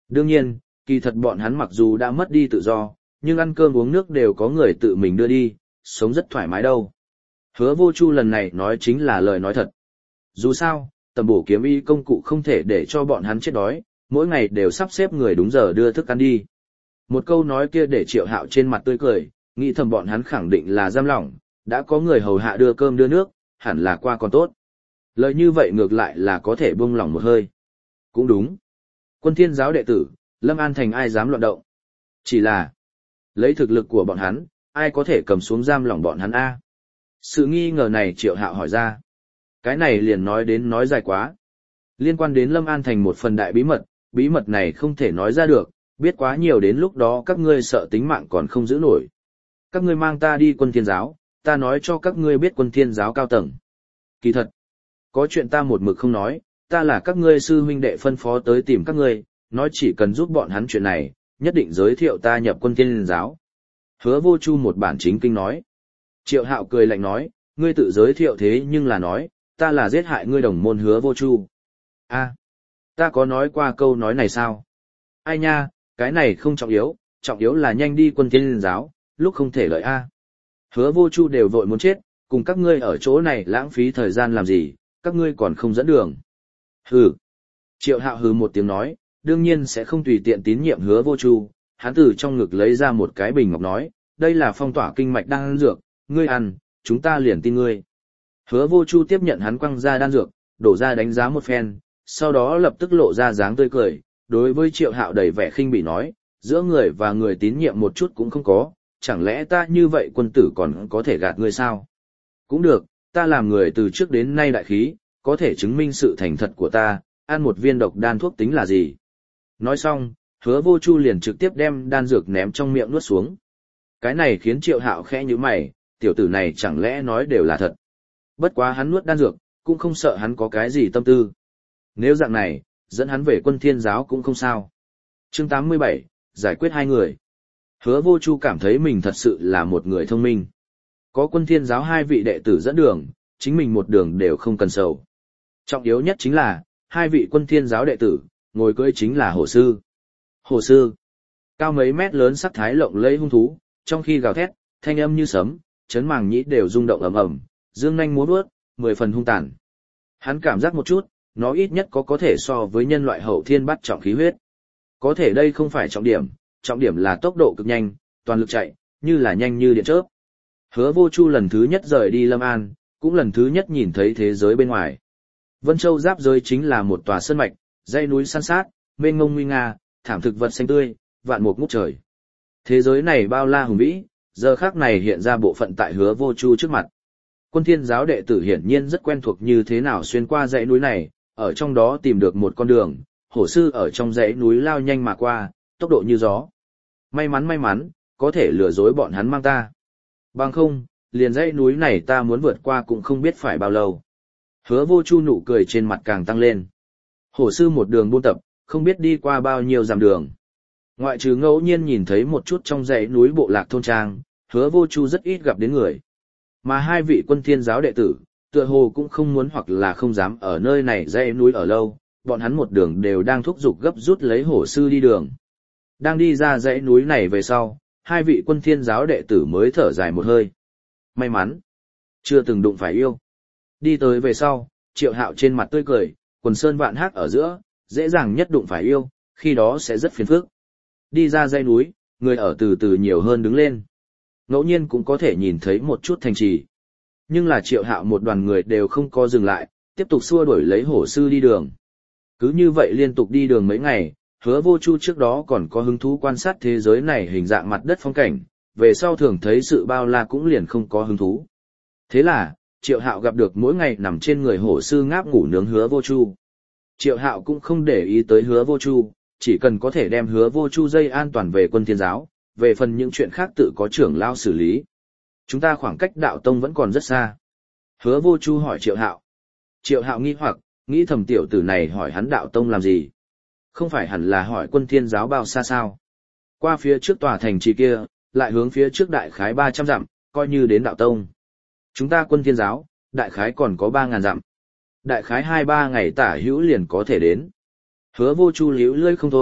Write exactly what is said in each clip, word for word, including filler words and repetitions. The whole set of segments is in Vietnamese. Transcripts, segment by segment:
Đương nhiên, kỳ thật bọn hắn mặc dù đã mất đi tự do, nhưng ăn cơm uống nước đều có người tự mình đưa đi, sống rất thoải mái đâu. Hứa Vô Chu lần này nói chính là lời nói thật. Dù sao, tầm bổ kiếm y công cụ không thể để cho bọn hắn chết đói, mỗi ngày đều sắp xếp người đúng giờ đưa thức ăn đi. Một câu nói kia để Triệu Hạo trên mặt tươi cười, nghĩ thầm bọn hắn khẳng định là giam lỏng, đã có người hầu hạ đưa cơm đưa nước, hẳn là qua còn tốt. Lời như vậy ngược lại là có thể buông lỏng một hơi. Cũng đúng. Quân Thiên giáo đệ tử, Lâm An Thành ai dám loạn động. Chỉ là, lấy thực lực của bọn hắn, ai có thể cầm xuống giam lỏng bọn hắn a? Sự nghi ngờ này Triệu Hạo hỏi ra. Cái này liền nói đến nói dài quá. Liên quan đến Lâm An Thành một phần đại bí mật, bí mật này không thể nói ra được, biết quá nhiều đến lúc đó các ngươi sợ tính mạng còn không giữ nổi. Các ngươi mang ta đi Quân Thiên giáo, ta nói cho các ngươi biết Quân Thiên giáo cao tầng. Kỳ thật, có chuyện ta một mực không nói, ta là các ngươi sư huynh đệ phân phó tới tìm các ngươi, nói chỉ cần giúp bọn hắn chuyện này, nhất định giới thiệu ta nhập Quân Thiên giáo. Hứa Vô Chu một bản chính kinh nói. Triệu Hạo cười lạnh nói, ngươi tự giới thiệu thế nhưng là nói, ta là giết hại ngươi đồng môn Hứa Vô Chu. A, ta có nói qua câu nói này sao? Ai nha, cái này không trọng yếu, trọng yếu là nhanh đi Quân Thiên giáo, lúc không thể lợi a. Hứa Vô Chu đều vội muốn chết, cùng các ngươi ở chỗ này lãng phí thời gian làm gì, các ngươi còn không dẫn đường. Hừ. Triệu Hạo hừ một tiếng nói, đương nhiên sẽ không tùy tiện tín nhiệm Hứa Vô Chu, hắn từ trong ngực lấy ra một cái bình ngọc nói, đây là phong tỏa kinh mạch đan dược, ngươi ăn, chúng ta liền tin ngươi. Hứa Vô Chu tiếp nhận hắn quăng ra đan dược, đổ ra đánh giá một phen, sau đó lập tức lộ ra dáng tươi cười, đối với Triệu Hạo đầy vẻ khinh bỉ nói, giữa người và người tín nhiệm một chút cũng không có, chẳng lẽ ta như vậy quân tử còn có thể gạt ngươi sao? Cũng được, ta làm người từ trước đến nay đại khí, có thể chứng minh sự thành thật của ta, ăn một viên độc đan thuốc tính là gì? Nói xong, Hứa Vô Chu liền trực tiếp đem đan dược ném trong miệng nuốt xuống. Cái này khiến Triệu Hạo khẽ nhíu mày, tiểu tử này chẳng lẽ nói đều là thật. Bất quá hắn nuốt đan dược, cũng không sợ hắn có cái gì tâm tư. Nếu dạng này, dẫn hắn về Quân Thiên giáo cũng không sao. Chương tám mươi bảy, giải quyết hai người. Hứa Vô Chu cảm thấy mình thật sự là một người thông minh. Có Quân Thiên giáo hai vị đệ tử dẫn đường, chính mình một đường đều không cần sầu. Trọng yếu nhất chính là, hai vị Quân Thiên giáo đệ tử, ngồi cưỡi chính là hổ sư. Hổ sư, cao mấy mét lớn sắc thái lộng lẫy hung thú, trong khi gào thét, thanh âm như sấm, chấn màng nhĩ đều rung động ầm ầm, dương nhanh múa vuốt, mười phần hung tàn. Hắn cảm giác một chút, nó ít nhất có có thể so với nhân loại hậu thiên bắt trọng khí huyết. Có thể đây không phải trọng điểm, trọng điểm là tốc độ cực nhanh, toàn lực chạy, như là nhanh như điện chớp. Hứa Vô Chu lần thứ nhất rời đi Lâm An, cũng lần thứ nhất nhìn thấy thế giới bên ngoài. Vân Châu giáp giới chính là một tòa sơn mạch, dãy núi san sát, mênh mông nguy nga, thảm thực vật xanh tươi, vạn mục ngút trời. Thế giới này bao la hùng vĩ, giờ khắc này hiện ra bộ phận tại Hứa Vô Chu trước mặt. Quân Thiên giáo đệ tử hiển nhiên rất quen thuộc như thế nào xuyên qua dãy núi này, ở trong đó tìm được một con đường, hổ sư ở trong dãy núi lao nhanh mà qua, tốc độ như gió. May mắn may mắn, có thể lừa dối bọn hắn mang ta. Bằng không, liền dãy núi này ta muốn vượt qua cũng không biết phải bao lâu. Hứa Vô Chu nụ cười trên mặt càng tăng lên. Hổ sư một đường buôn tập, không biết đi qua bao nhiêu dặm đường. Ngoại trừ ngẫu nhiên nhìn thấy một chút trong dãy núi bộ lạc thôn trang, Hứa Vô Chu rất ít gặp đến người. Mà hai vị Quân Thiên giáo đệ tử, tựa hồ cũng không muốn hoặc là không dám ở nơi này dãy núi ở lâu, bọn hắn một đường đều đang thúc giục gấp rút lấy hổ sư đi đường. Đang đi ra dãy núi này về sau, hai vị Quân Thiên giáo đệ tử mới thở dài một hơi. May mắn, chưa từng đụng phải yêu. Đi tới về sau, Triệu Hạo trên mặt tươi cười, quần sơn vạn hắc ở giữa, dễ dàng nhất đụng phải yêu, khi đó sẽ rất phiền phức. Đi ra dãy núi, người ở từ từ nhiều hơn đứng lên. Ngẫu nhiên cũng có thể nhìn thấy một chút thành trì. Nhưng là Triệu Hạo một đoàn người đều không có dừng lại, tiếp tục xua đuổi lấy hổ sư đi đường. Cứ như vậy liên tục đi đường mấy ngày, Hứa Vô Chu trước đó còn có hứng thú quan sát thế giới này hình dạng mặt đất phong cảnh, về sau thường thấy sự bao la cũng liền không có hứng thú. Thế là, Triệu Hạo gặp được mỗi ngày nằm trên người hổ sư ngáp ngủ nướng Hứa Vô Chu. Triệu Hạo cũng không để ý tới Hứa Vô Chu, chỉ cần có thể đem Hứa Vô Chu dây an toàn về Quân Thiên giáo, về phần những chuyện khác tự có trưởng lão xử lý. Chúng ta khoảng cách đạo tông vẫn còn rất xa. Hứa Vô Chu hỏi Triệu Hạo. Triệu Hạo nghi hoặc, nghĩ thầm tiểu tử này hỏi hắn đạo tông làm gì? Không phải hẳn là hỏi Quân Thiên giáo bao xa sao? Qua phía trước tòa thành trì kia, lại hướng phía trước đại khái ba trăm dặm, coi như đến đạo tông. Chúng ta Quân Thiên giáo, đại khái còn có ba ngàn dặm. Đại khái hai ba ngày tả hữu liền có thể đến. Hứa Vô Chu liễu lơi không thôi,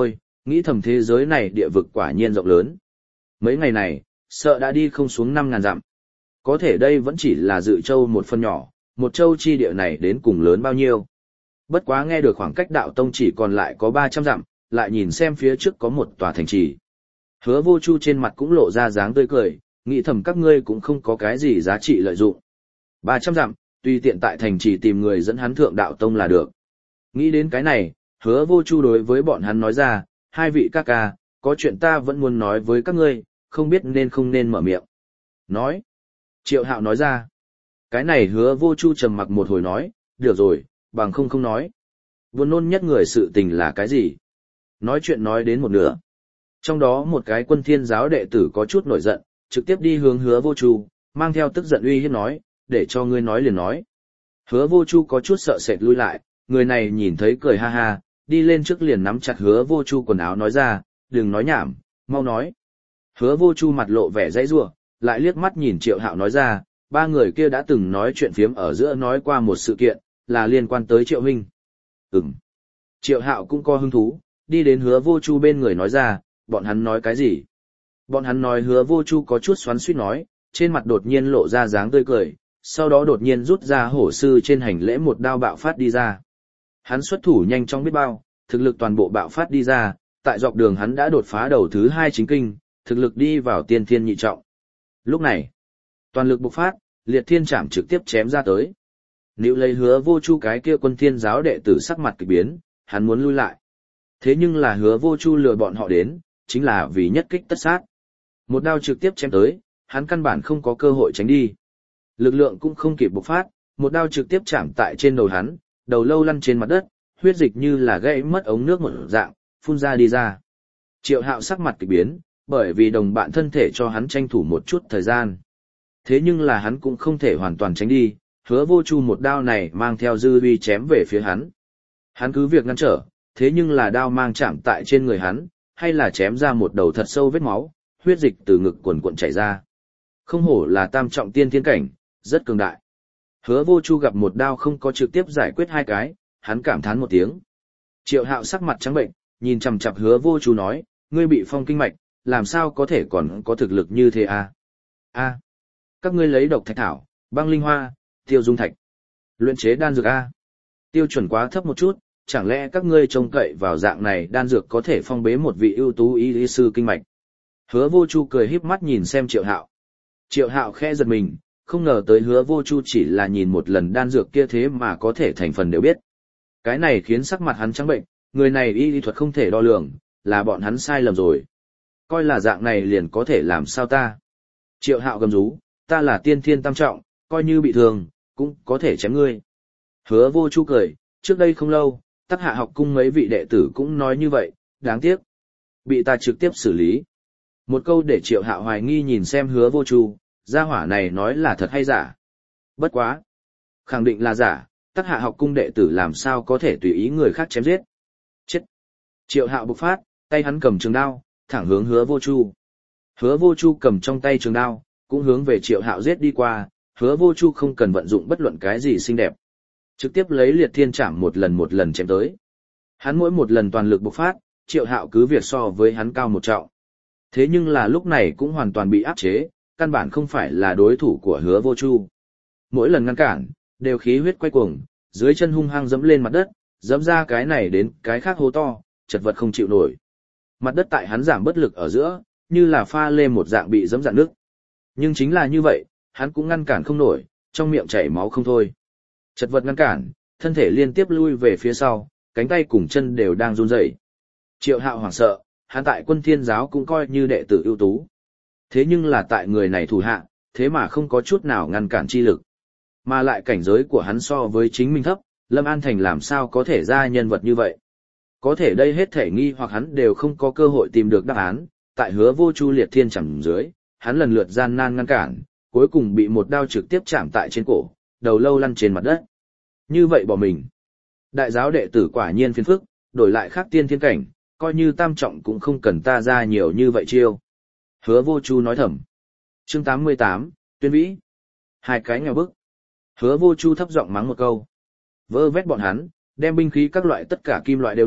Nghĩ thầm thế giới này địa vực quả nhiên rộng lớn. Mấy ngày này, sợ đã đi không xuống năm ngàn dặm. Có thể đây vẫn chỉ là dự châu một phần nhỏ, một châu chi địa này đến cùng lớn bao nhiêu. Bất quá nghe được khoảng cách đạo tông chỉ còn lại có ba trăm dặm, lại nhìn xem phía trước có một tòa thành trì. Hứa Vô Chu trên mặt cũng lộ ra dáng tươi cười, nghĩ thầm các ngươi cũng không có cái gì giá trị lợi dụng. ba trăm dặm, tùy tiện tại thành trì tìm người dẫn hắn thượng đạo tông là được. Nghĩ đến cái này, Hứa Vô Chu đối với bọn hắn nói ra, hai vị ca ca, có chuyện ta vẫn muốn nói với các ngươi, không biết nên không nên mở miệng. Nói. Triệu Hạo nói ra. Cái này Hứa Vô Chu trầm mặc một hồi nói, được rồi, bằng không không nói. Buồn nôn nhất người sự tình là cái gì? Nói chuyện nói đến một nửa. Trong đó một cái Quân Thiên giáo đệ tử có chút nổi giận, trực tiếp đi hướng Hứa Vô Chu, mang theo tức giận uy hiếp nói, để cho ngươi nói liền nói. Hứa Vô Chu có chút sợ sệt lui lại, người này nhìn thấy cười ha ha, đi lên trước liền nắm chặt Hứa Vô Chu quần áo nói ra, đừng nói nhảm, mau nói. Hứa Vô Chu mặt lộ vẻ dãy rủa, lại liếc mắt nhìn Triệu Hạo nói ra, ba người kia đã từng nói chuyện phiếm ở giữa nói qua một sự kiện, là liên quan tới Triệu huynh. Ừm. Triệu Hạo cũng có hứng thú, đi đến Hứa Vô Chu bên người nói ra, bọn hắn nói cái gì? Bọn hắn nói Hứa Vô Chu có chút xoắn xuýt nói, trên mặt đột nhiên lộ ra dáng tươi cười, sau đó đột nhiên rút ra hổ sư trên hành lễ một đao bạo phát đi ra. Hắn xuất thủ nhanh chóng biết bao, thực lực toàn bộ bạo phát đi ra, tại dọc đường hắn đã đột phá đầu thứ hai chính kinh, thực lực đi vào tiên thiên nhị trọng. Lúc này, toàn lực bộc phát, liệt thiên trảm trực tiếp chém ra tới. Nếu lấy Hứa Vô Chu cái kia Quân Thiên giáo đệ tử sắc mặt kỳ biến, hắn muốn lui lại. Thế nhưng là Hứa Vô Chu lừa bọn họ đến, chính là vì nhất kích tất sát. Một đao trực tiếp chém tới, hắn căn bản không có cơ hội tránh đi. Lực lượng cũng không kịp bộc phát, một đao trực tiếp chạm tại trên đầu hắn, đầu lâu lăn trên mặt đất, huyết dịch như là gãy mất ống nước một dạng, phun ra đi ra. Triệu Hạo sắc mặt kỳ biến, bởi vì đồng bạn thân thể cho hắn tranh thủ một chút thời gian. Thế nhưng là hắn cũng không thể hoàn toàn tránh đi, Hứa Vô Chu một đao này mang theo dư uy chém về phía hắn. Hắn cứ việc ngăn trở, thế nhưng là đao mang chạm tại trên người hắn, hay là chém ra một đầu thật sâu vết máu, huyết dịch từ ngực quần cuộn chảy ra. Không hổ là tam trọng tiên thiên cảnh, rất cường đại. Hứa Vô Chu gặp một đao không có trực tiếp giải quyết hai cái, hắn cảm thán một tiếng. Triệu Hạo sắc mặt trắng bệnh, nhìn chằm chằm Hứa Vô Chu nói, ngươi bị phong kinh mạch, làm sao có thể còn có thực lực như thế à? A, các ngươi lấy độc thạch thảo, băng linh hoa, tiêu dung thạch, luyện chế đan dược a. Tiêu chuẩn quá thấp một chút, chẳng lẽ các ngươi trông cậy vào dạng này đan dược có thể phong bế một vị ưu tú y lý sư kinh mạch? Hứa Vô Chu cười híp mắt nhìn xem Triệu Hạo. Triệu Hạo khẽ giật mình, không ngờ tới Hứa Vô Chu chỉ là nhìn một lần đan dược kia thế mà có thể thành phần đều biết. Cái này khiến sắc mặt hắn trắng bệnh, người này y lý thuật không thể đo lường, là bọn hắn sai lầm rồi. Coi là dạng này liền có thể làm sao ta? Triệu Hạo gầm rú, ta là tiên thiên tam trọng, coi như bị thương, cũng có thể chém ngươi. Hứa Vô Chu cười, trước đây không lâu, Tắc Hạ học cung mấy vị đệ tử cũng nói như vậy, đáng tiếc. Bị ta trực tiếp xử lý. Một câu để Triệu Hạo hoài nghi nhìn xem Hứa Vô Chu, gia hỏa này nói là thật hay giả. Bất quá. Khẳng định là giả, Tắc Hạ học cung đệ tử làm sao có thể tùy ý người khác chém giết. Chết. Triệu Hạo bộc phát, tay hắn cầm trường đao, thẳng hướng Hứa Vô Chu. Hứa Vô Chu cầm trong tay trường đao, cũng hướng về Triệu Hạo giết đi qua, Hứa Vô Chu không cần vận dụng bất luận cái gì xinh đẹp. Trực tiếp lấy liệt thiên trảm một lần một lần chém tới. Hắn mỗi một lần toàn lực bộc phát, Triệu Hạo cứ việc so với hắn cao một trọng. Thế nhưng là lúc này cũng hoàn toàn bị áp chế, căn bản không phải là đối thủ của Hứa Vô Chu. Mỗi lần ngăn cản, đều khí huyết quay cuồng, dưới chân hung hăng dẫm lên mặt đất, dẫm ra cái này đến cái khác hố to, chật vật không chịu nổi. Mặt đất tại hắn giảm bất lực ở giữa, như là pha lê một dạng bị dẫm dạn nước. Nhưng chính là như vậy, hắn cũng ngăn cản không nổi, trong miệng chảy máu không thôi. Chật vật ngăn cản, thân thể liên tiếp lui về phía sau, cánh tay cùng chân đều đang run rẩy. Triệu Hạo hoảng sợ, hắn tại Quân Thiên giáo cũng coi như đệ tử ưu tú. Thế nhưng là tại người này thủ hạ, thế mà không có chút nào ngăn cản chi lực. Mà lại cảnh giới của hắn so với chính mình thấp, Lâm An Thành làm sao có thể ra nhân vật như vậy. Có thể đây hết thể nghi hoặc hắn đều không có cơ hội tìm được đáp án, tại Hứa Vô Chu liệt thiên chạm dưới, hắn lần lượt gian nan ngăn cản, cuối cùng bị một đao trực tiếp chạm tại trên cổ, đầu lâu lăn trên mặt đất. Như vậy bỏ mình. Đại giáo đệ tử quả nhiên phiền phức, đổi lại khác tiên thiên cảnh, coi như tam trọng cũng không cần ta ra nhiều như vậy chiêu. Hứa Vô Chu nói thầm. Chương tám mươi tám, Tuyên Vĩ. Hai cái nghèo bức. Hứa Vô Chu thấp giọng mắng một câu. Vơ vét bọn hắn, đem binh khí các loại tất cả kim loại đều nuốt,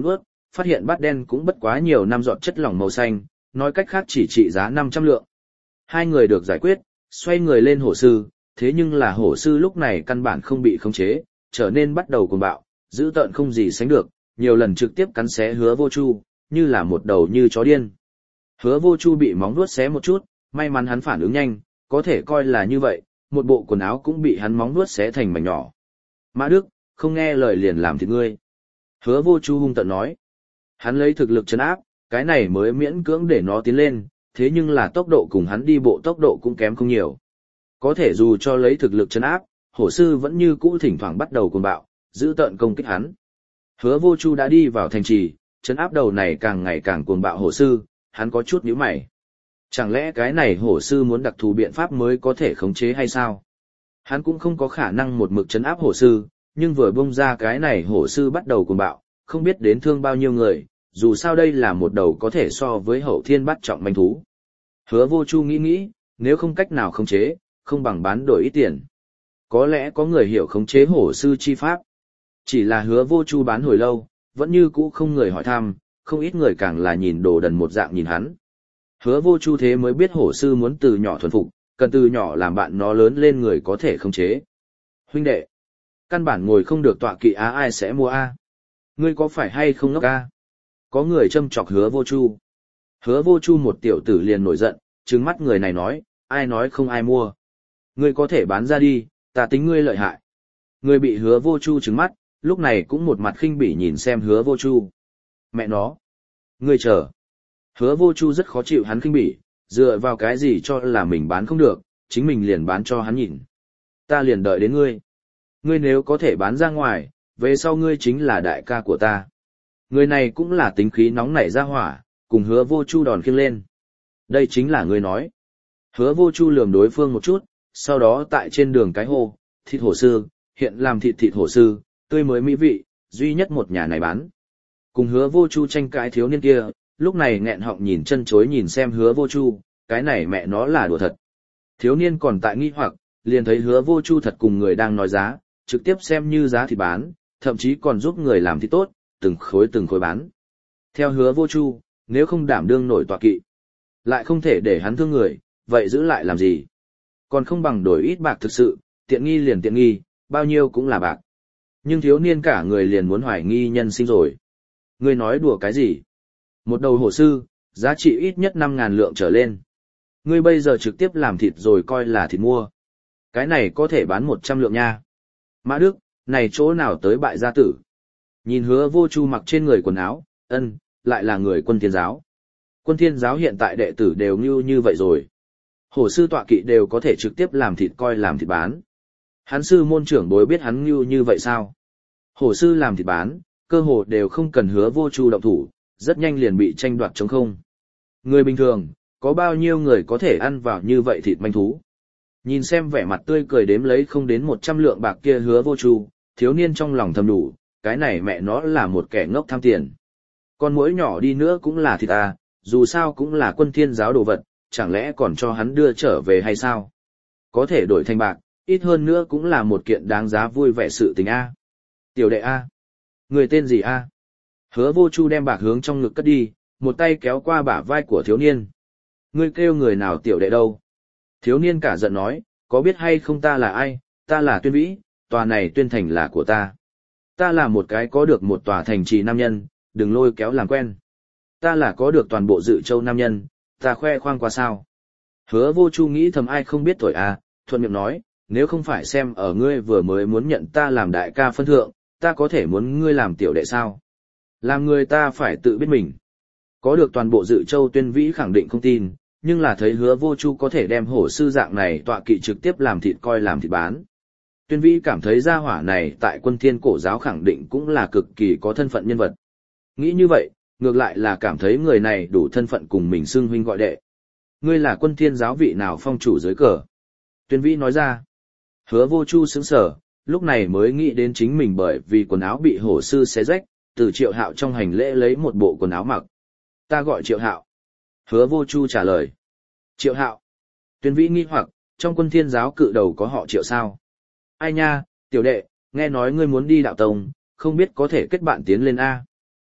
phát hiện bát đen cũng bất quá nhiều năm giọt chất lỏng màu xanh, nói cách khác chỉ trị giá năm trăm lượng. Hai người được giải quyết, xoay người lên hổ sư, thế nhưng là hổ sư lúc này căn bản không bị khống chế, trở nên bắt đầu cuồng bạo, dữ tợn không gì sánh được, nhiều lần trực tiếp cắn xé Hứa Vô Chu, như là một đầu như chó điên. Hứa Vô Chu bị móng vuốt xé một chút, may mắn hắn phản ứng nhanh, có thể coi là như vậy, một bộ quần áo cũng bị hắn móng vuốt xé thành mảnh nhỏ. Mã Đức, không nghe lời liền làm thịt ngươi. Hứa Vô Chu hung tợn nói. Hắn lấy thực lực trấn áp, cái này mới miễn cưỡng để nó tiến lên, thế nhưng là tốc độ cùng hắn đi bộ tốc độ cũng kém không nhiều. Có thể dù cho lấy thực lực trấn áp, hổ sư vẫn như cũ thỉnh thoảng bắt đầu cuồng bạo, giữ tợn công kích hắn. Hứa Vô Chu đã đi vào thành trì, trấn áp đầu này càng ngày càng cuồng bạo hổ sư, hắn có chút nhíu mày. Chẳng lẽ cái này hổ sư muốn đặc thù biện pháp mới có thể khống chế hay sao? Hắn cũng không có khả năng một mực trấn áp hổ sư, nhưng vừa bung ra cái này hổ sư bắt đầu cuồng bạo, không biết đến thương bao nhiêu người, dù sao đây là một đầu có thể so với hậu thiên bát trọng manh thú. Hứa Vô Chu nghĩ nghĩ, nếu không cách nào khống chế, không bằng bán đổi ít tiền. Có lẽ có người hiểu khống chế hổ sư chi pháp. Chỉ là Hứa Vô Chu bán hồi lâu, vẫn như cũ không người hỏi thăm, không ít người càng là nhìn đồ đần một dạng nhìn hắn. Hứa Vô Chu thế mới biết hổ sư muốn từ nhỏ thuần phục, cần từ nhỏ làm bạn nó lớn lên người có thể khống chế. Huynh đệ, căn bản ngồi không được tọa kỵ á ai sẽ mua a? Ngươi có phải hay không ngốc a? Có người châm chọc Hứa Vô Chu. Hứa Vô Chu một tiểu tử liền nổi giận, trừng mắt người này nói, ai nói không ai mua. Ngươi có thể bán ra đi, ta tính ngươi lợi hại. Người bị Hứa Vô Chu trừng mắt, lúc này cũng một mặt khinh bỉ nhìn xem Hứa Vô Chu. Mẹ nó. Ngươi chờ. Hứa Vô Chu rất khó chịu hắn khinh bỉ, dựa vào cái gì cho là mình bán không được, chính mình liền bán cho hắn nhìn. Ta liền đợi đến ngươi. Ngươi nếu có thể bán ra ngoài, về sau ngươi chính là đại ca của ta. Người này cũng là tính khí nóng nảy ra hỏa, cùng Hứa Vô Chu đòn khiêng lên. Đây chính là ngươi nói. Hứa Vô Chu lườm đối phương một chút, sau đó tại trên đường cái hô, thịt hổ sư, hiện làm thịt thịt hổ sư, tươi mới mỹ vị, duy nhất một nhà này bán. Cùng Hứa Vô Chu tranh cãi thiếu niên kia, lúc này nghẹn họng nhìn chân chối nhìn xem Hứa Vô Chu, cái này mẹ nó là đùa thật. Thiếu niên còn tại nghi hoặc, liền thấy Hứa Vô Chu thật cùng người đang nói giá, trực tiếp xem như giá thịt bán, thậm chí còn giúp người làm thịt tốt, từng khối từng khối bán. Theo Hứa Vô Chu, nếu không đảm đương nổi tọa kỵ, lại không thể để hắn thương người, vậy giữ lại làm gì? Còn không bằng đổi ít bạc thực sự, tiện nghi liền tiện nghi, bao nhiêu cũng là bạc. Nhưng thiếu niên cả người liền muốn hoài nghi nhân sinh rồi. Ngươi nói đùa cái gì? Một đầu hổ sư, giá trị ít nhất năm ngàn lượng trở lên. Ngươi bây giờ trực tiếp làm thịt rồi coi là thịt mua. Cái này có thể bán một trăm lượng nha. Mã Đức, này chỗ nào tới bại gia tử? Nhìn Hứa Vô Chu mặc trên người quần áo, ân, lại là người Quân Thiên giáo. Quân Thiên giáo hiện tại đệ tử đều như như vậy rồi. Hổ sư tọa kỵ đều có thể trực tiếp làm thịt coi làm thịt bán. Hắn sư môn trưởng bối biết hắn như như vậy sao? Hổ sư làm thịt bán, cơ hồ đều không cần Hứa Vô Chu động thủ, rất nhanh liền bị tranh đoạt trống không. Người bình thường, có bao nhiêu người có thể ăn vào như vậy thịt manh thú? Nhìn xem vẻ mặt tươi cười đếm lấy không đến một trăm lượng bạc kia Hứa Vô Chu, thiếu niên trong lòng thầm đủ, cái này mẹ nó là một kẻ ngốc tham tiền. Con muỗi nhỏ đi nữa cũng là thịt à, dù sao cũng là Quân Thiên giáo đồ vật, chẳng lẽ còn cho hắn đưa trở về hay sao? Có thể đổi thành bạc, ít hơn nữa cũng là một kiện đáng giá vui vẻ sự tình a. Tiểu đệ a, người tên gì a? Hứa Vô Chu đem bạc hướng trong ngực cất đi, một tay kéo qua bả vai của thiếu niên. Ngươi kêu người nào tiểu đệ đâu? Thiếu niên cả giận nói, có biết hay không ta là ai? Ta là Tuyên Vĩ, tòa này Tuyên thành là của ta. Ta là một cái có được một tòa thành trì nam nhân, đừng lôi kéo làm quen. Ta là có được toàn bộ Dự Châu nam nhân, ta khoe khoang qua sao? Hứa Vô Chu nghĩ thầm ai không biết tuổi à, thuận miệng nói, nếu không phải xem ở ngươi vừa mới muốn nhận ta làm đại ca phân thượng, ta có thể muốn ngươi làm tiểu đệ sao? Làm người ta phải tự biết mình. Có được toàn bộ Dự Châu Tuyên Vĩ khẳng định không tin, nhưng là thấy Hứa Vô Chu có thể đem hổ sư dạng này tọa kỵ trực tiếp làm thịt coi làm thịt bán. Tuyên Vĩ cảm thấy gia hỏa này tại Quân Thiên cổ giáo khẳng định cũng là cực kỳ có thân phận nhân vật. Nghĩ như vậy, ngược lại là cảm thấy người này đủ thân phận cùng mình xưng huynh gọi đệ. Ngươi là Quân Thiên giáo vị nào phong chủ dưới cờ? Tuyên Vĩ nói ra. Hứa Vô Chu sững sờ, lúc này mới nghĩ đến chính mình bởi vì quần áo bị hổ sư xé rách, từ Triệu Hạo trong hành lễ lấy một bộ quần áo mặc. Ta gọi Triệu Hạo. Hứa Vô Chu trả lời. Triệu Hạo. Tuyên Vĩ nghi hoặc, trong Quân Thiên giáo cự đầu có họ Triệu sao? Ai nha, tiểu đệ, nghe nói ngươi muốn đi đạo tông, không biết có thể kết bạn tiến lên A.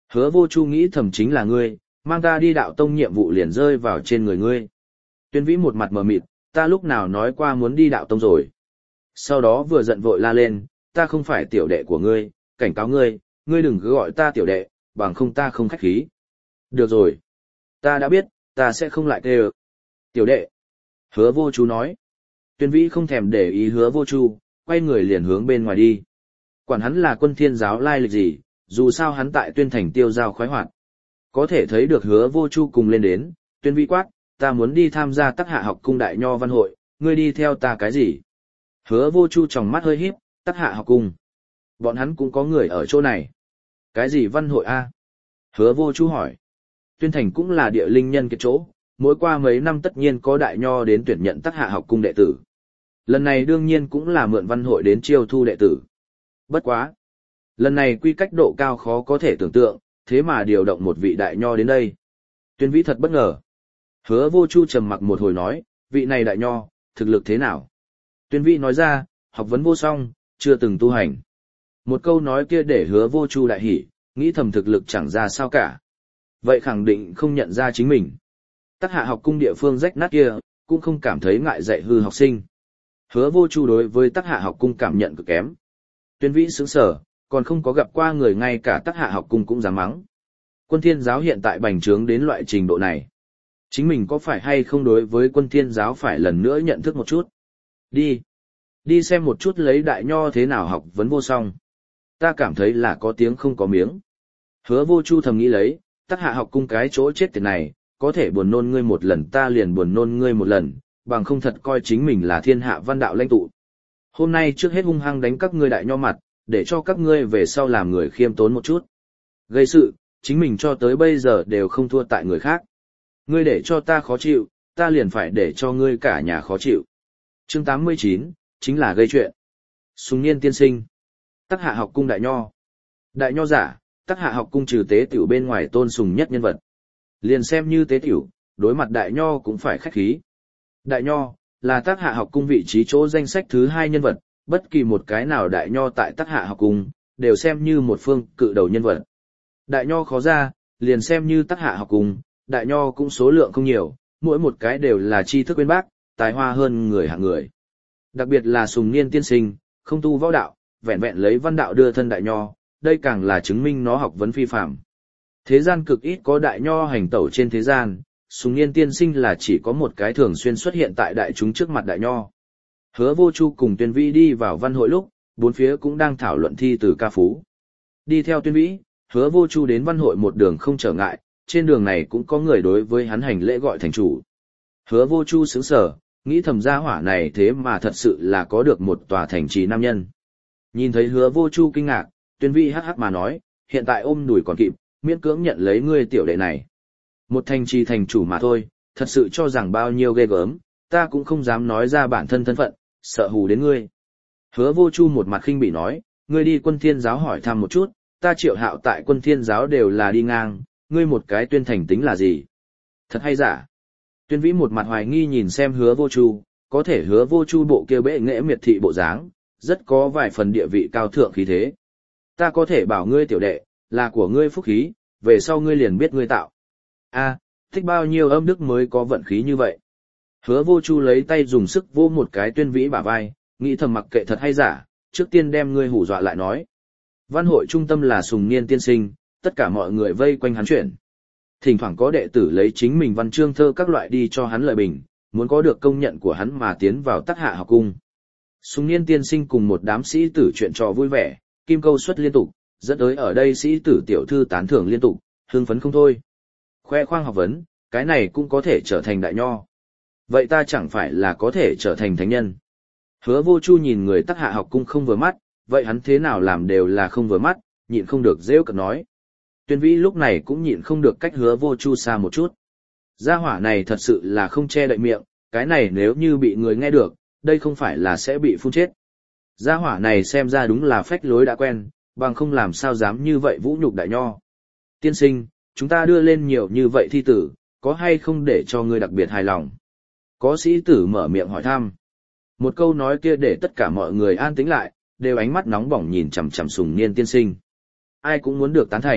Hứa Vô Chu nghĩ thầm chính là ngươi, mang ta đi đạo tông nhiệm vụ liền rơi vào trên người ngươi. Tuyên Vĩ một mặt mờ mịt, ta lúc nào nói qua muốn đi đạo tông rồi. Sau đó vừa giận vội la lên, ta không phải tiểu đệ của ngươi, cảnh cáo ngươi, ngươi đừng cứ gọi ta tiểu đệ, bằng không ta không khách khí. Được rồi. Ta đã biết, ta sẽ không lại kêu. Tiểu đệ. Hứa Vô Chu nói. Tuyên Vĩ không thèm để ý Hứa Vô Chu, quay người liền hướng bên ngoài đi. Quản hắn là Quân Thiên giáo lai lịch gì, dù sao hắn tại Tuyên Thành tiêu giao khoái hoạt. Có thể thấy được Hứa Vô Chu cùng lên đến, Tuyên Vĩ quát, ta muốn đi tham gia Tắc Hạ học cung đại nho văn hội, ngươi đi theo ta cái gì? Hứa Vô Chu tròng mắt hơi híp, Tắc Hạ học cung. Bọn hắn cũng có người ở chỗ này. Cái gì văn hội a? Hứa Vô Chu hỏi. Tuyên Thành cũng là địa linh nhân kiệt chỗ, mỗi qua mấy năm tất nhiên có đại nho đến tuyển nhận Tắc Hạ học cung đệ tử. Lần này đương nhiên cũng là mượn văn hội đến chiêu thu đệ tử. Bất quá. Lần này quy cách độ cao khó có thể tưởng tượng, thế mà điều động một vị đại nho đến đây. Tuyên Vĩ thật bất ngờ. Hứa Vô Chu trầm mặc một hồi nói, vị này đại nho, thực lực thế nào? Tuyên Vĩ nói ra, học vấn vô song, chưa từng tu hành. Một câu nói kia để Hứa Vô Chu đại hỉ, nghĩ thầm thực lực chẳng ra sao cả. Vậy khẳng định không nhận ra chính mình. Tắc Hạ học cung địa phương rách nát kia, cũng không cảm thấy ngại dạy hư học sinh. Hứa Vô Chu đối với Tắc Hạ học cung cảm nhận cực kém. Tuyên Vĩ sững sờ, còn không có gặp qua người ngay cả Tắc Hạ học cung cũng dám mắng. Quân Thiên giáo hiện tại bành trướng đến loại trình độ này. Chính mình có phải hay không đối với Quân Thiên giáo phải lần nữa nhận thức một chút? Đi. Đi xem một chút lấy đại nho thế nào học vấn vô song. Ta cảm thấy là có tiếng không có miếng. Hứa Vô Chu thầm nghĩ lấy, Tắc Hạ học cung cái chỗ chết tiệt này, có thể buồn nôn ngươi một lần ta liền buồn nôn ngươi một lần, bằng không thật coi chính mình là thiên hạ văn đạo lãnh tụ. Hôm nay trước hết hung hăng đánh các ngươi đại nho mặt, để cho các ngươi về sau làm người khiêm tốn một chút. Gây sự, chính mình cho tới bây giờ đều không thua tại người khác. Ngươi để cho ta khó chịu, ta liền phải để cho ngươi cả nhà khó chịu. Chương tám mươi chín, chính là gây chuyện. Sùng Niên tiên sinh. Tắc Hạ học cung đại nho. Đại nho giả, Tắc Hạ học cung trừ tế tiểu bên ngoài tôn sùng nhất nhân vật. Liền xem như tế tiểu, đối mặt đại nho cũng phải khách khí. Đại nho, là Tắc Hạ học cung vị trí chỗ danh sách thứ hai nhân vật, bất kỳ một cái nào đại nho tại Tắc Hạ học cung, đều xem như một phương cự đầu nhân vật. Đại nho khó ra, liền xem như Tắc Hạ học cung, đại nho cũng số lượng không nhiều, mỗi một cái đều là tri thức uyên bác, tài hoa hơn người hạng người. Đặc biệt là Sùng Niên tiên sinh, không tu võ đạo, vẹn vẹn lấy văn đạo đưa thân đại nho, đây càng là chứng minh nó học vấn phi phàm. Thế gian cực ít có đại nho hành tẩu trên thế gian, Sùng Niên tiên sinh là chỉ có một cái thường xuyên xuất hiện tại đại chúng trước mặt đại nho. Hứa Vô Chu cùng Tuyên Vĩ đi vào văn hội lúc, bốn phía cũng đang thảo luận thi từ ca phú. Đi theo Tuyên Vĩ, Hứa Vô Chu đến văn hội một đường không trở ngại, trên đường này cũng có người đối với hắn hành lễ gọi thành chủ. Hứa Vô Chu sững sờ, nghĩ thầm gia hỏa này thế mà thật sự là có được một tòa thành trì nam nhân. Nhìn thấy Hứa Vô Chu kinh ngạc, Tuyên Vĩ hắc hắc mà nói, hiện tại ôm đùi còn kịp, miễn cưỡng nhận lấy ngươi tiểu đệ này. Một thành trì thành chủ mà thôi, thật sự cho rằng bao nhiêu ghê gớm, ta cũng không dám nói ra bản thân thân phận, sợ hù đến ngươi. Hứa Vô Chu một mặt khinh bỉ nói, ngươi đi Quân Thiên giáo hỏi thăm một chút, ta Triệu Hạo tại Quân Thiên giáo đều là đi ngang, ngươi một cái Tuyên Thành tính là gì? Thật hay giả? Tuyên Vĩ một mặt hoài nghi nhìn xem Hứa Vô Chu, có thể Hứa Vô Chu bộ kia bệ nghệ miệt thị bộ dáng, rất có vài phần địa vị cao thượng khí thế. Ta có thể bảo ngươi tiểu đệ, là của ngươi phúc khí, về sau ngươi liền biết ngươi tạo. A, thích bao nhiêu âm đức mới có vận khí như vậy. Hứa Vô Chu lấy tay dùng sức vô một cái Tuyên Vĩ bả vai, nghĩ thầm mặc kệ thật hay giả, trước tiên đem ngươi hù dọa lại nói. Văn hội trung tâm là Sùng Niên tiên sinh, tất cả mọi người vây quanh hắn chuyển. Thỉnh thoảng có đệ tử lấy chính mình văn chương thơ các loại đi cho hắn lời bình, muốn có được công nhận của hắn mà tiến vào Tắc Hạ học cung. Sùng Niên tiên sinh cùng một đám sĩ tử chuyện trò vui vẻ, kim câu xuất liên tục, dẫn tới ở đây sĩ tử tiểu thư tán thưởng liên tục, hưng phấn không thôi. Khoe khoang học vấn, cái này cũng có thể trở thành đại nho. Vậy ta chẳng phải là có thể trở thành thánh nhân. Hứa Vô Chu nhìn người Tắc Hạ học cung không vừa mắt, vậy hắn thế nào làm đều là không vừa mắt, nhịn không được rêu cợt nói. Tuyên Vĩ lúc này cũng nhịn không được cách Hứa Vô Chu xa một chút. Gia hỏa này thật sự là không che đậy miệng, cái này nếu như bị người nghe được, đây không phải là sẽ bị phun chết. Gia hỏa này xem ra đúng là phách lối đã quen, bằng không làm sao dám như vậy vũ nhục đại nho. Tiên sinh, chúng ta đưa lên nhiều như vậy thi tử, có hay không để cho ngươi đặc biệt hài lòng? Có sĩ tử mở miệng hỏi thăm. Một câu nói kia để tất cả mọi người an tĩnh lại, đều ánh mắt nóng bỏng nhìn chằm chằm Sùng Niên tiên sinh. Ai cũng muốn được tán thành,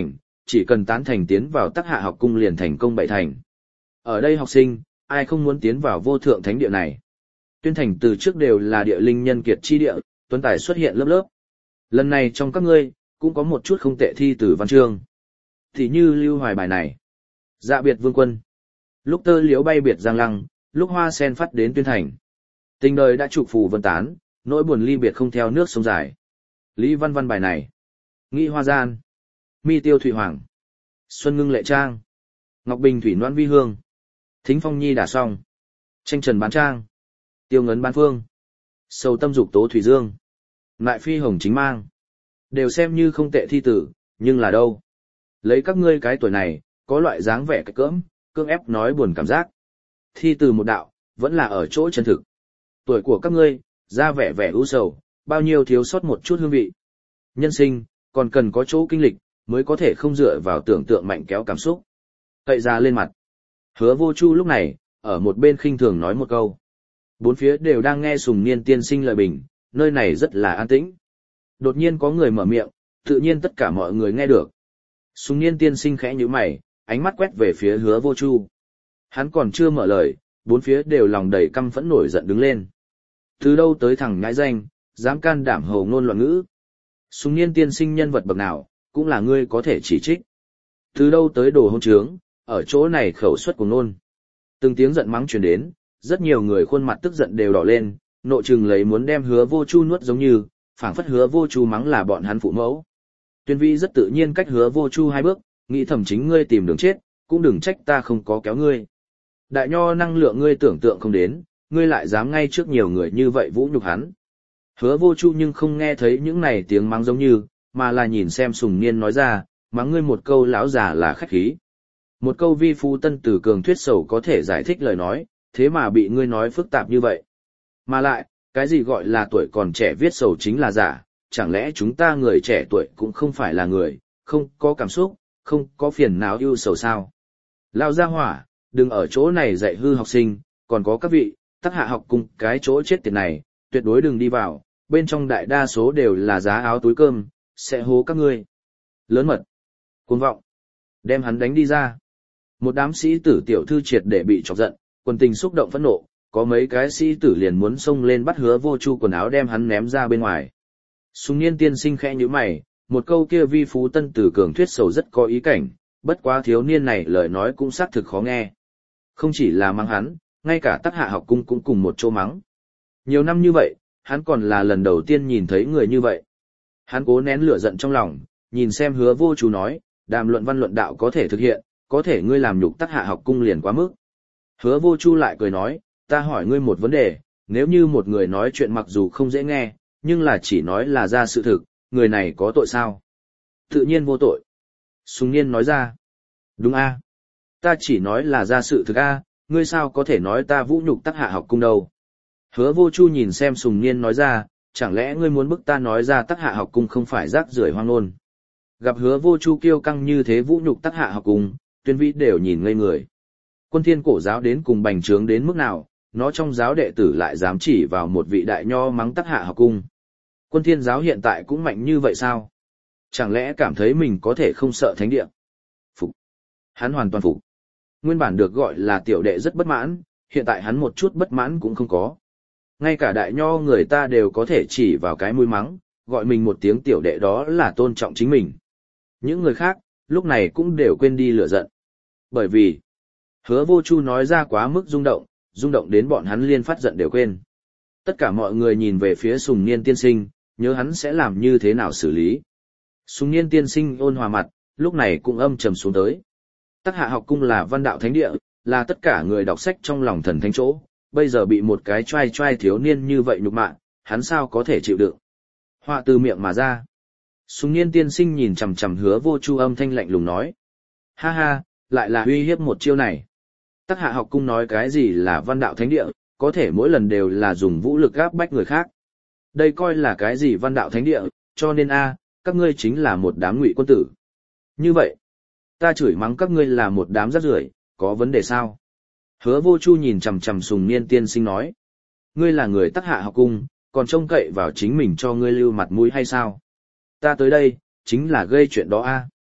chỉ cần tán thành tiến vào Tắc Hạ học cung liền thành công bảy thành. Ở đây học sinh, ai không muốn tiến vào vô thượng thánh địa này? Tuyên thành từ trước đều là địa linh nhân kiệt chi địa, tuấn tài xuất hiện lớp lớp. Lần này trong các ngươi, cũng có một chút không tệ thi từ văn chương. Thì như lưu hoài bài này. Dạ biệt vương quân. Lúc tơ liếu bay biệt giang lăng, lúc hoa sen phát đến tuyên thành. Tình đời đã trục phù vân tán, nỗi buồn ly biệt không theo nước sông dài. Lý Văn Văn bài này. Nghĩ hoa gian. Mi tiêu thủy hoàng. Xuân ngưng lệ trang. Ngọc Bình thủy noãn vi hương. Thính phong nhi đả song. Tranh trần bán trang. Tiêu ngấn bán phương. Sầu tâm dục tố thủy dương. Lại phi hồng chính mang. Đều xem như không tệ thi tử, nhưng là đâu? Lấy các ngươi cái tuổi này, có loại dáng vẻ cái cỡm, cương ép nói buồn cảm giác. Thi từ một đạo, vẫn là ở chỗ chân thực. Tuổi của các ngươi, ra vẻ vẻ ưu sầu, bao nhiêu thiếu sót một chút hương vị. Nhân sinh, còn cần có chỗ kinh lịch, mới có thể không dựa vào tưởng tượng mạnh kéo cảm xúc. Cậy ra lên mặt. Hứa Vô Chu lúc này, ở một bên khinh thường nói một câu. Bốn phía đều đang nghe Sùng Niên tiên sinh lời bình, nơi này rất là an tĩnh. Đột nhiên có người mở miệng, tự nhiên tất cả mọi người nghe được. Sùng Niên tiên sinh khẽ nhíu mày, ánh mắt quét về phía Hứa Vô Chu. Hắn còn chưa mở lời, bốn phía đều lòng đầy căm phẫn nổi giận đứng lên. Từ đâu tới thằng nhãi danh, dám can đảm hồ ngôn loạn ngữ. Sùng Niên tiên sinh nhân vật bậc nào, cũng là ngươi có thể chỉ trích. Từ đâu tới đồ hôn trướng, ở chỗ này khẩu suất của nôn. Từng tiếng giận mắng truyền đến, rất nhiều người khuôn mặt tức giận đều đỏ lên, nộ chừng lấy muốn đem Hứa Vô Chu nuốt giống như, phảng phất Hứa Vô Chu mắng là bọn hắn phụ mẫu. Tuyên Vĩ rất tự nhiên cách Hứa Vô Chu hai bước, nghĩ thầm chính ngươi tìm đường chết, cũng đừng trách ta không có kéo ngươi. Đại nho năng lượng ngươi tưởng tượng không đến, ngươi lại dám ngay trước nhiều người như vậy vũ nhục hắn. Hứa Vô Chu nhưng không nghe thấy những này tiếng mắng giống như, mà là nhìn xem Sùng Niên nói ra, mắng ngươi một câu lão già là khách khí. Một câu vi phu tân từ cường thuyết sầu có thể giải thích lời nói, thế mà bị ngươi nói phức tạp như vậy. Mà lại, cái gì gọi là tuổi còn trẻ viết sầu chính là giả, chẳng lẽ chúng ta người trẻ tuổi cũng không phải là người, không có cảm xúc, không có phiền não ưu sầu sao. Lao ra hỏa, đừng ở chỗ này dạy hư học sinh, còn có các vị, Tắc Hạ học cung cái chỗ chết tiệt này, tuyệt đối đừng đi vào, bên trong đại đa số đều là giá áo túi cơm, sẽ hố các ngươi. Lớn mật, cuồng vọng, đem hắn đánh đi ra. Một đám sĩ tử tiểu thư triệt để bị chọc giận, quần tình xúc động phẫn nộ, có mấy cái sĩ tử liền muốn xông lên bắt Hứa Vô Chu quần áo đem hắn ném ra bên ngoài. Sùng Niên tiên sinh khẽ nhíu mày, một câu kia vi phú tân tử cường thuyết sầu rất có ý cảnh, bất quá thiếu niên này lời nói cũng xác thực khó nghe. Không chỉ là mắng hắn, ngay cả Tắc Hạ học cung cũng cùng một chỗ mắng. Nhiều năm như vậy, hắn còn là lần đầu tiên nhìn thấy người như vậy. Hắn cố nén lửa giận trong lòng, nhìn xem Hứa Vô Chu nói, đàm luận văn luận đạo có thể thực hiện, có thể ngươi làm nhục Tắc Hạ học cung liền quá mức. Hứa Vô Chu lại cười nói, ta hỏi ngươi một vấn đề, nếu như một người nói chuyện mặc dù không dễ nghe, nhưng là chỉ nói là ra sự thực, người này có tội sao? Tự nhiên vô tội. Sùng Niên nói ra, đúng a, ta chỉ nói là ra sự thực a, ngươi sao có thể nói ta vũ nhục Tắc Hạ học cung đâu? Hứa Vô Chu nhìn xem Sùng Niên nói ra, chẳng lẽ ngươi muốn bức ta nói ra Tắc Hạ học cung không phải rác rưởi hoang ngôn? Gặp Hứa Vô Chu kiêu căng như thế vũ nhục Tắc Hạ học cung, Tuyên Vĩ đều nhìn ngây người. Quân Thiên cổ giáo đến cùng bành trướng đến mức nào, nó trong giáo đệ tử lại dám chỉ vào một vị đại nho mắng Tắc Hạ học cung. Quân Thiên giáo hiện tại cũng mạnh như vậy sao? Chẳng lẽ cảm thấy mình có thể không sợ thánh địa? Phục. Hắn hoàn toàn phục. Nguyên bản được gọi là tiểu đệ rất bất mãn, hiện tại hắn một chút bất mãn cũng không có. Ngay cả đại nho người ta đều có thể chỉ vào cái mũi mắng, gọi mình một tiếng tiểu đệ đó là tôn trọng chính mình. Những người khác, lúc này cũng đều quên đi lửa giận. Bởi vì, Hứa Vô Chu nói ra quá mức rung động, rung động đến bọn hắn liên phát giận đều quên. Tất cả mọi người nhìn về phía Sùng Niên tiên sinh, nhớ hắn sẽ làm như thế nào xử lý. Sùng Niên tiên sinh ôn hòa mặt, lúc này cũng âm trầm xuống tới. Tắc Hạ học cung là văn đạo thánh địa, là tất cả người đọc sách trong lòng thần thánh chỗ, bây giờ bị một cái trai trai thiếu niên như vậy nhục mạ, hắn sao có thể chịu đựng. Họa từ miệng mà ra. Sùng Niên tiên sinh nhìn chằm chằm Hứa Vô Chu âm thanh lạnh lùng nói. Ha ha, lại là uy hiếp một chiêu này. Tắc Hạ học cung nói cái gì là văn đạo thánh địa, có thể mỗi lần đều là dùng vũ lực áp bách người khác. Đây coi là cái gì văn đạo thánh địa, cho nên a, các ngươi chính là một đám ngụy quân tử. Như vậy, ta chửi mắng các ngươi là một đám rác rưởi, có vấn đề sao? Hứa Vô Chu nhìn chằm chằm Sùng Niên tiên sinh nói. Ngươi là người Tắc Hạ học cung, còn trông cậy vào chính mình cho ngươi lưu mặt mũi hay sao? Ta tới đây, chính là gây chuyện đó a.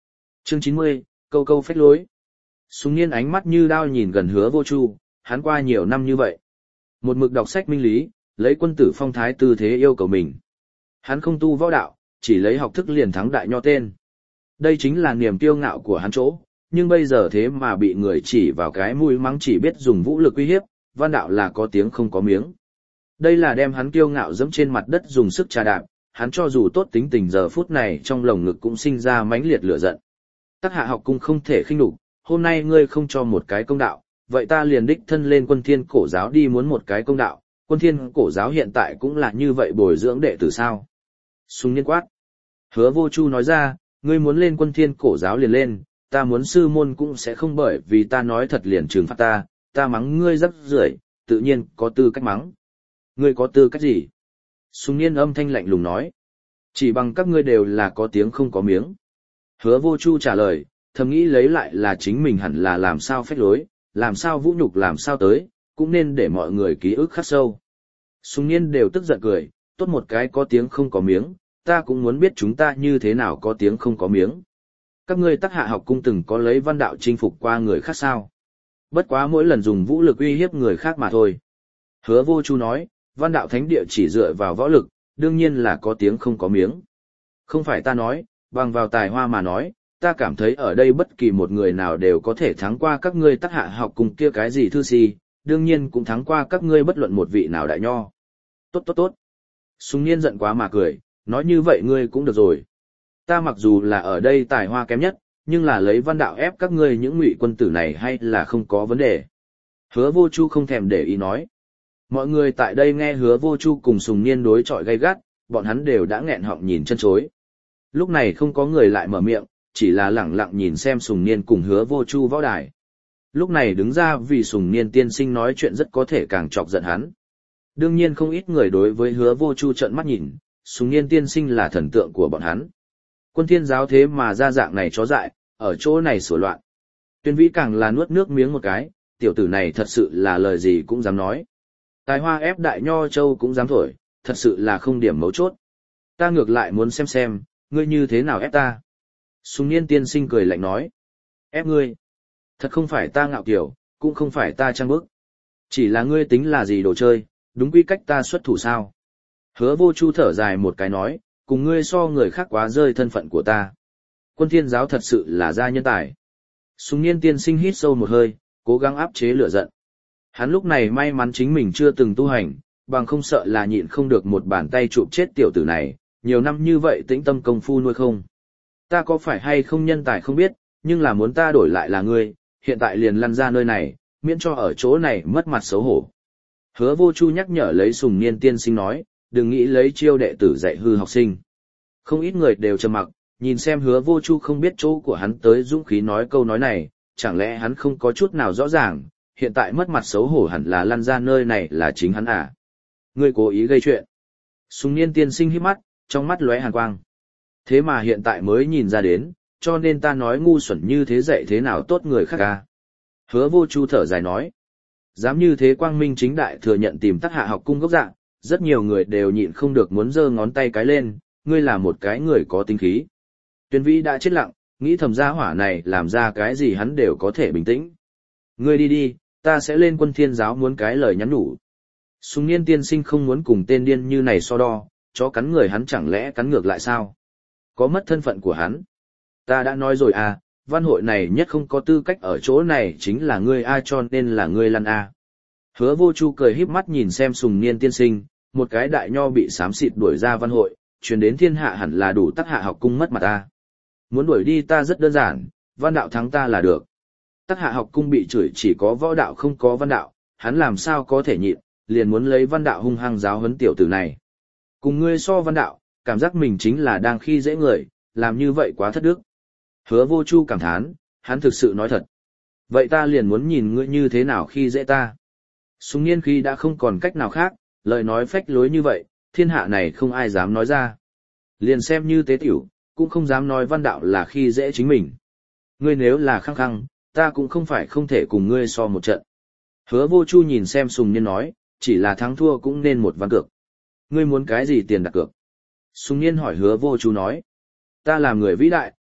Chương chín mươi, câu câu phách lối. Sùng Niên ánh mắt như đao nhìn gần Hứa Vô Chu, hắn qua nhiều năm như vậy. Một mực đọc sách minh lý, lấy quân tử phong thái tư thế yêu cầu mình. Hắn không tu võ đạo, chỉ lấy học thức liền thắng đại nho tên. Đây chính là niềm kiêu ngạo của hắn chỗ, nhưng bây giờ thế mà bị người chỉ vào cái mũi mắng chỉ biết dùng vũ lực uy hiếp, văn đạo là có tiếng không có miếng. Đây là đem hắn kiêu ngạo dẫm trên mặt đất dùng sức trà đạp, hắn cho dù tốt tính tình giờ phút này trong lồng ngực cũng sinh ra mãnh liệt lửa giận. Tắc Hạ học cung không thể khinh nhục, hôm nay ngươi không cho một cái công đạo, vậy ta liền đích thân lên Quân Thiên Cổ giáo đi muốn một cái công đạo. Quân Thiên Cổ giáo hiện tại cũng là như vậy bồi dưỡng đệ tử sao? Sùng Niên quát. Hứa Vô Chu nói ra, ngươi muốn lên Quân Thiên Cổ giáo liền lên, ta muốn sư môn cũng sẽ không bởi vì ta nói thật liền trừng phạt ta, ta mắng ngươi rắc rưởi, tự nhiên có tư cách mắng. Ngươi có tư cách gì? Sùng Niên âm thanh lạnh lùng nói. Chỉ bằng các ngươi đều là có tiếng không có miếng. Hứa Vô Chu trả lời, thầm nghĩ lấy lại là chính mình hẳn là làm sao phách lối, làm sao vũ nhục làm sao tới, cũng nên để mọi người ký ức khắc sâu. Sùng Niên đều tức giận cười, tốt một cái có tiếng không có miếng, ta cũng muốn biết chúng ta như thế nào có tiếng không có miếng. Các ngươi Tắc Hạ học cung từng có lấy văn đạo chinh phục qua người khác sao? Bất quá mỗi lần dùng vũ lực uy hiếp người khác mà thôi. Hứa Vô Chu nói, văn đạo thánh địa chỉ dựa vào võ lực, đương nhiên là có tiếng không có miếng. Không phải ta nói, bằng vào tài hoa mà nói, ta cảm thấy ở đây bất kỳ một người nào đều có thể thắng qua các ngươi Tắc Hạ học cung kia cái gì thư si, đương nhiên cũng thắng qua các ngươi bất luận một vị nào đại nho. Tốt tốt tốt. Sùng Niên giận quá mà cười, nói như vậy ngươi cũng được rồi. Ta mặc dù là ở đây tài hoa kém nhất, nhưng là lấy văn đạo ép các ngươi những ngụy quân tử này hay là không có vấn đề. Hứa Vô Chu không thèm để ý nói. Mọi người tại đây nghe Hứa Vô Chu cùng Sùng Niên đối chọi gay gắt, bọn hắn đều đã nghẹn họng nhìn chân chối. Lúc này không có người lại mở miệng, chỉ là lẳng lặng nhìn xem Sùng Niên cùng Hứa Vô Chu võ đài. Lúc này đứng ra vì Sùng Niên tiên sinh nói chuyện rất có thể càng chọc giận hắn. Đương nhiên không ít người đối với Hứa Vô Chu trợn mắt nhìn, Sùng Niên tiên sinh là thần tượng của bọn hắn. Quân Thiên giáo thế mà ra dạng này chó dại, ở chỗ này sửa loạn. Tuyên Vĩ càng là nuốt nước miếng một cái, tiểu tử này thật sự là lời gì cũng dám nói. Tài hoa ép đại nho châu cũng dám thổi, thật sự là không điểm mấu chốt. Ta ngược lại muốn xem xem, ngươi như thế nào ép ta. Sùng Niên tiên sinh cười lạnh nói. Ép ngươi? Thật không phải ta ngạo kiểu, cũng không phải ta trang bức. Chỉ là ngươi tính là gì đồ chơi, đúng quy cách ta xuất thủ sao. Hứa Vô Chu thở dài một cái nói, cùng ngươi so người khác quá rơi thân phận của ta. Quân Thiên giáo thật sự là gia nhân tài. Sùng Niên tiên sinh hít sâu một hơi, cố gắng áp chế lửa giận. Hắn lúc này may mắn chính mình chưa từng tu hành, bằng không sợ là nhịn không được một bàn tay chụp chết tiểu tử này, nhiều năm như vậy tĩnh tâm công phu nuôi không. Ta có phải hay không nhân tài không biết, nhưng là muốn ta đổi lại là ngươi, hiện tại liền lăn ra nơi này, miễn cho ở chỗ này mất mặt xấu hổ. Hứa Vô Chu nhắc nhở lấy Sùng Niên tiên sinh nói, đừng nghĩ lấy chiêu đệ tử dạy hư học sinh. Không ít người đều trầm mặc, nhìn xem Hứa Vô Chu không biết chỗ của hắn tới dũng khí nói câu nói này, chẳng lẽ hắn không có chút nào rõ ràng, hiện tại mất mặt xấu hổ hẳn là lăn ra nơi này là chính hắn à. Ngươi cố ý gây chuyện. Sùng Niên tiên sinh híp mắt, trong mắt lóe hàn quang. Thế mà hiện tại mới nhìn ra đến, cho nên ta nói ngu xuẩn như thế dạy thế nào tốt người khác à. Hứa Vô Chu thở dài nói. Dám như thế quang minh chính đại thừa nhận tìm Tắc Hạ học cung gốc dạng, rất nhiều người đều nhịn không được muốn giơ ngón tay cái lên, ngươi là một cái người có tính khí. Tuyên Vĩ đã chết lặng, nghĩ thầm gia hỏa này làm ra cái gì hắn đều có thể bình tĩnh. Ngươi đi đi, ta sẽ lên Quân Thiên giáo muốn cái lời nhắn nhủ. Sùng Niên tiên sinh không muốn cùng tên điên như này so đo, chó cắn người hắn chẳng lẽ cắn ngược lại sao? Có mất thân phận của hắn. Ta đã nói rồi à, văn hội này nhất không có tư cách ở chỗ này chính là ngươi a cho nên là ngươi lăn a. Hứa Vô Chu cười híp mắt nhìn xem Sùng Niên tiên sinh, một cái đại nho bị xám xịt đuổi ra văn hội, truyền đến thiên hạ hẳn là đủ Tắc Hạ học cung mất mặt ta. Muốn đuổi đi ta rất đơn giản, văn đạo thắng ta là được. Tắc Hạ học cung bị chửi chỉ có võ đạo không có văn đạo, hắn làm sao có thể nhịn, liền muốn lấy văn đạo hung hăng giáo huấn tiểu tử này. Cùng ngươi so văn đạo, cảm giác mình chính là đang khi dễ người, làm như vậy quá thất đức. Hứa Vô Chu cảm thán, hắn thực sự nói thật. Vậy ta liền muốn nhìn ngươi như thế nào khi dễ ta. Sùng Niên khi đã không còn cách nào khác, lời nói phách lối như vậy, thiên hạ này không ai dám nói ra. Liền xem như tế tiểu, cũng không dám nói văn đạo là khi dễ chính mình. Ngươi nếu là khăng khăng, ta cũng không phải không thể cùng ngươi so một trận. Hứa Vô Chu nhìn xem Sùng Niên nói, chỉ là thắng thua cũng nên một ván cược. Ngươi muốn cái gì tiền đặt cược? Sùng Niên hỏi Hứa Vô Chu nói. Ta làm người vĩ đại,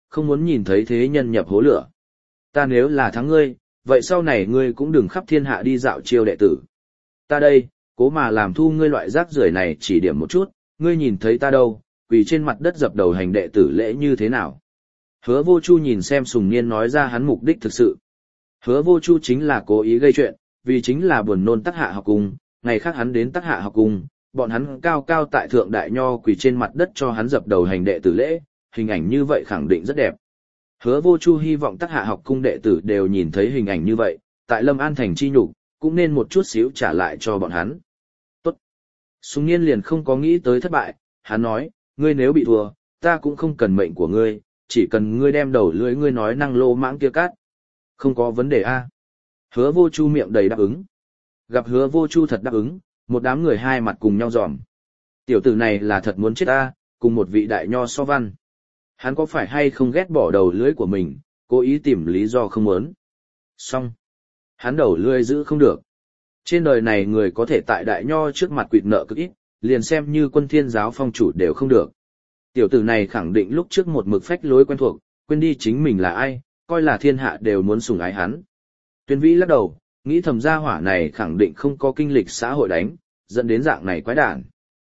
không muốn nhìn thấy thế nhân nhập hố lửa. Ta nếu là thắng ngươi, vậy sau này ngươi cũng đừng khắp thiên hạ đi dạo chiêu đệ tử. Ta đây, cố mà làm thu ngươi loại rác rưởi này chỉ điểm một chút, ngươi nhìn thấy ta đâu, quỳ trên mặt đất dập đầu hành đệ tử lễ như thế nào. Hứa Vô Chu nhìn xem Sùng Niên nói ra hắn mục đích thực sự. Hứa Vô Chu chính là cố ý gây chuyện, vì chính là buồn nôn Tắc Hạ học cung, ngày khác hắn đến Tắc Hạ học cung, bọn hắn cao cao tại thượng đại nho quỳ trên mặt đất cho hắn dập đầu hành đệ tử lễ, hình ảnh như vậy khẳng định rất đẹp. Hứa Vô Chu hy vọng Tắc Hạ học cung đệ tử đều nhìn thấy hình ảnh như vậy, tại Lâm An thành chi nhục, cũng nên một chút xíu trả lại cho bọn hắn. Tốt. Sùng Niên liền không có nghĩ tới thất bại, hắn nói, ngươi nếu bị thua, ta cũng không cần mệnh của ngươi, chỉ cần ngươi đem đầu lưỡi ngươi nói năng lô mãng kia cắt. Không có vấn đề a. Hứa Vô Chu miệng đầy đáp ứng. Gặp Hứa Vô Chu thật đáp ứng, một đám người hai mặt cùng nhau dòm. Tiểu tử này là thật muốn chết ta, cùng một vị đại nho so văn. Hắn có phải hay không ghét bỏ đầu lưỡi của mình, cố ý tìm lý do không muốn. Xong. Hắn đầu lưỡi giữ không được. Trên đời này người có thể tại đại nho trước mặt quỵt nợ cực ít, liền xem như Quân Thiên giáo phong chủ đều không được. Tiểu tử này khẳng định lúc trước một mực phách lối quen thuộc, quên đi chính mình là ai, coi là thiên hạ đều muốn sủng ái hắn. Tuyên Vĩ lắc đầu, nghĩ thầm gia hỏa này khẳng định không có kinh lịch xã hội đánh, dẫn đến dạng này quái đản.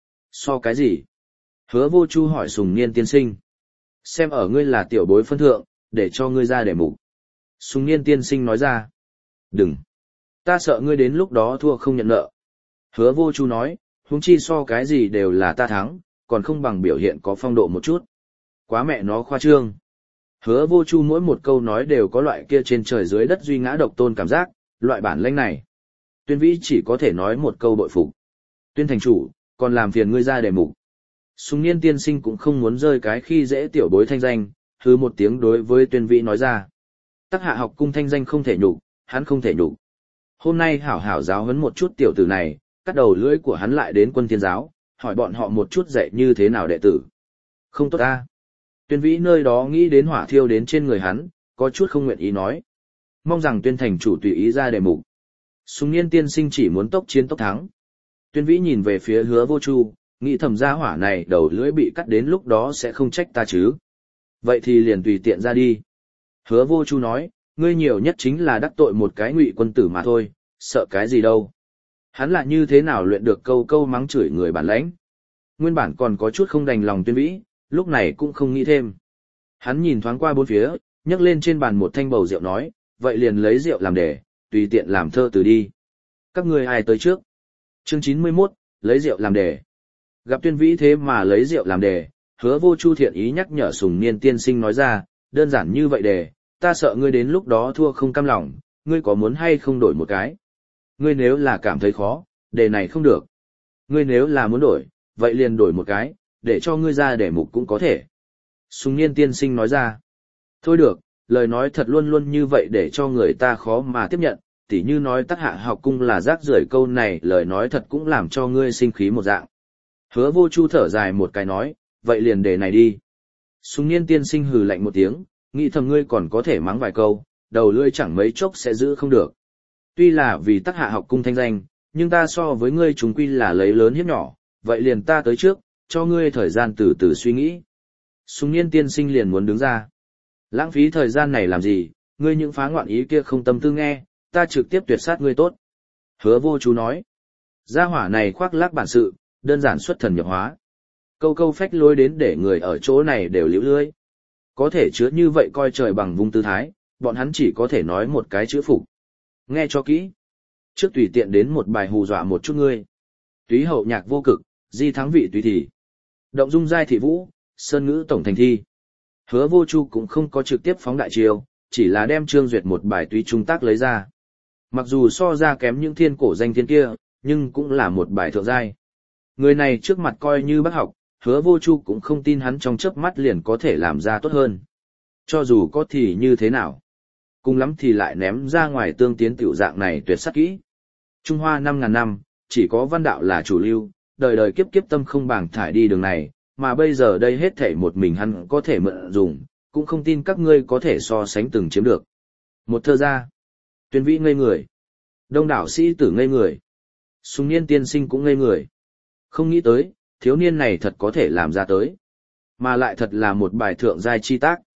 So cái gì? Hứa Vô Chu hỏi Sùng Niên tiên sinh. Xem ở ngươi là tiểu bối phân thượng, để cho ngươi ra để mục. Sùng Niên tiên sinh nói ra. Đừng. Ta sợ ngươi đến lúc đó thua không nhận nợ. Hứa Vô Chu nói, huống chi so cái gì đều là ta thắng, còn không bằng biểu hiện có phong độ một chút. Quá mẹ nó khoa trương. Hứa Vô Chu mỗi một câu nói đều có loại kia trên trời dưới đất duy ngã độc tôn cảm giác, loại bản lĩnh này. Tuyên Vĩ chỉ có thể nói một câu bội phục. Tuyên thành chủ, còn làm phiền ngươi ra đề mục. Sùng Niên tiên sinh cũng không muốn rơi cái khi dễ tiểu bối thanh danh, hứ một tiếng đối với Tuyên Vĩ nói ra. Tắc Hạ học cung thanh danh không thể nhục, hắn không thể nhục. Hôm nay hảo hảo giáo huấn một chút tiểu tử này, cắt đầu lưỡi của hắn lại đến Quân Thiên giáo, hỏi bọn họ một chút dạy như thế nào đệ tử. Không tốt ta. Tuyên Vĩ nơi đó nghĩ đến hỏa thiêu đến trên người hắn, có chút không nguyện ý nói. Mong rằng Tuyên thành chủ tùy ý ra đề mục. Sùng Niên tiên sinh chỉ muốn tốc chiến tốc thắng. Tuyên Vĩ nhìn về phía Hứa Vô Chu, nghĩ thầm gia hỏa này đầu lưỡi bị cắt đến lúc đó sẽ không trách ta chứ. Vậy thì liền tùy tiện ra đi. Hứa Vô Chu nói, ngươi nhiều nhất chính là đắc tội một cái ngụy quân tử mà thôi, sợ cái gì đâu. Hắn là như thế nào luyện được câu câu mắng chửi người bản lãnh. Nguyên bản còn có chút không đành lòng Tuyên Vĩ, lúc này cũng không nghĩ thêm. Hắn nhìn thoáng qua bốn phía, nhấc lên trên bàn một thanh bầu rượu nói, vậy liền lấy rượu làm đề, tùy tiện làm thơ từ đi. Các ngươi ai tới trước? Chương chín mươi mốt, lấy rượu làm đề. Gặp Tuyên Vĩ thế mà lấy rượu làm đề, Hứa Vô Chu thiện ý nhắc nhở Sùng Niên tiên sinh nói ra, đơn giản như vậy đề, ta sợ ngươi đến lúc đó thua không cam lòng, ngươi có muốn hay không đổi một cái? Ngươi nếu là cảm thấy khó, đề này không được. Ngươi nếu là muốn đổi, vậy liền đổi một cái, để cho ngươi ra để mục cũng có thể. Sùng Niên tiên sinh nói ra. Thôi được, lời nói thật luôn luôn như vậy để cho người ta khó mà tiếp nhận, tỉ như nói Tắc Hạ học cung là rác rưởi câu này lời nói thật cũng làm cho ngươi sinh khí một dạng. Hứa Vô Chu thở dài một cái nói, vậy liền đề này đi. Sùng Niên tiên sinh hừ lạnh một tiếng, nghĩ thầm ngươi còn có thể mắng vài câu, đầu lưỡi chẳng mấy chốc sẽ giữ không được. Tuy là vì Tắc Hạ học cung thanh danh, nhưng ta so với ngươi chúng quy là lấy lớn hiếp nhỏ, vậy liền ta tới trước, cho ngươi thời gian từ từ suy nghĩ. Sùng Niên tiên sinh liền muốn đứng ra. Lãng phí thời gian này làm gì, ngươi những phá ngoạn ý kia không tâm tư nghe, ta trực tiếp tuyệt sát ngươi tốt. Hứa Vô Chu nói. Gia hỏa này khoác lác bản sự, đơn giản xuất thần nhập hóa. Câu câu phách lối đến để người ở chỗ này đều liễu lưỡi. Có thể chứa như vậy coi trời bằng vung tư thái, bọn hắn chỉ có thể nói một cái chữ phục. Nghe cho kỹ. Trước tùy tiện đến một bài hù dọa một chút ngươi. Túy hậu nhạc vô cực, di thắng vị tùy thị. Động dung giai thị vũ, sơn ngữ tổng thành thi. Hứa Vô Chu cũng không có trực tiếp phóng đại chiêu, chỉ là đem Trương Duyệt một bài túy trung tác lấy ra. Mặc dù so ra kém những thiên cổ danh thiên kia, nhưng cũng là một bài thượng giai. Người này trước mặt coi như bác học, Hứa Vô Chu cũng không tin hắn trong chớp mắt liền có thể làm ra tốt hơn. Cho dù có thì như thế nào. Cùng lắm thì lại ném ra ngoài tương tiến tiểu dạng này tuyệt sắc kỹ. Trung Hoa năm ngàn năm, chỉ có văn đạo là chủ lưu, đời đời kiếp kiếp tâm không bảng thải đi đường này, mà bây giờ đây hết thảy một mình hắn có thể mượn dùng, cũng không tin các ngươi có thể so sánh từng chiếm được. Một thơ ra, Tuyên Vĩ ngây người, đông đảo sĩ tử ngây người, Sùng Niên tiên sinh cũng ngây người. Không nghĩ tới, thiếu niên này thật có thể làm ra tới, mà lại thật là một bài thượng giai chi tác.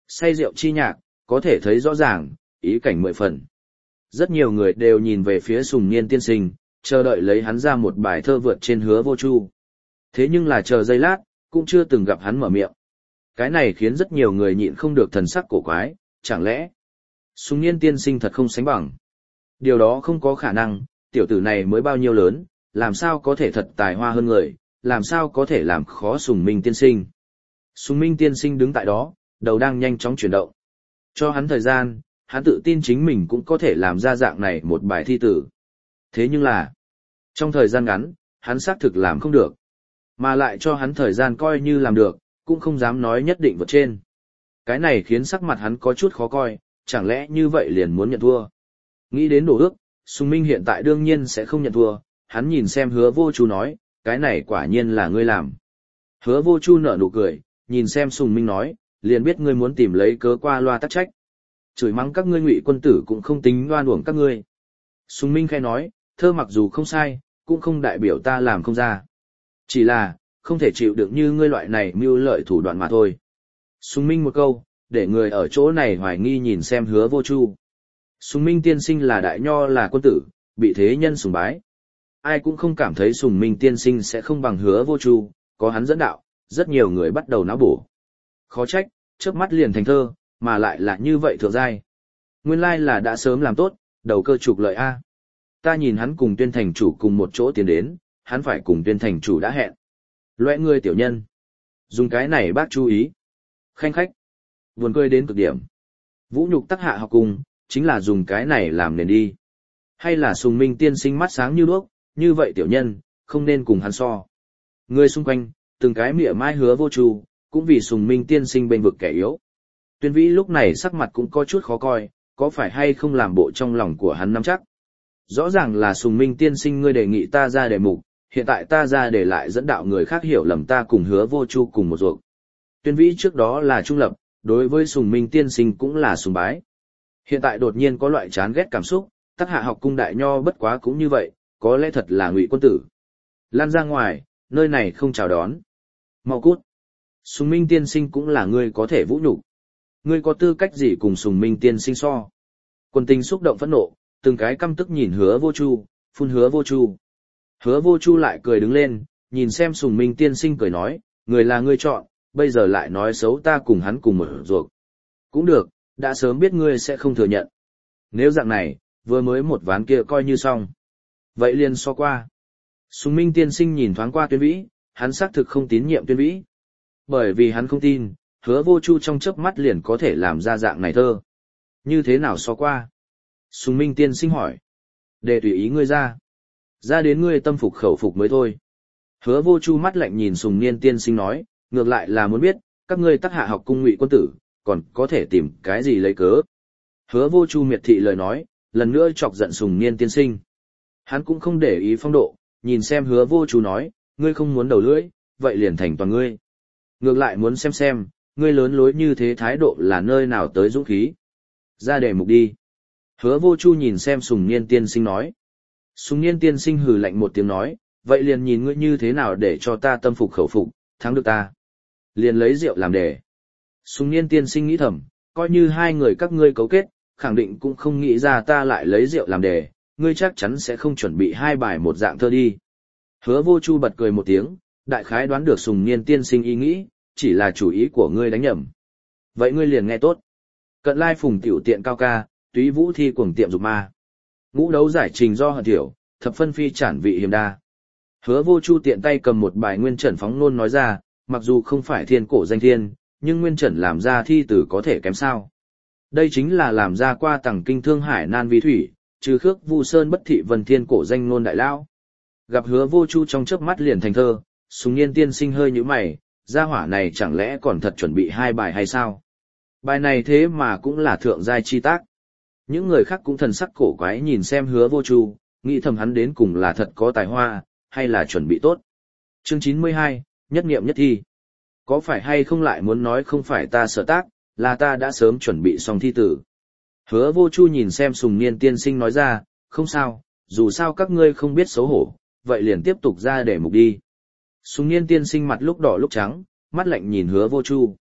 Say rượu chi nhạc, có thể thấy rõ ràng, ý cảnh mười phần. Rất nhiều người đều nhìn về phía Sùng Niên tiên sinh, chờ đợi lấy hắn ra một bài thơ vượt trên Hứa Vô Chu. Thế nhưng là chờ giây lát, cũng chưa từng gặp hắn mở miệng. Cái này khiến rất nhiều người nhịn không được thần sắc cổ quái, chẳng lẽ Sùng Niên tiên sinh thật không sánh bằng. Điều đó không có khả năng, tiểu tử này mới bao nhiêu lớn, làm sao có thể thật tài hoa hơn người, làm sao có thể làm khó Sùng Minh tiên sinh. Sùng Minh tiên sinh đứng tại đó, đầu đang nhanh chóng chuyển động. Cho hắn thời gian, hắn tự tin chính mình cũng có thể làm ra dạng này một bài thi tử. Thế nhưng là, trong thời gian ngắn, hắn xác thực làm không được. Mà lại cho hắn thời gian coi như làm được, cũng không dám nói nhất định vượt trên. Cái này khiến sắc mặt hắn có chút khó coi, chẳng lẽ như vậy liền muốn nhận thua. Nghĩ đến đổ ước, Sùng Minh hiện tại đương nhiên sẽ không nhận thua, hắn nhìn xem Hứa Vô Chu nói, cái này quả nhiên là ngươi làm. Hứa Vô Chu nở nụ cười, nhìn xem Sùng Minh nói, liền biết ngươi muốn tìm lấy cớ qua loa tắc trách. Chửi mắng các ngươi Ngụy quân tử cũng không tính oan uổng các ngươi. Sùng Minh khẽ nói, thơ mặc dù không sai, cũng không đại biểu ta làm không ra. Chỉ là, không thể chịu được như ngươi loại này mưu lợi thủ đoạn mà thôi. Sùng Minh một câu, để người ở chỗ này hoài nghi nhìn xem Hứa Vô Chu. Sùng Minh tiên sinh là đại nho là quân tử, bị thế nhân sùng bái. Ai cũng không cảm thấy Sùng Minh tiên sinh sẽ không bằng Hứa Vô Chu, có hắn dẫn đạo, rất nhiều người bắt đầu não bổ. Khó trách, trước mắt liền thành thơ, mà lại là như vậy thượng giai. Nguyên lai là đã sớm làm tốt, đầu cơ trục lợi A. Ta nhìn hắn cùng Tuyên thành chủ cùng một chỗ tiến đến, hắn phải cùng Tuyên thành chủ đã hẹn. Loại người tiểu nhân. Dùng cái này bác chú ý. Khanh khách. Buồn cười đến cực điểm. Vũ nhục tắc hạ học cùng, chính là dùng cái này làm nền đi. Hay là Sùng Minh tiên sinh mắt sáng như đuốc, như vậy tiểu nhân, không nên cùng hắn so. Người xung quanh, từng cái mỉa mai Hứa Vô Chu, cũng vì Sùng Minh tiên sinh bên vực kẻ yếu. Tuyên Vĩ lúc này sắc mặt cũng có chút khó coi, có phải hay không làm bộ trong lòng của hắn nắm chắc. Rõ ràng là Sùng Minh tiên sinh ngươi đề nghị ta ra đề mục, hiện tại ta ra để lại dẫn đạo người khác hiểu lầm ta cùng Hứa Vô Chu cùng một ruột. Tuyên Vĩ trước đó là trung lập, đối với Sùng Minh tiên sinh cũng là sùng bái. Hiện tại đột nhiên có loại chán ghét cảm xúc, Tắc Hạ học cung đại nho bất quá cũng như vậy, có lẽ thật là Ngụy quân tử. Lan ra ngoài, nơi này không chào đón. Mau cút. Sùng Minh tiên sinh cũng là ngươi có thể vũ nhục. Ngươi có tư cách gì cùng Sùng Minh tiên sinh so? Quân tình xúc động phẫn nộ, từng cái căm tức nhìn Hứa Vô Chu, phun Hứa Vô Chu. Hứa Vô Chu lại cười đứng lên, nhìn xem Sùng Minh tiên sinh cười nói, người là ngươi chọn, bây giờ lại nói xấu ta cùng hắn cùng một ruột. Cũng được, đã sớm biết ngươi sẽ không thừa nhận. Nếu dạng này, vừa mới một ván kia coi như xong. Vậy liền so qua. Sùng Minh tiên sinh nhìn thoáng qua Tuyên Vĩ, hắn xác thực không tín nhiệm Tuyên Vĩ. Bởi vì hắn không tin, Hứa Vô Chu trong chớp mắt liền có thể làm ra dạng này thơ. Như thế nào so qua? Sùng Minh tiên sinh hỏi. Để tùy ý ngươi ra. Ra đến ngươi tâm phục khẩu phục mới thôi. Hứa Vô Chu mắt lạnh nhìn Sùng Niên tiên sinh nói, ngược lại là muốn biết, các ngươi Tắc Hạ học cung Ngụy quân tử, còn có thể tìm cái gì lấy cớ. Hứa Vô Chu miệt thị lời nói, lần nữa chọc giận Sùng Niên tiên sinh. Hắn cũng không để ý phong độ, nhìn xem Hứa Vô Chu nói, ngươi không muốn đầu lưỡi, vậy liền thành toàn ngươi. Ngược lại muốn xem xem, ngươi lớn lối như thế thái độ là nơi nào tới dũng khí. Ra đề mục đi. Hứa Vô Chu nhìn xem Sùng Niên tiên sinh nói. Sùng Niên tiên sinh hừ lạnh một tiếng nói, vậy liền nhìn ngươi như thế nào để cho ta tâm phục khẩu phục, thắng được ta. Liền lấy rượu làm đề. Sùng Niên tiên sinh nghĩ thầm, coi như hai người các ngươi cấu kết, khẳng định cũng không nghĩ ra ta lại lấy rượu làm đề, ngươi chắc chắn sẽ không chuẩn bị hai bài một dạng thơ đi. Hứa Vô Chu bật cười một tiếng, đại khái đoán được Sùng Niên tiên sinh ý nghĩ, chỉ là chủ ý của ngươi đánh nhầm. Vậy ngươi liền nghe tốt. Cận lai phùng tiểu tiện cao ca, túy vũ thi cuồng tiệm dục ma. Ngũ đấu giải trình do hận thiểu, thập phân phi trản vị hiểm đa. Hứa Vô Chu tiện tay cầm một bài nguyên trần phóng nôn nói ra, mặc dù không phải thiên cổ danh thiên, nhưng nguyên trần làm ra thi tử có thể kém sao. Đây chính là làm ra qua tầng kinh thương hải nan vi thủy, trừ khước vu sơn bất thị vân thiên cổ danh nôn đại lao. Gặp Hứa Vô Chu trong chớp mắt liền thành thơ, Sùng Niên tiên sinh hơi nhíu mày, gia hỏa này chẳng lẽ còn thật chuẩn bị hai bài hay sao? Bài này thế mà cũng là thượng giai chi tác. Những người khác cũng thần sắc cổ quái nhìn xem Hứa Vô Chu, nghĩ thầm hắn đến cùng là thật có tài hoa, hay là chuẩn bị tốt. Chương chín mươi hai, nhất nghiệm nhất thi. Có phải hay không lại muốn nói không phải ta sở tác, là ta đã sớm chuẩn bị xong thi tử. Hứa Vô Chu nhìn xem Sùng Niên tiên sinh nói ra, không sao, dù sao các ngươi không biết xấu hổ, vậy liền tiếp tục ra để mục đi. Sùng Niên tiên sinh mặt lúc đỏ lúc trắng, mắt lạnh nhìn Hứa Vô Chu.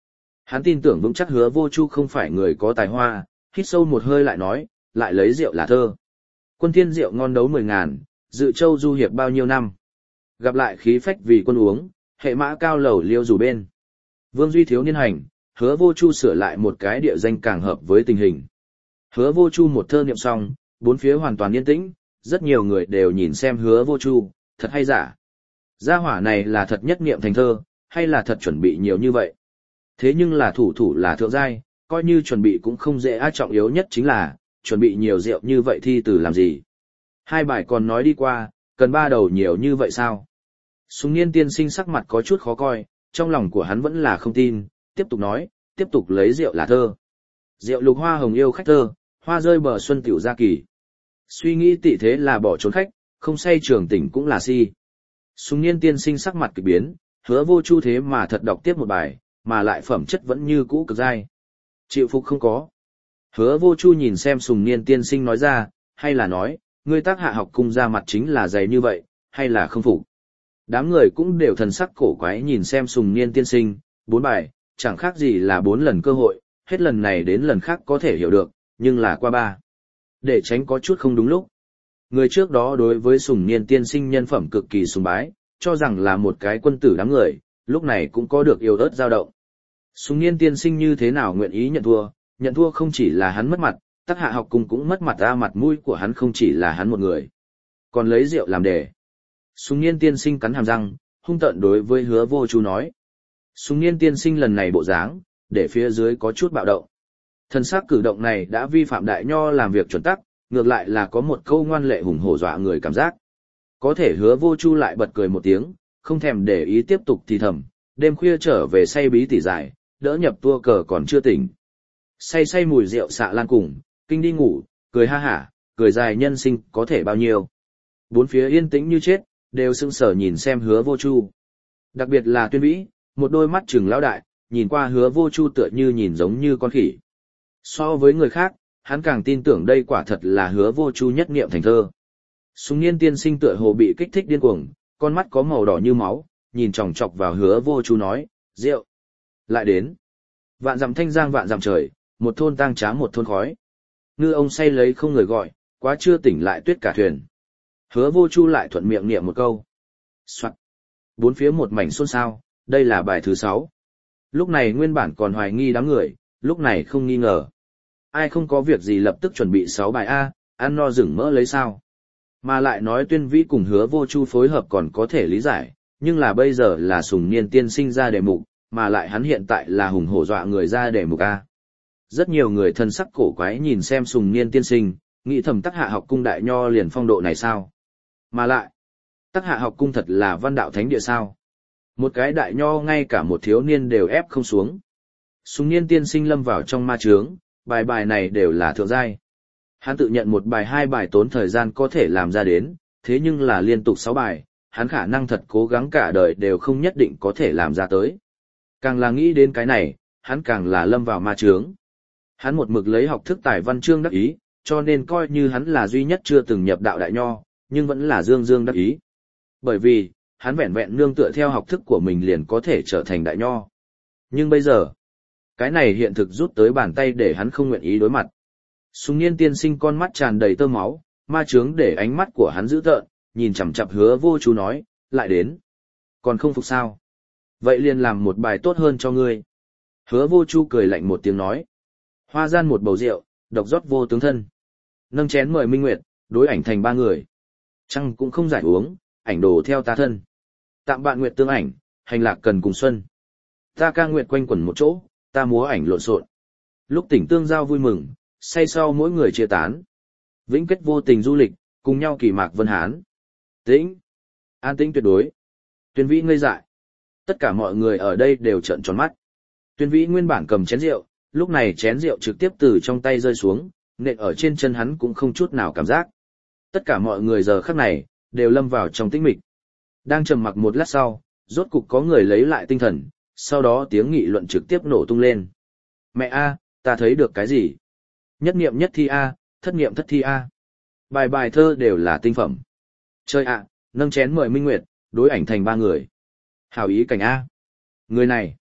Hắn tin tưởng vững chắc Hứa Vô Chu không phải người có tài hoa, hít sâu một hơi lại nói, lại lấy rượu là thơ. Quân thiên rượu ngon đấu mười ngàn, dự châu du hiệp bao nhiêu năm. Gặp lại khí phách vì quân uống, hệ mã cao lầu liêu dù bên. Vương Duy thiếu niên hành, Hứa Vô Chu sửa lại một cái địa danh càng hợp với tình hình. Hứa Vô Chu một thơ niệm xong, bốn phía hoàn toàn yên tĩnh, rất nhiều người đều nhìn xem Hứa Vô Chu, thật hay giả. Gia hỏa này là thật nhất niệm thành thơ, hay là thật chuẩn bị nhiều như vậy. Thế nhưng là thủ thủ là thượng giai, coi như chuẩn bị cũng không dễ, ai trọng yếu nhất chính là, chuẩn bị nhiều rượu như vậy thi từ làm gì. Hai bài còn nói đi qua, cần ba đầu nhiều như vậy sao? Sùng Niên tiên sinh sắc mặt có chút khó coi, trong lòng của hắn vẫn là không tin, tiếp tục nói, tiếp tục lấy rượu là thơ. Rượu lục hoa hồng yêu khách thơ, hoa rơi bờ xuân tiểu gia kỳ. Suy nghĩ tị thế là bỏ trốn khách, không say trường tỉnh cũng là si. Sùng Niên tiên sinh sắc mặt kỳ biến, Hứa Vô Chu thế mà thật đọc tiếp một bài, mà lại phẩm chất vẫn như cũ cực dai. Chịu phục không có. Hứa Vô Chu nhìn xem Sùng Niên tiên sinh nói ra, hay là nói, ngươi tác hạ học cung ra mặt chính là dày như vậy, hay là không phục. Đám người cũng đều thần sắc cổ quái nhìn xem Sùng Niên tiên sinh, bốn bài, chẳng khác gì là bốn lần cơ hội, hết lần này đến lần khác có thể hiểu được, nhưng là qua ba. Để tránh có chút không đúng lúc. Người trước đó đối với Sùng Niên tiên sinh nhân phẩm cực kỳ sùng bái, cho rằng là một cái quân tử đám người, lúc này cũng có được yêu ớt dao động. Sùng Niên tiên sinh như thế nào nguyện ý nhận thua, nhận thua không chỉ là hắn mất mặt, Tắc Hạ học cung cũng mất mặt, ra mặt mũi của hắn không chỉ là hắn một người. Còn lấy rượu làm đề. Sùng Niên tiên sinh cắn hàm răng, hung tợn đối với Hứa Vô Chu nói. Sùng Niên tiên sinh lần này bộ dáng, để phía dưới có chút bạo động. Thần sắc cử động này đã vi phạm đại nho làm việc chuẩn tắc, ngược lại là có một câu ngoan lệ hùng hổ dọa người cảm giác. Có thể Hứa Vô Chu lại bật cười một tiếng, không thèm để ý tiếp tục thì thầm, đêm khuya trở về say bí tỉ giải, đỡ nhập tua cờ còn chưa tỉnh. Say say mùi rượu xạ lan cùng, kinh đi ngủ, cười ha hả, cười dài nhân sinh có thể bao nhiêu. Bốn phía yên tĩnh như chết, đều sững sờ nhìn xem Hứa Vô Chu. Đặc biệt là Tuyên Vĩ, một đôi mắt trừng lão đại, nhìn qua Hứa Vô Chu tựa như nhìn giống như con khỉ. So với người khác, hắn càng tin tưởng đây quả thật là Hứa Vô Chu nhất niệm thành thơ. Sùng Niên tiên sinh tựa hồ bị kích thích điên cuồng, con mắt có màu đỏ như máu, nhìn chòng chọc vào Hứa Vô Chu nói, rượu. Lại đến. Vạn dặm thanh giang vạn dặm trời, một thôn tang trá một thôn khói. Ngư ông say lấy không người gọi, quá chưa tỉnh lại tuyết cả thuyền. Hứa Vô Chu lại thuận miệng niệm một câu. Soạn. Bốn phía một mảnh xôn xao, đây là bài thứ sáu. Lúc này nguyên bản còn hoài nghi đám người, lúc này không nghi ngờ. Ai không có việc gì lập tức chuẩn bị sáu bài A, ăn no rừng mỡ lấy sao. Mà lại nói Tuyên Vĩ cùng Hứa Vô Chu phối hợp còn có thể lý giải, nhưng là bây giờ là Sùng Niên tiên sinh ra đề mục, mà lại hắn hiện tại là hùng hổ dọa người ra đề mục A. Rất nhiều người thân sắc cổ quái nhìn xem Sùng Niên tiên sinh, nghĩ thầm Tắc Hạ học cung đại nho liền phong độ này sao. Mà lại, Tắc Hạ học cung thật là văn đạo thánh địa sao. Một cái đại nho ngay cả một thiếu niên đều ép không xuống. Sùng Niên tiên sinh lâm vào trong ma chướng, bài bài này đều là thượng giai. Hắn tự nhận một bài hai bài tốn thời gian có thể làm ra đến, thế nhưng là liên tục sáu bài, hắn khả năng thật cố gắng cả đời đều không nhất định có thể làm ra tới. Càng là nghĩ đến cái này, hắn càng là lâm vào ma chướng. Hắn một mực lấy học thức tài văn chương đắc ý, cho nên coi như hắn là duy nhất chưa từng nhập đạo đại nho, nhưng vẫn là dương dương đắc ý. Bởi vì, hắn vẹn vẹn nương tựa theo học thức của mình liền có thể trở thành đại nho. Nhưng bây giờ, cái này hiện thực rút tới bàn tay để hắn không nguyện ý đối mặt. Sùng Niên tiên sinh con mắt tràn đầy tơ máu, ma chướng để ánh mắt của hắn dữ tợn, nhìn chằm chằm Hứa Vô Chu nói, lại đến. Còn không phục sao? Vậy liền làm một bài tốt hơn cho ngươi. Hứa Vô Chu cười lạnh một tiếng nói. Hoa gian một bầu rượu, độc rót vô tướng thân. Nâng chén mời Minh Nguyệt, đối ảnh thành ba người. Trăng cũng không giải uống, ảnh đồ theo ta thân. Tạm bạn nguyệt tương ảnh, hành lạc cần cùng xuân. Ta ca nguyệt quanh quẩn một chỗ, ta múa ảnh lộn xộn. Lúc tỉnh tương giao vui mừng, say sau mỗi người chia tán. Vĩnh kết vô tình du lịch, cùng nhau kỳ mạc vân hán. Tĩnh. An tĩnh tuyệt đối. Tuyên Vĩ ngây dại. Tất cả mọi người ở đây đều trợn tròn mắt. Tuyên Vĩ nguyên bản cầm chén rượu, lúc này chén rượu trực tiếp từ trong tay rơi xuống, nện ở trên chân hắn cũng không chút nào cảm giác. Tất cả mọi người giờ khắc này, đều lâm vào trong tĩnh mịch. Đang trầm mặc một lát sau, rốt cục có người lấy lại tinh thần, sau đó tiếng nghị luận trực tiếp nổ tung lên. Mẹ a, ta thấy được cái gì? Nhất niệm nhất thi a, thất niệm thất thi a. Bài bài thơ đều là tinh phẩm. Chơi ạ, nâng chén mời Minh Nguyệt, đối ảnh thành ba người. Hảo ý cảnh a. Người này,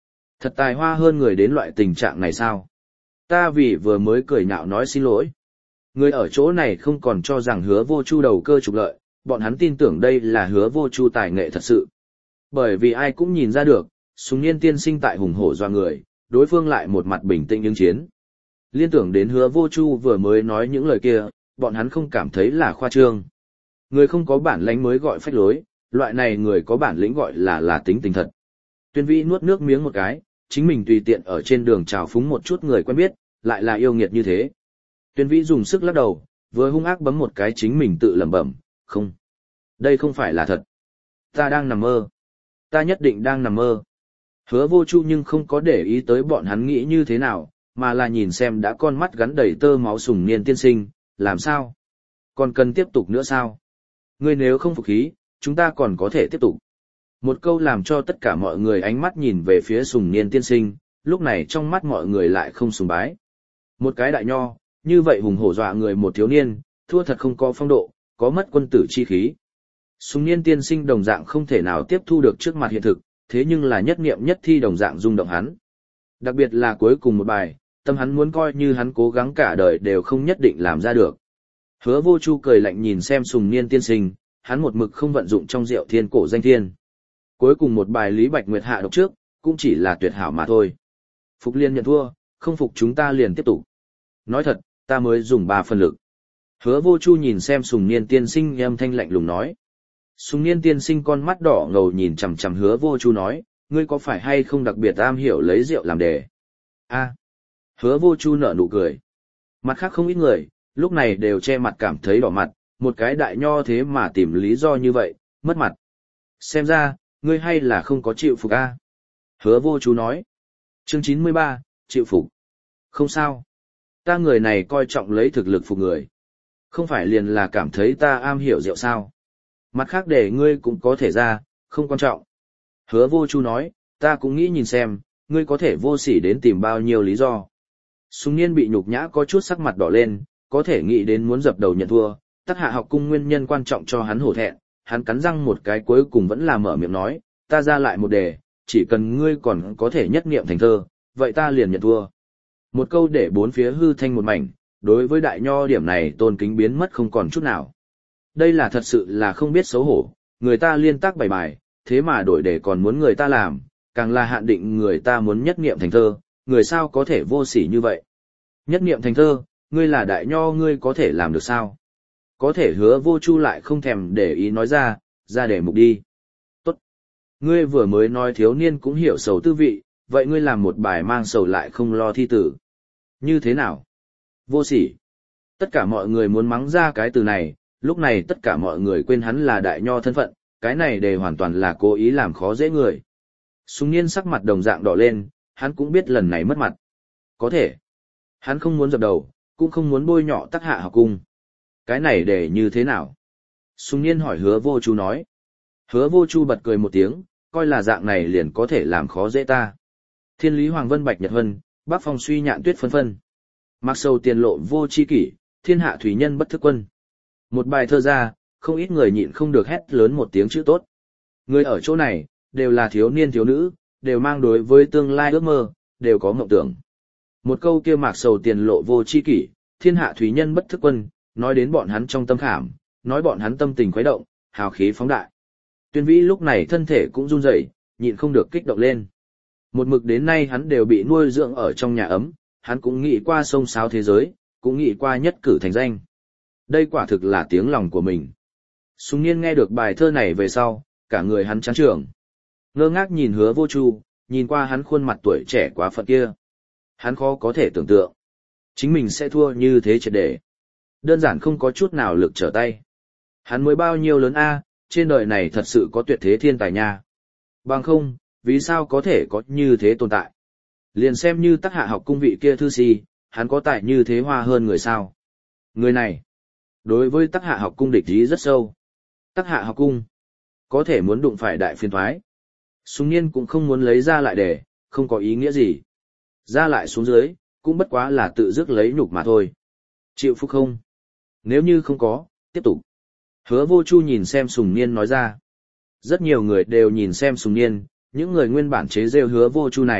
Thật tài hoa hơn người đến loại tình trạng này sao? Ta vì vừa mới cười nhạo nói xin lỗi. Người ở chỗ này không còn cho rằng hứa vô chu đầu cơ trục lợi, bọn hắn tin tưởng đây là hứa vô chu tài nghệ thật sự. Bởi vì ai cũng nhìn ra được, Sùng Niên tiên sinh tại hùng hổ doa người, đối phương lại một mặt bình tĩnh ứng chiến. Liên tưởng đến hứa vô chu vừa mới nói những lời kia, bọn hắn không cảm thấy là khoa trương. Người không có bản lĩnh mới gọi phách lối, loại này người có bản lĩnh gọi là là tính tình thật. Tuyên Vĩ nuốt nước miếng một cái, chính mình tùy tiện ở trên đường chào phúng một chút người quen biết, lại là yêu nghiệt như thế. Tuyên Vĩ dùng sức lắc đầu, vừa hung ác bấm một cái chính mình tự lẩm bẩm, không. Đây không phải là thật. Ta đang nằm mơ. Ta nhất định đang nằm mơ. Hứa vô chu nhưng không có để ý tới bọn hắn nghĩ như thế nào, mà là nhìn xem đã con mắt gắn đầy tơ máu Sùng Niên tiên sinh, làm sao? Còn cần tiếp tục nữa sao? Ngươi nếu không phục khí, chúng ta còn có thể tiếp tục. Một câu làm cho tất cả mọi người ánh mắt nhìn về phía Sùng Niên tiên sinh, lúc này trong mắt mọi người lại không sùng bái. Một cái đại nho, như vậy hùng hổ dọa người một thiếu niên, thua thật không có phong độ, có mất quân tử chi khí. Sùng Niên tiên sinh đồng dạng không thể nào tiếp thu được trước mặt hiện thực, thế nhưng là nhất niệm nhất thi đồng dạng rung động hắn. Đặc biệt là cuối cùng một bài, tâm hắn muốn coi như hắn cố gắng cả đời đều không nhất định làm ra được. Hứa vô chu cười lạnh nhìn xem Sùng Niên tiên sinh, hắn một mực không vận dụng trong rượu thiên cổ danh thiên. Cuối cùng một bài Lý Bạch Nguyệt hạ độc trước, cũng chỉ là tuyệt hảo mà thôi. Phục Liên nhận thua, không phục chúng ta liền tiếp tục. Nói thật, ta mới dùng ba phần lực. Hứa vô chu nhìn xem Sùng Niên tiên sinh âm thanh lạnh lùng nói. Sùng Niên tiên sinh con mắt đỏ ngầu nhìn chằm chằm hứa vô chu nói, ngươi có phải hay không đặc biệt am hiểu lấy rượu làm đề? A. Hứa vô chu nở nụ cười. Mặt khác không ít người, lúc này đều che mặt cảm thấy đỏ mặt, một cái đại nho thế mà tìm lý do như vậy, mất mặt. Xem ra, ngươi hay là không có chịu phục a. Hứa vô chu nói. Chương chín mươi ba, chịu phục. Không sao. Ta người này coi trọng lấy thực lực phục người. Không phải liền là cảm thấy ta am hiểu rượu sao. Mặt khác để ngươi cũng có thể ra, không quan trọng. Hứa vô chu nói, ta cũng nghĩ nhìn xem, ngươi có thể vô sỉ đến tìm bao nhiêu lý do. Sùng Niên bị nhục nhã có chút sắc mặt đỏ lên, có thể nghĩ đến muốn dập đầu nhận thua, Tắc Hạ học cung nguyên nhân quan trọng cho hắn hổ thẹn, hắn cắn răng một cái cuối cùng vẫn là mở miệng nói, ta ra lại một đề, chỉ cần ngươi còn có thể nhất niệm thành thơ, vậy ta liền nhận thua. Một câu để bốn phía hư thanh một mảnh, đối với đại nho điểm này tôn kính biến mất không còn chút nào. Đây là thật sự là không biết xấu hổ, người ta liên tác bảy bài, thế mà đổi để còn muốn người ta làm, càng là hạn định người ta muốn nhất niệm thành thơ, người sao có thể vô sỉ như vậy. Nhất niệm thành thơ, ngươi là đại nho ngươi có thể làm được sao? Có thể hứa vô chu lại không thèm để ý nói ra, ra để mục đi. Tốt. Ngươi vừa mới nói thiếu niên cũng hiểu sầu tư vị, vậy ngươi làm một bài mang sầu lại không lo thi tử. Như thế nào? Vô sỉ. Tất cả mọi người muốn mắng ra cái từ này, lúc này tất cả mọi người quên hắn là đại nho thân phận, cái này đều hoàn toàn là cố ý làm khó dễ người. Sùng Niên sắc mặt đồng dạng đỏ lên, hắn cũng biết lần này mất mặt. Có thể. Hắn không muốn dập đầu, cũng không muốn bôi nhọ Tắc Hạ học cung. Cái này để như thế nào? Sùng Niên hỏi hứa vô chu nói. Hứa vô chu bật cười một tiếng, coi là dạng này liền có thể làm khó dễ ta. Thiên lý hoàng vân bạch nhật hân, bắc phong suy nhạn tuyết phân phân. Mặc sầu tiền lộ vô chi kỷ, thiên hạ thủy nhân bất thức quân. Một bài thơ ra, không ít người nhịn không được hét lớn một tiếng chữ tốt. Người ở chỗ này, đều là thiếu niên thiếu nữ, đều mang đối với tương lai ước mơ, đều có mộng tưởng. Một câu kia mạc sầu tiền lộ vô chi kỷ, thiên hạ thủy nhân bất thức quân, nói đến bọn hắn trong tâm khảm, nói bọn hắn tâm tình khuấy động, hào khí phóng đại. Tuyên Vĩ lúc này thân thể cũng run rẩy, nhịn không được kích động lên. Một mực đến nay hắn đều bị nuôi dưỡng ở trong nhà ấm, hắn cũng nghĩ qua sông sáo thế giới, cũng nghĩ qua nhất cử thành danh. Đây quả thực là tiếng lòng của mình. Sùng Niên nghe được bài thơ này về sau, cả người hắn chán trường. Ngơ ngác nhìn hứa vô chu, nhìn qua hắn khuôn mặt tuổi trẻ quá phận kia. Hắn khó có thể tưởng tượng. Chính mình sẽ thua như thế triệt để. Đơn giản không có chút nào lực trở tay. Hắn mới bao nhiêu lớn a, trên đời này thật sự có tuyệt thế thiên tài nha. Bằng không, vì sao có thể có như thế tồn tại? Liền xem như Tắc Hạ học cung vị kia thư si, hắn có tài như thế hoa hơn người sao? Người này, đối với Tắc Hạ học cung địch ý rất sâu. Tắc Hạ học cung, có thể muốn đụng phải đại phiền toái. Sùng Niên cũng không muốn lấy ra lại để, không có ý nghĩa gì. Ra lại xuống dưới, cũng bất quá là tự dứt lấy nhục mà thôi. Chịu phục không? Nếu như không có, tiếp tục. Hứa vô chu nhìn xem Sùng Niên nói ra. Rất nhiều người đều nhìn xem Sùng Niên, những người nguyên bản chế rêu hứa vô chu này,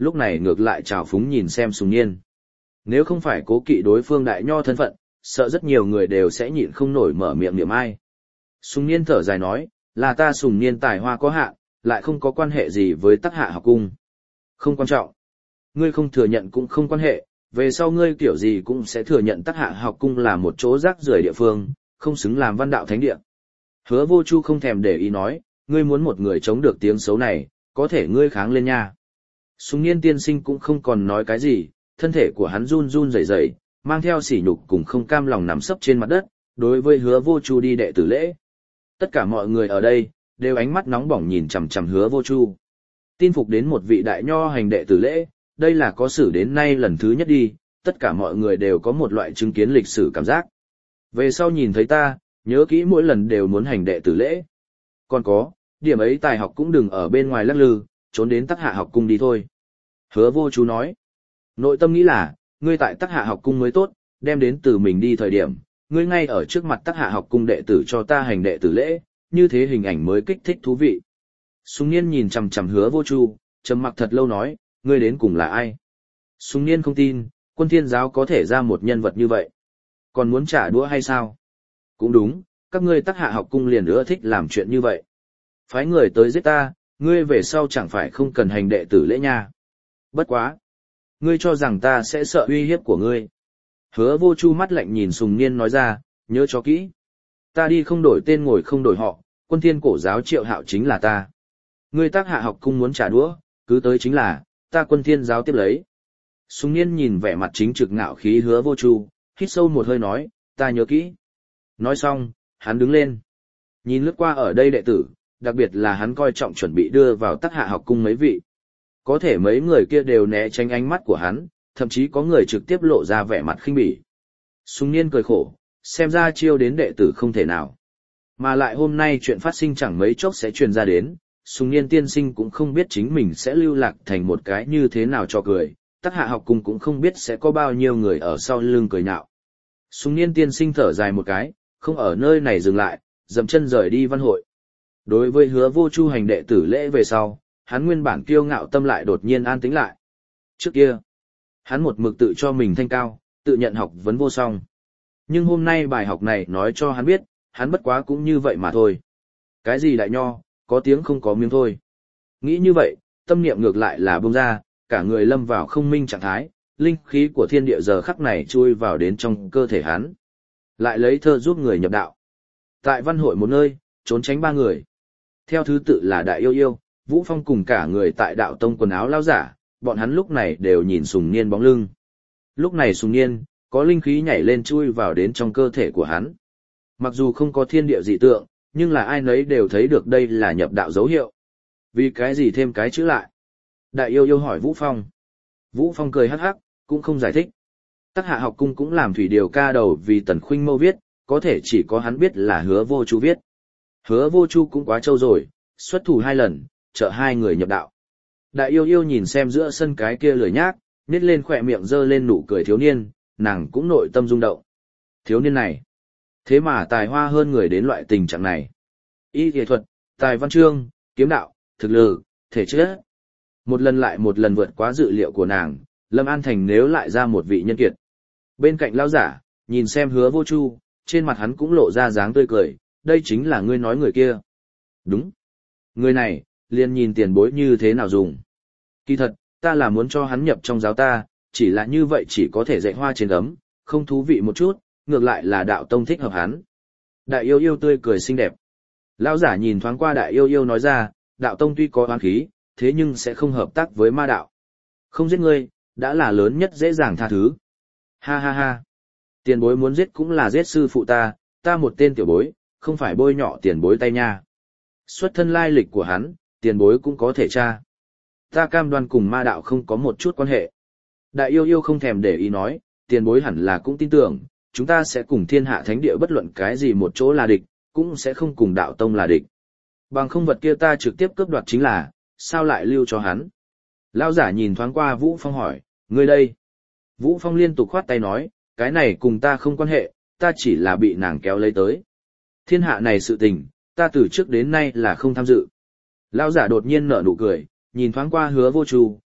lúc này ngược lại trào phúng nhìn xem Sùng Niên. Nếu không phải cố kỵ đối phương đại nho thân phận, sợ rất nhiều người đều sẽ nhịn không nổi mở miệng niệm ai. Sùng Niên thở dài nói, là ta Sùng Niên tài hoa có hạn, lại không có quan hệ gì với Tắc Hạ học cung. Không quan trọng. Ngươi không thừa nhận cũng không quan hệ, về sau ngươi kiểu gì cũng sẽ thừa nhận Tắc Hạ học cung là một chỗ rác rưởi địa phương, không xứng làm văn đạo thánh địa. Hứa Vô Chu không thèm để ý nói, ngươi muốn một người chống được tiếng xấu này, có thể ngươi kháng lên nha. Sùng Niên tiên sinh cũng không còn nói cái gì, thân thể của hắn run run rẩy rẩy, mang theo sỉ nhục cùng không cam lòng nằm sấp trên mặt đất, đối với Hứa Vô Chu đi đệ tử lễ. Tất cả mọi người ở đây đều ánh mắt nóng bỏng nhìn chằm chằm Hứa Vô Chu. Tin phục đến một vị đại nho hành đệ tử lễ, đây là có sử đến nay lần thứ nhất đi, tất cả mọi người đều có một loại chứng kiến lịch sử cảm giác. Về sau nhìn thấy ta, nhớ kỹ mỗi lần đều muốn hành đệ tử lễ. Còn có, điểm ấy tài học cũng đừng ở bên ngoài lắc lư, trốn đến Tắc Hạ học cung đi thôi. Hứa Vô Chu nói, nội tâm nghĩ là, ngươi tại Tắc Hạ học cung mới tốt, đem đến từ mình đi thời điểm, ngươi ngay ở trước mặt Tắc Hạ học cung đệ tử cho ta hành đệ tử lễ, như thế hình ảnh mới kích thích thú vị. Sùng Niên nhìn chằm chằm Hứa Vô Chu, trầm mặc thật lâu nói, ngươi đến cùng là ai? Sùng Niên không tin, Quân Thiên giáo có thể ra một nhân vật như vậy. Còn muốn trả đũa hay sao? Cũng đúng, các ngươi Tắc Hạ học cung liền ưa thích làm chuyện như vậy. Phái người tới giết ta, ngươi về sau chẳng phải không cần hành đệ tử lễ nha. Bất quá. Ngươi cho rằng ta sẽ sợ uy hiếp của ngươi. Hứa Vô Chu mắt lạnh nhìn Sùng Niên nói ra, nhớ cho kỹ. Ta đi không đổi tên ngồi không đổi họ, Quân Thiên cổ giáo Triệu Hạo chính là ta. Ngươi Tắc Hạ học cung muốn trả đũa, cứ tới chính là, ta Quân Thiên giáo tiếp lấy. Sùng Niên nhìn vẻ mặt chính trực ngạo khí Hứa Vô Chu, hít sâu một hơi nói, ta nhớ kỹ. Nói xong, hắn đứng lên. Nhìn lướt qua ở đây đệ tử, đặc biệt là hắn coi trọng chuẩn bị đưa vào Tắc Hạ học cung mấy vị. Có thể mấy người kia đều né tránh ánh mắt của hắn, thậm chí có người trực tiếp lộ ra vẻ mặt khinh bỉ. Sùng Niên cười khổ, xem ra chiêu đến đệ tử không thể nào. Mà lại hôm nay chuyện phát sinh chẳng mấy chốc sẽ truyền ra đến, Sùng Niên tiên sinh cũng không biết chính mình sẽ lưu lạc thành một cái như thế nào cho cười, Tắc Hạ học cung cũng không biết sẽ có bao nhiêu người ở sau lưng cười nhạo. Sùng Niên tiên sinh thở dài một cái, không ở nơi này dừng lại, dậm chân rời đi văn hội. Đối với Hứa Vô Chu hành đệ tử lễ về sau, hắn nguyên bản kiêu ngạo tâm lại đột nhiên an tĩnh lại. Trước kia, hắn một mực tự cho mình thanh cao, tự nhận học vấn vô song. Nhưng hôm nay bài học này nói cho hắn biết, hắn bất quá cũng như vậy mà thôi. Cái gì đại nho, có tiếng không có miếng thôi. Nghĩ như vậy, tâm niệm ngược lại là bông ra, cả người lâm vào không minh trạng thái, linh khí của thiên địa giờ khắc này chui vào đến trong cơ thể hắn. Lại lấy thơ giúp người nhập đạo. Tại văn hội một nơi, trốn tránh ba người. Theo thứ tự là Đại Yêu Yêu, Vũ Phong cùng cả người tại đạo tông quần áo lao giả, bọn hắn lúc này đều nhìn Sùng Niên bóng lưng. Lúc này Sùng Niên, có linh khí nhảy lên chui vào đến trong cơ thể của hắn. Mặc dù không có thiên địa dị tượng, nhưng là ai nấy đều thấy được đây là nhập đạo dấu hiệu. Vì cái gì thêm cái chữ lại? Đại Yêu Yêu hỏi Vũ Phong. Vũ Phong cười hắc hắc, cũng không giải thích. Tắc Hạ học cung cũng làm thủy điều ca đầu vì Tần Khuynh Mâu viết, có thể chỉ có hắn biết là Hứa Vô Chu viết. Hứa Vô Chu cũng quá trâu rồi, xuất thủ hai lần, trợ hai người nhập đạo. Đại Yêu Yêu nhìn xem giữa sân cái kia lười nhác, nít lên khỏe miệng giơ lên nụ cười thiếu niên, nàng cũng nội tâm rung động. Thiếu niên này, thế mà tài hoa hơn người đến loại tình trạng này. Y nghệ thuật, tài văn chương, kiếm đạo, thực lực, thể chất. Một lần lại một lần vượt quá dự liệu của nàng, Lâm An Thành nếu lại ra một vị nhân kiệt. Bên cạnh lão giả, nhìn xem Hứa Vô Chu, trên mặt hắn cũng lộ ra dáng tươi cười, đây chính là ngươi nói người kia. Đúng. Người này, liền nhìn tiền bối như thế nào dùng. Kỳ thật, ta là muốn cho hắn nhập trong giáo ta, chỉ là như vậy chỉ có thể dạy hoa trên gấm, không thú vị một chút, ngược lại là đạo tông thích hợp hắn. Đại Yêu Yêu tươi cười xinh đẹp. Lão giả nhìn thoáng qua Đại Yêu Yêu nói ra, đạo tông tuy có oán khí, thế nhưng sẽ không hợp tác với ma đạo. Không giết ngươi, đã là lớn nhất dễ dàng tha thứ. Ha ha ha. Tiền bối muốn giết cũng là giết sư phụ ta, ta một tên tiểu bối, không phải bôi nhọ tiền bối tay nha. Xuất thân lai lịch của hắn, tiền bối cũng có thể tra. Ta cam đoan cùng ma đạo không có một chút quan hệ. Đại Yêu Yêu không thèm để ý nói, tiền bối hẳn là cũng tin tưởng, chúng ta sẽ cùng thiên hạ thánh địa bất luận cái gì một chỗ là địch, cũng sẽ không cùng đạo tông là địch. Bằng không vật kia ta trực tiếp cướp đoạt chính là, sao lại lưu cho hắn? Lão giả nhìn thoáng qua Vũ Phong hỏi, ngươi đây? Vũ Phong liên tục khoát tay nói, cái này cùng ta không quan hệ, ta chỉ là bị nàng kéo lấy tới. Thiên hạ này sự tình, ta từ trước đến nay là không tham dự. Lão giả đột nhiên nở nụ cười, nhìn thoáng qua Hứa Vô Chu,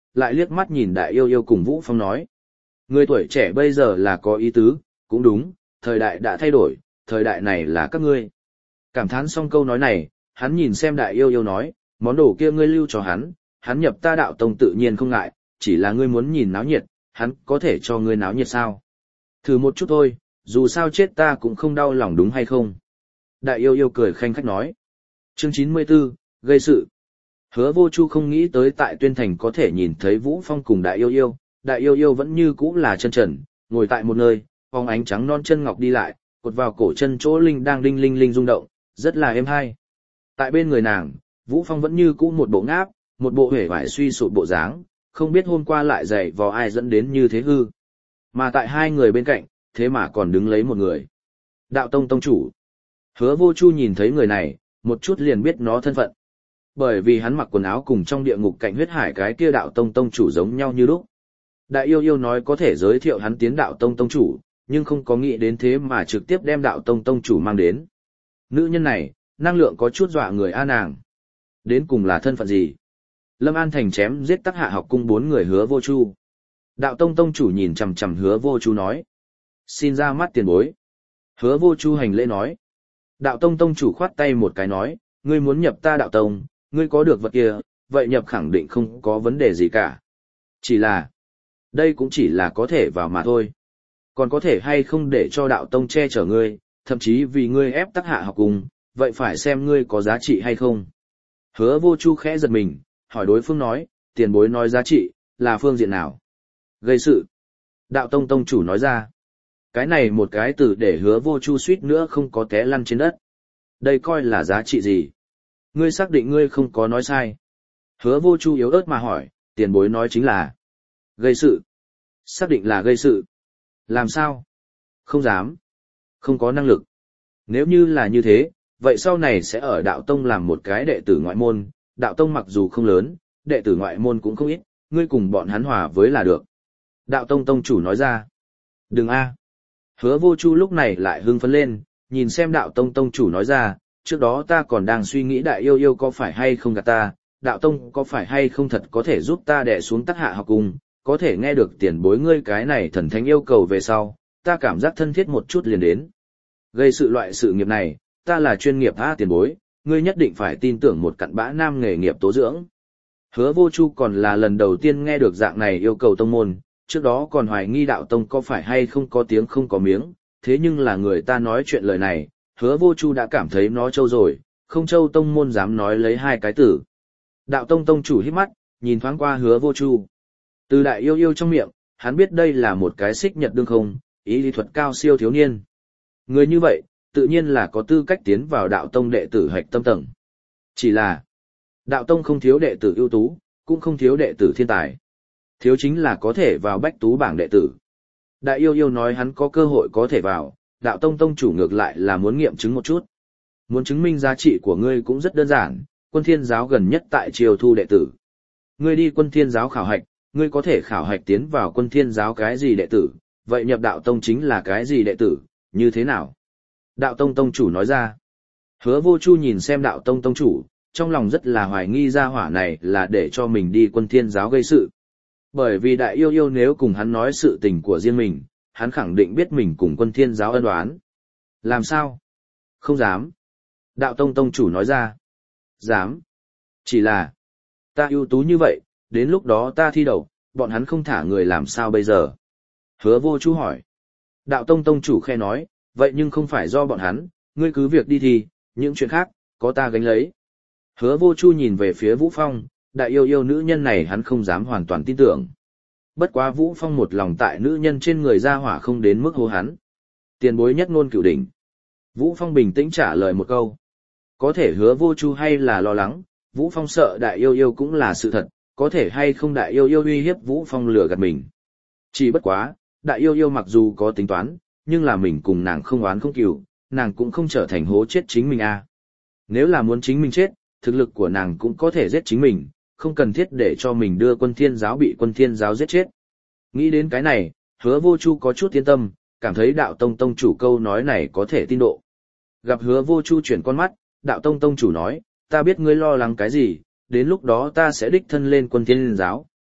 lại liếc mắt nhìn đại yêu yêu cùng Vũ Phong nói. Người tuổi trẻ bây giờ là có ý tứ, cũng đúng, thời đại đã thay đổi, thời đại này là các ngươi. Cảm thán xong câu nói này, hắn nhìn xem đại yêu yêu nói, món đồ kia ngươi lưu cho hắn, hắn nhập ta đạo tông tự nhiên không ngại, chỉ là ngươi muốn nhìn náo nhiệt, hắn có thể cho ngươi náo nhiệt sao? Thử một chút thôi, dù sao chết ta cũng không đau lòng đúng hay không? Đại yêu yêu cười khanh khách nói. Chương chín mươi 94, gây sự. Hứa Vô Chu không nghĩ tới tại Tuyên Thành có thể nhìn thấy Vũ Phong cùng đại yêu yêu, đại yêu yêu vẫn như cũ là chân trần, ngồi tại một nơi, phóng ánh trắng non chân ngọc đi lại, cột vào cổ chân chỗ linh đang đinh linh linh rung động, rất là êm hay. Tại bên người nàng, Vũ Phong vẫn như cũ một bộ ngáp, một bộ hể vải suy sụp bộ dáng, không biết hôm qua lại dạy vò ai dẫn đến như thế hư. Mà tại hai người bên cạnh, thế mà còn đứng lấy một người. Đạo tông tông chủ. Hứa Vô Chu nhìn thấy người này, một chút liền biết nó thân phận. Bởi vì hắn mặc quần áo cùng trong địa ngục cạnh huyết hải cái kia đạo tông tông chủ giống nhau như lúc. Đại yêu yêu nói có thể giới thiệu hắn tiến đạo tông tông chủ, nhưng không có nghĩ đến thế mà trực tiếp đem đạo tông tông chủ mang đến. Nữ nhân này, năng lượng có chút dọa người a nàng. Đến cùng là thân phận gì? Lâm An Thành chém giết Tắc Hạ học cung bốn người Hứa Vô Chu. Đạo tông tông chủ nhìn chằm chằm Hứa Vô Chu nói. Xin ra mắt tiền bối. Hứa Vô Chu hành lễ nói. Đạo tông tông chủ khoát tay một cái nói, ngươi muốn nhập ta đạo tông, ngươi có được vật kia, vậy nhập khẳng định không có vấn đề gì cả. Chỉ là, đây cũng chỉ là có thể vào mà thôi. Còn có thể hay không để cho đạo tông che chở ngươi, thậm chí vì ngươi ép Tắc Hạ học cung, vậy phải xem ngươi có giá trị hay không. Hứa Vô Chu khẽ giật mình, hỏi đối phương nói, tiền bối nói giá trị, là phương diện nào? Gây sự. Đạo tông tông chủ nói ra. Cái này một cái từ để Hứa Vô Chu suýt nữa không có té lăn trên đất. Đây coi là giá trị gì? Ngươi xác định ngươi không có nói sai. Hứa Vô Chu yếu ớt mà hỏi, tiền bối nói chính là gây sự. Xác định là gây sự. Làm sao? Không dám. Không có năng lực. Nếu như là như thế, vậy sau này sẽ ở đạo tông làm một cái đệ tử ngoại môn, đạo tông mặc dù không lớn, đệ tử ngoại môn cũng không ít, ngươi cùng bọn hắn hòa với là được. Đạo tông tông chủ nói ra. Đừng a. Hứa Vô Chu lúc này lại hưng phấn lên, nhìn xem đạo tông tông chủ nói ra, trước đó ta còn đang suy nghĩ đại yêu yêu có phải hay không gạt ta, đạo tông có phải hay không thật có thể giúp ta đè xuống Tắc Hạ học cung, có thể nghe được tiền bối ngươi cái này thần thánh yêu cầu về sau, ta cảm giác thân thiết một chút liền đến. Gây sự loại sự nghiệp này, ta là chuyên nghiệp tha tiền bối, ngươi nhất định phải tin tưởng một cặn bã nam nghề nghiệp tố dưỡng. Hứa Vô Chu còn là lần đầu tiên nghe được dạng này yêu cầu tông môn, trước đó còn hoài nghi đạo tông có phải hay không có tiếng không có miếng, thế nhưng là người ta nói chuyện lời này, Hứa Vô Chu đã cảm thấy nó trâu rồi, không trâu tông môn dám nói lấy hai cái tử. Đạo tông tông chủ hít mắt, nhìn thoáng qua Hứa Vô Chu. Từ đại yêu yêu trong miệng, hắn biết đây là một cái xích nhật đương không, ý lý thuật cao siêu thiếu niên. Người như vậy, tự nhiên là có tư cách tiến vào đạo tông đệ tử hạch tâm tầng. Chỉ là, đạo tông không thiếu đệ tử ưu tú, cũng không thiếu đệ tử thiên tài. Thiếu chính là có thể vào bách tú bảng đệ tử. Đại yêu yêu nói hắn có cơ hội có thể vào, đạo tông tông chủ ngược lại là muốn nghiệm chứng một chút. Muốn chứng minh giá trị của ngươi cũng rất đơn giản, quân thiên giáo gần nhất tại triều thu đệ tử. Ngươi đi quân thiên giáo khảo hạch, ngươi có thể khảo hạch tiến vào quân thiên giáo cái gì đệ tử, vậy nhập đạo tông chính là cái gì đệ tử, như thế nào? Đạo tông tông chủ nói ra. Hứa Vô Chu nhìn xem đạo tông tông chủ, trong lòng rất là hoài nghi ra hỏa này là để cho mình đi quân thiên giáo gây sự. Bởi vì đại yêu yêu nếu cùng hắn nói sự tình của riêng mình, hắn khẳng định biết mình cùng quân thiên giáo ân oán. Làm sao? Không dám. Đạo tông tông chủ nói ra. Dám. Chỉ là, ta ưu tú như vậy, đến lúc đó ta thi đậu, bọn hắn không thả người làm sao bây giờ? Hứa Vô Chu hỏi. Đạo tông tông chủ khe nói, vậy nhưng không phải do bọn hắn, ngươi cứ việc đi thì, những chuyện khác, có ta gánh lấy. Hứa Vô Chu nhìn về phía Vũ Phong, đại yêu yêu nữ nhân này hắn không dám hoàn toàn tin tưởng. Bất quá Vũ Phong một lòng tại nữ nhân trên người ra hỏa không đến mức hô hắn. Tiền bối nhất ngôn cửu đỉnh. Vũ Phong bình tĩnh trả lời một câu. Có thể Hứa Vô Chu hay là lo lắng, Vũ Phong sợ đại yêu yêu cũng là sự thật, có thể hay không đại yêu yêu uy hiếp Vũ Phong lừa gạt mình. Chỉ bất quá, đại yêu yêu mặc dù có tính toán, nhưng là mình cùng nàng không oán không cừu, nàng cũng không trở thành hố chết chính mình à. Nếu là muốn chính mình chết, thực lực của nàng cũng có thể giết chính mình, không cần thiết để cho mình đưa quân thiên giáo bị quân thiên giáo giết chết. Nghĩ đến cái này, Hứa Vô Chu có chút yên tâm, cảm thấy đạo tông tông chủ câu nói này có thể tin độ. Gặp Hứa Vô Chu chuyển con mắt, đạo tông tông chủ nói, ta biết ngươi lo lắng cái gì, đến lúc đó ta sẽ đích thân lên quân thiên giáo,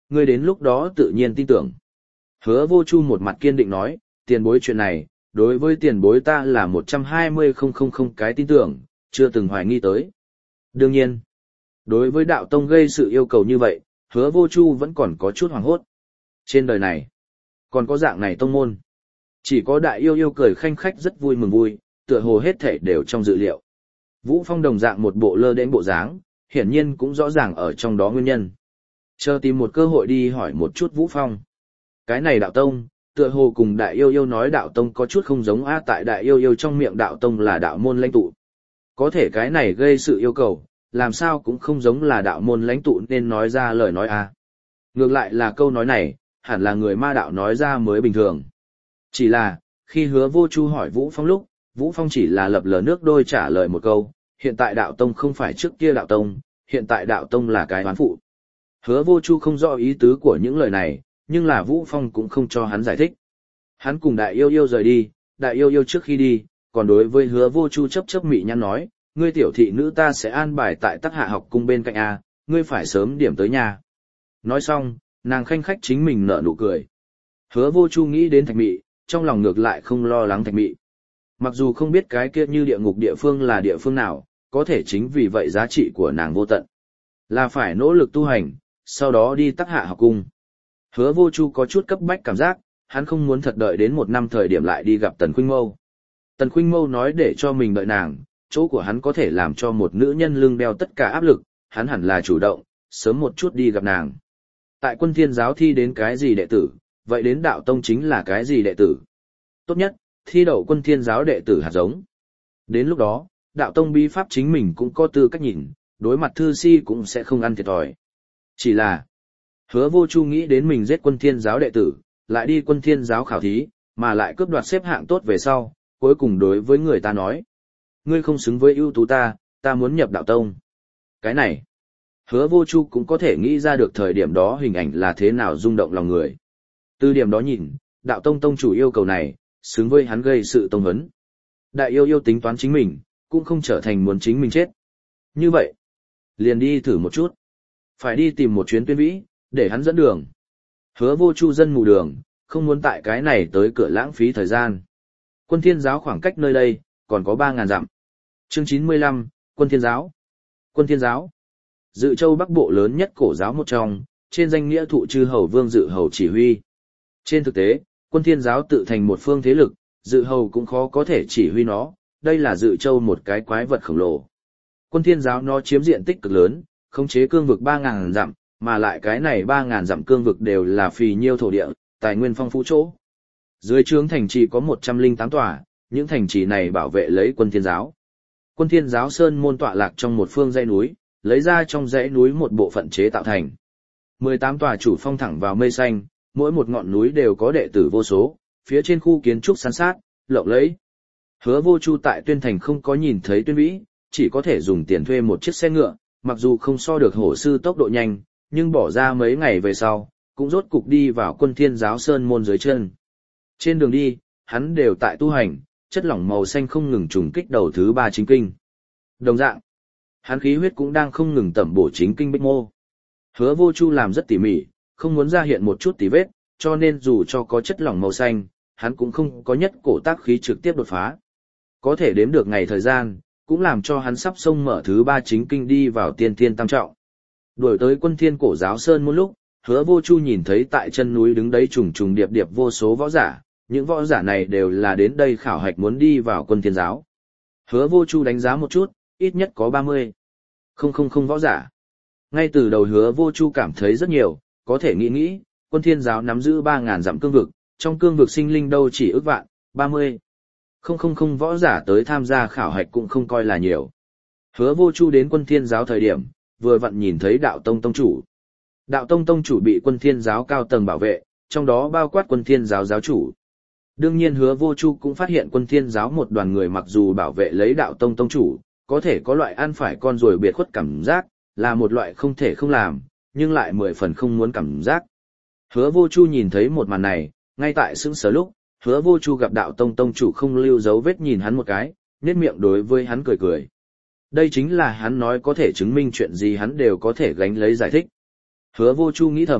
ngươi đến lúc đó tự nhiên tin tưởng. Hứa Vô Chu một mặt kiên định nói, tiền bối chuyện này, đối với tiền bối ta là một trăm hai mươi nghìn cái tin tưởng, chưa từng hoài nghi tới. Đương nhiên, đối với đạo tông gây sự yêu cầu như vậy, Hứa Vô Chu vẫn còn có chút hoảng hốt. Trên đời này, còn có dạng này tông môn. Chỉ có đại yêu yêu cười khanh khách rất vui mừng vui, tựa hồ hết thể đều trong dự liệu. Vũ Phong đồng dạng một bộ lơ đễnh bộ dáng, hiển nhiên cũng rõ ràng ở trong đó nguyên nhân. Chờ tìm một cơ hội đi hỏi một chút Vũ Phong. Cái này đạo tông, tựa hồ cùng đại yêu yêu nói đạo tông có chút không giống a, tại đại yêu yêu trong miệng đạo tông là đạo môn lãnh tụ. Có thể cái này gây sự yêu cầu, làm sao cũng không giống là đạo môn lãnh tụ nên nói ra lời nói a. Ngược lại là câu nói này, hẳn là người ma đạo nói ra mới bình thường. Chỉ là, khi Hứa Vô Chu hỏi Vũ Phong lúc, Vũ Phong chỉ là lập lờ nước đôi trả lời một câu, hiện tại đạo tông không phải trước kia đạo tông, hiện tại đạo tông là cái oán phụ. Hứa Vô Chu không rõ ý tứ của những lời này, nhưng là Vũ Phong cũng không cho hắn giải thích. Hắn cùng đại yêu yêu rời đi, đại yêu yêu trước khi đi, còn đối với Hứa Vô Chu chấp chấp mị nhăn nói, ngươi tiểu thị nữ ta sẽ an bài tại Tắc Hạ học cung bên cạnh a, ngươi phải sớm điểm tới nhà. Nói xong, nàng khanh khách chính mình nở nụ cười. Hứa Vô Chu nghĩ đến Thạch Mị, trong lòng ngược lại không lo lắng Thạch Mị. Mặc dù không biết cái kia như địa ngục địa phương là địa phương nào, có thể chính vì vậy giá trị của nàng vô tận. Là phải nỗ lực tu hành, sau đó đi Tắc Hạ học cung. Hứa Vô Chu có chút cấp bách cảm giác, hắn không muốn thật đợi đến một năm thời điểm lại đi gặp Tần Khuynh Mâu. Tần Khuynh Mâu nói để cho mình đợi nàng, chỗ của hắn có thể làm cho một nữ nhân lưng đeo tất cả áp lực, hắn hẳn là chủ động, sớm một chút đi gặp nàng. Tại Quân Thiên giáo thi đến cái gì đệ tử, vậy đến đạo tông chính là cái gì đệ tử. Tốt nhất, thi đậu Quân Thiên giáo đệ tử hạt giống. Đến lúc đó, đạo tông bí pháp chính mình cũng có tư cách nhìn, đối mặt thư si cũng sẽ không ăn thiệt thòi. Chỉ là, Hứa Vô Chu nghĩ đến mình giết Quân Thiên giáo đệ tử, lại đi Quân Thiên giáo khảo thí, mà lại cướp đoạt xếp hạng tốt về sau, cuối cùng đối với người ta nói. Ngươi không xứng với ưu tú ta, ta muốn nhập đạo tông. Cái này, Hứa Vô Chu cũng có thể nghĩ ra được thời điểm đó hình ảnh là thế nào rung động lòng người. Từ điểm đó nhìn, đạo tông tông chủ yêu cầu này, xứng với hắn gây sự tông hấn. Đại yêu yêu tính toán chính mình, cũng không trở thành muốn chính mình chết. Như vậy, liền đi thử một chút. Phải đi tìm một chuyến Tuyên Vĩ, để hắn dẫn đường. Hứa Vô Chu dân mù đường, không muốn tại cái này tới cửa lãng phí thời gian. Quân Thiên giáo khoảng cách nơi đây, còn có ba ngàn dặm. Chương chín mươi lăm, Quân Thiên giáo. Quân Thiên giáo, Dự Châu Bắc Bộ lớn nhất cổ giáo một trong, trên danh nghĩa thụ chư hầu vương Dự hầu chỉ huy. Trên thực tế, Quân Thiên giáo tự thành một phương thế lực, Dự hầu cũng khó có thể chỉ huy nó, đây là Dự Châu một cái quái vật khổng lồ. Quân Thiên giáo nó chiếm diện tích cực lớn, khống chế cương vực ba ngàn dặm, mà lại cái này ba ngàn dặm cương vực đều là phì nhiêu thổ địa, tài nguyên phong phú chỗ. Dưới trướng thành trì có một trăm lẻ tám tòa, những thành trì này bảo vệ lấy Quân Thiên giáo. Quân Thiên giáo sơn môn tọa lạc trong một phương dãy núi, lấy ra trong dãy núi một bộ phận chế tạo thành. mười tám tòa chủ phong thẳng vào mây xanh, mỗi một ngọn núi đều có đệ tử vô số, phía trên khu kiến trúc san sát, lộng lẫy. Hứa Vô Chu tại Tuyên Thành không có nhìn thấy Tuyên Vĩ, chỉ có thể dùng tiền thuê một chiếc xe ngựa, mặc dù không so được hổ sư tốc độ nhanh, nhưng bỏ ra mấy ngày về sau, cũng rốt cục đi vào Quân Thiên giáo sơn môn dưới chân. Trên đường đi, hắn đều tại tu hành, chất lỏng màu xanh không ngừng trùng kích đầu thứ ba chính kinh. Đồng dạng, hắn khí huyết cũng đang không ngừng tẩm bổ chính kinh bích mô. Hứa Vô Chu làm rất tỉ mỉ, không muốn ra hiện một chút tì vết, cho nên dù cho có chất lỏng màu xanh, hắn cũng không có nhất cổ tác khí trực tiếp đột phá. Có thể đếm được ngày thời gian, cũng làm cho hắn sắp xông mở thứ ba chính kinh đi vào tiên thiên tam trọng. Đuổi tới Quân Thiên cổ giáo sơn một lúc, Hứa Vô Chu nhìn thấy tại chân núi đứng đấy trùng trùng điệp điệp vô số võ giả, những võ giả này đều là đến đây khảo hạch muốn đi vào Quân Thiên giáo. Hứa Vô Chu đánh giá một chút, ít nhất có ba mươi. Không không không võ giả. Ngay từ đầu Hứa Vô Chu cảm thấy rất nhiều, có thể nghĩ nghĩ, Quân Thiên giáo nắm giữ ba ngàn dặm cương vực, trong cương vực sinh linh đâu chỉ ước vạn, ba mươi. Không không không võ giả tới tham gia khảo hạch cũng không coi là nhiều. Hứa Vô Chu đến Quân Thiên giáo thời điểm, vừa vặn nhìn thấy Đạo Tông tông chủ. Đạo Tông tông chủ bị Quân Thiên giáo cao tầng bảo vệ, trong đó bao quát Quân Thiên giáo giáo chủ. Đương nhiên Hứa Vô Chu cũng phát hiện Quân Thiên giáo một đoàn người mặc dù bảo vệ lấy Đạo Tông tông chủ, có thể có loại ăn phải con rồi biệt khuất cảm giác, là một loại không thể không làm, nhưng lại mười phần không muốn cảm giác. Hứa Vô Chu nhìn thấy một màn này, ngay tại sững sờ lúc, Hứa Vô Chu gặp Đạo Tông tông chủ không lưu dấu vết nhìn hắn một cái, nhếch miệng đối với hắn cười cười. Đây chính là hắn nói có thể chứng minh chuyện gì hắn đều có thể gánh lấy giải thích. Hứa Vô Chu nghĩ thầm,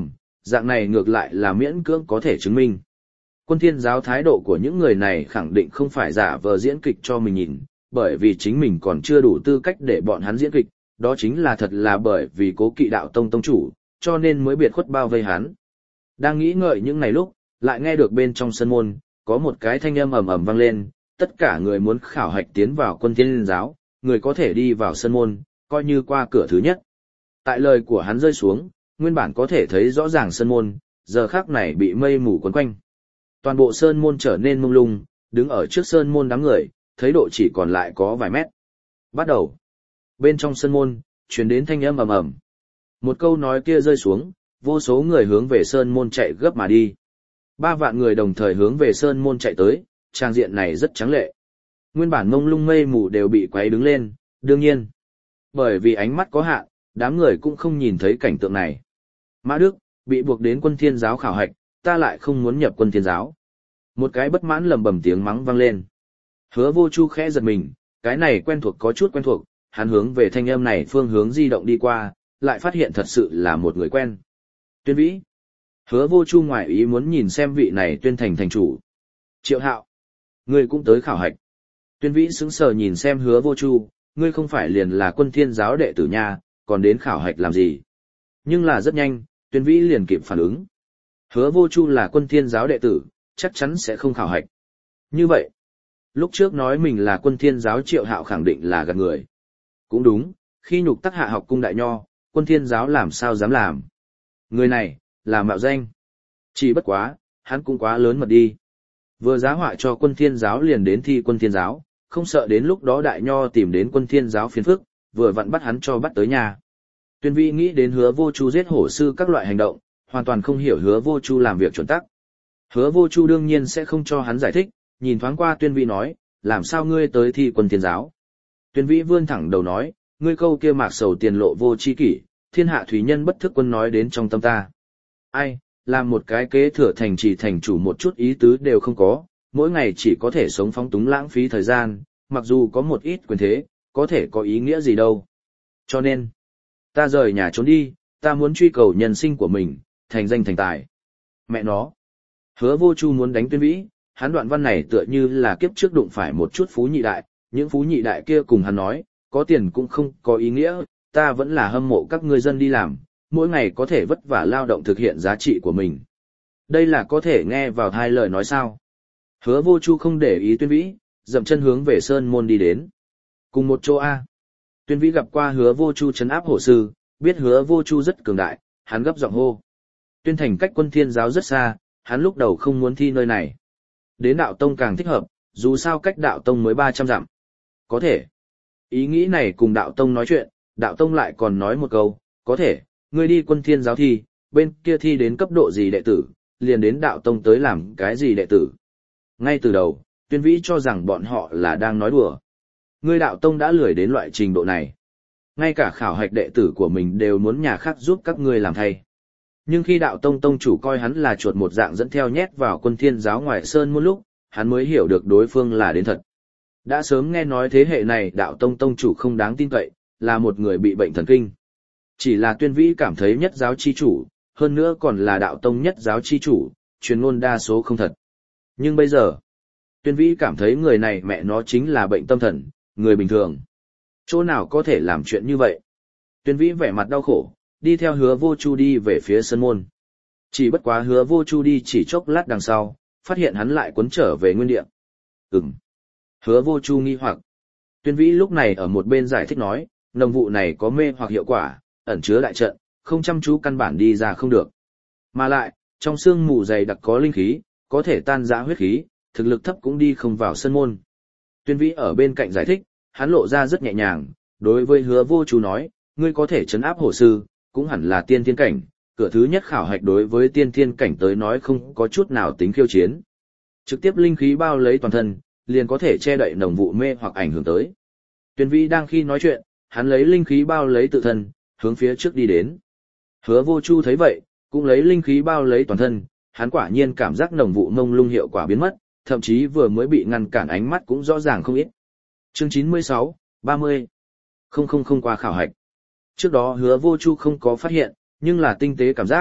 dạng này ngược lại là miễn cưỡng có thể chứng minh. Quân thiên giáo thái độ của những người này khẳng định không phải giả vờ diễn kịch cho mình nhìn, bởi vì chính mình còn chưa đủ tư cách để bọn hắn diễn kịch, đó chính là thật là bởi vì cố kỵ đạo tông tông chủ, cho nên mới biệt khuất bao vây hắn. Đang nghĩ ngợi những ngày lúc, lại nghe được bên trong sân môn, có một cái thanh âm ầm ầm vang lên, tất cả người muốn khảo hạch tiến vào quân thiên giáo, người có thể đi vào sân môn, coi như qua cửa thứ nhất. Tại lời của hắn rơi xuống, nguyên bản có thể thấy rõ ràng sân môn, giờ khắc này bị mây mù quấn quanh. Toàn bộ sơn môn trở nên mông lung, đứng ở trước sơn môn đám người, thấy độ chỉ còn lại có vài mét. Bắt đầu. Bên trong sân môn, truyền đến thanh âm ầm ầm. Một câu nói kia rơi xuống, vô số người hướng về sơn môn chạy gấp mà đi. Ba vạn người đồng thời hướng về sơn môn chạy tới, trang diện này rất trắng lệ. Nguyên bản mông lung mây mù đều bị quấy đứng lên, đương nhiên. Bởi vì ánh mắt có hạn, đám người cũng không nhìn thấy cảnh tượng này. Mã Đức, bị buộc đến quân thiên giáo khảo hạch, ta lại không muốn nhập quân thiên giáo. Một cái bất mãn lầm bầm tiếng mắng vang lên. Hứa Vô Chu khẽ giật mình, cái này quen thuộc có chút quen thuộc, hắn hướng về thanh âm này phương hướng di động đi qua, lại phát hiện thật sự là một người quen. Tuyên Vĩ. Hứa Vô Chu ngoài ý muốn nhìn xem vị này tuyên thành thành chủ. Triệu Hạo. Ngươi cũng tới khảo hạch. Tuyên Vĩ sững sờ nhìn xem Hứa Vô Chu, ngươi không phải liền là quân thiên giáo đệ tử nha, còn đến khảo hạch làm gì? Nhưng là rất nhanh, Tuyên Vĩ liền kịp phản ứng. Hứa Vô Chu là quân thiên giáo đệ tử, chắc chắn sẽ không khảo hạch. Như vậy, lúc trước nói mình là quân thiên giáo Triệu Hạo khẳng định là gạt người. Cũng đúng, khi nhục tắc hạ học cung đại nho, quân thiên giáo làm sao dám làm. Người này, là mạo danh. Chỉ bất quá, hắn cũng quá lớn mật đi. Vừa giá họa cho quân thiên giáo liền đến thi quân thiên giáo, không sợ đến lúc đó đại nho tìm đến quân thiên giáo phiền phức, vừa vặn bắt hắn cho bắt tới nhà. Tuyên Vĩ nghĩ đến Hứa Vô Chu giết hổ sư các loại hành động, hoàn toàn không hiểu Hứa Vô Chu làm việc chuẩn tắc. Hứa Vô Chu đương nhiên sẽ không cho hắn giải thích, nhìn thoáng qua Tuyên Vĩ nói, làm sao ngươi tới thi quân thiên giáo? Tuyên Vĩ vươn thẳng đầu nói, ngươi câu kia mạc sầu tiền lộ vô chi kỷ, thiên hạ thủy nhân bất thức quân nói đến trong tâm ta. Ai, làm một cái kế thừa thành trì thành chủ một chút ý tứ đều không có, mỗi ngày chỉ có thể sống phóng túng lãng phí thời gian, mặc dù có một ít quyền thế, có thể có ý nghĩa gì đâu. Cho nên, ta rời nhà trốn đi, ta muốn truy cầu nhân sinh của mình, thành danh thành tài. Mẹ nó. Hứa Vô Chu muốn đánh Tuyên Vĩ, hắn đoạn văn này tựa như là kiếp trước đụng phải một chút phú nhị đại, những phú nhị đại kia cùng hắn nói, có tiền cũng không có ý nghĩa, ta vẫn là hâm mộ các ngươi dân đi làm, mỗi ngày có thể vất vả lao động thực hiện giá trị của mình. Đây là có thể nghe vào hai lời nói sao. Hứa Vô Chu không để ý Tuyên Vĩ, dậm chân hướng về sơn môn đi đến. Cùng một chỗ A. Tuyên Vĩ gặp qua Hứa Vô Chu trấn áp hổ sư, biết Hứa Vô Chu rất cường đại, hắn gấp giọng hô. Tuyên thành cách quân thiên giáo rất xa, hắn lúc đầu không muốn thi nơi này. Đến đạo tông càng thích hợp, dù sao cách đạo tông mới ba trăm dặm. Có thể. Ý nghĩ này cùng đạo tông nói chuyện, đạo tông lại còn nói một câu, có thể, ngươi đi quân thiên giáo thi, bên kia thi đến cấp độ gì đệ tử, liền đến đạo tông tới làm cái gì đệ tử. Ngay từ đầu, Tuyên Vĩ cho rằng bọn họ là đang nói đùa. Ngươi đạo tông đã lười đến loại trình độ này. Ngay cả khảo hạch đệ tử của mình đều muốn nhà khác giúp các ngươi làm thay. Nhưng khi đạo tông tông chủ coi hắn là chuột một dạng dẫn theo nhét vào quân thiên giáo ngoài sơn một lúc, hắn mới hiểu được đối phương là đến thật. Đã sớm nghe nói thế hệ này đạo tông tông chủ không đáng tin cậy, là một người bị bệnh thần kinh. Chỉ là Tuyên Vĩ cảm thấy nhất giáo chi chủ, hơn nữa còn là đạo tông nhất giáo chi chủ, truyền ngôn đa số không thật. Nhưng bây giờ, Tuyên Vĩ cảm thấy người này mẹ nó chính là bệnh tâm thần, người bình thường. Chỗ nào có thể làm chuyện như vậy? Tuyên Vĩ vẻ mặt đau khổ, đi theo Hứa Vô Chu đi về phía sân môn. Chỉ bất quá Hứa Vô Chu đi chỉ chốc lát đằng sau, phát hiện hắn lại cuốn trở về nguyên địa. Ừm. Hứa Vô Chu nghi hoặc. Tuyên Vĩ lúc này ở một bên giải thích nói, nồng vụ này có mê hoặc hiệu quả, ẩn chứa đại trận, không chăm chú căn bản đi ra không được. Mà lại, trong xương mù dày đặc có linh khí, có thể tan rã huyết khí, thực lực thấp cũng đi không vào sân môn. Tuyên Vĩ ở bên cạnh giải thích, hắn lộ ra rất nhẹ nhàng, đối với Hứa Vô Chu nói, ngươi có thể trấn áp hổ sư, cũng hẳn là tiên thiên cảnh, cửa thứ nhất khảo hạch đối với tiên thiên cảnh tới nói không có chút nào tính khiêu chiến. Trực tiếp linh khí bao lấy toàn thân, liền có thể che đậy nồng vụ mê hoặc ảnh hưởng tới. Tuyên Vĩ đang khi nói chuyện, hắn lấy linh khí bao lấy tự thân, hướng phía trước đi đến. Hứa Vô Chu thấy vậy, cũng lấy linh khí bao lấy toàn thân, hắn quả nhiên cảm giác nồng vụ mông lung hiệu quả biến mất, thậm chí vừa mới bị ngăn cản ánh mắt cũng rõ ràng không ít. Chương chín mươi sáu, ba mươi. Không không không qua khảo hạch. Trước đó Hứa Vô Chu không có phát hiện, nhưng là tinh tế cảm giác,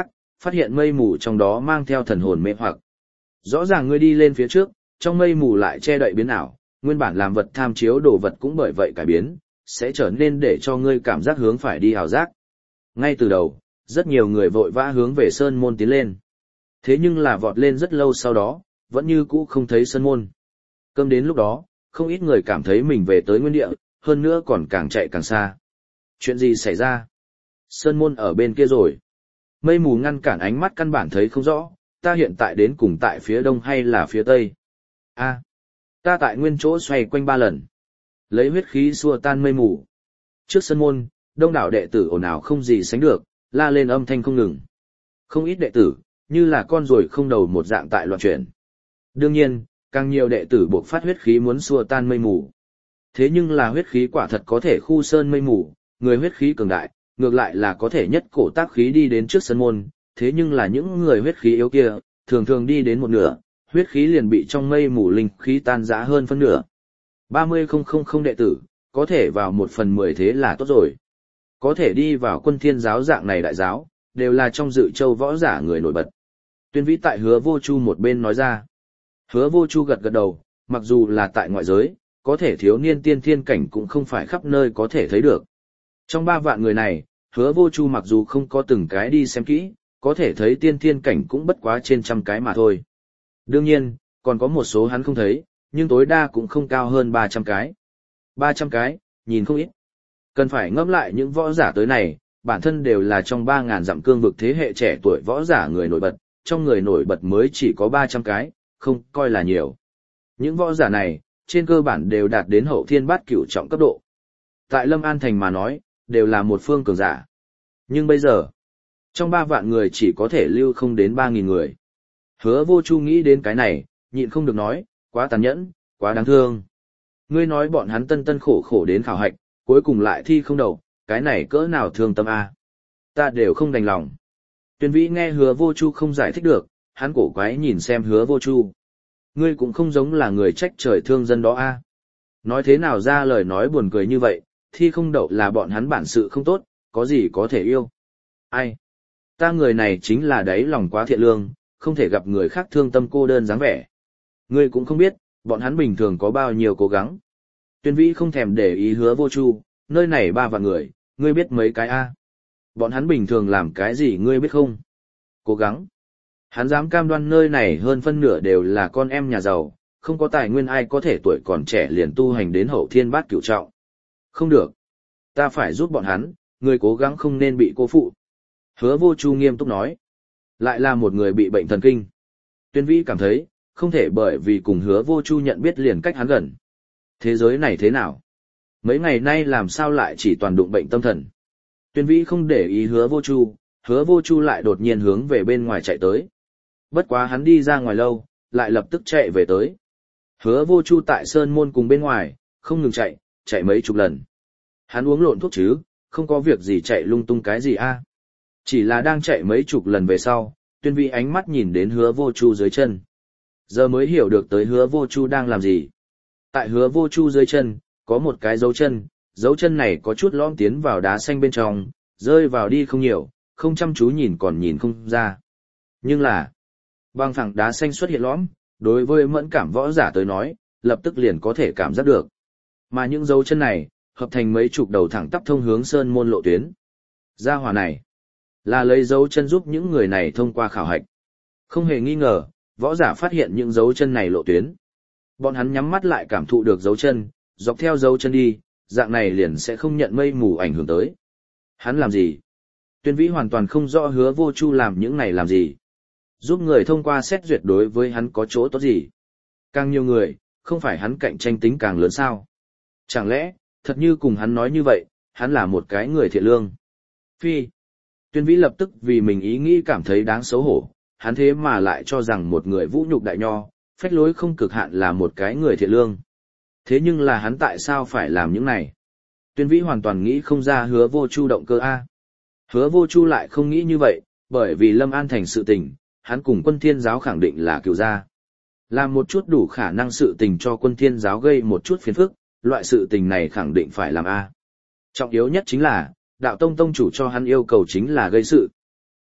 phát hiện mây mù trong đó mang theo thần hồn mê hoặc. Rõ ràng ngươi đi lên phía trước, trong mây mù lại che đậy biến ảo, nguyên bản làm vật tham chiếu đồ vật cũng bởi vậy cải biến, sẽ trở nên để cho ngươi cảm giác hướng phải đi ảo giác. Ngay từ đầu, rất nhiều người vội vã hướng về sơn môn tiến lên. Thế nhưng là vọt lên rất lâu sau đó, vẫn như cũ không thấy sơn môn. Cơm đến lúc đó, không ít người cảm thấy mình về tới nguyên địa, hơn nữa còn càng chạy càng xa. Chuyện gì xảy ra? Sơn môn ở bên kia rồi. Mây mù ngăn cản ánh mắt căn bản thấy không rõ, ta hiện tại đến cùng tại phía đông hay là phía tây? A, ta tại nguyên chỗ xoay quanh ba lần. Lấy huyết khí xua tan mây mù. Trước sân môn, đông đảo đệ tử ồn ào không gì sánh được, la lên âm thanh không ngừng. Không ít đệ tử, như là con ruồi không đầu một dạng tại loạn chuyển. Đương nhiên, càng nhiều đệ tử buộc phát huyết khí muốn xua tan mây mù. Thế nhưng là huyết khí quả thật có thể khu sơn mây mù, người huyết khí cường đại, ngược lại là có thể nhất cổ tác khí đi đến trước sân môn, thế nhưng là những người huyết khí yếu kia, thường thường đi đến một nửa, huyết khí liền bị trong mây mù linh khí tan rã hơn phân nửa. ba mươi không đệ tử, có thể vào một phần mười thế là tốt rồi. Có thể đi vào quân thiên giáo dạng này đại giáo, đều là trong dự châu võ giả người nổi bật. Tuyên Vĩ tại Hứa Vô Chu một bên nói ra. Hứa Vô Chu gật gật đầu, mặc dù là tại ngoại giới, có thể thiếu niên tiên thiên cảnh cũng không phải khắp nơi có thể thấy được. Trong ba vạn người này, Hứa Vô Chu mặc dù không có từng cái đi xem kỹ, có thể thấy tiên thiên cảnh cũng bất quá trên trăm cái mà thôi. Đương nhiên, còn có một số hắn không thấy, nhưng tối đa cũng không cao hơn ba trăm cái. ba trăm cái, nhìn không ít. Cần phải ngẫm lại những võ giả tới này, bản thân đều là trong ba ngàn dặm cương vực thế hệ trẻ tuổi võ giả người nổi bật, trong người nổi bật mới chỉ có ba trăm cái, không coi là nhiều. Những võ giả này, trên cơ bản đều đạt đến hậu thiên bát cửu trọng cấp độ. Tại Lâm An Thành mà nói, đều là một phương cường giả. Nhưng bây giờ, trong ba vạn người chỉ có thể lưu không đến ba nghìn người. Hứa Vô Chu nghĩ đến cái này, nhịn không được nói, quá tàn nhẫn, quá đáng thương. Ngươi nói bọn hắn tân tân khổ khổ đến khảo hạch, cuối cùng lại thi không đậu, cái này cỡ nào thương tâm a? Ta đều không đành lòng. Tuyên Vĩ nghe Hứa Vô Chu không giải thích được, hắn cổ quái nhìn xem Hứa Vô Chu. Ngươi cũng không giống là người trách trời thương dân đó a. Nói thế nào ra lời nói buồn cười như vậy, thi không đậu là bọn hắn bản sự không tốt, có gì có thể yêu. Ai? Ta người này chính là đáy lòng quá thiện lương, không thể gặp người khác thương tâm cô đơn dáng vẻ. Ngươi cũng không biết, bọn hắn bình thường có bao nhiêu cố gắng. Tuyên Vĩ không thèm để ý Hứa Vô Chu, nơi này ba vạn người, ngươi biết mấy cái a? Bọn hắn bình thường làm cái gì ngươi biết không? Cố gắng. Hắn dám cam đoan nơi này hơn phân nửa đều là con em nhà giàu, không có tài nguyên ai có thể tuổi còn trẻ liền tu hành đến hậu thiên bát cửu trọng. Không được. Ta phải giúp bọn hắn, người cố gắng không nên bị cô phụ. Hứa Vô Chu nghiêm túc nói. Lại là một người bị bệnh thần kinh. Tuyên Vĩ cảm thấy, không thể bởi vì cùng Hứa Vô Chu nhận biết liền cách hắn gần. Thế giới này thế nào? Mấy ngày nay làm sao lại chỉ toàn đụng bệnh tâm thần? Tuyên Vĩ không để ý Hứa Vô Chu, Hứa Vô Chu lại đột nhiên hướng về bên ngoài chạy tới. Bất quá hắn đi ra ngoài lâu, lại lập tức chạy về tới. Hứa Vô Chu tại sơn môn cùng bên ngoài, không ngừng chạy, chạy mấy chục lần. Hắn uống lộn thuốc chứ, không có việc gì chạy lung tung cái gì a. Chỉ là đang chạy mấy chục lần về sau, Tuyên Vĩ ánh mắt nhìn đến Hứa Vô Chu dưới chân. Giờ mới hiểu được tới Hứa Vô Chu đang làm gì. Tại Hứa Vô Chu dưới chân, có một cái dấu chân, dấu chân này có chút lõm tiến vào đá xanh bên trong, rơi vào đi không nhiều, không chăm chú nhìn còn nhìn không ra. Nhưng là, băng phẳng đá xanh xuất hiện lõm, đối với mẫn cảm võ giả tới nói, lập tức liền có thể cảm giác được. Mà những dấu chân này, hợp thành mấy chục đầu thẳng tắp thông hướng sơn môn lộ tuyến. Gia hỏa này, là lấy dấu chân giúp những người này thông qua khảo hạch. Không hề nghi ngờ, võ giả phát hiện những dấu chân này lộ tuyến. Bọn hắn nhắm mắt lại cảm thụ được dấu chân, dọc theo dấu chân đi, dạng này liền sẽ không nhận mây mù ảnh hưởng tới. Hắn làm gì? Tuyên Vĩ hoàn toàn không rõ Hứa Vô Chu làm những này làm gì. Giúp người thông qua xét duyệt đối với hắn có chỗ tốt gì? Càng nhiều người, không phải hắn cạnh tranh tính càng lớn sao? Chẳng lẽ, thật như cùng hắn nói như vậy, hắn là một cái người thiện lương? Phi. Tuyên Vĩ lập tức vì mình ý nghĩ cảm thấy đáng xấu hổ, hắn thế mà lại cho rằng một người vũ nhục đại nho, phách lối không cực hạn là một cái người thiện lương. Thế nhưng là hắn tại sao phải làm những này? Tuyên Vĩ hoàn toàn nghĩ không ra Hứa Vô Chu động cơ a. Hứa Vô Chu lại không nghĩ như vậy, bởi vì Lâm An Thành sự tình, hắn cùng Quân Thiên giáo khẳng định là cựu gia. Làm một chút đủ khả năng sự tình cho Quân Thiên giáo gây một chút phiền phức, loại sự tình này khẳng định phải làm a. Trọng yếu nhất chính là, đạo tông tông chủ cho hắn yêu cầu chính là gây sự.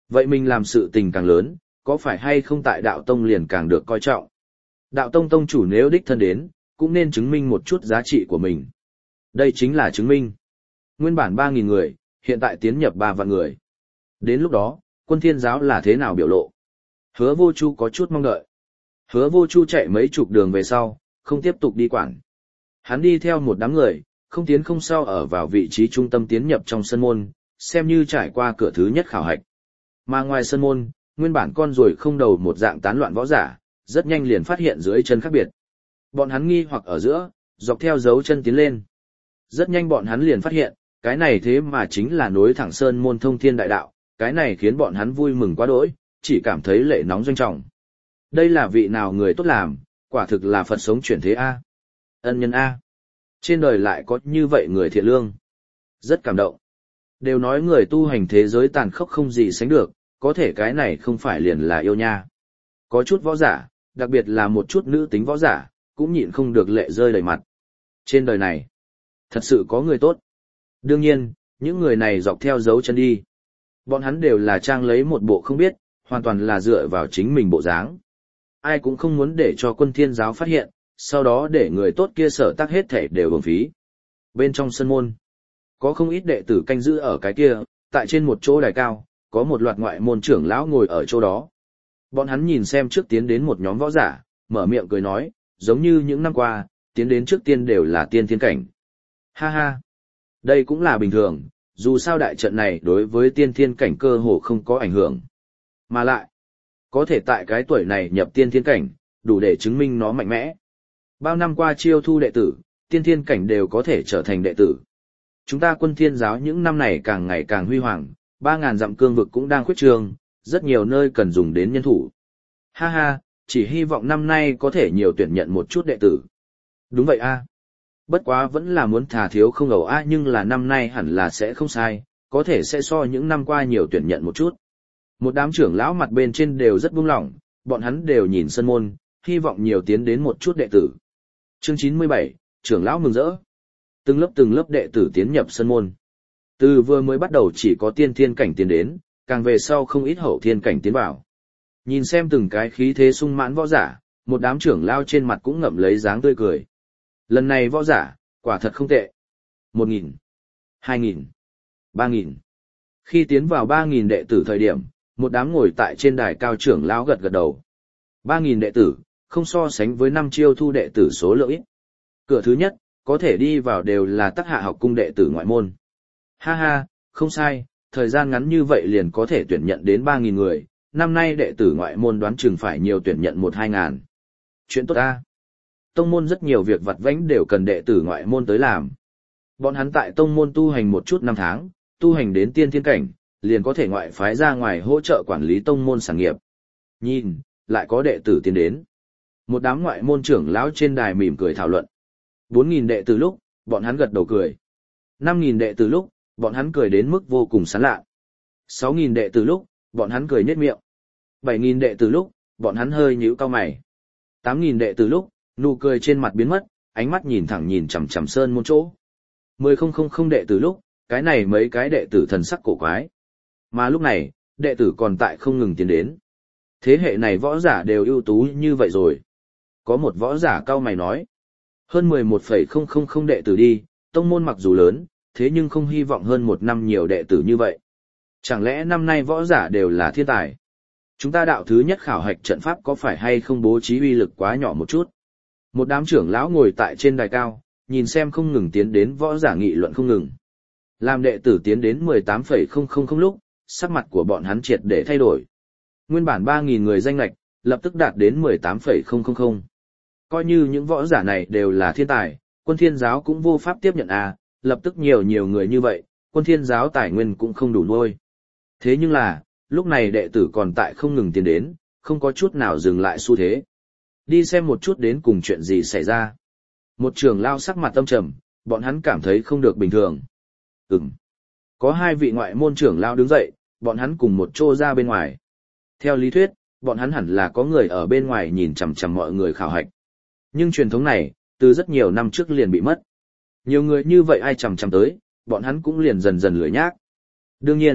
Vậy mình làm sự tình càng lớn, có phải hay không tại đạo tông liền càng được coi trọng? Đạo tông tông chủ nếu đích thân đến, cũng nên chứng minh một chút giá trị của mình. Đây chính là chứng minh. Nguyên bản ba nghìn người, hiện tại tiến nhập ba vạn người. Đến lúc đó, quân thiên giáo là thế nào biểu lộ? Hứa Vô Chu có chút mong đợi. Hứa Vô Chu chạy mấy chục đường về sau, không tiếp tục đi quản. Hắn đi theo một đám người, không tiến không sau ở vào vị trí trung tâm tiến nhập trong sân môn, xem như trải qua cửa thứ nhất khảo hạch. Mà ngoài sân môn, nguyên bản con ruồi không đầu một dạng tán loạn võ giả, rất nhanh liền phát hiện dưới chân khác biệt. Bọn hắn nghi hoặc ở giữa, dọc theo dấu chân tiến lên. Rất nhanh bọn hắn liền phát hiện, cái này thế mà chính là nối thẳng sơn môn thông thiên đại đạo, cái này khiến bọn hắn vui mừng quá đỗi, chỉ cảm thấy lệ nóng doanh trọng. Đây là vị nào người tốt làm, quả thực là Phật sống chuyển thế A. Ân nhân A. Trên đời lại có như vậy người thiện lương. Rất cảm động. Đều nói người tu hành thế giới tàn khốc không gì sánh được, có thể cái này không phải liền là yêu nha. Có chút võ giả, đặc biệt là một chút nữ tính võ giả, cũng nhịn không được lệ rơi đầy mặt. Trên đời này, thật sự có người tốt. Đương nhiên, những người này dọc theo dấu chân đi. Bọn hắn đều là trang lấy một bộ không biết, hoàn toàn là dựa vào chính mình bộ dáng. Ai cũng không muốn để cho quân thiên giáo phát hiện, sau đó để người tốt kia sở tác hết thể đều uổng phí. Bên trong sân môn, có không ít đệ tử canh giữ ở cái kia, tại trên một chỗ đài cao, có một loạt ngoại môn trưởng lão ngồi ở chỗ đó. Bọn hắn nhìn xem trước tiến đến một nhóm võ giả, mở miệng cười nói, giống như những năm qua, tiến đến trước tiên đều là tiên thiên cảnh. Ha ha, đây cũng là bình thường, dù sao đại trận này đối với tiên thiên cảnh cơ hồ không có ảnh hưởng. Mà lại, có thể tại cái tuổi này nhập tiên thiên cảnh, đủ để chứng minh nó mạnh mẽ. Bao năm qua chiêu thu đệ tử, tiên thiên cảnh đều có thể trở thành đệ tử. Chúng ta quân thiên giáo những năm này càng ngày càng huy hoàng, ba ngàn dặm cương vực cũng đang khuyết trương, rất nhiều nơi cần dùng đến nhân thủ. Ha ha, chỉ hy vọng năm nay có thể nhiều tuyển nhận một chút đệ tử. Đúng vậy a. Bất quá vẫn là muốn thà thiếu không ẩu a, nhưng là năm nay hẳn là sẽ không sai, có thể sẽ so những năm qua nhiều tuyển nhận một chút. Một đám trưởng lão mặt bên trên đều rất buông lỏng, bọn hắn đều nhìn sân môn, hy vọng nhiều tiến đến một chút đệ tử. Chương chín mươi bảy, trưởng lão mừng rỡ. Từng lớp từng lớp đệ tử tiến nhập sân môn. Từ vừa mới bắt đầu chỉ có tiên thiên cảnh tiến đến, càng về sau không ít hậu thiên cảnh tiến vào. Nhìn xem từng cái khí thế sung mãn võ giả, một đám trưởng lao trên mặt cũng ngậm lấy dáng tươi cười. Lần này võ giả, quả thật không tệ. Một nghìn, hai nghìn, ba nghìn. Khi tiến vào ba nghìn đệ tử thời điểm, một đám ngồi tại trên đài cao trưởng lão gật gật đầu. Ba nghìn đệ tử, không so sánh với năm chiêu thu đệ tử số lượng ít. Cửa thứ nhất, có thể đi vào đều là Tắc Hạ học cung đệ tử ngoại môn. Ha ha, không sai, thời gian ngắn như vậy liền có thể tuyển nhận đến ba nghìn người, năm nay đệ tử ngoại môn đoán chừng phải nhiều tuyển nhận một hai ngàn. Chuyện tốt ta. Tông môn rất nhiều việc vặt vãnh đều cần đệ tử ngoại môn tới làm. Bọn hắn tại tông môn tu hành một chút năm tháng, tu hành đến tiên thiên cảnh, liền có thể ngoại phái ra ngoài hỗ trợ quản lý tông môn sản nghiệp. Nhìn, lại có đệ tử tiến đến. Một đám ngoại môn trưởng lão trên đài mỉm cười thảo luận. bốn nghìn đệ tử lúc, bọn hắn gật đầu cười. năm nghìn đệ tử lúc, bọn hắn cười đến mức vô cùng sán lạ. sáu nghìn đệ tử lúc, bọn hắn cười nhếch miệng. bảy nghìn đệ tử lúc, bọn hắn hơi nhíu cau mày. tám nghìn đệ tử lúc, nụ cười trên mặt biến mất, ánh mắt nhìn thẳng nhìn chằm chằm sơn môn chỗ. mười nghìn đệ tử lúc, cái này mấy cái đệ tử thần sắc cổ quái. Mà lúc này, đệ tử còn tại không ngừng tiến đến. Thế hệ này võ giả đều ưu tú như vậy rồi. Có một võ giả cau mày nói. Hơn mười một nghìn đệ tử đi, tông môn mặc dù lớn, thế nhưng không hy vọng hơn một năm nhiều đệ tử như vậy. Chẳng lẽ năm nay võ giả đều là thiên tài? Chúng ta đạo thứ nhất khảo hạch trận pháp có phải hay không bố trí uy lực quá nhỏ một chút? Một đám trưởng lão ngồi tại trên đài cao, nhìn xem không ngừng tiến đến võ giả nghị luận không ngừng. Làm đệ tử tiến đến mười tám nghìn lúc, sắc mặt của bọn hắn triệt để thay đổi. Nguyên bản ba nghìn người danh lệch, lập tức đạt đến mười tám nghìn. Coi như những võ giả này đều là thiên tài, quân thiên giáo cũng vô pháp tiếp nhận à, lập tức nhiều nhiều người như vậy, quân thiên giáo tài nguyên cũng không đủ nuôi. Thế nhưng là, lúc này đệ tử còn tại không ngừng tiến đến, không có chút nào dừng lại xu thế. Đi xem một chút đến cùng chuyện gì xảy ra. Một trưởng lao sắc mặt tâm trầm, bọn hắn cảm thấy không được bình thường. Ừm. Có hai vị ngoại môn trưởng lao đứng dậy, bọn hắn cùng một chỗ ra bên ngoài. Theo lý thuyết, bọn hắn hẳn là có người ở bên ngoài nhìn chằm chằm mọi người khảo hạch. Nhưng truyền thống này, từ rất nhiều năm trước liền bị mất. Nhiều người như vậy ai chằm chằm tới, bọn hắn cũng liền dần dần lười nhác. Đương nhiên,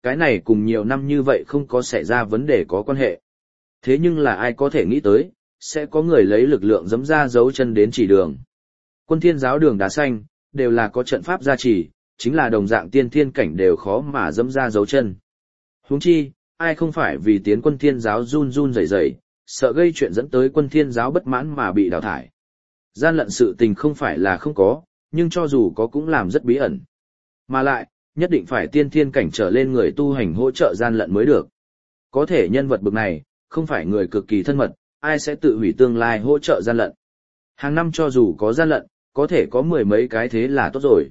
Cái này cùng nhiều năm như vậy không có xảy ra vấn đề có quan hệ. Thế nhưng là ai có thể nghĩ tới, sẽ có người lấy lực lượng giẫm ra dấu chân đến chỉ đường. Quân thiên giáo đường đá xanh, đều là có trận pháp gia trì, chính là đồng dạng tiên thiên cảnh đều khó mà giẫm ra dấu chân. Huống chi, ai không phải vì tiến quân thiên giáo run run rẩy rẩy, sợ gây chuyện dẫn tới quân thiên giáo bất mãn mà bị đào thải. Gian lận sự tình không phải là không có, nhưng cho dù có cũng làm rất bí ẩn. Mà lại, nhất định phải tiên thiên cảnh trở lên người tu hành hỗ trợ gian lận mới được. Có thể nhân vật bực này, không phải người cực kỳ thân mật, ai sẽ tự hủy tương lai hỗ trợ gian lận. Hàng năm cho dù có gian lận, có thể có mười mấy cái thế là tốt rồi.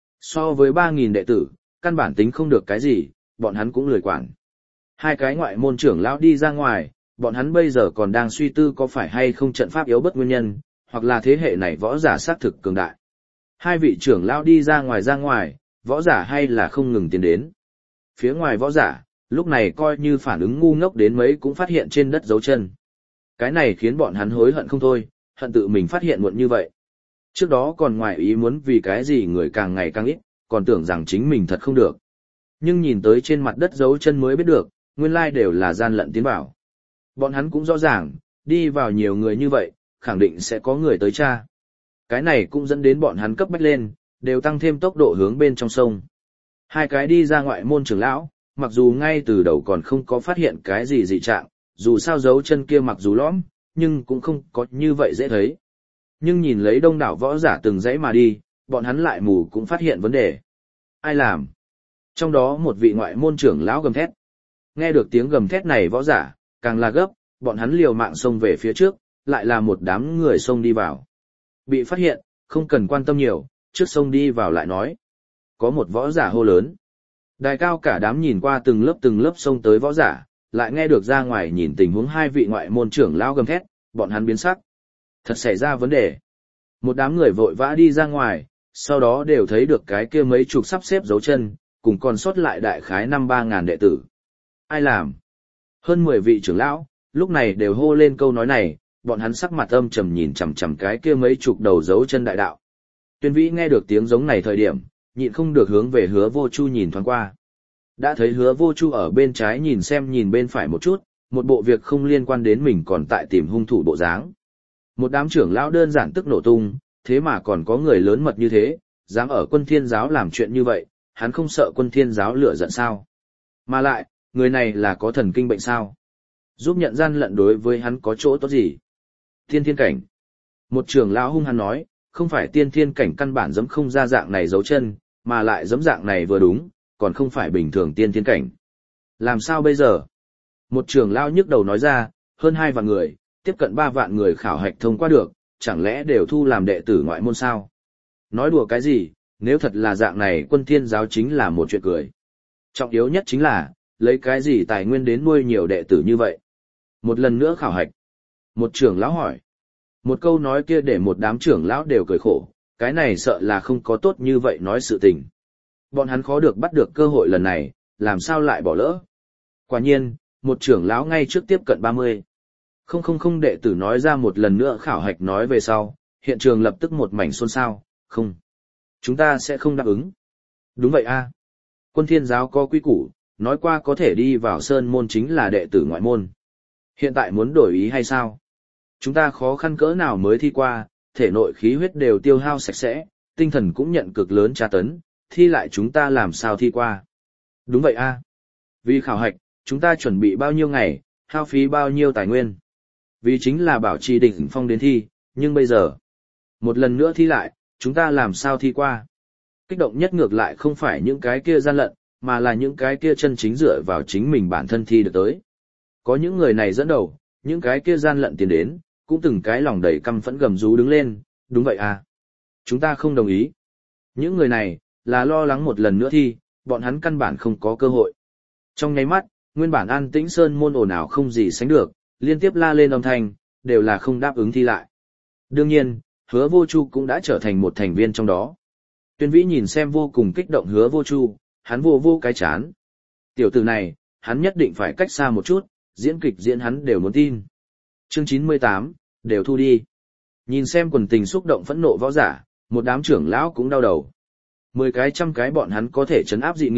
So với ba nghìn đệ tử, căn bản tính không được cái gì, bọn hắn cũng lười quản. Hai cái ngoại môn trưởng lão đi ra ngoài, bọn hắn bây giờ còn đang suy tư có phải hay không trận pháp yếu bất nguyên nhân, hoặc là thế hệ này võ giả xác thực cường đại. Hai vị trưởng lão đi ra ngoài ra ngoài, võ giả hay là không ngừng tiến đến. Phía ngoài võ giả, lúc này coi như phản ứng ngu ngốc đến mấy cũng phát hiện trên đất dấu chân. Cái này khiến bọn hắn hối hận không thôi, hận tự mình phát hiện muộn như vậy. Trước đó còn ngoài ý muốn vì cái gì người càng ngày càng ít, còn tưởng rằng chính mình thật không được. Nhưng nhìn tới trên mặt đất dấu chân mới biết được, nguyên lai đều là gian lận tiến vào. Bọn hắn cũng rõ ràng, đi vào nhiều người như vậy, khẳng định sẽ có người tới tra. Cái này cũng dẫn đến bọn hắn cấp bách lên, đều tăng thêm tốc độ hướng bên trong sông. Hai cái đi ra ngoại môn trưởng lão, mặc dù ngay từ đầu còn không có phát hiện cái gì dị trạng, dù sao dấu chân kia mặc dù lõm, nhưng cũng không có như vậy dễ thấy. Nhưng nhìn lấy đông đảo võ giả từng dãy mà đi, bọn hắn lại mù cũng phát hiện vấn đề. Ai làm? Trong đó một vị ngoại môn trưởng lão gầm thét. Nghe được tiếng gầm thét này võ giả, càng là gấp, bọn hắn liều mạng xông về phía trước, lại là một đám người xông đi vào. Bị phát hiện, không cần quan tâm nhiều, trước xông đi vào lại nói. Có một võ giả hô lớn. Đài cao cả đám nhìn qua từng lớp từng lớp xông tới võ giả, lại nghe được ra ngoài nhìn tình huống hai vị ngoại môn trưởng lão gầm thét, bọn hắn biến sắc. Thật xảy ra vấn đề. Một đám người vội vã đi ra ngoài, sau đó đều thấy được cái kia mấy chục sắp xếp dấu chân, cùng còn sót lại đại khái năm ba ngàn đệ tử. Ai làm? Hơn mười vị trưởng lão, lúc này đều hô lên câu nói này, bọn hắn sắc mặt âm trầm nhìn chằm chằm cái kia mấy chục đầu dấu chân đại đạo. Tuyên Vĩ nghe được tiếng giống này thời điểm, nhịn không được hướng về Hứa Vô Chu nhìn thoáng qua. Đã thấy Hứa Vô Chu ở bên trái nhìn xem nhìn bên phải một chút, một bộ việc không liên quan đến mình còn tại tìm hung thủ bộ dáng. Một đám trưởng lão đơn giản tức nổ tung, thế mà còn có người lớn mật như thế, dám ở Quân Thiên giáo làm chuyện như vậy, hắn không sợ Quân Thiên giáo lửa giận sao? Mà lại, người này là có thần kinh bệnh sao? Giúp nhận gian lận đối với hắn có chỗ tốt gì? Tiên thiên cảnh. Một trưởng lão hung hăng nói, không phải tiên thiên cảnh căn bản giẫm không ra dạng này dấu chân, mà lại giẫm dạng này vừa đúng, còn không phải bình thường tiên thiên cảnh. Làm sao bây giờ? Một trưởng lão nhức đầu nói ra, hơn hai vạn người, tiếp cận ba vạn người khảo hạch thông qua được, chẳng lẽ đều thu làm đệ tử ngoại môn sao? Nói đùa cái gì, nếu thật là dạng này Quân Thiên giáo chính là một chuyện cười. Trọng yếu nhất chính là, lấy cái gì tài nguyên đến nuôi nhiều đệ tử như vậy? Một lần nữa khảo hạch. Một trưởng lão hỏi. Một câu nói kia để một đám trưởng lão đều cười khổ, cái này sợ là không có tốt như vậy nói sự tình. Bọn hắn khó được bắt được cơ hội lần này, làm sao lại bỏ lỡ? Quả nhiên, một trưởng lão ngay trước tiếp cận ba mươi. Không không không đệ tử nói ra một lần nữa khảo hạch nói về sau, hiện trường lập tức một mảnh xôn xao, không. Chúng ta sẽ không đáp ứng. Đúng vậy a. Quân Thiên giáo có quy củ, nói qua có thể đi vào sơn môn chính là đệ tử ngoại môn. Hiện tại muốn đổi ý hay sao? Chúng ta khó khăn cỡ nào mới thi qua, thể nội khí huyết đều tiêu hao sạch sẽ, tinh thần cũng nhận cực lớn tra tấn, thi lại chúng ta làm sao thi qua? Đúng vậy a. Vì khảo hạch, chúng ta chuẩn bị bao nhiêu ngày, hao phí bao nhiêu tài nguyên. Vì chính là bảo trì đỉnh phong đến thi, nhưng bây giờ, một lần nữa thi lại, chúng ta làm sao thi qua? Kích động nhất ngược lại không phải những cái kia gian lận, mà là những cái kia chân chính dựa vào chính mình bản thân thi được tới. Có những người này dẫn đầu, những cái kia gian lận tiến đến, cũng từng cái lòng đầy căm phẫn gầm rú đứng lên, đúng vậy à. Chúng ta không đồng ý. Những người này, là lo lắng một lần nữa thi, bọn hắn căn bản không có cơ hội. Trong nháy mắt, nguyên bản an tĩnh sơn môn ồn ào không gì sánh được, liên tiếp la lên âm thanh, đều là không đáp ứng thi lại. Đương nhiên, Hứa Vô Chu cũng đã trở thành một thành viên trong đó. Tuyên Vĩ nhìn xem vô cùng kích động Hứa Vô Chu, hắn vô vô cái chán. Tiểu tử này, hắn nhất định phải cách xa một chút, diễn kịch diễn hắn đều muốn tin. Chương chín mươi tám, đều thu đi. Nhìn xem quần tình xúc động phẫn nộ võ giả, một đám trưởng lão cũng đau đầu. Mười cái trăm cái bọn hắn có thể trấn áp dị nghị,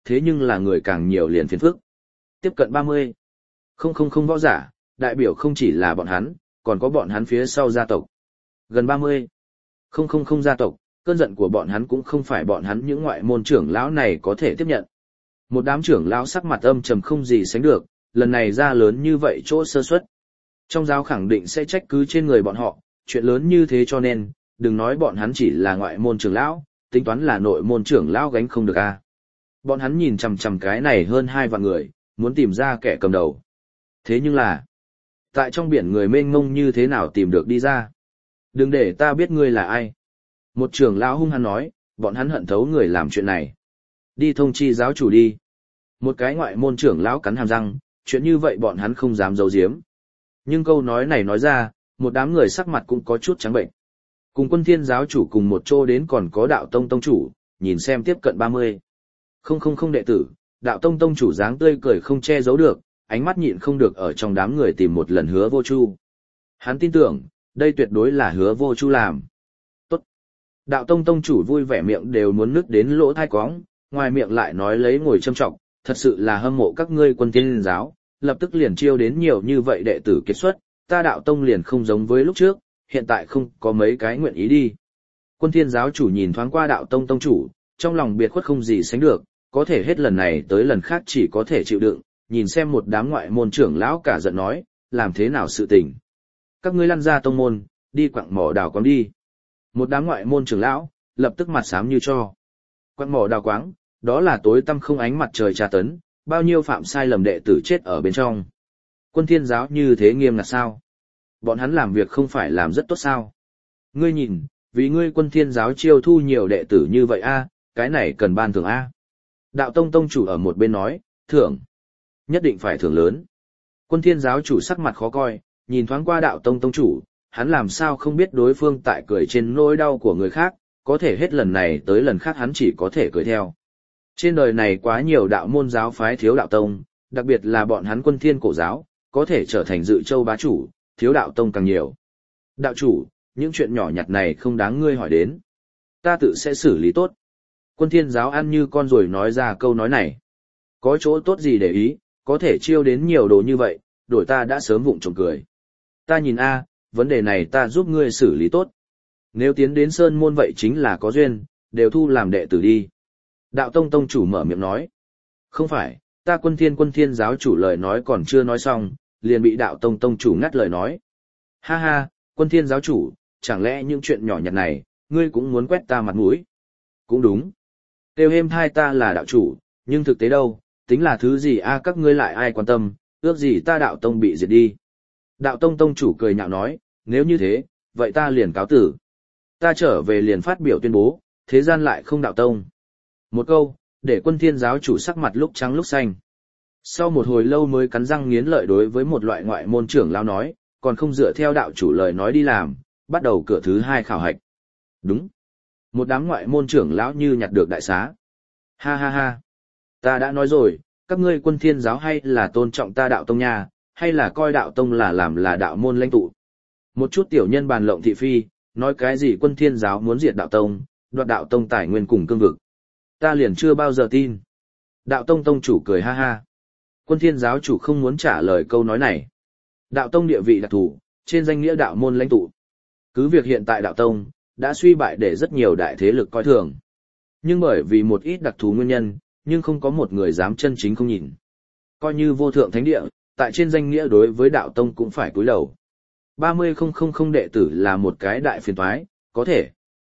thế nhưng là người càng nhiều liền phiền phức. Tiếp cận ba mươi. Không không không võ giả, đại biểu không chỉ là bọn hắn, còn có bọn hắn phía sau gia tộc. Gần ba mươi. Không không không gia tộc, cơn giận của bọn hắn cũng không phải bọn hắn những ngoại môn trưởng lão này có thể tiếp nhận. Một đám trưởng lão sắc mặt âm trầm không gì sánh được, lần này ra lớn như vậy chỗ sơ suất. Trong giáo khẳng định sẽ trách cứ trên người bọn họ, chuyện lớn như thế cho nên, đừng nói bọn hắn chỉ là ngoại môn trưởng lão, tính toán là nội môn trưởng lão gánh không được a. Bọn hắn nhìn chằm chằm cái này hơn hai vạn người, muốn tìm ra kẻ cầm đầu. Thế nhưng là, tại trong biển người mênh mông như thế nào tìm được đi ra? Đừng để ta biết ngươi là ai. Một trưởng lão hung hăng nói, bọn hắn hận thấu người làm chuyện này. Đi thông chi giáo chủ đi. Một cái ngoại môn trưởng lão cắn hàm răng, chuyện như vậy bọn hắn không dám giấu giếm. Nhưng câu nói này nói ra, một đám người sắc mặt cũng có chút trắng bệnh. Cùng Quân Thiên giáo chủ cùng một chỗ đến còn có đạo tông tông chủ, nhìn xem tiếp cận ba mươi. Không không không đệ tử, đạo tông tông chủ dáng tươi cười không che giấu được, ánh mắt nhịn không được ở trong đám người tìm một lần Hứa Vô Chu. Hắn tin tưởng, đây tuyệt đối là Hứa Vô Chu làm. Tốt. Đạo tông tông chủ vui vẻ miệng đều muốn nứt đến lỗ thai quóng, ngoài miệng lại nói lấy ngồi châm trọng, thật sự là hâm mộ các ngươi Quân Thiên giáo, lập tức liền chiêu đến nhiều như vậy đệ tử kết xuất, ta đạo tông liền không giống với lúc trước, hiện tại không có mấy cái nguyện ý đi. Quân Thiên giáo chủ nhìn thoáng qua đạo tông tông chủ, trong lòng biệt khuất không gì sánh được, có thể hết lần này tới lần khác chỉ có thể chịu đựng, nhìn xem một đám ngoại môn trưởng lão cả giận nói, làm thế nào sự tình. Các ngươi lăn ra tông môn, đi quặng mỏ đào quáng đi. Một đám ngoại môn trưởng lão, lập tức mặt xám như cho. Quặng mỏ đào quáng, đó là tối tăm không ánh mặt trời tra tấn, bao nhiêu phạm sai lầm đệ tử chết ở bên trong. Quân Thiên giáo như thế nghiêm ngặt sao? Bọn hắn làm việc không phải làm rất tốt sao? Ngươi nhìn, vì ngươi Quân Thiên giáo chiêu thu nhiều đệ tử như vậy a, cái này cần ban thưởng a. Đạo tông tông chủ ở một bên nói, thưởng. Nhất định phải thưởng lớn. Quân Thiên giáo chủ sắc mặt khó coi, nhìn thoáng qua đạo tông tông chủ, hắn làm sao không biết đối phương tại cười trên nỗi đau của người khác, có thể hết lần này tới lần khác hắn chỉ có thể cười theo. Trên đời này quá nhiều đạo môn giáo phái thiếu đạo tông, đặc biệt là bọn hắn Quân Thiên cổ giáo, có thể trở thành dự châu bá chủ, thiếu đạo tông càng nhiều. Đạo chủ, những chuyện nhỏ nhặt này không đáng ngươi hỏi đến. Ta tự sẽ xử lý tốt. Quân Thiên giáo ăn như con ruồi nói ra câu nói này. Có chỗ tốt gì để ý, có thể chiêu đến nhiều đồ như vậy, đổi ta đã sớm vụng trộm cười. Ta nhìn a, vấn đề này ta giúp ngươi xử lý tốt. Nếu tiến đến sơn môn vậy chính là có duyên, đều thu làm đệ tử đi. Đạo tông tông chủ mở miệng nói. Không phải, ta Quân Thiên Quân Thiên giáo chủ lời nói còn chưa nói xong, liền bị đạo tông tông chủ ngắt lời nói. Ha ha, Quân Thiên giáo chủ, chẳng lẽ những chuyện nhỏ nhặt này, ngươi cũng muốn quét ta mặt mũi? Cũng đúng. Tiêu êm thai ta là đạo chủ, nhưng thực tế đâu, tính là thứ gì a các ngươi lại ai quan tâm, ước gì ta đạo tông bị diệt đi. Đạo tông tông chủ cười nhạo nói, nếu như thế, vậy ta liền cáo tử. Ta trở về liền phát biểu tuyên bố, thế gian lại không đạo tông. Một câu, để Quân Thiên giáo chủ sắc mặt lúc trắng lúc xanh. Sau một hồi lâu mới cắn răng nghiến lợi đối với một loại ngoại môn trưởng lão nói, còn không dựa theo đạo chủ lời nói đi làm, bắt đầu cửa thứ hai khảo hạch. Đúng. Một đám ngoại môn trưởng lão như nhặt được đại xá. Ha ha ha. Ta đã nói rồi, các ngươi Quân Thiên giáo hay là tôn trọng ta đạo tông nha, hay là coi đạo tông là làm là đạo môn lãnh tụ. Một chút tiểu nhân bàn lộng thị phi, nói cái gì Quân Thiên giáo muốn diệt đạo tông, đoạt đạo tông tài nguyên cùng cương vực. Ta liền chưa bao giờ tin. Đạo tông tông chủ cười ha ha. Quân Thiên giáo chủ không muốn trả lời câu nói này. Đạo tông địa vị đặc thù, trên danh nghĩa đạo môn lãnh tụ. Cứ việc hiện tại đạo tông đã suy bại để rất nhiều đại thế lực coi thường. Nhưng bởi vì một ít đặc thù nguyên nhân, nhưng không có một người dám chân chính không nhìn. Coi như vô thượng thánh địa, tại trên danh nghĩa đối với đạo tông cũng phải cúi đầu. ba mươi không đệ tử là một cái đại phiền toái, có thể.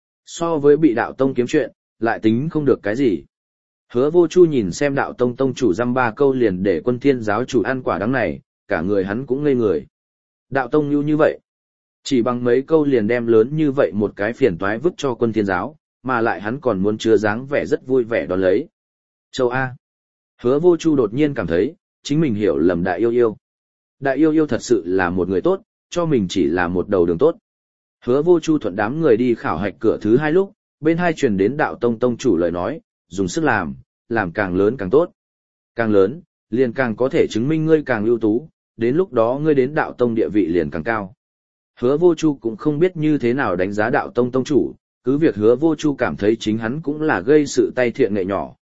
So với bị đạo tông kiếm chuyện, lại tính không được cái gì. Hứa Vô Chu nhìn xem đạo tông tông chủ dăm ba câu liền để Quân Thiên giáo chủ ăn quả đắng này, cả người hắn cũng ngây người. Đạo tông như như vậy, chỉ bằng mấy câu liền đem lớn như vậy một cái phiền toái vứt cho Quân Thiên giáo, mà lại hắn còn muốn chứa dáng vẻ rất vui vẻ đón lấy. Châu A. Hứa Vô Chu đột nhiên cảm thấy, chính mình hiểu lầm đại yêu yêu. Đại yêu yêu thật sự là một người tốt, cho mình chỉ là một đầu đường tốt. Hứa Vô Chu thuận đám người đi khảo hạch cửa thứ hai lúc, bên hai truyền đến đạo tông tông chủ lời nói, dùng sức làm, làm càng lớn càng tốt. Càng lớn, liền càng có thể chứng minh ngươi càng ưu tú, đến lúc đó ngươi đến đạo tông địa vị liền càng cao. Hứa Vô Chu cũng không biết như thế nào đánh giá đạo tông tông chủ, cứ việc Hứa Vô Chu cảm thấy chính hắn cũng là gây sự tay thiện nghệ nhỏ.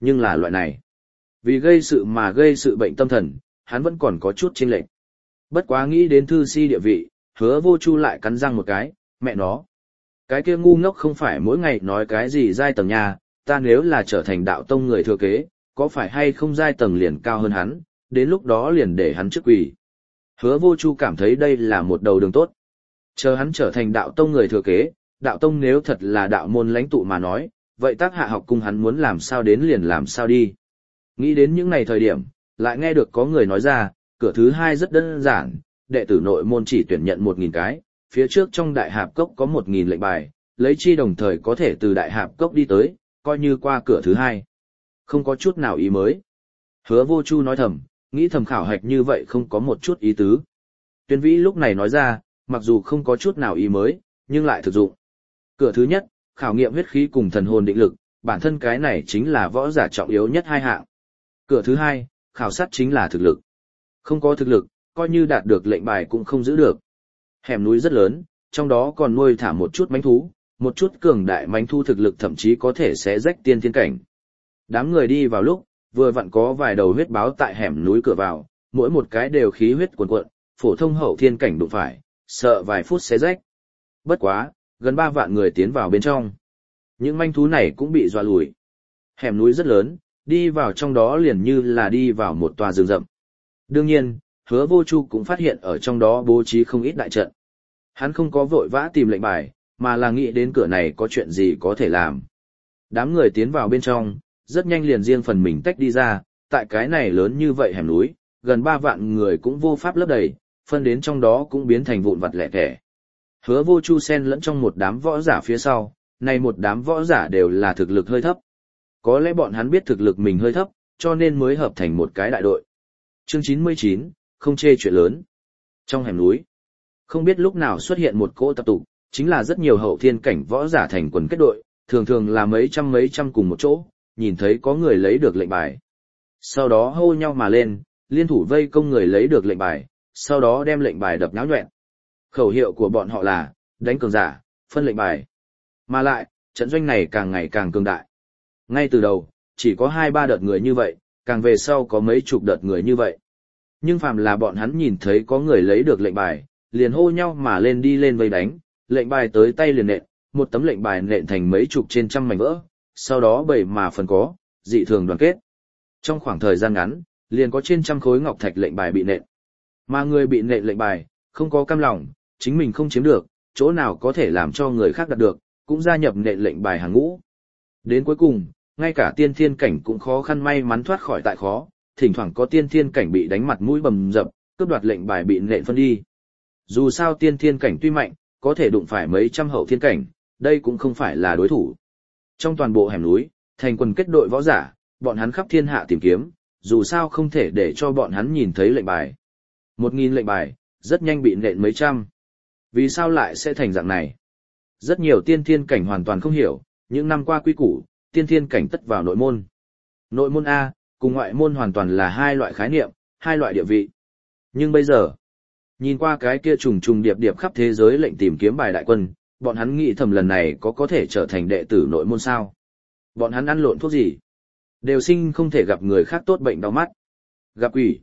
Nhưng là loại này. Vì gây sự mà gây sự bệnh tâm thần, hắn vẫn còn có chút chênh lệch. Bất quá nghĩ đến thư si địa vị, Hứa Vô Chu lại cắn răng một cái, mẹ nó. Cái kia ngu ngốc không phải mỗi ngày nói cái gì giai tầng nhà, ta nếu là trở thành đạo tông người thừa kế, có phải hay không giai tầng liền cao hơn hắn, đến lúc đó liền để hắn trước quỳ. Hứa Vô Chu cảm thấy đây là một đầu đường tốt. Chờ hắn trở thành đạo tông người thừa kế, đạo tông nếu thật là đạo môn lãnh tụ mà nói, vậy tác hạ học cung hắn muốn làm sao đến liền làm sao đi. Nghĩ đến những ngày thời điểm, lại nghe được có người nói ra, cửa thứ hai rất đơn giản, đệ tử nội môn chỉ tuyển nhận một nghìn cái, phía trước trong đại hạp cốc có một nghìn lệnh bài, lấy chi đồng thời có thể từ đại hạp cốc đi tới, coi như qua cửa thứ hai. Không có chút nào ý mới. Hứa Vô Chu nói thầm, nghĩ thầm khảo hạch như vậy không có một chút ý tứ. Tuyên Vĩ lúc này nói ra, mặc dù không có chút nào ý mới, nhưng lại thực dụng. Cửa thứ nhất, khảo nghiệm huyết khí cùng thần hồn định lực, bản thân cái này chính là võ giả trọng yếu nhất hai hạng. Cửa thứ hai, khảo sát chính là thực lực. Không có thực lực, coi như đạt được lệnh bài cũng không giữ được. Hẻm núi rất lớn, trong đó còn nuôi thả một chút mãnh thú, một chút cường đại mãnh thú thực lực thậm chí có thể xé rách tiên thiên cảnh. Đám người đi vào lúc, vừa vặn có vài đầu huyết báo tại hẻm núi cửa vào, mỗi một cái đều khí huyết cuồn cuộn, phổ thông hậu thiên cảnh đụng phải, sợ vài phút xé rách. Bất quá, gần ba vạn người tiến vào bên trong. Những manh thú này cũng bị dọa lùi. Hẻm núi rất lớn, đi vào trong đó liền như là đi vào một tòa rừng rậm. Đương nhiên, Hứa Vô Chu cũng phát hiện ở trong đó bố trí không ít đại trận. Hắn không có vội vã tìm lệnh bài, mà là nghĩ đến cửa này có chuyện gì có thể làm. Đám người tiến vào bên trong, rất nhanh liền riêng phần mình tách đi ra, tại cái này lớn như vậy hẻm núi, gần ba vạn người cũng vô pháp lấp đầy, phân đến trong đó cũng biến thành vụn vặt lẻ tẻ. Hứa Vô Chu xen lẫn trong một đám võ giả phía sau, này một đám võ giả đều là thực lực hơi thấp. Có lẽ bọn hắn biết thực lực mình hơi thấp, cho nên mới hợp thành một cái đại đội. Chương chín mươi chín, không chê chuyện lớn. Trong hẻm núi, không biết lúc nào xuất hiện một cỗ tập tụ, chính là rất nhiều hậu thiên cảnh võ giả thành quần kết đội, thường thường là mấy trăm mấy trăm cùng một chỗ, nhìn thấy có người lấy được lệnh bài. Sau đó hô nhau mà lên, liên thủ vây công người lấy được lệnh bài, sau đó đem lệnh bài đập nhão nhọẹn. Khẩu hiệu của bọn họ là, đánh cường giả, phân lệnh bài. Mà lại, trận doanh này càng ngày càng cường đại. Ngay từ đầu, chỉ có hai ba đợt người như vậy, càng về sau có mấy chục đợt người như vậy. Nhưng phàm là bọn hắn nhìn thấy có người lấy được lệnh bài, liền hô nhau mà lên đi lên vây đánh, lệnh bài tới tay liền nện, một tấm lệnh bài nện thành mấy chục trên trăm mảnh vỡ, sau đó bảy mà phần có, dị thường đoàn kết. Trong khoảng thời gian ngắn, liền có trên trăm khối ngọc thạch lệnh bài bị nện. Mà người bị nện lệnh bài, không có cam lòng, chính mình không chiếm được, chỗ nào có thể làm cho người khác đạt được, cũng gia nhập nện lệnh bài hàng ngũ. Đến cuối cùng, ngay cả tiên thiên cảnh cũng khó khăn may mắn thoát khỏi tại khó, thỉnh thoảng có tiên thiên cảnh bị đánh mặt mũi bầm dập, cướp đoạt lệnh bài bị nện phân đi. Dù sao tiên thiên cảnh tuy mạnh, có thể đụng phải mấy trăm hậu thiên cảnh, đây cũng không phải là đối thủ. Trong toàn bộ hẻm núi, thành quần kết đội võ giả, bọn hắn khắp thiên hạ tìm kiếm, dù sao không thể để cho bọn hắn nhìn thấy lệnh bài. Một nghìn lệnh bài, rất nhanh bị nện mấy trăm. Vì sao lại sẽ thành dạng này? Rất nhiều tiên thiên cảnh hoàn toàn không hiểu, những năm qua quy củ, tiên thiên cảnh tất vào nội môn. Nội môn A, cùng ngoại môn hoàn toàn là hai loại khái niệm, hai loại địa vị. Nhưng bây giờ, nhìn qua cái kia trùng trùng điệp điệp khắp thế giới lệnh tìm kiếm bài đại quân, bọn hắn nghĩ thầm lần này có có thể trở thành đệ tử nội môn sao? Bọn hắn ăn lộn thuốc gì? Đều sinh không thể gặp người khác tốt bệnh đau mắt. Gặp quỷ.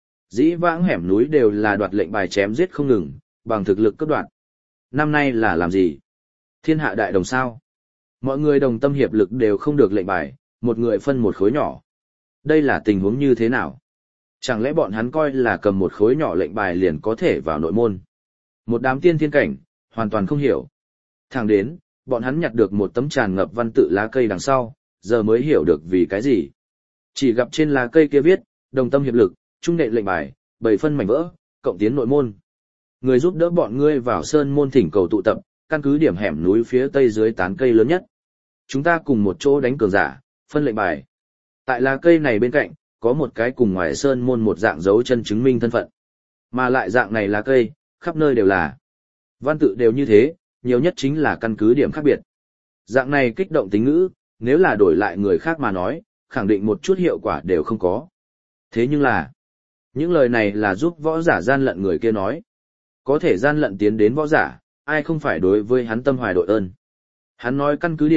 Dĩ vãng hẻm núi đều là đoạt lệnh bài chém giết không ngừng, bằng thực lực cấp đoạt. Năm nay là làm gì? Thiên hạ đại đồng sao? Mọi người đồng tâm hiệp lực đều không được lệnh bài, một người phân một khối nhỏ. Đây là tình huống như thế nào? Chẳng lẽ bọn hắn coi là cầm một khối nhỏ lệnh bài liền có thể vào nội môn? Một đám tiên thiên cảnh, hoàn toàn không hiểu. Thẳng đến, bọn hắn nhặt được một tấm tràn ngập văn tự lá cây đằng sau, giờ mới hiểu được vì cái gì. Chỉ gặp trên lá cây kia viết, đồng tâm hiệp lực, trung nện lệnh bài, bảy phân mảnh vỡ, cộng tiến nội môn. Người giúp đỡ bọn ngươi vào sơn môn thỉnh cầu tụ tập, căn cứ điểm hẻm núi phía tây dưới tán cây lớn nhất. Chúng ta cùng một chỗ đánh cường giả, phân lệnh bài. Tại lá cây này bên cạnh, có một cái cùng ngoài sơn môn một dạng dấu chân chứng minh thân phận. Mà lại dạng này lá cây, khắp nơi đều là. Văn tự đều như thế, nhiều nhất chính là căn cứ điểm khác biệt. Dạng này kích động tính ngữ, nếu là đổi lại người khác mà nói, khẳng định một chút hiệu quả đều không có. Thế nhưng là, những lời này là giúp võ giả gian lận người kia nói. Có thể gian lận tiến đến võ giả, ai không phải đối với hắn tâm hoài đội ơn. Hắn nói căn cứ điểm,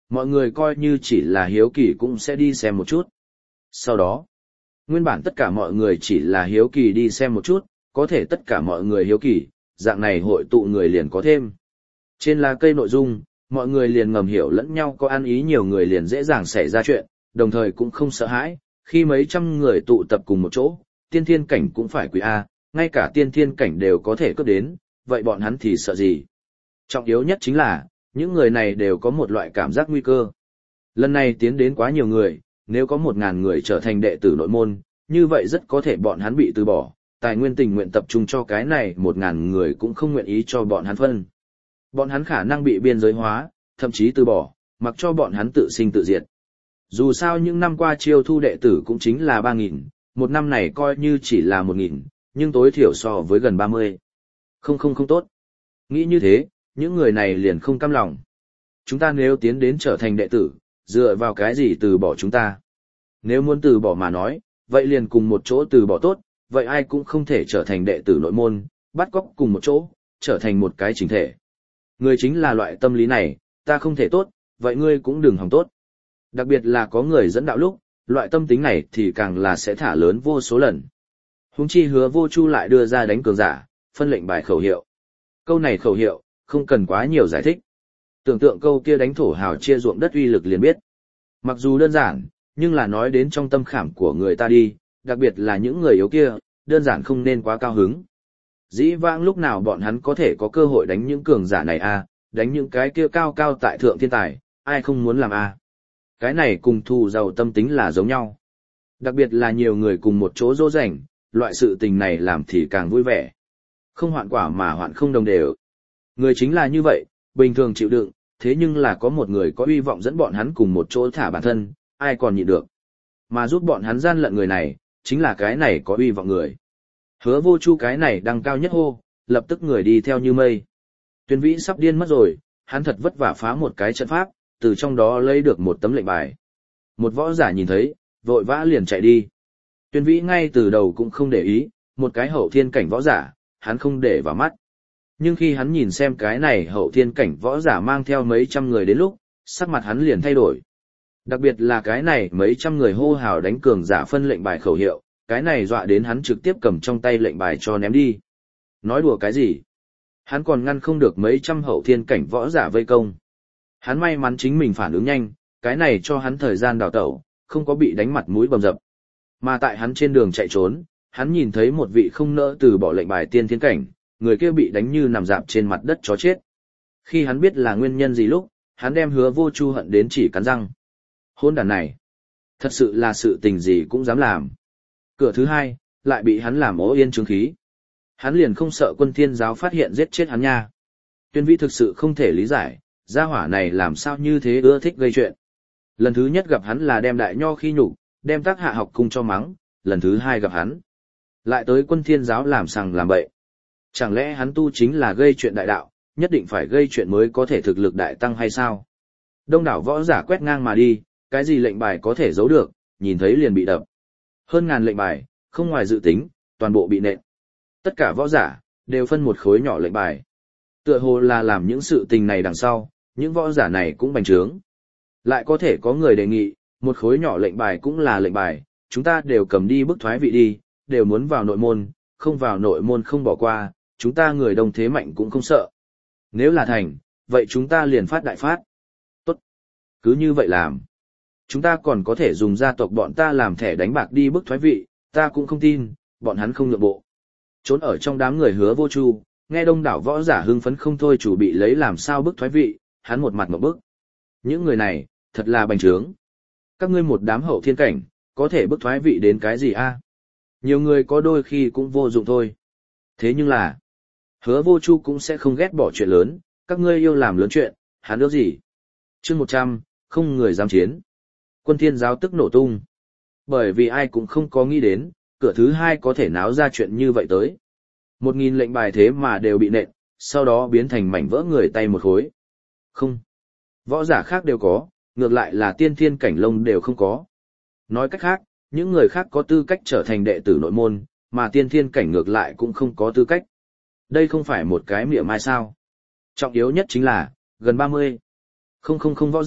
mọi người coi như chỉ là hiếu kỳ cũng sẽ đi xem một chút. Sau đó, nguyên bản tất cả mọi người chỉ là hiếu kỳ đi xem một chút, có thể tất cả mọi người hiếu kỳ, dạng này hội tụ người liền có thêm. Trên lá cây nội dung, mọi người liền ngầm hiểu lẫn nhau có ăn ý, nhiều người liền dễ dàng xảy ra chuyện, đồng thời cũng không sợ hãi, khi mấy trăm người tụ tập cùng một chỗ, tiên thiên cảnh cũng phải quỳ A, ngay cả tiên thiên cảnh đều có thể cướp đến, vậy bọn hắn thì sợ gì? Trọng yếu nhất chính là, những người này đều có một loại cảm giác nguy cơ. Lần này tiến đến quá nhiều người, nếu có một ngàn người trở thành đệ tử nội môn, như vậy rất có thể bọn hắn bị từ bỏ, tài nguyên tình nguyện tập trung cho cái này một ngàn người cũng không nguyện ý cho bọn hắn phân. Bọn hắn khả năng bị biên giới hóa, thậm chí từ bỏ, mặc cho bọn hắn tự sinh tự diệt. Dù sao những năm qua chiêu thu đệ tử cũng chính là ba nghìn, một năm này coi như chỉ là một nghìn, nhưng tối thiểu so với gần ba mươi. Không không không tốt. Nghĩ như thế, những người này liền không cam lòng. Chúng ta nếu tiến đến trở thành đệ tử, dựa vào cái gì từ bỏ chúng ta? Nếu muốn từ bỏ mà nói, vậy liền cùng một chỗ từ bỏ tốt, vậy ai cũng không thể trở thành đệ tử nội môn, bắt cóc cùng một chỗ, trở thành một cái chính thể. Người chính là loại tâm lý này, ta không thể tốt, vậy ngươi cũng đừng hòng tốt. Đặc biệt là có người dẫn đạo lúc, loại tâm tính này thì càng là sẽ thả lớn vô số lần. Huống chi Hứa Vô Chu lại đưa ra đánh cường giả, phân lệnh bài khẩu hiệu. Câu này khẩu hiệu, không cần quá nhiều giải thích. Tưởng tượng câu kia đánh thổ hào chia ruộng đất uy lực liền biết. Mặc dù đơn giản, nhưng là nói đến trong tâm khảm của người ta đi, đặc biệt là những người yếu kia, đơn giản không nên quá cao hứng. Dĩ vãng lúc nào bọn hắn có thể có cơ hội đánh những cường giả này a, đánh những cái kia cao cao tại thượng thiên tài, ai không muốn làm a. Cái này cùng thù giàu tâm tính là giống nhau. Đặc biệt là nhiều người cùng một chỗ dỗ dành, loại sự tình này làm thì càng vui vẻ. Không hoạn quả mà hoạn không đồng đều. Người chính là như vậy, bình thường chịu đựng, thế nhưng là có một người có uy vọng dẫn bọn hắn cùng một chỗ thả bản thân, ai còn nhịn được. Mà giúp bọn hắn gian lận người này, chính là cái này có uy vọng người. Hứa Vô Chu cái này đăng cao nhất hô, lập tức người đi theo như mây. Tuyên Vĩ sắp điên mất rồi, hắn thật vất vả phá một cái trận pháp, từ trong đó lấy được một tấm lệnh bài. Một võ giả nhìn thấy, vội vã liền chạy đi. Tuyên Vĩ ngay từ đầu cũng không để ý, một cái hậu thiên cảnh võ giả, hắn không để vào mắt. Nhưng khi hắn nhìn xem cái này hậu thiên cảnh võ giả mang theo mấy trăm người đến lúc, sắc mặt hắn liền thay đổi. Đặc biệt là cái này mấy trăm người hô hào đánh cường giả phân lệnh bài khẩu hiệu, cái này dọa đến hắn trực tiếp cầm trong tay lệnh bài cho ném đi. Nói đùa cái gì? Hắn còn ngăn không được mấy trăm hậu thiên cảnh võ giả vây công. Hắn may mắn chính mình phản ứng nhanh, cái này cho hắn thời gian đào tẩu, không có bị đánh mặt mũi bầm dập. Mà tại hắn trên đường chạy trốn, hắn nhìn thấy một vị không nỡ từ bỏ lệnh bài tiên thiên cảnh, người kia bị đánh như nằm dạp trên mặt đất chó chết. Khi hắn biết là nguyên nhân gì lúc, hắn đem Hứa Vô Chu hận đến chỉ cắn răng. Hôn đàn này, thật sự là sự tình gì cũng dám làm. Cửa thứ hai, lại bị hắn làm ố yên chứng khí. Hắn liền không sợ Quân Thiên Giáo phát hiện giết chết hắn nha. Tuyên Vĩ thực sự không thể lý giải, gia hỏa này làm sao như thế ưa thích gây chuyện. Lần thứ nhất gặp hắn là đem Đại Nho khi nhục, đem Tác Hạ học cung cho mắng, lần thứ hai gặp hắn, lại tới Quân Thiên Giáo làm sằng làm bậy. Chẳng lẽ hắn tu chính là gây chuyện đại đạo, nhất định phải gây chuyện mới có thể thực lực đại tăng hay sao? Đông đảo võ giả quét ngang mà đi, cái gì lệnh bài có thể giấu được, nhìn thấy liền bị đập. Hơn ngàn lệnh bài, không ngoài dự tính, toàn bộ bị nện. Tất cả võ giả, đều phân một khối nhỏ lệnh bài. Tựa hồ là làm những sự tình này đằng sau, những võ giả này cũng bành trướng. Lại có thể có người đề nghị, một khối nhỏ lệnh bài cũng là lệnh bài, chúng ta đều cầm đi bức thoái vị đi, đều muốn vào nội môn, không vào nội môn không bỏ qua, chúng ta người đông thế mạnh cũng không sợ. Nếu là thành, vậy chúng ta liền phát đại phát. Tốt. Cứ như vậy làm. Chúng ta còn có thể dùng gia tộc bọn ta làm thẻ đánh bạc đi bức thoái vị, ta cũng không tin, bọn hắn không nhượng bộ. Trốn ở trong đám người Hứa Vô Chu, nghe đông đảo võ giả hưng phấn không thôi chủ bị lấy làm sao bức thoái vị, hắn một mặt một bức. Những người này, thật là bành trướng. Các ngươi một đám hậu thiên cảnh, có thể bức thoái vị đến cái gì a? Nhiều người có đôi khi cũng vô dụng thôi. Thế nhưng là, Hứa Vô Chu cũng sẽ không ghét bỏ chuyện lớn, các ngươi yêu làm lớn chuyện, hắn ước gì. Chương một trăm, không người dám chiến. Quân Thiên Giáo tức nổ tung. Bởi vì ai cũng không có nghĩ đến, cửa thứ hai có thể náo ra chuyện như vậy tới. Một nghìn lệnh bài thế mà đều bị nện, sau đó biến thành mảnh vỡ người tay một khối. Không. Võ giả khác đều có, ngược lại là tiên thiên cảnh lông đều không có. Nói cách khác, những người khác có tư cách trở thành đệ tử nội môn, mà tiên thiên cảnh ngược lại cũng không có tư cách. Đây không phải một cái mỉa mai sao. Trọng yếu nhất chính là, gần ba mươi. Không không không võ giả,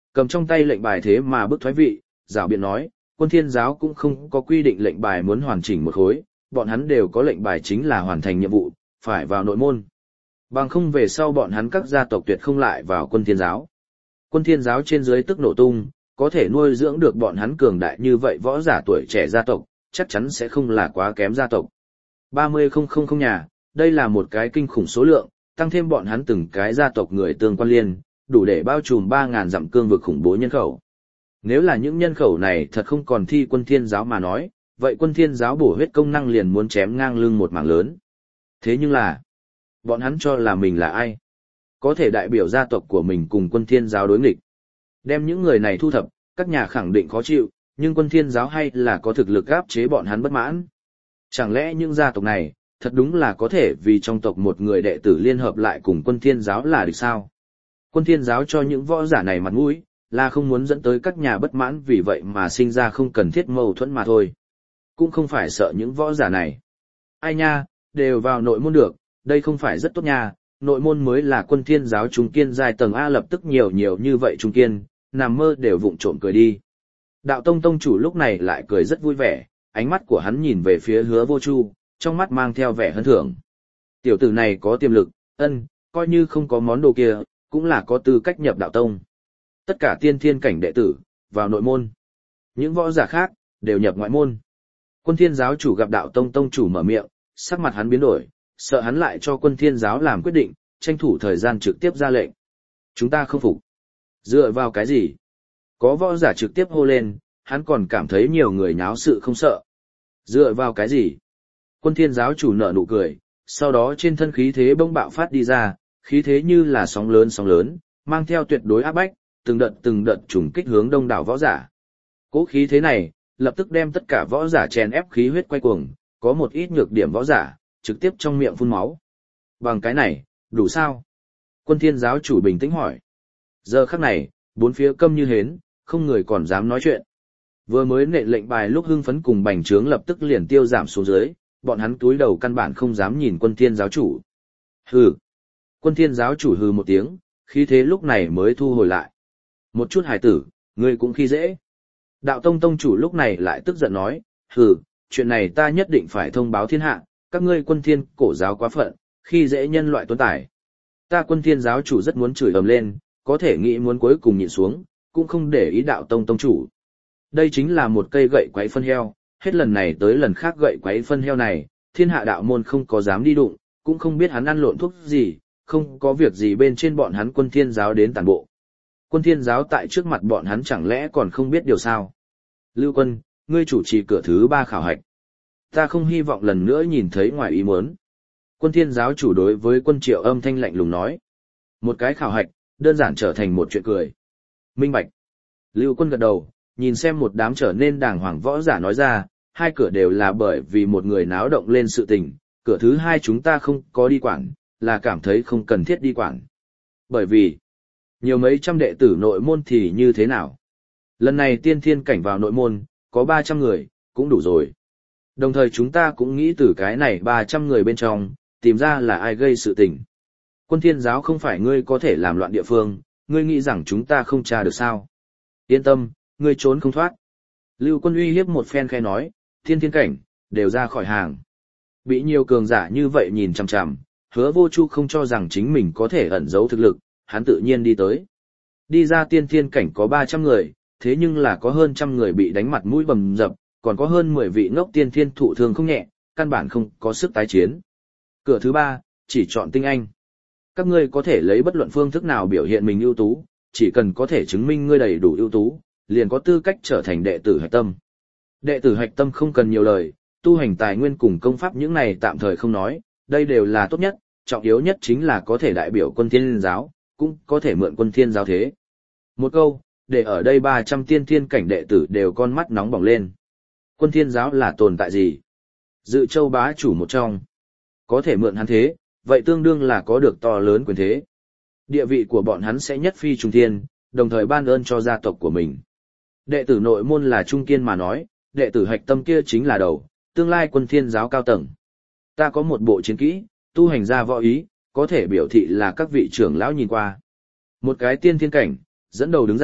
cầm trong tay lệnh bài thế mà bức thoái vị, rảo biện nói, Quân Thiên giáo cũng không có quy định lệnh bài muốn hoàn chỉnh một khối, bọn hắn đều có lệnh bài chính là hoàn thành nhiệm vụ, phải vào nội môn. Bằng không về sau bọn hắn các gia tộc tuyệt không lại vào Quân Thiên giáo. Quân Thiên giáo trên dưới tức nổ tung, có thể nuôi dưỡng được bọn hắn cường đại như vậy võ giả tuổi trẻ gia tộc, chắc chắn sẽ không là quá kém gia tộc. ba mươi không nhà, đây là một cái kinh khủng số lượng, tăng thêm bọn hắn từng cái gia tộc người tương quan liên, đủ để bao trùm ba ngàn dặm cương vực khủng bố nhân khẩu. Nếu là những nhân khẩu này thật không còn thi Quân Thiên giáo mà nói, vậy Quân Thiên giáo bổ huyết công năng liền muốn chém ngang lưng một mảng lớn. Thế nhưng là, bọn hắn cho là mình là ai? Có thể đại biểu gia tộc của mình cùng Quân Thiên giáo đối nghịch. Đem những người này thu thập, các nhà khẳng định khó chịu, nhưng Quân Thiên giáo hay là có thực lực áp chế bọn hắn bất mãn. Chẳng lẽ những gia tộc này, thật đúng là có thể vì trong tộc một người đệ tử liên hợp lại cùng Quân Thiên giáo là địch sao? Quân Thiên giáo cho những võ giả này mặt mũi, là không muốn dẫn tới các nhà bất mãn vì vậy mà sinh ra không cần thiết mâu thuẫn mà thôi. Cũng không phải sợ những võ giả này. Ai nha, đều vào nội môn được, đây không phải rất tốt nha, nội môn mới là Quân Thiên giáo trung kiên giai tầng A, lập tức nhiều nhiều như vậy trung kiên, nằm mơ đều vụng trộm cười đi. Đạo tông tông chủ lúc này lại cười rất vui vẻ, ánh mắt của hắn nhìn về phía Hứa Vô Chu, trong mắt mang theo vẻ hân thưởng. Tiểu tử này có tiềm lực, ân, coi như không có món đồ kia, cũng là có tư cách nhập đạo tông. Tất cả tiên thiên cảnh đệ tử, vào nội môn. Những võ giả khác, đều nhập ngoại môn. Quân Thiên giáo chủ gặp đạo tông tông chủ mở miệng, sắc mặt hắn biến đổi, sợ hắn lại cho Quân Thiên giáo làm quyết định, tranh thủ thời gian trực tiếp ra lệnh. Chúng ta không phục. Dựa vào cái gì? Có võ giả trực tiếp hô lên, hắn còn cảm thấy nhiều người nháo sự không sợ. Dựa vào cái gì? Quân Thiên giáo chủ nở nụ cười, sau đó trên thân khí thế bỗng bạo phát đi ra, khí thế như là sóng lớn sóng lớn, mang theo tuyệt đối áp bách, từng đợt từng đợt trùng kích hướng đông đảo võ giả. Cố khí thế này, lập tức đem tất cả võ giả chèn ép khí huyết quay cuồng, có một ít nhược điểm võ giả, trực tiếp trong miệng phun máu. Bằng cái này, đủ sao? Quân Thiên giáo chủ bình tĩnh hỏi. Giờ khắc này, bốn phía câm như hến, không người còn dám nói chuyện. Vừa mới nệ lệnh bài lúc hưng phấn cùng bành trướng lập tức liền tiêu giảm xuống dưới, bọn hắn túi đầu căn bản không dám nhìn Quân Thiên giáo chủ. Hừ. Quân Thiên giáo chủ hừ một tiếng, khí thế lúc này mới thu hồi lại. Một chút hài tử, ngươi cũng khi dễ. Đạo tông tông chủ lúc này lại tức giận nói, hừ, chuyện này ta nhất định phải thông báo thiên hạ, các ngươi Quân Thiên cổ giáo quá phận, khi dễ nhân loại tuấn tài. Ta Quân Thiên giáo chủ rất muốn chửi ầm lên, có thể nghĩ muốn cuối cùng nhịn xuống, cũng không để ý đạo tông tông chủ. Đây chính là một cây gậy quấy phân heo, hết lần này tới lần khác gậy quấy phân heo này, thiên hạ đạo môn không có dám đi đụng, cũng không biết hắn ăn lộn thuốc gì, không có việc gì bên trên bọn hắn Quân Thiên giáo đến tàn bộ. Quân Thiên giáo tại trước mặt bọn hắn chẳng lẽ còn không biết điều sao? Lưu Quân, ngươi chủ trì cửa thứ ba khảo hạch. Ta không hy vọng lần nữa nhìn thấy ngoài ý muốn. Quân Thiên giáo chủ đối với Quân Triệu âm thanh lạnh lùng nói. Một cái khảo hạch, đơn giản trở thành một chuyện cười. Minh bạch. Lưu Quân gật đầu, nhìn xem một đám trở nên đàng hoàng võ giả nói ra, hai cửa đều là bởi vì một người náo động lên sự tình, cửa thứ hai chúng ta không có đi quản, là cảm thấy không cần thiết đi quản. Bởi vì, nhiều mấy trăm đệ tử nội môn thì như thế nào? Lần này tiên thiên cảnh vào nội môn, có ba trăm người, cũng đủ rồi. Đồng thời chúng ta cũng nghĩ từ cái này ba trăm người bên trong, tìm ra là ai gây sự tình. Quân Thiên giáo không phải ngươi có thể làm loạn địa phương, ngươi nghĩ rằng chúng ta không tra được sao? Yên tâm, ngươi trốn không thoát. Lưu Quân uy hiếp một phen khai nói, thiên thiên cảnh, đều ra khỏi hàng. Bị nhiều cường giả như vậy nhìn chằm chằm, Hứa Vô Chu không cho rằng chính mình có thể ẩn giấu thực lực, hắn tự nhiên đi tới. Đi ra tiên thiên cảnh có ba trăm người, thế nhưng là có hơn trăm người bị đánh mặt mũi bầm dập, còn có hơn mười vị ngốc tiên thiên thụ thương không nhẹ, căn bản không có sức tái chiến. Cửa thứ ba, chỉ chọn tinh anh. Các ngươi có thể lấy bất luận phương thức nào biểu hiện mình ưu tú, chỉ cần có thể chứng minh ngươi đầy đủ ưu tú, liền có tư cách trở thành đệ tử hạch tâm. Đệ tử hạch tâm không cần nhiều lời, tu hành tài nguyên cùng công pháp những này tạm thời không nói, đây đều là tốt nhất, trọng yếu nhất chính là có thể đại biểu Quân Thiên giáo, cũng có thể mượn Quân Thiên giáo thế. Một câu, để ở đây ba trăm tiên thiên cảnh đệ tử đều con mắt nóng bỏng lên. Quân Thiên giáo là tồn tại gì? Dự châu bá chủ một trong. Có thể mượn hắn thế, vậy tương đương là có được to lớn quyền thế. Địa vị của bọn hắn sẽ nhất phi trùng thiên, đồng thời ban ơn cho gia tộc của mình. Đệ tử nội môn là trung kiên mà nói, đệ tử hạch tâm kia chính là đầu, tương lai Quân Thiên giáo cao tầng. Ta có một bộ chiến kỹ, tu hành ra võ ý, có thể biểu thị là các vị trưởng lão nhìn qua. Một cái tiên thiên cảnh, dẫn đầu đứng ra,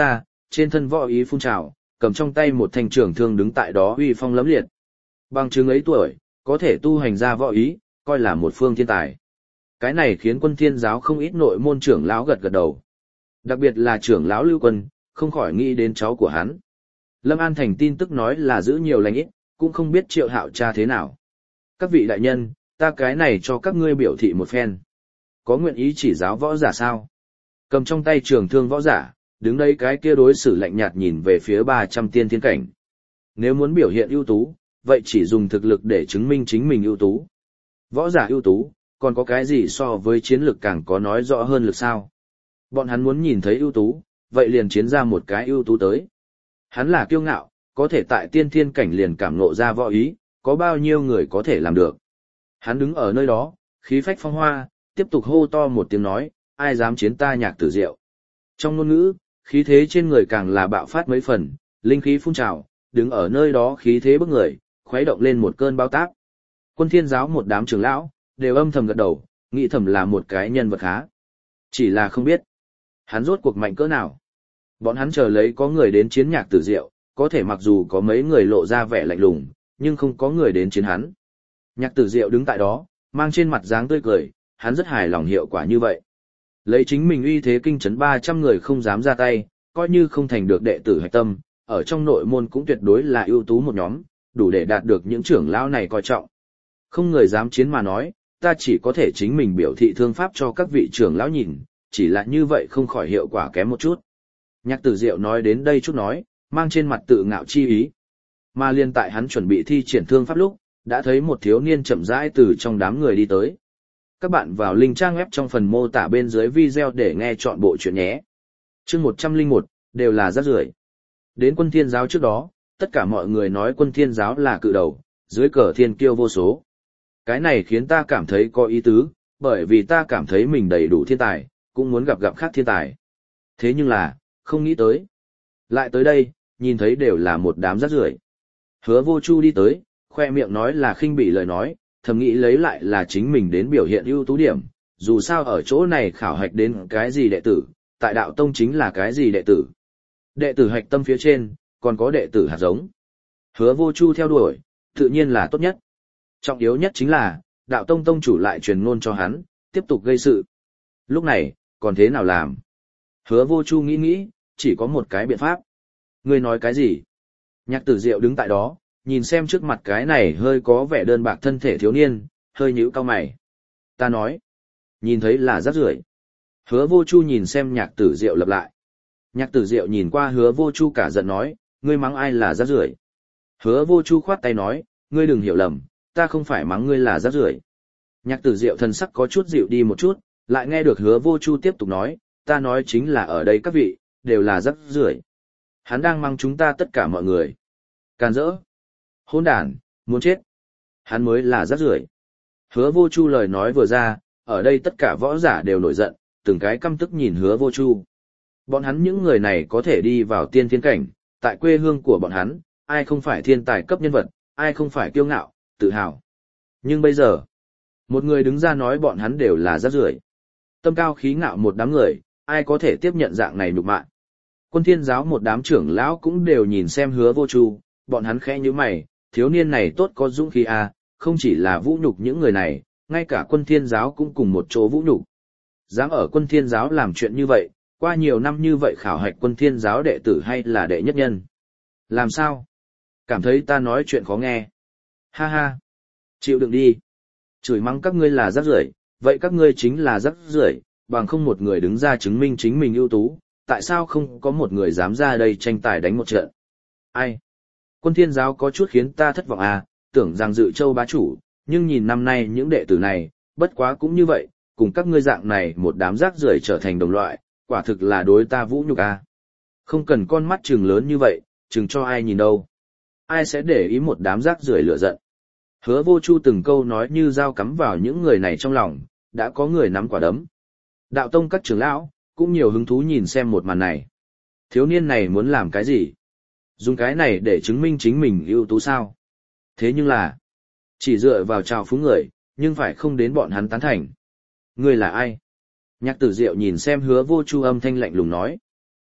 trên thân võ ý phun trào, cầm trong tay một thanh trường thương đứng tại đó uy phong lẫm liệt. Bằng chứng ấy tuổi, có thể tu hành ra võ ý, coi là một phương thiên tài. Cái này khiến Quân Thiên giáo không ít nội môn trưởng lão gật gật đầu. Đặc biệt là trưởng lão Lưu Quân, không khỏi nghĩ đến cháu của hắn. Lâm An Thành tin tức nói là giữ nhiều lành ít, cũng không biết Triệu Hạo cha thế nào. Các vị đại nhân, ta cái này cho các ngươi biểu thị một phen. Có nguyện ý chỉ giáo võ giả sao? Cầm trong tay trường thương võ giả, đứng đây cái kia đối xử lạnh nhạt nhìn về phía ba trăm tiên thiên cảnh. Nếu muốn biểu hiện ưu tú, vậy chỉ dùng thực lực để chứng minh chính mình ưu tú. Võ giả ưu tú, còn có cái gì so với chiến lực càng có nói rõ hơn lực sao? Bọn hắn muốn nhìn thấy ưu tú, vậy liền chiến ra một cái ưu tú tới. Hắn là kiêu ngạo, có thể tại tiên thiên cảnh liền cảm ngộ ra võ ý, có bao nhiêu người có thể làm được. Hắn đứng ở nơi đó, khí phách phong hoa, tiếp tục hô to một tiếng nói, ai dám chiến ta Nhạc Tử Diệu. Trong ngôn ngữ, khí thế trên người càng là bạo phát mấy phần, linh khí phun trào, đứng ở nơi đó khí thế bức người, khuấy động lên một cơn bao táp. Quân Thiên giáo một đám trưởng lão, đều âm thầm gật đầu, nghĩ thầm là một cái nhân vật khá. Chỉ là không biết, hắn rốt cuộc mạnh cỡ nào. Bọn hắn chờ lấy có người đến chiến Nhạc Tử Diệu, có thể mặc dù có mấy người lộ ra vẻ lạnh lùng, nhưng không có người đến chiến hắn. Nhạc Tử Diệu đứng tại đó, mang trên mặt dáng tươi cười, hắn rất hài lòng hiệu quả như vậy. Lấy chính mình uy thế kinh chấn ba trăm người không dám ra tay, coi như không thành được đệ tử hạch tâm, ở trong nội môn cũng tuyệt đối là ưu tú một nhóm, đủ để đạt được những trưởng lão này coi trọng. Không người dám chiến mà nói, ta chỉ có thể chính mình biểu thị thương pháp cho các vị trưởng lão nhìn, chỉ là như vậy không khỏi hiệu quả kém một chút. Nhạc Tử Diệu nói đến đây chút nói, mang trên mặt tự ngạo chi ý. Mà liên tại hắn chuẩn bị thi triển thương pháp lúc, đã thấy một thiếu niên chậm rãi từ trong đám người đi tới. Các bạn vào link trang web trong phần mô tả bên dưới video để nghe chọn bộ chuyện nhé. Chương một trăm lẻ một, đều là rác rưởi. Đến Quân Thiên giáo trước đó, tất cả mọi người nói Quân Thiên giáo là cự đầu, dưới cờ thiên kiêu vô số. Cái này khiến ta cảm thấy có ý tứ, bởi vì ta cảm thấy mình đầy đủ thiên tài, cũng muốn gặp gặp khác thiên tài. Thế nhưng là, không nghĩ tới. Lại tới đây, nhìn thấy đều là một đám rác rưởi. Hứa Vô Chu đi tới, khoe miệng nói là khinh bỉ lời nói, thầm nghĩ lấy lại là chính mình đến biểu hiện ưu tú điểm, dù sao ở chỗ này khảo hạch đến cái gì đệ tử, tại đạo tông chính là cái gì đệ tử. Đệ tử hạch tâm phía trên, còn có đệ tử hạt giống. Hứa Vô Chu theo đuổi, tự nhiên là tốt nhất. Trọng yếu nhất chính là, đạo tông tông chủ lại truyền ngôn cho hắn, tiếp tục gây sự. Lúc này, còn thế nào làm? Hứa Vô Chu nghĩ nghĩ, chỉ có một cái biện pháp. Ngươi nói cái gì? Nhạc Tử Diệu đứng tại đó, nhìn xem trước mặt cái này hơi có vẻ đơn bạc thân thể thiếu niên, hơi nhíu cau mày. Ta nói, nhìn thấy là rác rưởi. Hứa Vô Chu nhìn xem Nhạc Tử Diệu lặp lại. Nhạc Tử Diệu nhìn qua Hứa Vô Chu cả giận nói, ngươi mắng ai là rác rưởi? Hứa Vô Chu khoát tay nói, ngươi đừng hiểu lầm, ta không phải mắng ngươi là rác rưởi. Nhạc Tử Diệu thần sắc có chút dịu đi một chút, lại nghe được Hứa Vô Chu tiếp tục nói, ta nói chính là ở đây các vị, đều là rác rưởi. Hắn đang mắng chúng ta tất cả mọi người. Càn rỡ. Hỗn đản, muốn chết. Hắn mới là rác rưởi. Hứa Vô Chu lời nói vừa ra, ở đây tất cả võ giả đều nổi giận, từng cái căm tức nhìn Hứa Vô Chu. Bọn hắn những người này có thể đi vào tiên thiên cảnh, tại quê hương của bọn hắn, ai không phải thiên tài cấp nhân vật, ai không phải kiêu ngạo, tự hào. Nhưng bây giờ, một người đứng ra nói bọn hắn đều là rác rưởi. Tâm cao khí ngạo một đám người, ai có thể tiếp nhận dạng này nhục mạ. Quân Thiên giáo một đám trưởng lão cũng đều nhìn xem Hứa Vô Chu, bọn hắn khẽ nhíu mày, thiếu niên này tốt có dũng khí à, không chỉ là vũ nhục những người này, ngay cả Quân Thiên giáo cũng cùng một chỗ vũ nhục. Dám ở Quân Thiên giáo làm chuyện như vậy, qua nhiều năm như vậy khảo hạch Quân Thiên giáo đệ tử hay là đệ nhất nhân. Làm sao? Cảm thấy ta nói chuyện khó nghe. Ha ha. Chịu đựng đi. Chửi mắng các ngươi là rác rưởi, vậy các ngươi chính là rác rưởi, bằng không một người đứng ra chứng minh chính mình ưu tú, tại sao không có một người dám ra đây tranh tài đánh một trận? Ai? Quân Thiên giáo có chút khiến ta thất vọng à, tưởng rằng dự châu bá chủ, nhưng nhìn năm nay những đệ tử này, bất quá cũng như vậy, cùng các ngươi dạng này một đám rác rưởi trở thành đồng loại, quả thực là đối ta vũ nhục à. Không cần con mắt trừng lớn như vậy, trừng cho ai nhìn đâu. Ai sẽ để ý một đám rác rưởi lửa giận. Hứa Vô Chu từng câu nói như dao cắm vào những người này trong lòng, đã có người nắm quả đấm. Đạo tông các trưởng lão, cũng nhiều hứng thú nhìn xem một màn này. Thiếu niên này muốn làm cái gì? Dùng cái này để chứng minh chính mình ưu tú sao? Thế nhưng là, chỉ dựa vào trào phúng người, nhưng phải không đến bọn hắn tán thành. Ngươi là ai? Nhạc Tử Diệu nhìn xem Hứa Vô Chu âm thanh lạnh lùng nói.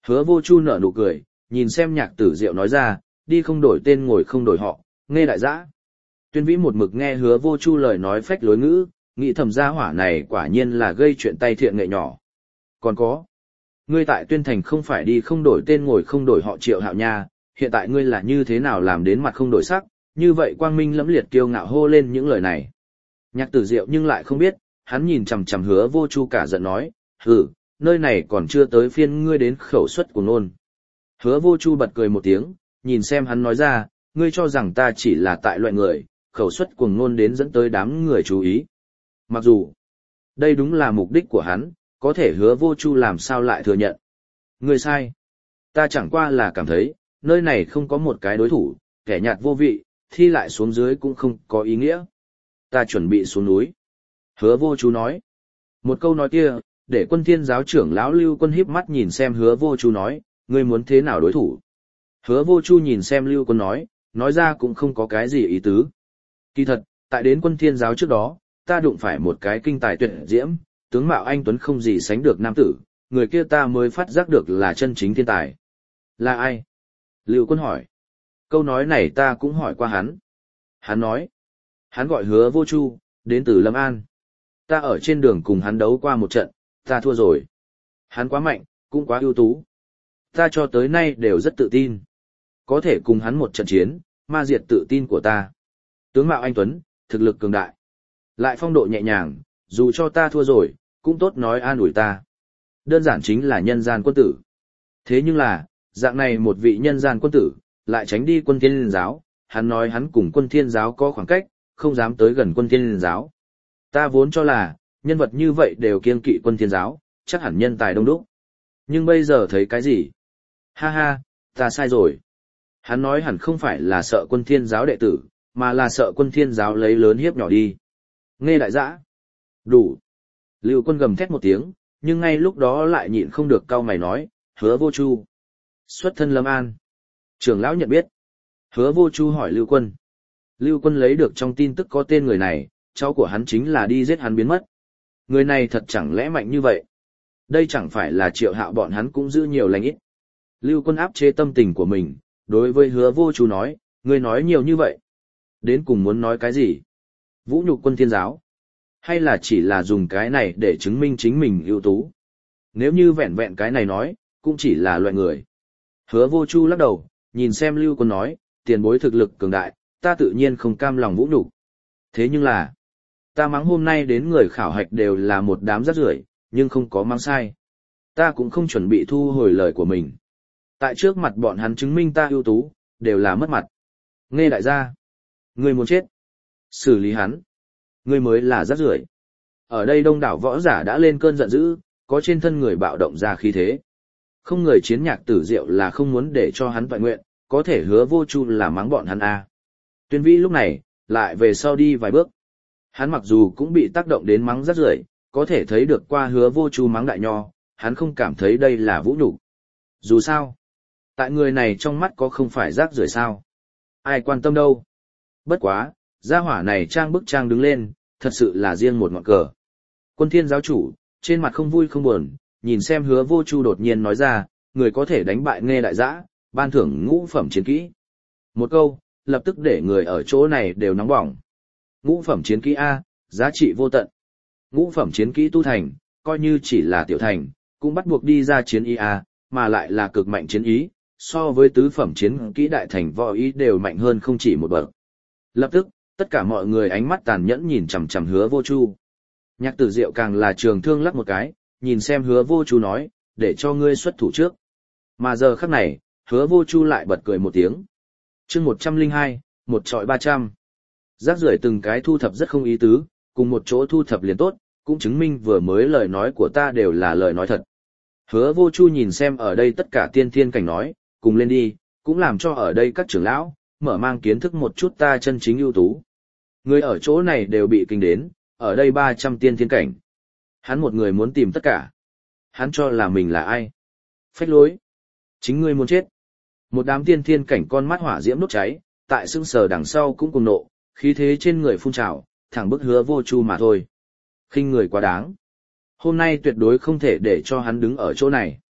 Hứa Vô Chu nở nụ cười, nhìn xem Nhạc Tử Diệu nói ra, đi không đổi tên ngồi không đổi họ, nghe đại dã. Tuyên Vĩ một mực nghe Hứa Vô Chu lời nói phách lối ngữ, nghĩ thầm gia hỏa này quả nhiên là gây chuyện tay thiện nghệ nhỏ. Còn có, ngươi tại Tuyên Thành không phải đi không đổi tên ngồi không đổi họ Triệu Hạo nha, hiện tại ngươi là như thế nào làm đến mặt không đổi sắc, như vậy quang minh lẫm liệt kiêu ngạo hô lên những lời này. Nhạc Tử Diệu nhưng lại không biết, hắn nhìn chằm chằm Hứa Vô Chu cả giận nói, hừ, nơi này còn chưa tới phiên ngươi đến khẩu suất của nôn. Hứa Vô Chu bật cười một tiếng, nhìn xem hắn nói ra, ngươi cho rằng ta chỉ là tại loại người, khẩu suất cuồng ngôn đến dẫn tới đám người chú ý. Mặc dù, đây đúng là mục đích của hắn, có thể Hứa Vô Chu làm sao lại thừa nhận. Ngươi sai. Ta chẳng qua là cảm thấy, nơi này không có một cái đối thủ, kẻ nhạt vô vị, thi lại xuống dưới cũng không có ý nghĩa. Ta chuẩn bị xuống núi. Hứa Vô Chu nói. Một câu nói kia, để Quân Thiên giáo trưởng lão Lưu Quân híp mắt nhìn xem Hứa Vô Chu nói, ngươi muốn thế nào đối thủ? Hứa Vô Chu nhìn xem Lưu Quân nói, nói ra cũng không có cái gì ý tứ. Kỳ thật, tại đến Quân Thiên giáo trước đó, ta đụng phải một cái kinh tài tuyệt diễm, tướng mạo anh tuấn không gì sánh được nam tử, người kia ta mới phát giác được là chân chính thiên tài. Là ai? Lưu Quân hỏi. Câu nói này ta cũng hỏi qua hắn. Hắn nói, hắn gọi Hứa Vô Chu, đến từ Lâm An. Ta ở trên đường cùng hắn đấu qua một trận, ta thua rồi. Hắn quá mạnh, cũng quá ưu tú. Ta cho tới nay đều rất tự tin. Có thể cùng hắn một trận chiến, ma diệt tự tin của ta. Tướng mạo anh tuấn, thực lực cường đại. Lại phong độ nhẹ nhàng, dù cho ta thua rồi, cũng tốt nói an ủi ta. Đơn giản chính là nhân gian quân tử. Thế nhưng là, dạng này một vị nhân gian quân tử, lại tránh đi Quân Thiên giáo, hắn nói hắn cùng Quân Thiên giáo có khoảng cách, không dám tới gần Quân Thiên giáo. Ta vốn cho là, nhân vật như vậy đều kiêng kỵ Quân Thiên giáo, chắc hẳn nhân tài đông đúc. Nhưng bây giờ thấy cái gì? Ha ha, ta sai rồi. Hắn nói hẳn không phải là sợ Quân Thiên giáo đệ tử, mà là sợ Quân Thiên giáo lấy lớn hiếp nhỏ đi. Nghe đại dã. Đủ. Lưu Quân gầm thét một tiếng, nhưng ngay lúc đó lại nhịn không được cau mày nói, Hứa Vô Chu. Xuất thân Lâm An. Trưởng lão nhận biết. Hứa Vô Chu hỏi Lưu Quân. Lưu Quân lấy được trong tin tức có tên người này, cháu của hắn chính là đi giết hắn biến mất. Người này thật chẳng lẽ mạnh như vậy? Đây chẳng phải là Triệu Hạo bọn hắn cũng giữ nhiều lành ít. Lưu Quân áp chế tâm tình của mình, đối với Hứa Vô Chu nói, ngươi nói nhiều như vậy. Đến cùng muốn nói cái gì? Vũ nhục Quân Thiên giáo? Hay là chỉ là dùng cái này để chứng minh chính mình ưu tú? Nếu như vẹn vẹn cái này nói, cũng chỉ là loại người. Hứa Vô Chu lắc đầu, nhìn xem Lưu Quân nói, tiền bối thực lực cường đại, ta tự nhiên không cam lòng vũ nhục. Thế nhưng là, ta mắng hôm nay đến người khảo hạch đều là một đám rác rưởi, nhưng không có mắng sai. Ta cũng không chuẩn bị thu hồi lời của mình. Tại trước mặt bọn hắn chứng minh ta ưu tú, đều là mất mặt. Nghe đại gia, ngươi muốn chết, xử lý hắn, ngươi mới là rác rưởi. Ở đây đông đảo võ giả đã lên cơn giận dữ, có trên thân người bạo động ra khí thế. Không người chiến Nhạc Tử Diệu là không muốn để cho hắn toại nguyện, có thể Hứa Vô Chu là mắng bọn hắn a. Tuyên Vĩ lúc này, lại về sau đi vài bước. Hắn mặc dù cũng bị tác động đến mắng rác rưởi, có thể thấy được qua Hứa Vô Chu mắng đại nho, hắn không cảm thấy đây là vũ nhục. Dù sao, tại người này trong mắt có không phải rác rưởi sao? Ai quan tâm đâu? Bất quá, gia hỏa này trang bức trang đứng lên, thật sự là riêng một ngọn cờ. Quân Thiên giáo chủ, trên mặt không vui không buồn, nhìn xem Hứa Vô Chu đột nhiên nói ra, người có thể đánh bại Nghe đại dã, ban thưởng ngũ phẩm chiến kỹ. Một câu, lập tức để người ở chỗ này đều nóng bỏng. Ngũ phẩm chiến kỹ A, giá trị vô tận. Ngũ phẩm chiến kỹ tu thành, coi như chỉ là tiểu thành, cũng bắt buộc đi ra chiến ý A, mà lại là cực mạnh chiến ý, so với tứ phẩm chiến kỹ đại thành võ ý đều mạnh hơn không chỉ một bậc. Lập tức, tất cả mọi người ánh mắt tàn nhẫn nhìn chằm chằm Hứa Vô Chu. Nhạc Tử Diệu càng là trường thương lắc một cái, nhìn xem Hứa Vô Chu nói, để cho ngươi xuất thủ trước. Mà giờ khắc này, Hứa Vô Chu lại bật cười một tiếng. Chương một trăm lẻ hai, một trọi ba trăm. Rác rưởi từng cái thu thập rất không ý tứ, cùng một chỗ thu thập liền tốt, cũng chứng minh vừa mới lời nói của ta đều là lời nói thật. Hứa Vô Chu nhìn xem ở đây tất cả tiên thiên cảnh nói, cùng lên đi, cũng làm cho ở đây các trưởng lão, mở mang kiến thức một chút ta chân chính ưu tú. Người ở chỗ này đều bị kinh đến, ở đây ba trăm tiên thiên cảnh. Hắn một người muốn tìm tất cả. Hắn cho là mình là ai? Phách lối. Chính ngươi muốn chết. Một đám tiên thiên cảnh con mắt hỏa diễm đốt cháy, tại sững sờ đằng sau cũng cùng nộ, khí thế trên người phun trào, thẳng bức Hứa Vô Chu mà thôi. Khinh người quá đáng. Hôm nay tuyệt đối không thể để cho hắn đứng ở chỗ này.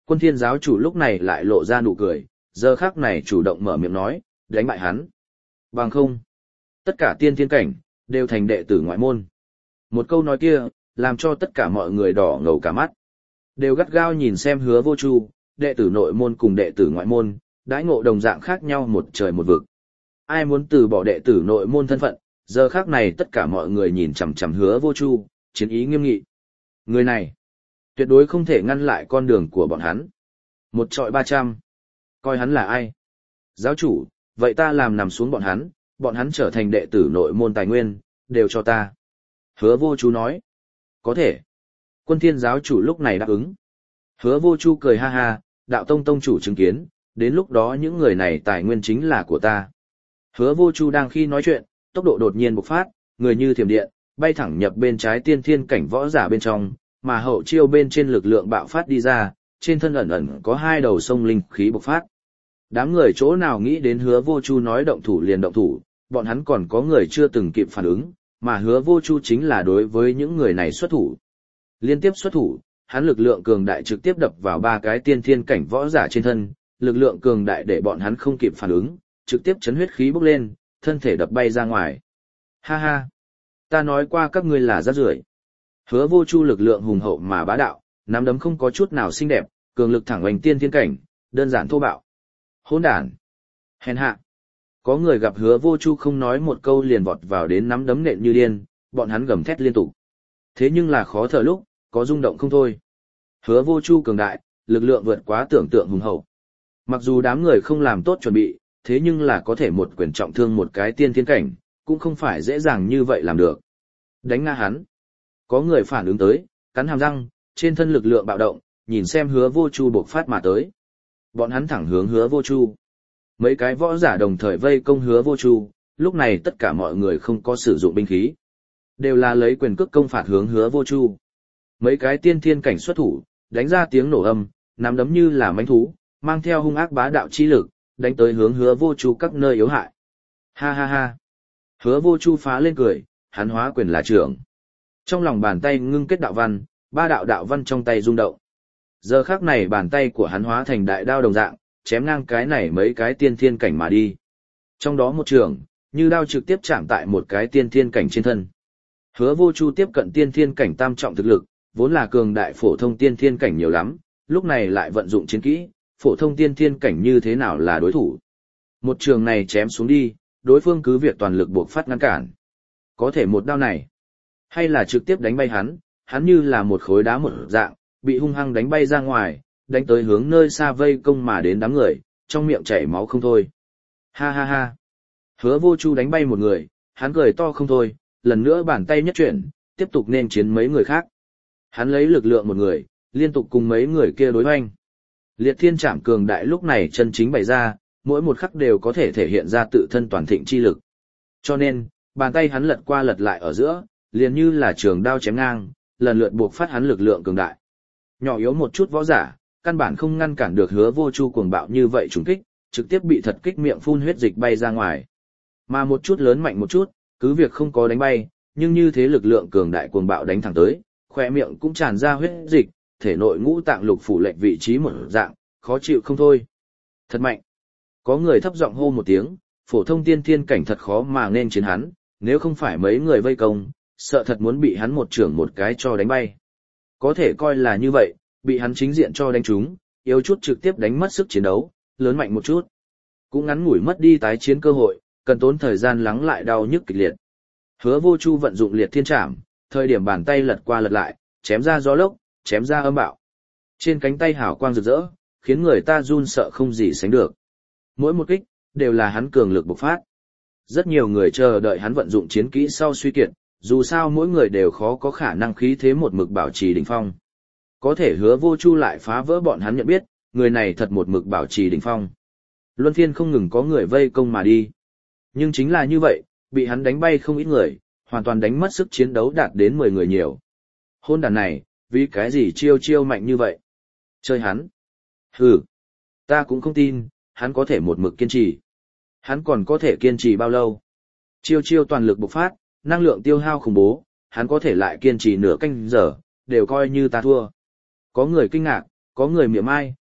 Quân thiên giáo chủ lúc này lại lộ ra nụ cười, giờ khắc này chủ động mở miệng nói, đánh bại hắn. Bằng không, tất cả tiên thiên cảnh, đều thành đệ tử ngoại môn. Một câu nói kia, làm cho tất cả mọi người đỏ ngầu cả mắt. Đều gắt gao nhìn xem Hứa Vô Chu, đệ tử nội môn cùng đệ tử ngoại môn, đãi ngộ đồng dạng khác nhau một trời một vực. Ai muốn từ bỏ đệ tử nội môn thân phận, giờ khắc này tất cả mọi người nhìn chằm chằm Hứa Vô Chu, chiến ý nghiêm nghị. Người này, tuyệt đối không thể ngăn lại con đường của bọn hắn. Một trọi ba trăm. Coi hắn là ai? Giáo chủ, vậy ta làm nằm xuống bọn hắn, bọn hắn trở thành đệ tử nội môn tài nguyên, đều cho ta. Hứa Vô Chu nói. Có thể. Quân thiên giáo chủ lúc này đáp ứng. Hứa Vô Chu cười ha ha, đạo tông tông chủ chứng kiến, đến lúc đó những người này tài nguyên chính là của ta. Hứa Vô Chu đang khi nói chuyện, tốc độ đột nhiên bộc phát, người như thiểm điện, bay thẳng nhập bên trái tiên thiên cảnh võ giả bên trong, mà hậu chiêu bên trên lực lượng bạo phát đi ra, trên thân ẩn ẩn có hai đầu sông linh khí bộc phát. Đám người chỗ nào nghĩ đến Hứa Vô Chu nói động thủ liền động thủ, bọn hắn còn có người chưa từng kịp phản ứng, mà Hứa Vô Chu chính là đối với những người này xuất thủ. Liên tiếp xuất thủ, hắn lực lượng cường đại trực tiếp đập vào ba cái tiên thiên cảnh võ giả trên thân, lực lượng cường đại để bọn hắn không kịp phản ứng, trực tiếp chấn huyết khí bốc lên, thân thể đập bay ra ngoài. Ha ha! Ta nói qua các ngươi là rác rưởi. Hứa Vô Chu lực lượng hùng hậu mà bá đạo, nắm đấm không có chút nào xinh đẹp, cường lực thẳng hoành tiên thiên cảnh, đơn giản thô bạo. Hỗn đản! Hèn hạ! Có người gặp Hứa Vô Chu không nói một câu liền vọt vào đến nắm đấm nện như điên, bọn hắn gầm thét liên tục. Thế nhưng là khó thở lúc, có rung động không thôi. Hứa Vô Chu cường đại, lực lượng vượt quá tưởng tượng hùng hậu. Mặc dù đám người không làm tốt chuẩn bị, thế nhưng là có thể một quyền trọng thương một cái tiên thiên cảnh, cũng không phải dễ dàng như vậy làm được. Đánh ngã hắn. Có người phản ứng tới, cắn hàm răng, trên thân lực lượng bạo động, nhìn xem Hứa Vô Chu bộc phát mà tới. Bọn hắn thẳng hướng Hứa Vô Chu. Mấy cái võ giả đồng thời vây công Hứa Vô Chu, lúc này tất cả mọi người không có sử dụng binh khí, đều là lấy quyền cước công phạt hướng Hứa Vô Chu. Mấy cái tiên thiên cảnh xuất thủ, đánh ra tiếng nổ âm, nắm đấm như là mãnh thú, mang theo hung ác bá đạo chi lực, đánh tới hướng Hứa Vô Chu các nơi yếu hại. Ha ha ha. Hứa Vô Chu phá lên cười, hắn hóa quyền là trưởng. Trong lòng bàn tay ngưng kết đạo văn, ba đạo đạo văn trong tay rung động. Giờ khắc này bàn tay của hắn hóa thành đại đao đồng dạng, chém ngang cái này mấy cái tiên thiên cảnh mà đi. Trong đó một trường, như đao trực tiếp chạm tại một cái tiên thiên cảnh trên thân. Hứa Vô Chu tiếp cận tiên thiên cảnh tam trọng thực lực, vốn là cường đại phổ thông tiên thiên cảnh nhiều lắm, lúc này lại vận dụng chiến kỹ, phổ thông tiên thiên cảnh như thế nào là đối thủ. Một trường này chém xuống đi, đối phương cứ việc toàn lực buộc phát ngăn cản. Có thể một đao này, hay là trực tiếp đánh bay hắn, hắn như là một khối đá một dạng, bị hung hăng đánh bay ra ngoài, đánh tới hướng nơi xa vây công mà đến đám người, trong miệng chảy máu không thôi. Ha ha ha. Hứa Vô Chu đánh bay một người, hắn cười to không thôi, lần nữa bàn tay nhất chuyển, tiếp tục nên chiến mấy người khác. Hắn lấy lực lượng một người, liên tục cùng mấy người kia đối hoành. Liệt thiên trảm cường đại lúc này chân chính bày ra, mỗi một khắc đều có thể thể hiện ra tự thân toàn thịnh chi lực. Cho nên, bàn tay hắn lật qua lật lại ở giữa, liền như là trường đao chém ngang, lần lượt buộc phát hắn lực lượng cường đại. Nhỏ yếu một chút võ giả, căn bản không ngăn cản được Hứa Vô Chu cuồng bạo như vậy trùng kích, trực tiếp bị thật kích miệng phun huyết dịch bay ra ngoài. Mà một chút lớn mạnh một chút, cứ việc không có đánh bay, nhưng như thế lực lượng cường đại cuồng bạo đánh thẳng tới, khóe miệng cũng tràn ra huyết dịch, thể nội ngũ tạng lục phủ lệch vị trí một dạng, khó chịu không thôi. Thật mạnh. Có người thấp giọng hô một tiếng, phổ thông tiên thiên cảnh thật khó mà nên chiến hắn, nếu không phải mấy người vây công, sợ thật muốn bị hắn một trưởng một cái cho đánh bay. Có thể coi là như vậy, bị hắn chính diện cho đánh trúng, yếu chút trực tiếp đánh mất sức chiến đấu, lớn mạnh một chút. Cũng ngắn ngủi mất đi tái chiến cơ hội, cần tốn thời gian lắng lại đau nhức kịch liệt. Hứa Vô Chu vận dụng liệt thiên trảm, thời điểm bàn tay lật qua lật lại, chém ra gió lốc, chém ra âm bạo. Trên cánh tay hào quang rực rỡ, khiến người ta run sợ không gì sánh được. Mỗi một kích, đều là hắn cường lực bộc phát. Rất nhiều người chờ đợi hắn vận dụng chiến kỹ sau suy kiệt, dù sao mỗi người đều khó có khả năng khí thế một mực bảo trì đỉnh phong. Có thể Hứa Vô Chu lại phá vỡ bọn hắn nhận biết, người này thật một mực bảo trì đỉnh phong. Luân phiên không ngừng có người vây công mà đi. Nhưng chính là như vậy, bị hắn đánh bay không ít người, hoàn toàn đánh mất sức chiến đấu đạt đến mười người nhiều. Hôn đàn này, vì cái gì chiêu chiêu mạnh như vậy? Chơi hắn. Hừ, ta cũng không tin, hắn có thể một mực kiên trì. Hắn còn có thể kiên trì bao lâu? Chiêu chiêu toàn lực bộc phát, năng lượng tiêu hao khủng bố, hắn có thể lại kiên trì nửa canh giờ, đều coi như ta thua. Có người kinh ngạc, có người mỉa mai,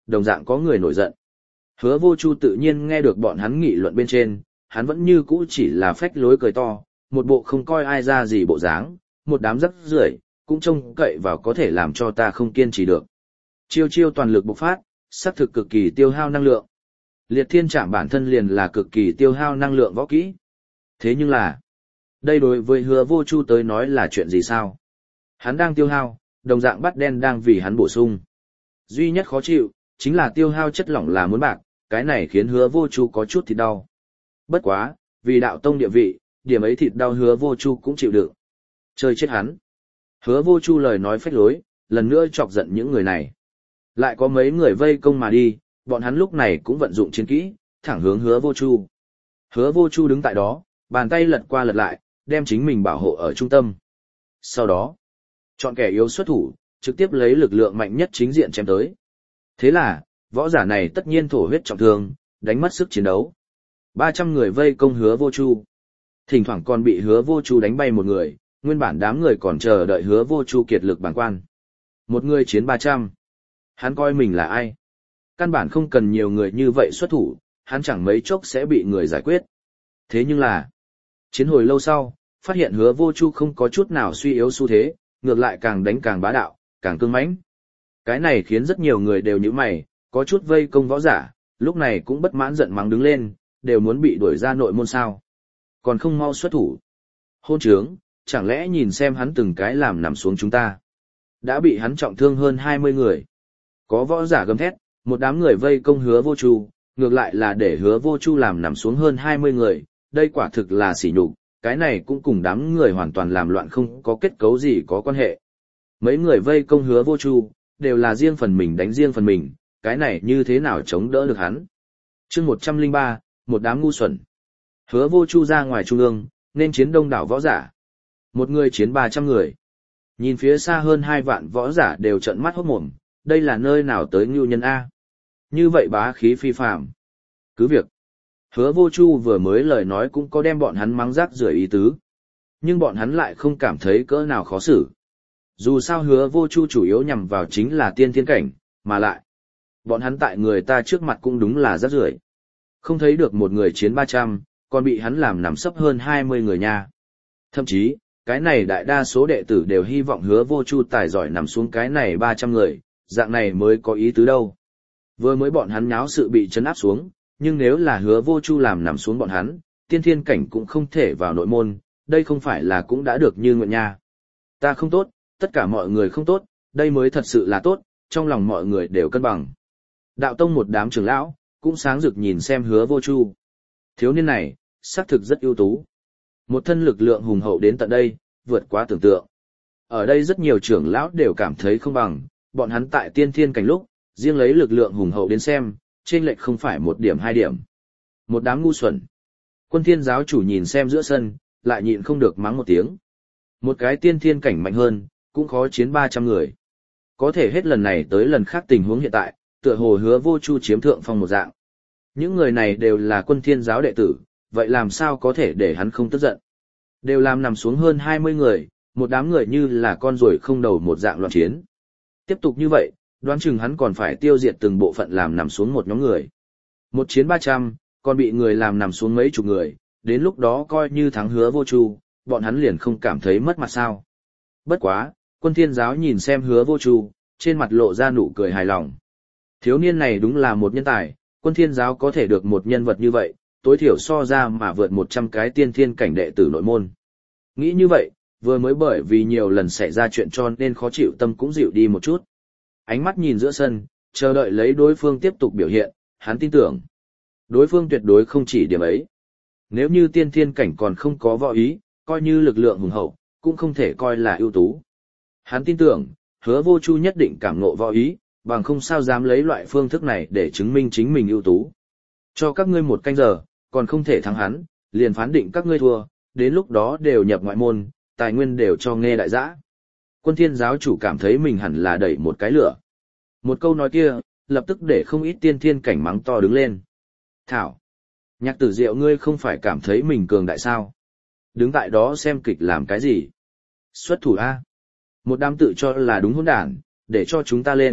đồng dạng có người nổi giận. Hứa Vô Chu tự nhiên nghe được bọn hắn nghị luận bên trên, hắn vẫn như cũ chỉ là phách lối cười to, một bộ không coi ai ra gì bộ dáng, một đám rắc rưởi, cũng trông cậy vào có thể làm cho ta không kiên trì được. Chiêu chiêu toàn lực bộc phát, xác thực cực kỳ tiêu hao năng lượng. Liệt thiên trảm bản thân liền là cực kỳ tiêu hao năng lượng võ kỹ. Thế nhưng là, đây đối với Hứa Vô Chu tới nói là chuyện gì sao? Hắn đang tiêu hao, đồng dạng bắt đen đang vì hắn bổ sung. Duy nhất khó chịu, chính là tiêu hao chất lỏng là muốn bạc, cái này khiến Hứa Vô Chu có chút thịt đau. Bất quá, vì đạo tông địa vị, điểm ấy thịt đau Hứa Vô Chu cũng chịu đựng. Chơi chết hắn. Hứa Vô Chu lời nói phách lối, lần nữa chọc giận những người này. Lại có mấy người vây công mà đi, bọn hắn lúc này cũng vận dụng chiến kỹ, thẳng hướng Hứa Vô Chu. Hứa Vô Chu đứng tại đó, bàn tay lật qua lật lại, đem chính mình bảo hộ ở trung tâm. Sau đó, chọn kẻ yếu xuất thủ, trực tiếp lấy lực lượng mạnh nhất chính diện chém tới. Thế là, võ giả này tất nhiên thổ huyết trọng thương, đánh mất sức chiến đấu. ba trăm người vây công Hứa Vô Chu. Thỉnh thoảng còn bị Hứa Vô Chu đánh bay một người, nguyên bản đám người còn chờ đợi Hứa Vô Chu kiệt lực bàng quan. Một người chiến ba trăm. Hắn coi mình là ai? Căn bản không cần nhiều người như vậy xuất thủ, hắn chẳng mấy chốc sẽ bị người giải quyết. Thế nhưng là, chiến hồi lâu sau, phát hiện Hứa Vô Chu không có chút nào suy yếu xu thế, ngược lại càng đánh càng bá đạo, càng cứng mãnh. Cái này khiến rất nhiều người đều nhíu mày, có chút vây công võ giả, lúc này cũng bất mãn giận mắng đứng lên, đều muốn bị đuổi ra nội môn sao. Còn không mau xuất thủ. Hôn trướng, chẳng lẽ nhìn xem hắn từng cái làm nằm xuống chúng ta. Đã bị hắn trọng thương hơn hai mươi người. Có võ giả gầm thét, một đám người vây công Hứa Vô Chu, ngược lại là để Hứa Vô Chu làm nằm xuống hơn hai mươi người, đây quả thực là sỉ nhục, cái này cũng cùng đám người hoàn toàn làm loạn không có kết cấu gì có quan hệ. Mấy người vây công Hứa Vô Chu, đều là riêng phần mình đánh riêng phần mình, cái này như thế nào chống đỡ được hắn. Chương một trăm lẻ ba, một đám ngu xuẩn. Hứa Vô Chu ra ngoài trung ương, nên chiến đông đảo võ giả. Một người chiến ba trăm người. Nhìn phía xa hơn hai vạn võ giả đều trợn mắt hốt mồm, đây là nơi nào tới ngưu nhân A. Như vậy bá khí phi phàm. Cứ việc, Hứa Vô Chu vừa mới lời nói cũng có đem bọn hắn mắng rác rưởi ý tứ. Nhưng bọn hắn lại không cảm thấy cỡ nào khó xử. Dù sao Hứa Vô Chu chủ yếu nhằm vào chính là tiên thiên cảnh, mà lại, bọn hắn tại người ta trước mặt cũng đúng là rác rưởi. Không thấy được một người chiến ba trăm, còn bị hắn làm nằm sấp hơn hai mươi người nha. Thậm chí, cái này đại đa số đệ tử đều hy vọng Hứa Vô Chu tài giỏi nằm xuống cái này ba trăm người, dạng này mới có ý tứ đâu. Vừa mới bọn hắn nháo sự bị trấn áp xuống, nhưng nếu là Hứa Vô Chu làm nằm xuống bọn hắn, tiên thiên cảnh cũng không thể vào nội môn, đây không phải là cũng đã được như nguyện nha. Ta không tốt, tất cả mọi người không tốt, đây mới thật sự là tốt, trong lòng mọi người đều cân bằng. Đạo tông một đám trưởng lão, cũng sáng rực nhìn xem Hứa Vô Chu. Thiếu niên này, xác thực rất ưu tú. Một thân lực lượng hùng hậu đến tận đây, vượt quá tưởng tượng. Ở đây rất nhiều trưởng lão đều cảm thấy không bằng, bọn hắn tại tiên thiên cảnh lúc, riêng lấy lực lượng hùng hậu đến xem, chênh lệch không phải một điểm hai điểm. Một đám ngu xuẩn. Quân thiên giáo chủ nhìn xem giữa sân, lại nhịn không được mắng một tiếng. Một cái tiên thiên cảnh mạnh hơn, cũng khó chiến ba trăm người. Có thể hết lần này tới lần khác tình huống hiện tại, tựa hồ Hứa Vô Chu chiếm thượng phong một dạng. Những người này đều là quân thiên giáo đệ tử, vậy làm sao có thể để hắn không tức giận. Đều làm nằm xuống hơn hai mươi người, một đám người như là con ruồi không đầu một dạng loạn chiến. Tiếp tục như vậy, đoán chừng hắn còn phải tiêu diệt từng bộ phận làm nằm xuống một nhóm người. Một chiến ba trăm, còn bị người làm nằm xuống mấy chục người, đến lúc đó coi như thắng Hứa Vô Chu, bọn hắn liền không cảm thấy mất mặt sao. Bất quá, quân thiên giáo nhìn xem Hứa Vô Chu, trên mặt lộ ra nụ cười hài lòng. Thiếu niên này đúng là một nhân tài, quân thiên giáo có thể được một nhân vật như vậy, tối thiểu so ra mà vượt một trăm cái tiên thiên cảnh đệ tử nội môn. Nghĩ như vậy, vừa mới bởi vì nhiều lần xảy ra chuyện cho nên khó chịu tâm cũng dịu đi một chút. Ánh mắt nhìn giữa sân, chờ đợi lấy đối phương tiếp tục biểu hiện, hắn tin tưởng. Đối phương tuyệt đối không chỉ điểm ấy. Nếu như tiên thiên cảnh còn không có võ ý, coi như lực lượng hùng hậu, cũng không thể coi là ưu tú. Hắn tin tưởng, Hứa Vô Chu nhất định cảm ngộ võ ý, bằng không sao dám lấy loại phương thức này để chứng minh chính mình ưu tú. Cho các ngươi một canh giờ, còn không thể thắng hắn, liền phán định các ngươi thua, đến lúc đó đều nhập ngoại môn, tài nguyên đều cho nghe đại dã. Quân thiên giáo chủ cảm thấy mình hẳn là đẩy một cái lửa. Một câu nói kia, lập tức để không ít tiên thiên cảnh mắng to đứng lên. Thảo! Nhạc Tử Diệu ngươi không phải cảm thấy mình cường đại sao? Đứng tại đó xem kịch làm cái gì? Xuất thủ A! Một đám tự cho là đúng hỗn đản, để cho chúng ta lên,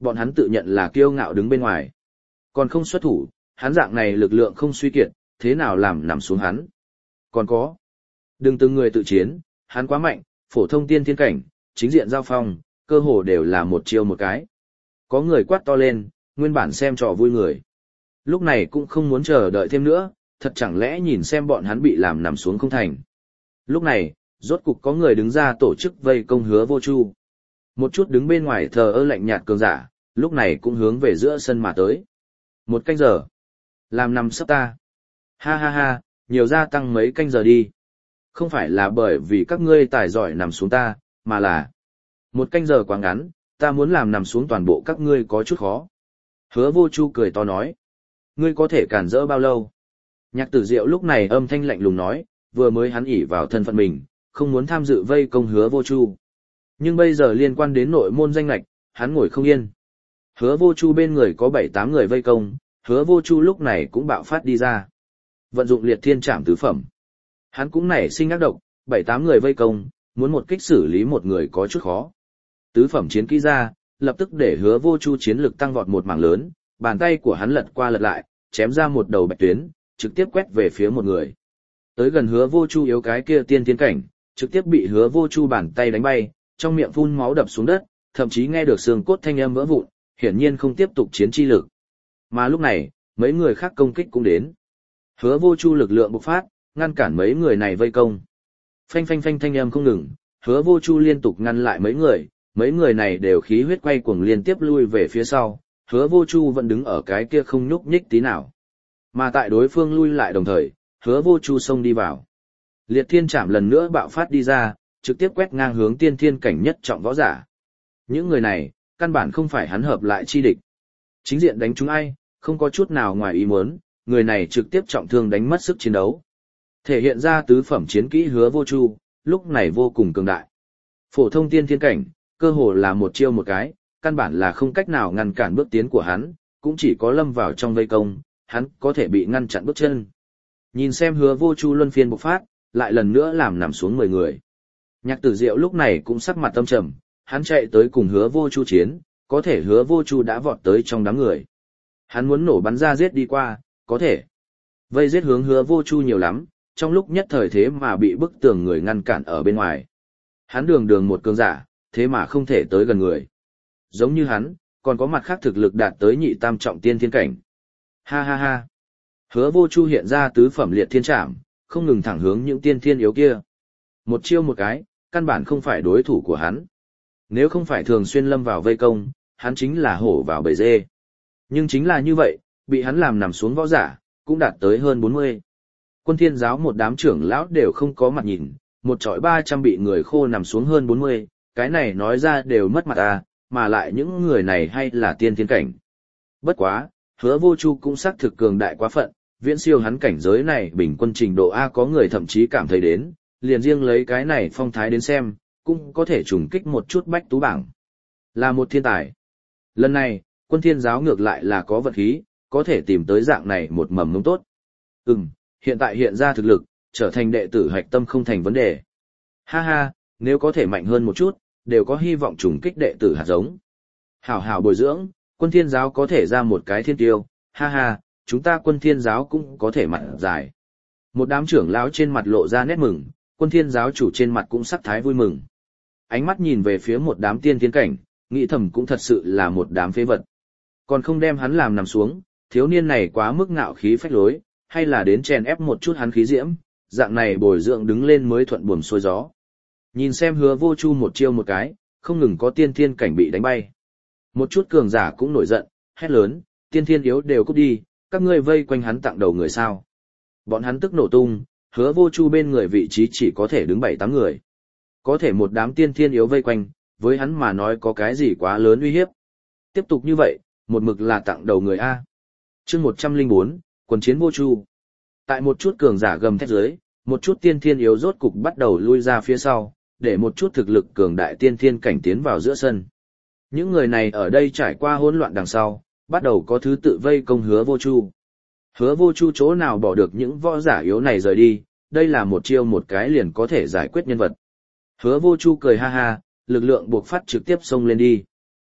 bọn hắn tự nhận là kiêu ngạo đứng bên ngoài. Còn không xuất thủ, hắn dạng này lực lượng không suy kiệt, thế nào làm nằm xuống hắn. Còn có, đừng từng người tự chiến, hắn quá mạnh, phổ thông tiên thiên cảnh, chính diện giao phong, cơ hồ đều là một chiêu một cái. Có người quát to lên, nguyên bản xem trò vui người. Lúc này cũng không muốn chờ đợi thêm nữa, thật chẳng lẽ nhìn xem bọn hắn bị làm nằm xuống không thành. Lúc này, rốt cục có người đứng ra tổ chức vây công Hứa Vô Chu. Một chút đứng bên ngoài thờ ơ lạnh nhạt cường giả, lúc này cũng hướng về giữa sân mà tới. Một canh giờ. Làm nằm sấp ta. Ha ha ha, nhiều gia tăng mấy canh giờ đi. Không phải là bởi vì các ngươi tài giỏi nằm xuống ta, mà là một canh giờ quá ngắn, ta muốn làm nằm xuống toàn bộ các ngươi có chút khó. Hứa Vô Chu cười to nói. Ngươi có thể cản rỡ bao lâu? Nhạc Tử Diệu lúc này âm thanh lạnh lùng nói, vừa mới hắn ỷ vào thân phận mình, không muốn tham dự vây công Hứa Vô Chu. Nhưng bây giờ liên quan đến nội môn danh lệch, hắn ngồi không yên. Hứa Vô Chu bên người có bảy tám người vây công, Hứa Vô Chu lúc này cũng bạo phát đi ra. Vận dụng liệt thiên trảm tứ phẩm. Hắn cũng nảy sinh ác độc, bảy tám người vây công, muốn một kích xử lý một người có chút khó. Tứ phẩm chiến kỹ ra, lập tức để Hứa Vô Chu chiến lực tăng vọt một mảng lớn, bàn tay của hắn lật qua lật lại, chém ra một đầu bạch tuyến, trực tiếp quét về phía một người. Tới gần Hứa Vô Chu yếu cái kia tiên tiến cảnh, trực tiếp bị Hứa Vô Chu bàn tay đánh bay, trong miệng phun máu đập xuống đất, thậm chí nghe được xương cốt thanh âm vỡ vụn, hiển nhiên không tiếp tục chiến chi lực. Mà lúc này, mấy người khác công kích cũng đến. Hứa Vô Chu lực lượng bộc phát, ngăn cản mấy người này vây công. Phanh phanh phanh thanh âm không ngừng, Hứa Vô Chu liên tục ngăn lại mấy người, mấy người này đều khí huyết quay cuồng liên tiếp lui về phía sau, Hứa Vô Chu vẫn đứng ở cái kia không nhúc nhích tí nào. Mà tại đối phương lui lại đồng thời, Hứa Vô Chu xông đi vào. Liệt thiên trảm lần nữa bạo phát đi ra, trực tiếp quét ngang hướng tiên thiên cảnh nhất trọng võ giả. Những người này, căn bản không phải hắn hợp lại chi địch. Chính diện đánh chúng ai, không có chút nào ngoài ý muốn, người này trực tiếp trọng thương đánh mất sức chiến đấu. Thể hiện ra tứ phẩm chiến kỹ Hứa Vô Chu, lúc này vô cùng cường đại. Phổ thông tiên thiên cảnh, cơ hồ là một chiêu một cái, căn bản là không cách nào ngăn cản bước tiến của hắn, cũng chỉ có lâm vào trong vây công, hắn có thể bị ngăn chặn bước chân. Nhìn xem Hứa Vô Chu luân phiên bộc phát, lại lần nữa làm nằm xuống mười người. Nhạc Tử Diệu lúc này cũng sắc mặt tâm trầm, hắn chạy tới cùng Hứa Vô Chu chiến, có thể Hứa Vô Chu đã vọt tới trong đám người. Hắn muốn nổ bắn ra giết đi qua, có thể. Vây giết hướng Hứa Vô Chu nhiều lắm, trong lúc nhất thời thế mà bị bức tường người ngăn cản ở bên ngoài. Hắn đường đường một cường giả, thế mà không thể tới gần người. Giống như hắn, còn có mặt khác thực lực đạt tới nhị tam trọng tiên thiên cảnh. Ha ha ha. Hứa Vô Chu hiện ra tứ phẩm liệt thiên trảm, không ngừng thẳng hướng những tiên thiên yếu kia. Một chiêu một cái, căn bản không phải đối thủ của hắn. Nếu không phải thường xuyên lâm vào vây công, hắn chính là hổ vào bầy dê. Nhưng chính là như vậy, bị hắn làm nằm xuống võ giả, cũng đạt tới hơn bốn mươi. Quân Thiên giáo một đám trưởng lão đều không có mặt nhìn, một trọi ba trăm bị người khô nằm xuống hơn bốn mươi, cái này nói ra đều mất mặt à, mà lại những người này hay là tiên thiên cảnh. Bất quá, Hứa Vô Chu cũng xác thực cường đại quá phận, viễn siêu hắn cảnh giới này bình quân trình độ A, có người thậm chí cảm thấy đến, liền riêng lấy cái này phong thái đến xem, cũng có thể trùng kích một chút bách tú bảng. Là một thiên tài. Lần này, Quân Thiên giáo ngược lại là có vận khí, có thể tìm tới dạng này một mầm ngống tốt. Ừm, hiện tại hiện ra thực lực, trở thành đệ tử hạch tâm không thành vấn đề. Ha ha, nếu có thể mạnh hơn một chút, đều có hy vọng trùng kích đệ tử hạt giống. Hảo hảo bồi dưỡng, Quân Thiên giáo có thể ra một cái thiên tiêu, ha ha, chúng ta Quân Thiên giáo cũng có thể mặt dài. Một đám trưởng lão trên mặt lộ ra nét mừng, Quân Thiên giáo chủ trên mặt cũng sắc thái vui mừng. Ánh mắt nhìn về phía một đám tiên tiến cảnh, nghĩ thầm cũng thật sự là một đám phế vật. Còn không đem hắn làm nằm xuống, thiếu niên này quá mức ngạo khí phách lối, hay là đến chèn ép một chút hắn khí diễm, dạng này bồi dưỡng đứng lên mới thuận buồm xuôi gió. Nhìn xem Hứa Vô Chu một chiêu một cái, không ngừng có tiên thiên cảnh bị đánh bay. Một chút cường giả cũng nổi giận, hét lớn, tiên thiên yếu đều cút đi, các ngươi vây quanh hắn tặng đầu người sao. Bọn hắn tức nổ tung, Hứa Vô Chu bên người vị trí chỉ có thể đứng bảy tám người. Có thể một đám tiên thiên yếu vây quanh, với hắn mà nói có cái gì quá lớn uy hiếp. Tiếp tục như vậy, một mực là tặng đầu người A. Chương một trăm lẻ bốn, quần chiến Vô Chu. Tại một chút cường giả gầm thét dưới, một chút tiên thiên yếu rốt cục bắt đầu lui ra phía sau, để một chút thực lực cường đại tiên thiên cảnh tiến vào giữa sân. Những người này ở đây trải qua hỗn loạn đằng sau, bắt đầu có thứ tự vây công Hứa Vô Chu. Hứa Vô Chu chỗ nào bỏ được những võ giả yếu này rời đi, đây là một chiêu một cái liền có thể giải quyết nhân vật. Hứa Vô Chu cười ha ha, lực lượng buộc phát trực tiếp xông lên đi.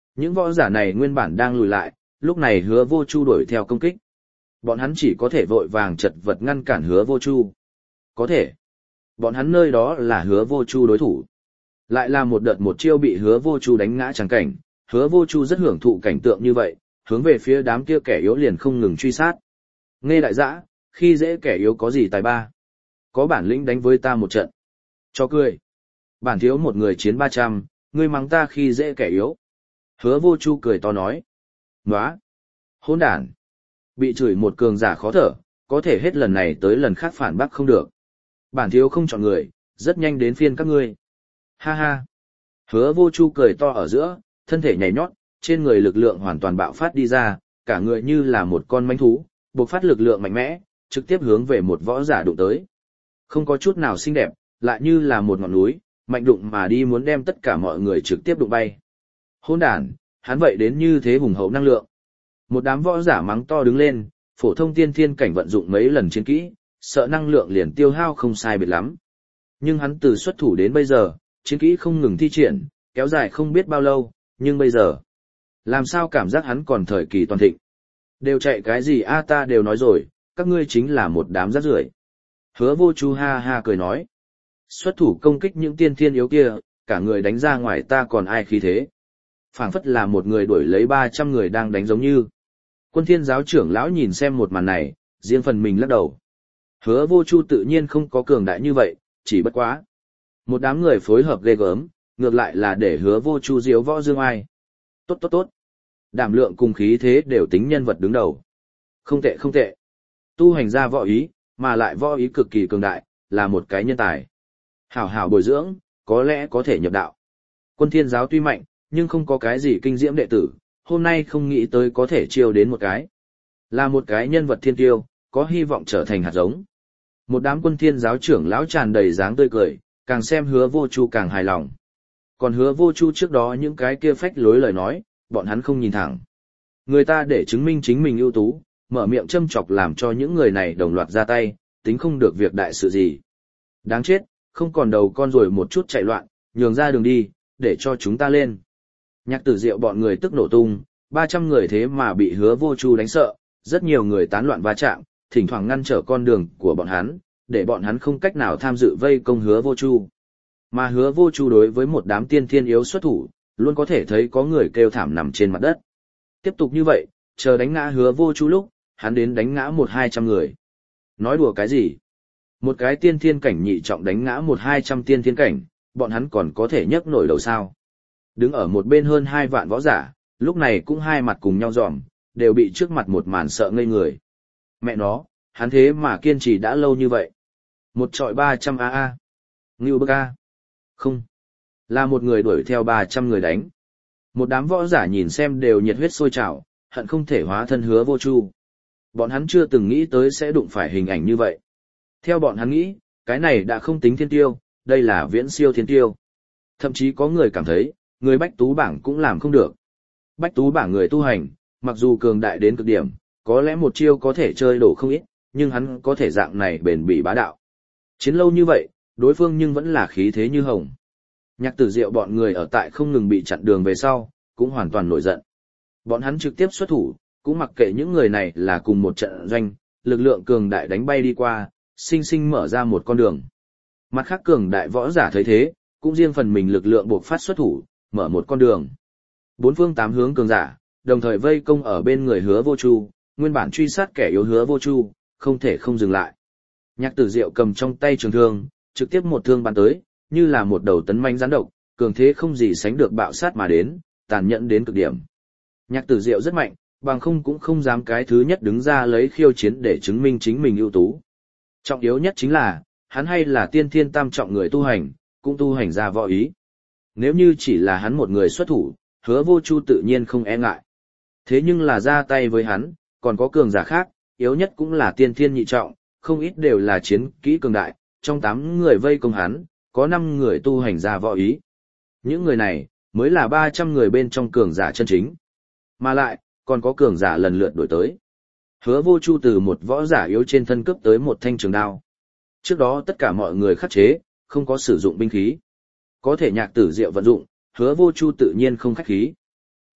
Những võ giả này nguyên bản đang lùi lại, lúc này Hứa Vô Chu đuổi theo công kích. Bọn hắn chỉ có thể vội vàng chật vật ngăn cản Hứa Vô Chu. Có thể. Bọn hắn nơi đó là Hứa Vô Chu đối thủ. Lại là một đợt một chiêu bị Hứa Vô Chu đánh ngã chẳng cảnh, Hứa Vô Chu rất hưởng thụ cảnh tượng như vậy, hướng về phía đám kia kẻ yếu liền không ngừng truy sát. Nghe đại dã, khi dễ kẻ yếu có gì tài ba? Có bản lĩnh đánh với ta một trận. Cho cười. Bản thiếu một người chiến ba trăm, ngươi mắng ta khi dễ kẻ yếu. Hứa Vô Chu cười to nói. Nóa. Hỗn đản. Bị chửi một cường giả khó thở, có thể hết lần này tới lần khác phản bác không được. Bản thiếu không chọn người, rất nhanh đến phiên các ngươi. Ha ha. Hứa Vô Chu cười to ở giữa, thân thể nhảy nhót, trên người lực lượng hoàn toàn bạo phát đi ra, cả người như là một con mãnh thú, bộc phát lực lượng mạnh mẽ, trực tiếp hướng về một võ giả đụng tới. Không có chút nào xinh đẹp, lại như là một ngọn núi, mạnh đụng mà đi muốn đem tất cả mọi người trực tiếp đụng bay. Hỗn đản, hắn vậy đến như thế hùng hậu năng lượng. Một đám võ giả mắng to đứng lên, phổ thông tiên thiên cảnh vận dụng mấy lần chiến kỹ, sợ năng lượng liền tiêu hao không sai biệt lắm. Nhưng hắn từ xuất thủ đến bây giờ, chiến kỹ không ngừng thi triển, kéo dài không biết bao lâu, nhưng bây giờ, làm sao cảm giác hắn còn thời kỳ toàn thịnh. Đều chạy cái gì a ta đều nói rồi, các ngươi chính là một đám rác rưởi. Hứa Vô Chu ha ha cười nói. Xuất thủ công kích những tiên thiên yếu kia, cả người đánh ra ngoài ta còn ai khí thế. Phảng phất là một người đuổi lấy ba trăm người đang đánh giống như. Quân Thiên giáo trưởng lão nhìn xem một màn này, riêng phần mình lắc đầu. Hứa Vô Chu tự nhiên không có cường đại như vậy, chỉ bất quá. Một đám người phối hợp ghê gớm, ngược lại là để Hứa Vô Chu diếu võ dương ai. Tốt tốt tốt. Đảm lượng cùng khí thế đều tính nhân vật đứng đầu. Không tệ không tệ. Tu hành ra võ ý, mà lại võ ý cực kỳ cường đại, là một cái nhân tài. Hảo hảo bồi dưỡng, có lẽ có thể nhập đạo. Quân Thiên giáo tuy mạnh, nhưng không có cái gì kinh diễm đệ tử, hôm nay không nghĩ tới có thể chiêu đến một cái. Là một cái nhân vật thiên tiêu, có hy vọng trở thành hạt giống. Một đám Quân Thiên giáo trưởng lão tràn đầy dáng tươi cười, càng xem Hứa Vô Chu càng hài lòng. Còn Hứa Vô Chu trước đó những cái kia phách lối lời nói, bọn hắn không nhìn thẳng. Người ta để chứng minh chính mình ưu tú, mở miệng châm chọc làm cho những người này đồng loạt ra tay, tính không được việc đại sự gì. Đáng chết, không còn đầu con rồi một chút chạy loạn, nhường ra đường đi, để cho chúng ta lên. Nhạc Tử Diệu bọn người tức nổ tung, ba trăm người thế mà bị Hứa Vô Chu đánh sợ, rất nhiều người tán loạn va chạm, thỉnh thoảng ngăn trở con đường của bọn hắn, để bọn hắn không cách nào tham dự vây công Hứa Vô Chu. Mà Hứa Vô Chu đối với một đám tiên thiên yếu xuất thủ, luôn có thể thấy có người kêu thảm nằm trên mặt đất. Tiếp tục như vậy, chờ đánh ngã Hứa Vô Chu lúc, hắn đến đánh ngã một hai trăm người. Nói đùa cái gì? Một cái tiên thiên cảnh nhị trọng đánh ngã một hai trăm tiên thiên cảnh, bọn hắn còn có thể nhấc nổi đầu sao? Đứng ở một bên hơn hai vạn võ giả, lúc này cũng hai mặt cùng nhau dòm, đều bị trước mặt một màn sợ ngây người. Mẹ nó, hắn thế mà kiên trì đã lâu như vậy. Một trọi ba trăm a a. Ngưu bức a. Không. Là một người đuổi theo ba trăm người đánh. Một đám võ giả nhìn xem đều nhiệt huyết sôi trào, hận không thể hóa thân Hứa Vô Chu. Bọn hắn chưa từng nghĩ tới sẽ đụng phải hình ảnh như vậy. Theo bọn hắn nghĩ, cái này đã không tính thiên tiêu, đây là viễn siêu thiên tiêu. Thậm chí có người cảm thấy, người bách tú bảng cũng làm không được. Bách tú bảng người tu hành, mặc dù cường đại đến cực điểm, có lẽ một chiêu có thể chơi đổ không ít, nhưng hắn có thể dạng này bền bỉ bá đạo. Chiến lâu như vậy, đối phương nhưng vẫn là khí thế như hồng. Nhạc Tử Diệu bọn người ở tại không ngừng bị chặn đường về sau, cũng hoàn toàn nổi giận. Bọn hắn trực tiếp xuất thủ, cũng mặc kệ những người này là cùng một trận doanh, lực lượng cường đại đánh bay đi qua, sinh sinh mở ra một con đường. Mặt khác cường đại võ giả thấy thế, cũng riêng phần mình lực lượng buộc phát xuất thủ, mở một con đường. Bốn phương tám hướng cường giả, đồng thời vây công ở bên người Hứa Vô Chu, nguyên bản truy sát kẻ yếu Hứa Vô Chu, không thể không dừng lại. Nhạc Tử Diệu cầm trong tay trường thương, trực tiếp một thương bắn tới, như là một đầu tấn manh rắn độc, cường thế không gì sánh được bạo sát mà đến, tàn nhẫn đến cực điểm. Nhạc Tử Diệu rất mạnh, bằng không cũng không dám cái thứ nhất đứng ra lấy khiêu chiến để chứng minh chính mình ưu tú. Trọng yếu nhất chính là, hắn hay là tiên thiên tam trọng người tu hành, cũng tu hành ra võ ý. Nếu như chỉ là hắn một người xuất thủ, Hứa Vô Chu tự nhiên không e ngại. Thế nhưng là ra tay với hắn, còn có cường giả khác, yếu nhất cũng là tiên thiên nhị trọng, không ít đều là chiến kỹ cường đại, trong tám người vây công hắn, có năm người tu hành ra võ ý. Những người này, mới là ba trăm người bên trong cường giả chân chính. Mà lại, còn có cường giả lần lượt đổi tới. Hứa Vô Chu từ một võ giả yếu trên thân cướp tới một thanh trường đao. Trước đó tất cả mọi người khắc chế, không có sử dụng binh khí. Có thể Nhạc Tử Diệu vận dụng, Hứa Vô Chu tự nhiên không khách khí.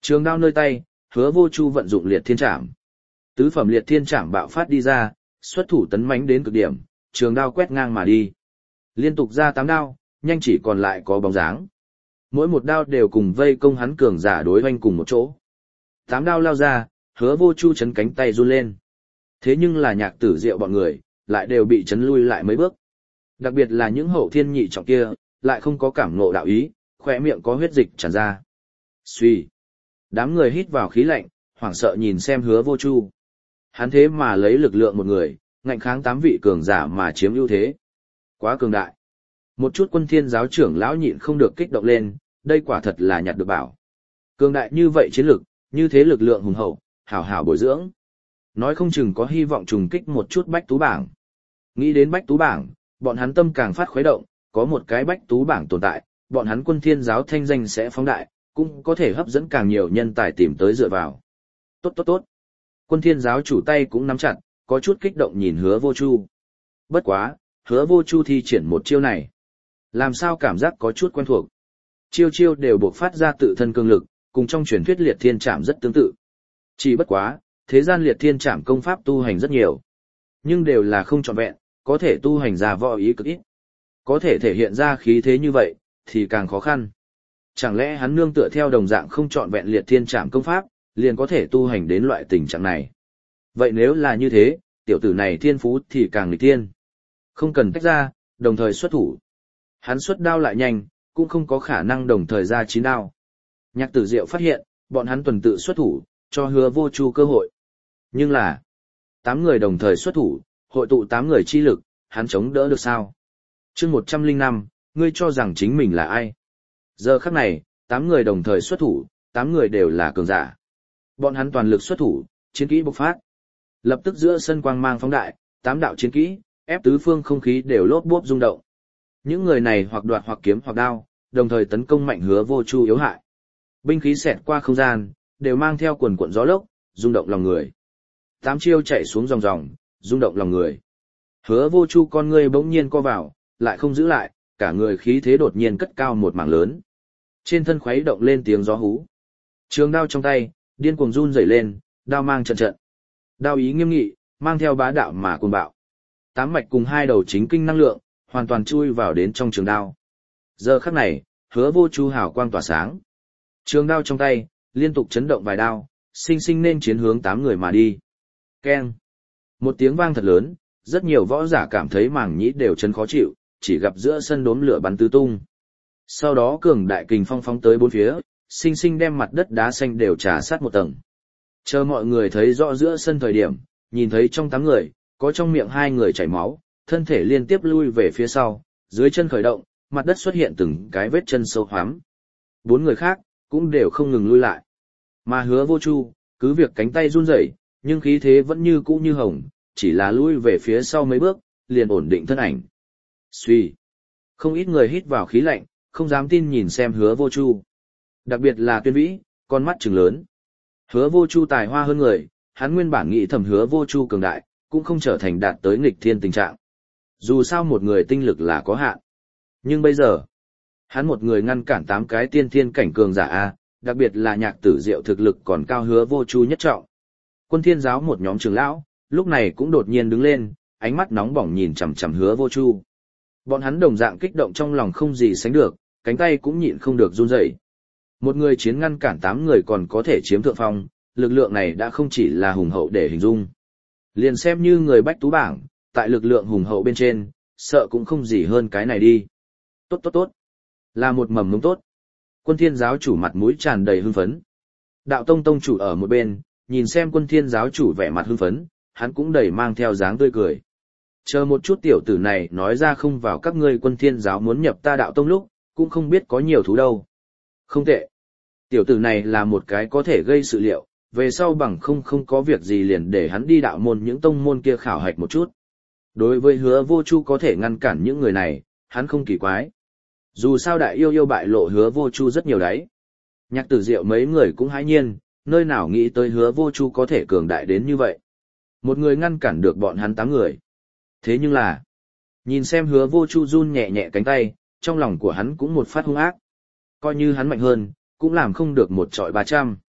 Trường đao nơi tay, Hứa Vô Chu vận dụng liệt thiên trảm. Tứ phẩm liệt thiên trảm bạo phát đi ra, xuất thủ tấn mãnh đến cực điểm, trường đao quét ngang mà đi. Liên tục ra tám đao, nhanh chỉ còn lại có bóng dáng. Mỗi một đao đều cùng vây công hắn cường giả đối hoành cùng một chỗ. Tám đao lao ra, Hứa Vô Chu chấn cánh tay run lên. Thế nhưng là Nhạc Tử Diệu bọn người, lại đều bị chấn lui lại mấy bước. Đặc biệt là những hậu thiên nhị trọng kia, lại không có cảm ngộ đạo ý, khỏe miệng có huyết dịch tràn ra. Xuy. Đám người hít vào khí lạnh, hoảng sợ nhìn xem Hứa Vô Chu. Hắn thế mà lấy lực lượng một người, ngạnh kháng tám vị cường giả mà chiếm ưu thế. Quá cường đại. Một chút Quân Thiên giáo trưởng lão nhịn không được kích động lên, đây quả thật là nhặt được bảo. Cường đại như vậy chiến lực, như thế lực lượng hùng hậu, hảo hảo bồi dưỡng. Nói không chừng có hy vọng trùng kích một chút bách tú bảng. Nghĩ đến bách tú bảng, bọn hắn tâm càng phát khuấy động, có một cái bách tú bảng tồn tại, bọn hắn Quân Thiên giáo thanh danh sẽ phóng đại, cũng có thể hấp dẫn càng nhiều nhân tài tìm tới dựa vào. Tốt tốt tốt. Quân Thiên giáo chủ tay cũng nắm chặt, có chút kích động nhìn Hứa Vô Chu. Bất quá, Hứa Vô Chu thi triển một chiêu này. Làm sao cảm giác có chút quen thuộc. Chiêu chiêu đều bộc phát ra tự thân cương lực, cùng trong truyền thuyết liệt thiên trảm rất tương tự. Chỉ bất quá, thế gian liệt thiên trảm công pháp tu hành rất nhiều. Nhưng đều là không trọn vẹn, có thể tu hành ra võ ý cực ít. Có thể thể hiện ra khí thế như vậy, thì càng khó khăn. Chẳng lẽ hắn nương tựa theo đồng dạng không trọn vẹn liệt thiên trảm công pháp, liền có thể tu hành đến loại tình trạng này. Vậy nếu là như thế, tiểu tử này thiên phú thì càng nghịch thiên. Không cần tách ra, đồng thời xuất thủ. Hắn xuất đao lại nhanh, cũng không có khả năng đồng thời ra chín đao. Nhạc Tử Diệu phát hiện, bọn hắn tuần tự xuất thủ, cho Hứa Vô Chu cơ hội. Nhưng là, tám người đồng thời xuất thủ, hội tụ tám người chi lực, hắn chống đỡ được sao? Chương một trăm linh năm, ngươi cho rằng chính mình là ai? Giờ khắc này, tám người đồng thời xuất thủ, tám người đều là cường giả. Bọn hắn toàn lực xuất thủ, chiến kỹ bộc phát. Lập tức giữa sân quang mang phóng đại, tám đạo chiến kỹ, ép tứ phương không khí đều lốp bốp rung động. Những người này hoặc đoạt hoặc kiếm hoặc đao, đồng thời tấn công mạnh Hứa Vô Chu yếu hại. Binh khí xẹt qua không gian, đều mang theo quần cuộn gió lốc, rung động lòng người. Tám chiêu chạy xuống dòng dòng, rung động lòng người. Hứa Vô Chu con ngươi bỗng nhiên co vào, lại không giữ lại, cả người khí thế đột nhiên cất cao một mảng lớn. Trên thân khuấy động lên tiếng gió hú. Trường đao trong tay, điên cuồng run rẩy lên, đao mang trận trận. Đao ý nghiêm nghị, mang theo bá đạo mà cuồng bạo. Tám mạch cùng hai đầu chính kinh năng lượng, hoàn toàn chui vào đến trong trường đao. Giờ khắc này, Hứa Vô Chu hào quang tỏa sáng. Trường đao trong tay, liên tục chấn động vài đao, sinh sinh nên chiến hướng tám người mà đi. Keng. Một tiếng vang thật lớn, rất nhiều võ giả cảm thấy màng nhĩ đều chấn khó chịu, chỉ gặp giữa sân đốm lửa bắn tứ tung. Sau đó cường đại kình phong phóng tới bốn phía, sinh sinh đem mặt đất đá xanh đều trà sát một tầng. Chờ mọi người thấy rõ giữa sân thời điểm, nhìn thấy trong tám người, có trong miệng hai người chảy máu, thân thể liên tiếp lui về phía sau, dưới chân khởi động, mặt đất xuất hiện từng cái vết chân sâu hoắm. Bốn người khác, cũng đều không ngừng lui lại. Mà Hứa Vô Chu, cứ việc cánh tay run rẩy, nhưng khí thế vẫn như cũ như hồng, chỉ là lui về phía sau mấy bước, liền ổn định thân ảnh. Xuy. Không ít người hít vào khí lạnh, không dám tin nhìn xem Hứa Vô Chu. Đặc biệt là Tuyên Vĩ, con mắt trừng lớn. Hứa Vô Chu tài hoa hơn người, hắn nguyên bản nghĩ thầm Hứa Vô Chu cường đại, cũng không trở thành đạt tới nghịch thiên tình trạng. Dù sao một người tinh lực là có hạn. Nhưng bây giờ, hắn một người ngăn cản tám cái tiên thiên cảnh cường giả a, đặc biệt là Nhạc Tử Diệu thực lực còn cao Hứa Vô Chu nhất trọng. Quân Thiên giáo một nhóm trưởng lão, lúc này cũng đột nhiên đứng lên, ánh mắt nóng bỏng nhìn chằm chằm Hứa Vô Chu. Bọn hắn đồng dạng kích động trong lòng không gì sánh được, cánh tay cũng nhịn không được run rẩy. Một người chiến ngăn cản tám người còn có thể chiếm thượng phong, lực lượng này đã không chỉ là hùng hậu để hình dung. Liền xem như người bách tú bảng, tại lực lượng hùng hậu bên trên, sợ cũng không gì hơn cái này đi. Tốt tốt tốt. Là một mầm mống tốt. Quân Thiên giáo chủ mặt mũi tràn đầy hưng phấn. Đạo tông tông chủ ở một bên, nhìn xem Quân Thiên giáo chủ vẻ mặt hưng phấn, hắn cũng đầy mang theo dáng tươi cười. Chờ một chút tiểu tử này nói ra không vào các ngươi Quân Thiên giáo muốn nhập ta đạo tông lúc, cũng không biết có nhiều thú đâu. Không tệ. Tiểu tử này là một cái có thể gây sự liệu, về sau bằng không không có việc gì liền để hắn đi đạo môn những tông môn kia khảo hạch một chút. Đối với Hứa Vô Chu có thể ngăn cản những người này, hắn không kỳ quái. Dù sao đại yêu yêu bại lộ Hứa Vô Chu rất nhiều đấy. Nhạc Tử Diệu mấy người cũng hãi nhiên, nơi nào nghĩ tới Hứa Vô Chu có thể cường đại đến như vậy. Một người ngăn cản được bọn hắn tám người. Thế nhưng là, nhìn xem Hứa Vô Chu run nhẹ nhẹ cánh tay, trong lòng của hắn cũng một phát hung ác. Coi như hắn mạnh hơn, cũng làm không được một trọi ba trăm.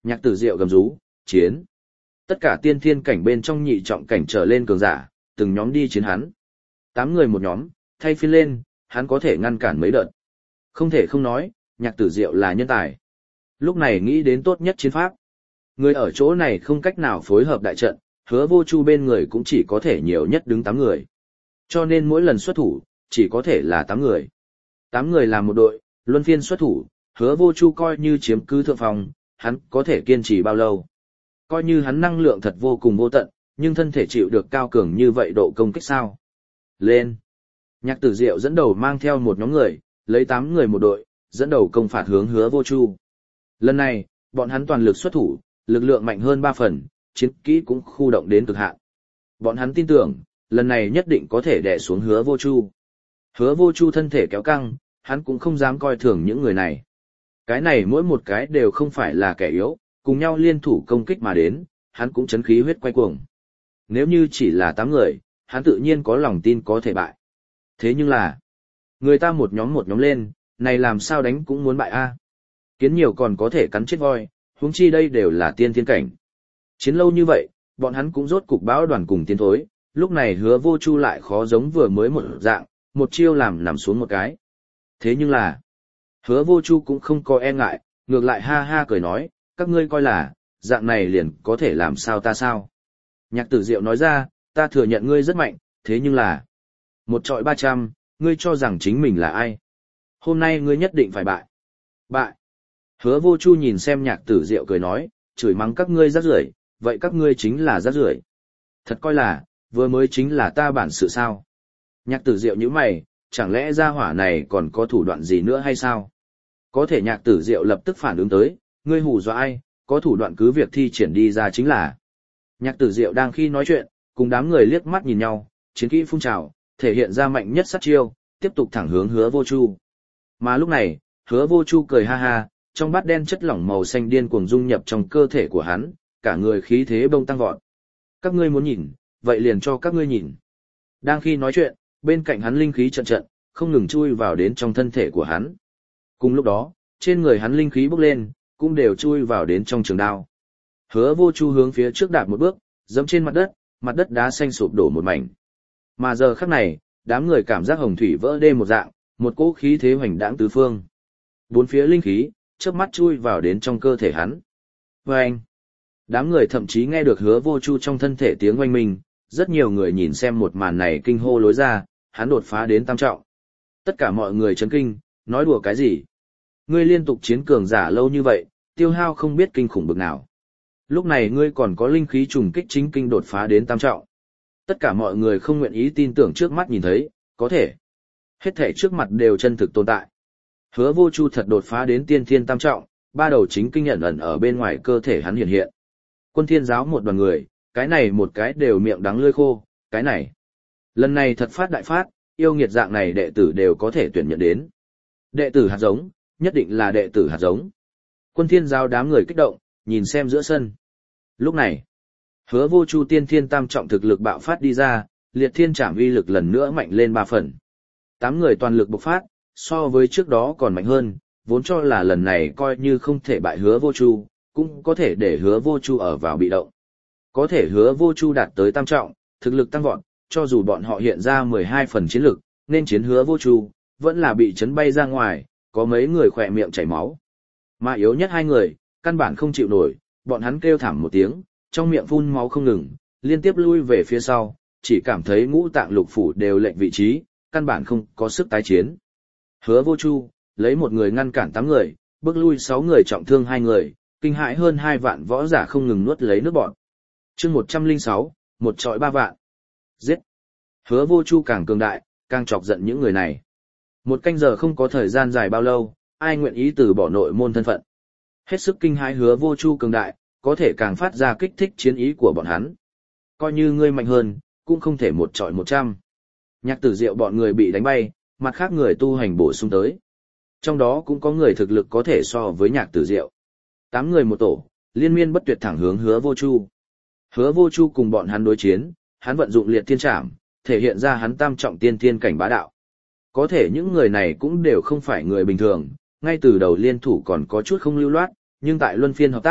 Nhạc Tử Diệu gầm rú, chiến. Tất cả tiên thiên cảnh bên trong nhị trọng cảnh trở lên cường giả, từng nhóm đi chiến hắn. Tám người một nhóm, thay phiên lên, hắn có thể ngăn cản mấy đợt. Không thể không nói, Nhạc Tử Diệu là nhân tài. Lúc này nghĩ đến tốt nhất chiến pháp. Người ở chỗ này không cách nào phối hợp đại trận, Hứa Vô Chu bên người cũng chỉ có thể nhiều nhất đứng tám người. Cho nên mỗi lần xuất thủ, chỉ có thể là tám người. Tám người làm một đội, luân phiên xuất thủ, Hứa Vô Chu coi như chiếm cứ thượng phòng, hắn có thể kiên trì bao lâu. Coi như hắn năng lượng thật vô cùng vô tận, nhưng thân thể chịu được cao cường như vậy độ công kích sao. Lên! Nhạc Tử Diệu dẫn đầu mang theo một nhóm người, lấy tám người một đội, dẫn đầu công phạt hướng Hứa Vô Chu. Lần này, bọn hắn toàn lực xuất thủ, lực lượng mạnh hơn ba phần, chiến kỹ cũng khu động đến cực hạn. Bọn hắn tin tưởng, lần này nhất định có thể đè xuống Hứa Vô Chu. Hứa Vô Chu thân thể kéo căng, hắn cũng không dám coi thường những người này. Cái này mỗi một cái đều không phải là kẻ yếu, cùng nhau liên thủ công kích mà đến, hắn cũng chấn khí huyết quay cuồng. Nếu như chỉ là tám người, hắn tự nhiên có lòng tin có thể bại. Thế nhưng là, người ta một nhóm một nhóm lên, này làm sao đánh cũng muốn bại a. Kiến nhiều còn có thể cắn chết voi, huống chi đây đều là tiên thiên cảnh. Chiến lâu như vậy, bọn hắn cũng rốt cục báo đoàn cùng tiến thối, lúc này Hứa Vô Chu lại khó giống vừa mới một dạng, một chiêu làm nằm xuống một cái. Thế nhưng là, Hứa Vô Chu cũng không có e ngại, ngược lại ha ha cười nói, các ngươi coi là, dạng này liền có thể làm sao ta sao. Nhạc Tử Diệu nói ra, ta thừa nhận ngươi rất mạnh, thế nhưng là, một trọi ba trăm, ngươi cho rằng chính mình là ai? Hôm nay ngươi nhất định phải bại. Bại. Hứa Vô Chu nhìn xem Nhạc Tử Diệu cười nói, chửi mắng các ngươi rác rưởi, vậy các ngươi chính là rác rưởi. Thật coi là, vừa mới chính là ta bản sự sao? Nhạc Tử Diệu nhíu mày, chẳng lẽ gia hỏa này còn có thủ đoạn gì nữa hay sao? Có thể Nhạc Tử Diệu lập tức phản ứng tới, ngươi hù dọa ai, có thủ đoạn cứ việc thi triển đi ra chính là. Nhạc Tử Diệu đang khi nói chuyện, cùng đám người liếc mắt nhìn nhau, chiến kỹ phun trào, thể hiện ra mạnh nhất sát chiêu, tiếp tục thẳng hướng Hứa Vô Chu. Mà lúc này, Hứa Vô Chu cười ha ha, trong bát đen chất lỏng màu xanh điên cuồng dung nhập trong cơ thể của hắn, cả người khí thế bông tăng vọt. Các ngươi muốn nhìn, vậy liền cho các ngươi nhìn. Đang khi nói chuyện, bên cạnh hắn linh khí trận trận, không ngừng chui vào đến trong thân thể của hắn. Cùng lúc đó, trên người hắn linh khí bốc lên, cũng đều chui vào đến trong trường đao. Hứa Vô Chu hướng phía trước đạp một bước, dẫm trên mặt đất, mặt đất đá xanh sụp đổ một mảnh. Mà giờ khắc này, đám người cảm giác hồng thủy vỡ đê một dạng, một cỗ khí thế hoành đãng tứ phương. Bốn phía linh khí, chớp mắt chui vào đến trong cơ thể hắn. Oanh! Đám người thậm chí nghe được Hứa Vô Chu trong thân thể tiếng oanh minh, rất nhiều người nhìn xem một màn này kinh hô lối ra, hắn đột phá đến tam trọng. Tất cả mọi người chấn kinh, nói đùa cái gì? Ngươi liên tục chiến cường giả lâu như vậy, tiêu hao không biết kinh khủng bực nào. Lúc này ngươi còn có linh khí trùng kích chính kinh đột phá đến tam trọng. Tất cả mọi người không nguyện ý tin tưởng trước mắt nhìn thấy, có thể. Hết thể trước mặt đều chân thực tồn tại. Hứa Vô Chu thật đột phá đến tiên thiên tam trọng, ba đầu chính kinh nhận ẩn ở bên ngoài cơ thể hắn hiện hiện. Quân Thiên giáo một đoàn người, cái này một cái đều miệng đắng lưỡi khô, cái này. Lần này thật phát đại phát, yêu nghiệt dạng này đệ tử đều có thể tuyển nhận đến. Đệ tử hạt giống, nhất định là đệ tử hạt giống. Quân Thiên giáo đám người kích động, nhìn xem giữa sân. Lúc này, Hứa Vô Chu tiên thiên tam trọng thực lực bạo phát đi ra, liệt thiên trảm uy lực lần nữa mạnh lên ba phần. Tám người toàn lực bộc phát, so với trước đó còn mạnh hơn, vốn cho là lần này coi như không thể bại Hứa Vô Chu, cũng có thể để Hứa Vô Chu ở vào bị động. Có thể Hứa Vô Chu đạt tới tam trọng, thực lực tăng vọt, cho dù bọn họ hiện ra mười hai phần chiến lực, nên chiến Hứa Vô Chu, vẫn là bị chấn bay ra ngoài, có mấy người khỏe miệng chảy máu. Mà yếu nhất hai người, căn bản không chịu nổi, bọn hắn kêu thảm một tiếng, trong miệng phun máu không ngừng, liên tiếp lui về phía sau, chỉ cảm thấy ngũ tạng lục phủ đều lệch vị trí, căn bản không có sức tái chiến. Hứa Vô Chu, lấy một người ngăn cản tám người, bước lui sáu người trọng thương hai người, kinh hãi hơn hai vạn võ giả không ngừng nuốt lấy nước bọt. Chương một trăm lẻ sáu, một trọi ba vạn. Giết. Hứa Vô Chu càng cường đại, càng chọc giận những người này. Một canh giờ không có thời gian dài bao lâu, ai nguyện ý từ bỏ nội môn thân phận. Hết sức kinh hãi Hứa Vô Chu cường đại, có thể càng phát ra kích thích chiến ý của bọn hắn. Coi như ngươi mạnh hơn, cũng không thể một trọi một trăm. Nhạc Tử Diệu bọn người bị đánh bay, mặt khác người tu hành bổ sung tới. Trong đó cũng có người thực lực có thể so với Nhạc Tử Diệu. Tám người một tổ, liên miên bất tuyệt thẳng hướng Hứa Vô Chu. Hứa Vô Chu cùng bọn hắn đối chiến, hắn vận dụng liệt thiên trảm, thể hiện ra hắn tam trọng tiên thiên cảnh bá đạo. Có thể những người này cũng đều không phải người bình thường, ngay từ đầu liên thủ còn có chút không lưu loát, nhưng tại luân phiên hợp tác,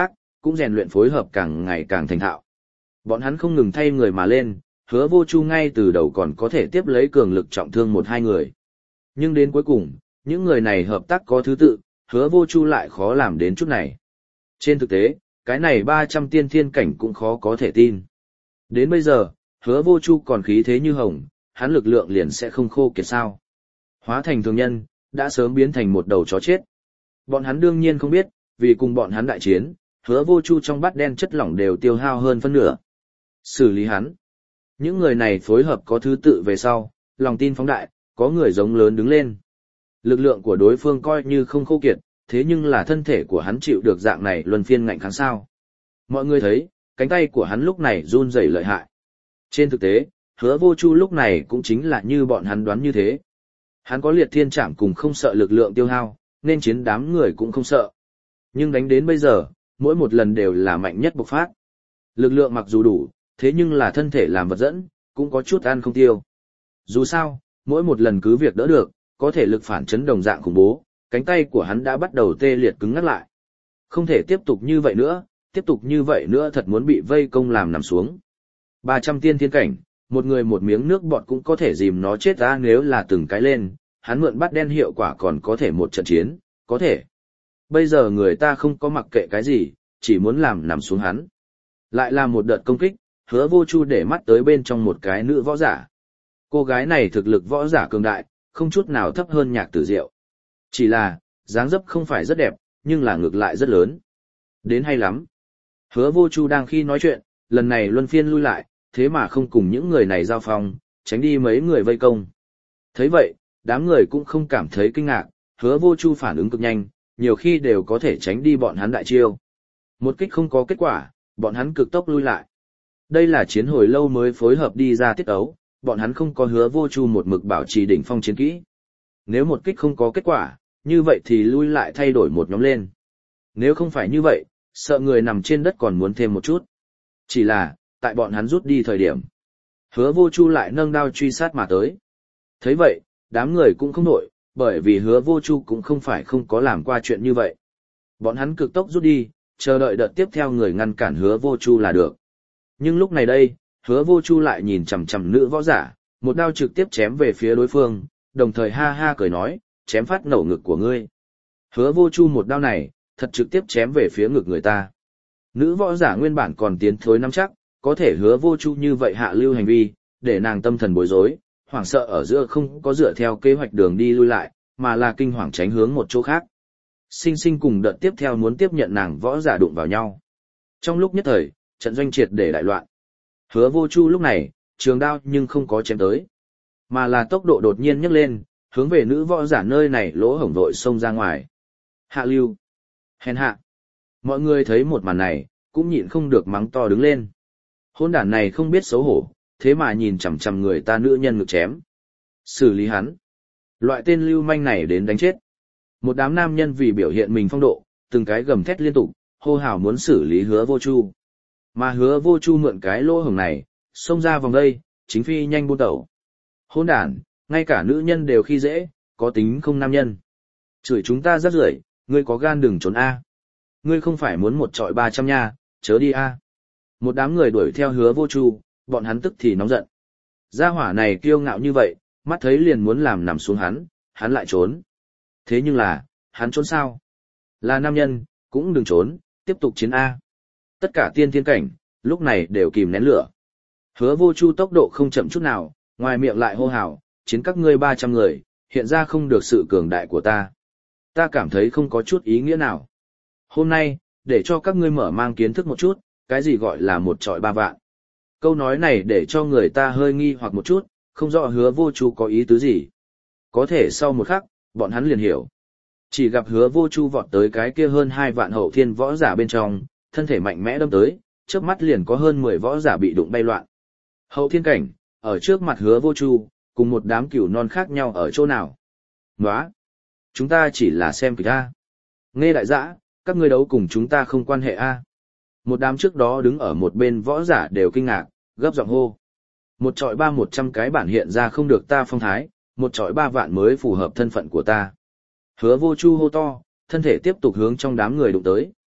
cũng rèn luyện phối hợp càng ngày càng thành thạo. Bọn hắn không ngừng thay người mà lên, Hứa Vô Chu ngay từ đầu còn có thể tiếp lấy cường lực trọng thương một hai người. Nhưng đến cuối cùng, những người này hợp tác có thứ tự, Hứa Vô Chu lại khó làm đến chút này. Trên thực tế, cái này ba trăm tiên thiên cảnh cũng khó có thể tin. Đến bây giờ, Hứa Vô Chu còn khí thế như hồng, hắn lực lượng liền sẽ không khô kiệt sao. Hóa thành thường nhân, đã sớm biến thành một đầu chó chết. Bọn hắn đương nhiên không biết, vì cùng bọn hắn đại chiến, Hứa Vô Chu trong bát đen chất lỏng đều tiêu hao hơn phân nửa. Xử lý hắn. Những người này phối hợp có thứ tự về sau, lòng tin phóng đại, có người giống lớn đứng lên. Lực lượng của đối phương coi như không khô kiệt, thế nhưng là thân thể của hắn chịu được dạng này luân phiên ngạnh kháng sao. Mọi người thấy, cánh tay của hắn lúc này run rẩy lợi hại. Trên thực tế, Hứa Vô Chu lúc này cũng chính là như bọn hắn đoán như thế. Hắn có liệt thiên trảm cùng không sợ lực lượng tiêu hao, nên chiến đám người cũng không sợ. Nhưng đánh đến bây giờ, mỗi một lần đều là mạnh nhất bộc phát. Lực lượng mặc dù đủ, thế nhưng là thân thể làm vật dẫn, cũng có chút ăn không tiêu. Dù sao, mỗi một lần cứ việc đỡ được, có thể lực phản chấn đồng dạng khủng bố, cánh tay của hắn đã bắt đầu tê liệt cứng ngắc lại. Không thể tiếp tục như vậy nữa, tiếp tục như vậy nữa thật muốn bị vây công làm nằm xuống. ba trăm tiên thiên cảnh, một người một miếng nước bọt cũng có thể dìm nó chết ra nếu là từng cái lên, hắn mượn bắt đen hiệu quả còn có thể một trận chiến, có thể. Bây giờ người ta không có mặc kệ cái gì, chỉ muốn làm nằm xuống hắn. Lại là một đợt công kích, Hứa Vô Chu để mắt tới bên trong một cái nữ võ giả. Cô gái này thực lực võ giả cường đại, không chút nào thấp hơn Nhạc Tử Diệu. Chỉ là, dáng dấp không phải rất đẹp, nhưng là ngược lại rất lớn. Đến hay lắm. Hứa Vô Chu đang khi nói chuyện, lần này luân phiên lui lại, thế mà không cùng những người này giao phong, tránh đi mấy người vây công. Thấy vậy, đám người cũng không cảm thấy kinh ngạc, Hứa Vô Chu phản ứng cực nhanh, nhiều khi đều có thể tránh đi bọn hắn đại chiêu. Một kích không có kết quả, bọn hắn cực tốc lui lại. Đây là chiến hồi lâu mới phối hợp đi ra tiết ấu, bọn hắn không có Hứa Vô Chu một mực bảo trì đỉnh phong chiến kỹ. Nếu một kích không có kết quả, như vậy thì lui lại thay đổi một nhóm lên. Nếu không phải như vậy, sợ người nằm trên đất còn muốn thêm một chút. Chỉ là, tại bọn hắn rút đi thời điểm. Hứa Vô Chu lại nâng đao truy sát mà tới. Thấy vậy, đám người cũng không nổi, bởi vì Hứa Vô Chu cũng không phải không có làm qua chuyện như vậy. Bọn hắn cực tốc rút đi, chờ đợi đợt tiếp theo người ngăn cản Hứa Vô Chu là được. Nhưng lúc này đây, Hứa Vô Chu lại nhìn chằm chằm nữ võ giả, một đao trực tiếp chém về phía đối phương, đồng thời ha ha cười nói, chém phát nổ ngực của ngươi. Hứa Vô Chu một đao này, thật trực tiếp chém về phía ngực người ta. Nữ võ giả nguyên bản còn tiến thối nắm chắc, có thể Hứa Vô Chu như vậy hạ lưu hành vi, để nàng tâm thần bối rối, hoảng sợ ở giữa không có dựa theo kế hoạch đường đi lui lại, mà là kinh hoàng tránh hướng một chỗ khác. Sinh sinh cùng đợt tiếp theo muốn tiếp nhận nàng võ giả đụng vào nhau. Trong lúc nhất thời, trận doanh triệt để đại loạn. Hứa Vô Chu lúc này, trường đao nhưng không có chém tới, mà là tốc độ đột nhiên nhấc lên, hướng về nữ võ giả nơi này lỗ hổng vội xông ra ngoài. Hạ lưu, hèn hạ. Mọi người thấy một màn này, cũng nhịn không được mắng to đứng lên. Hôn đản này không biết xấu hổ, thế mà nhìn chằm chằm người ta nữ nhân ngực chém. Xử lý hắn. Loại tên lưu manh này đến đánh chết. Một đám nam nhân vì biểu hiện mình phong độ, từng cái gầm thét liên tục, hô hào muốn xử lý Hứa Vô Chu. Mà Hứa Vô Chu mượn cái lỗ hổng này, xông ra vòng đây, chính phi nhanh buôn tẩu. Hôn đản, ngay cả nữ nhân đều khi dễ, có tính không nam nhân. Chửi chúng ta rất rưởi, ngươi có gan đừng trốn a. Ngươi không phải muốn một trọi ba trăm nha, chớ đi a. Một đám người đuổi theo Hứa Vô Chu, bọn hắn tức thì nóng giận. Gia hỏa này kiêu ngạo như vậy, mắt thấy liền muốn làm nằm xuống hắn, hắn lại trốn. Thế nhưng là, hắn trốn sao? Là nam nhân, cũng đừng trốn, tiếp tục chiến A. Tất cả tiên thiên cảnh, lúc này đều kìm nén lửa. Hứa Vô Chu tốc độ không chậm chút nào, ngoài miệng lại hô hào, chiến các ngươi ba trăm người, hiện ra không được sự cường đại của ta. Ta cảm thấy không có chút ý nghĩa nào. Hôm nay, để cho các ngươi mở mang kiến thức một chút, cái gì gọi là một trọi ba vạn. Câu nói này để cho người ta hơi nghi hoặc một chút, không rõ Hứa Vô Chu có ý tứ gì. Có thể sau một khắc, bọn hắn liền hiểu. Chỉ gặp Hứa Vô Chu vọt tới cái kia hơn hai vạn hậu thiên võ giả bên trong, thân thể mạnh mẽ đâm tới, trước mắt liền có hơn mười võ giả bị đụng bay loạn. Hậu thiên cảnh, ở trước mặt Hứa Vô Chu, cùng một đám cừu non khác nhau ở chỗ nào. Nóa! Chúng ta chỉ là xem kịch A. Nghe đại dã, các ngươi đấu cùng chúng ta không quan hệ A. Một đám trước đó đứng ở một bên võ giả đều kinh ngạc, gấp giọng hô. Một trọi ba một trăm cái bản hiện ra không được ta phong thái, một trọi ba vạn mới phù hợp thân phận của ta. Hứa Vô Chu hô to, thân thể tiếp tục hướng trong đám người đụng tới.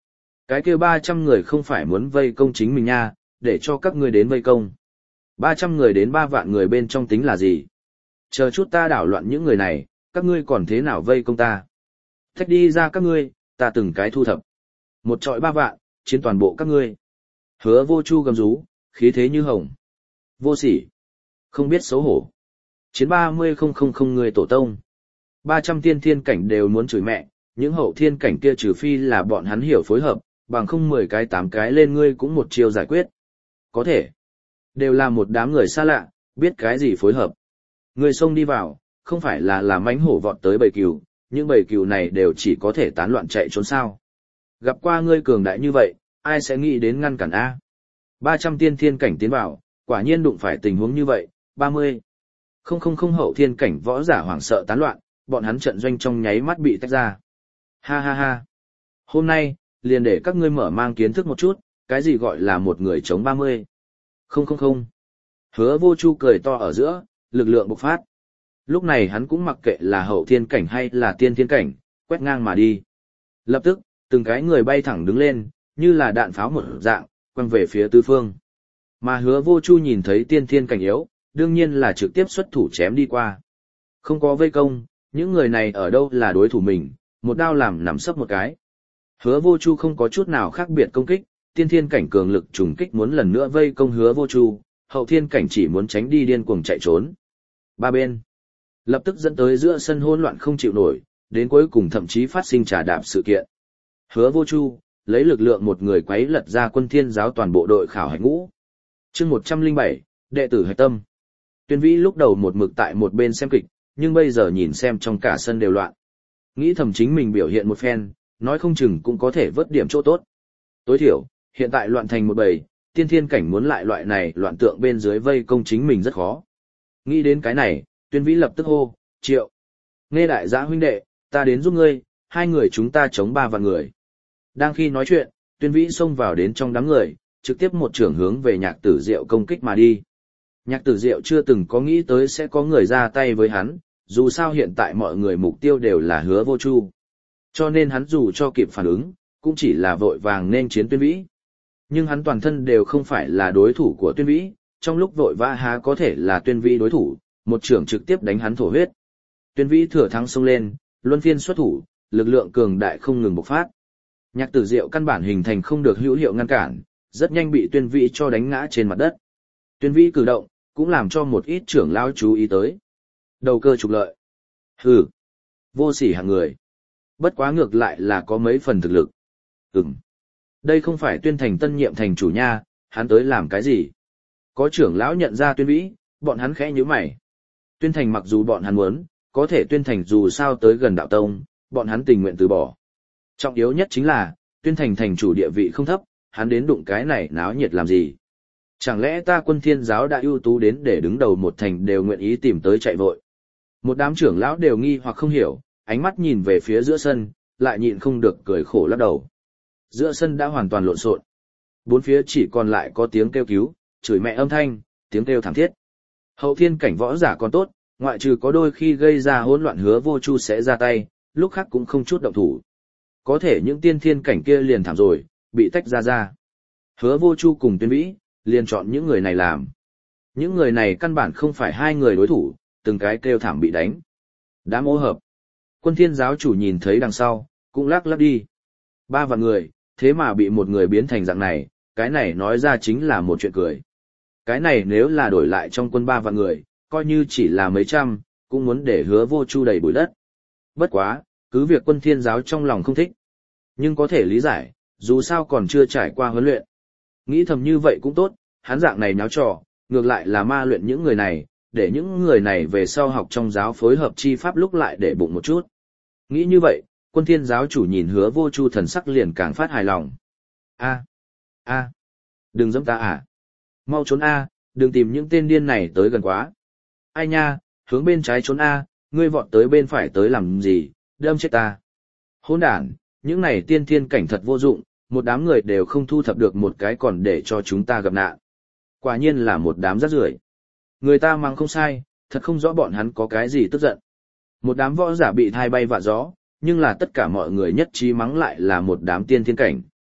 Cái kia ba trăm người không phải muốn vây công chính mình nha, để cho các ngươi đến vây công. Ba trăm người đến ba vạn người bên trong tính là gì? Chờ chút ta đảo loạn những người này, các ngươi còn thế nào vây công ta? Thách đi ra các ngươi, ta từng cái thu thập. Một trọi ba vạn, chiến toàn bộ các ngươi. Hứa Vô Chu gầm rú, khí thế như hồng. Vô sỉ. Không biết xấu hổ. Chiến ba mươi không không không người tổ tông. Ba trăm tiên thiên cảnh đều muốn chửi mẹ, những hậu thiên cảnh kia trừ phi là bọn hắn hiểu phối hợp, bằng không mười cái tám cái lên ngươi cũng một chiêu giải quyết. Có thể. Đều là một đám người xa lạ, biết cái gì phối hợp. Người xông đi vào, không phải là làm mánh hổ vọt tới bầy cừu, những bầy cừu này đều chỉ có thể tán loạn chạy trốn sao. Gặp qua ngươi cường đại như vậy, ai sẽ nghĩ đến ngăn cản A. ba trăm tiên thiên cảnh tiến vào, quả nhiên đụng phải tình huống như vậy, ba mươi. Không không không hậu thiên cảnh võ giả hoảng sợ tán loạn, bọn hắn trận doanh trong nháy mắt bị tách ra. Ha ha ha. Hôm nay, liền để các ngươi mở mang kiến thức một chút, cái gì gọi là một người chống ba mươi. Không không không. Hứa Vô Chu cười to ở giữa, lực lượng bộc phát. Lúc này hắn cũng mặc kệ là hậu thiên cảnh hay là tiên thiên cảnh, quét ngang mà đi. Lập tức, từng cái người bay thẳng đứng lên, như là đạn pháo một dạng, quăng về phía tứ phương. Mà Hứa Vô Chu nhìn thấy tiên thiên cảnh yếu, đương nhiên là trực tiếp xuất thủ chém đi qua. Không có vây công, những người này ở đâu là đối thủ mình, một đao làm nằm sấp một cái. Hứa Vô Chu không có chút nào khác biệt công kích, tiên thiên cảnh cường lực trùng kích muốn lần nữa vây công Hứa Vô Chu, hậu thiên cảnh chỉ muốn tránh đi điên cuồng chạy trốn. Ba bên lập tức dẫn tới giữa sân hỗn loạn không chịu nổi, đến cuối cùng thậm chí phát sinh trà đạp sự kiện. Hứa Vô Chu lấy lực lượng một người quấy lật ra Quân Thiên giáo toàn bộ đội khảo hạch ngũ. Chương một trăm lẻ bảy, đệ tử hạch tâm. Tuyên Vĩ lúc đầu một mực tại một bên xem kịch, nhưng bây giờ nhìn xem trong cả sân đều loạn. Nghĩ thầm chính mình biểu hiện một phen, nói không chừng cũng có thể vớt điểm chỗ tốt. Tối thiểu, hiện tại loạn thành một bầy, tiên thiên cảnh muốn lại loại này loạn tượng bên dưới vây công chính mình rất khó. Nghĩ đến cái này, Tuyên Vĩ lập tức hô, Triệu. Nghe đại giã huynh đệ, ta đến giúp ngươi, hai người chúng ta chống ba vạn người. Đang khi nói chuyện, Tuyên Vĩ xông vào đến trong đám người, trực tiếp một trưởng hướng về Nhạc Tử Diệu công kích mà đi. Nhạc Tử Diệu chưa từng có nghĩ tới sẽ có người ra tay với hắn, dù sao hiện tại mọi người mục tiêu đều là Hứa Vô Chu. Cho nên hắn dù cho kịp phản ứng, cũng chỉ là vội vàng nên chiến Tuyên Vĩ. Nhưng hắn toàn thân đều không phải là đối thủ của Tuyên Vĩ, trong lúc vội vã há có thể là Tuyên Vĩ đối thủ, một trưởng trực tiếp đánh hắn thổ huyết. Tuyên Vĩ thừa thắng xông lên, luân phiên xuất thủ, lực lượng cường đại không ngừng bộc phát. Nhạc Tử Diệu căn bản hình thành không được hữu hiệu ngăn cản, rất nhanh bị Tuyên Vĩ cho đánh ngã trên mặt đất. Tuyên Vĩ cử động, cũng làm cho một ít trưởng lão chú ý tới. Đầu cơ trục lợi. Hừ, vô sỉ hạng người. Bất quá ngược lại là có mấy phần thực lực. Ừm. Đây không phải Tuyên Thành tân nhiệm thành chủ nha, hắn tới làm cái gì? Có trưởng lão nhận ra Tuyên Vĩ, bọn hắn khẽ nhíu mày. Tuyên Thành mặc dù bọn hắn muốn, có thể Tuyên Thành dù sao tới gần đạo tông, bọn hắn tình nguyện từ bỏ. Trọng yếu nhất chính là, Tuyên Thành thành chủ địa vị không thấp, hắn đến đụng cái này náo nhiệt làm gì? Chẳng lẽ ta Quân Thiên giáo đã ưu tú đến để đứng đầu một thành đều nguyện ý tìm tới chạy vội? Một đám trưởng lão đều nghi hoặc không hiểu, ánh mắt nhìn về phía giữa sân, lại nhịn không được cười khổ lắc đầu. Giữa sân đã hoàn toàn lộn xộn. Bốn phía chỉ còn lại có tiếng kêu cứu, chửi mẹ âm thanh, tiếng kêu thảm thiết. Hậu thiên cảnh võ giả còn tốt, ngoại trừ có đôi khi gây ra hỗn loạn Hứa Vô Chu sẽ ra tay, lúc khác cũng không chút động thủ. Có thể những tiên thiên cảnh kia liền thảm rồi, bị tách ra ra. Hứa Vô Chu cùng Tuyên Vĩ, liền chọn những người này làm. Những người này căn bản không phải hai người đối thủ, từng cái kêu thảm bị đánh. Đám ô hợp. Quân Thiên giáo chủ nhìn thấy đằng sau, cũng lắc lắc đi. Ba vạn người, thế mà bị một người biến thành dạng này, cái này nói ra chính là một chuyện cười. Cái này nếu là đổi lại trong quân ba vạn người, coi như chỉ là mấy trăm, cũng muốn để Hứa Vô Chu đầy bụi đất. Bất quá, cứ việc Quân Thiên giáo trong lòng không thích. Nhưng có thể lý giải, dù sao còn chưa trải qua huấn luyện. Nghĩ thầm như vậy cũng tốt, hắn dạng này náo trò, ngược lại là ma luyện những người này, để những người này về sau học trong giáo phối hợp chi pháp lúc lại để bụng một chút. Nghĩ như vậy, Quân Thiên giáo chủ nhìn Hứa Vô Chu thần sắc liền càng phát hài lòng. A, a, đừng giẫm ta à. Mau trốn a, đừng tìm những tên điên này tới gần quá. Ai nha, hướng bên trái trốn a, ngươi vọt tới bên phải tới làm gì, đâm chết ta. Hỗn đản, những này tiên thiên cảnh thật vô dụng, một đám người đều không thu thập được một cái còn để cho chúng ta gặp nạn. Quả nhiên là một đám rác rưởi. Người ta mang không sai, thật không rõ bọn hắn có cái gì tức giận. Một đám võ giả bị thai bay vạ gió, nhưng là tất cả mọi người nhất trí mắng lại là một đám tiên thiên cảnh.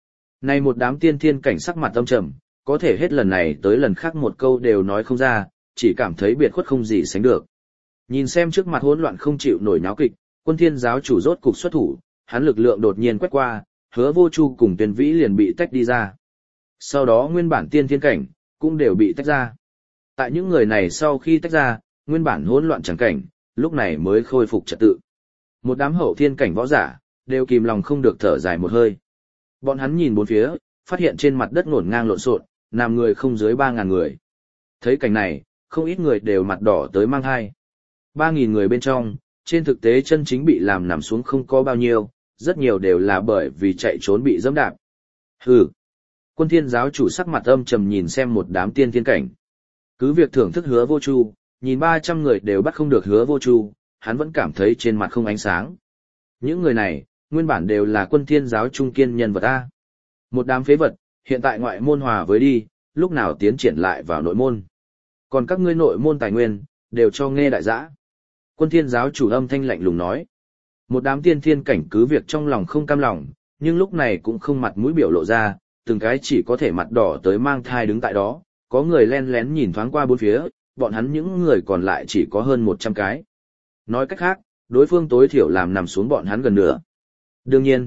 Này một đám tiên thiên cảnh sắc mặt âm trầm, có thể hết lần này tới lần khác một câu đều nói không ra, chỉ cảm thấy biệt khuất không gì sánh được. Nhìn xem trước mặt hỗn loạn không chịu nổi náo kịch, Quân Thiên giáo chủ rốt cục xuất thủ, hắn lực lượng đột nhiên quét qua, Hứa Vô Chu cùng Tuyên Vĩ liền bị tách đi ra. Sau đó nguyên bản tiên thiên cảnh cũng đều bị tách ra. Tại những người này sau khi tách ra, nguyên bản hỗn loạn chẳng cảnh, lúc này mới khôi phục trật tự. Một đám hậu thiên cảnh võ giả, đều kìm lòng không được thở dài một hơi. Bọn hắn nhìn bốn phía, phát hiện trên mặt đất ngổn ngang lộn xộn, nằm người không dưới ba ngàn người. Thấy cảnh này, không ít người đều mặt đỏ tới mang hai. Ba nghìn người bên trong, trên thực tế chân chính bị làm nằm xuống không có bao nhiêu, rất nhiều đều là bởi vì chạy trốn bị dẫm đạp. Hừ. Quân Thiên giáo chủ sắc mặt âm trầm nhìn xem một đám tiên thiên cảnh. Cứ việc thưởng thức Hứa Vô Chu, nhìn ba trăm người đều bắt không được Hứa Vô Chu, hắn vẫn cảm thấy trên mặt không ánh sáng. Những người này, nguyên bản đều là Quân Thiên giáo trung kiên nhân vật A. Một đám phế vật, hiện tại ngoại môn hòa với đi, lúc nào tiến triển lại vào nội môn. Còn các ngươi nội môn tài nguyên, đều cho nghe đại dã. Quân Thiên giáo chủ âm thanh lạnh lùng nói. Một đám tiên thiên cảnh cứ việc trong lòng không cam lòng, nhưng lúc này cũng không mặt mũi biểu lộ ra, từng cái chỉ có thể mặt đỏ tới mang thai đứng tại đó, có người len lén nhìn thoáng qua bốn phía, bọn hắn những người còn lại chỉ có hơn một trăm cái. Nói cách khác, đối phương tối thiểu làm nằm xuống bọn hắn gần nửa. Đương nhiên,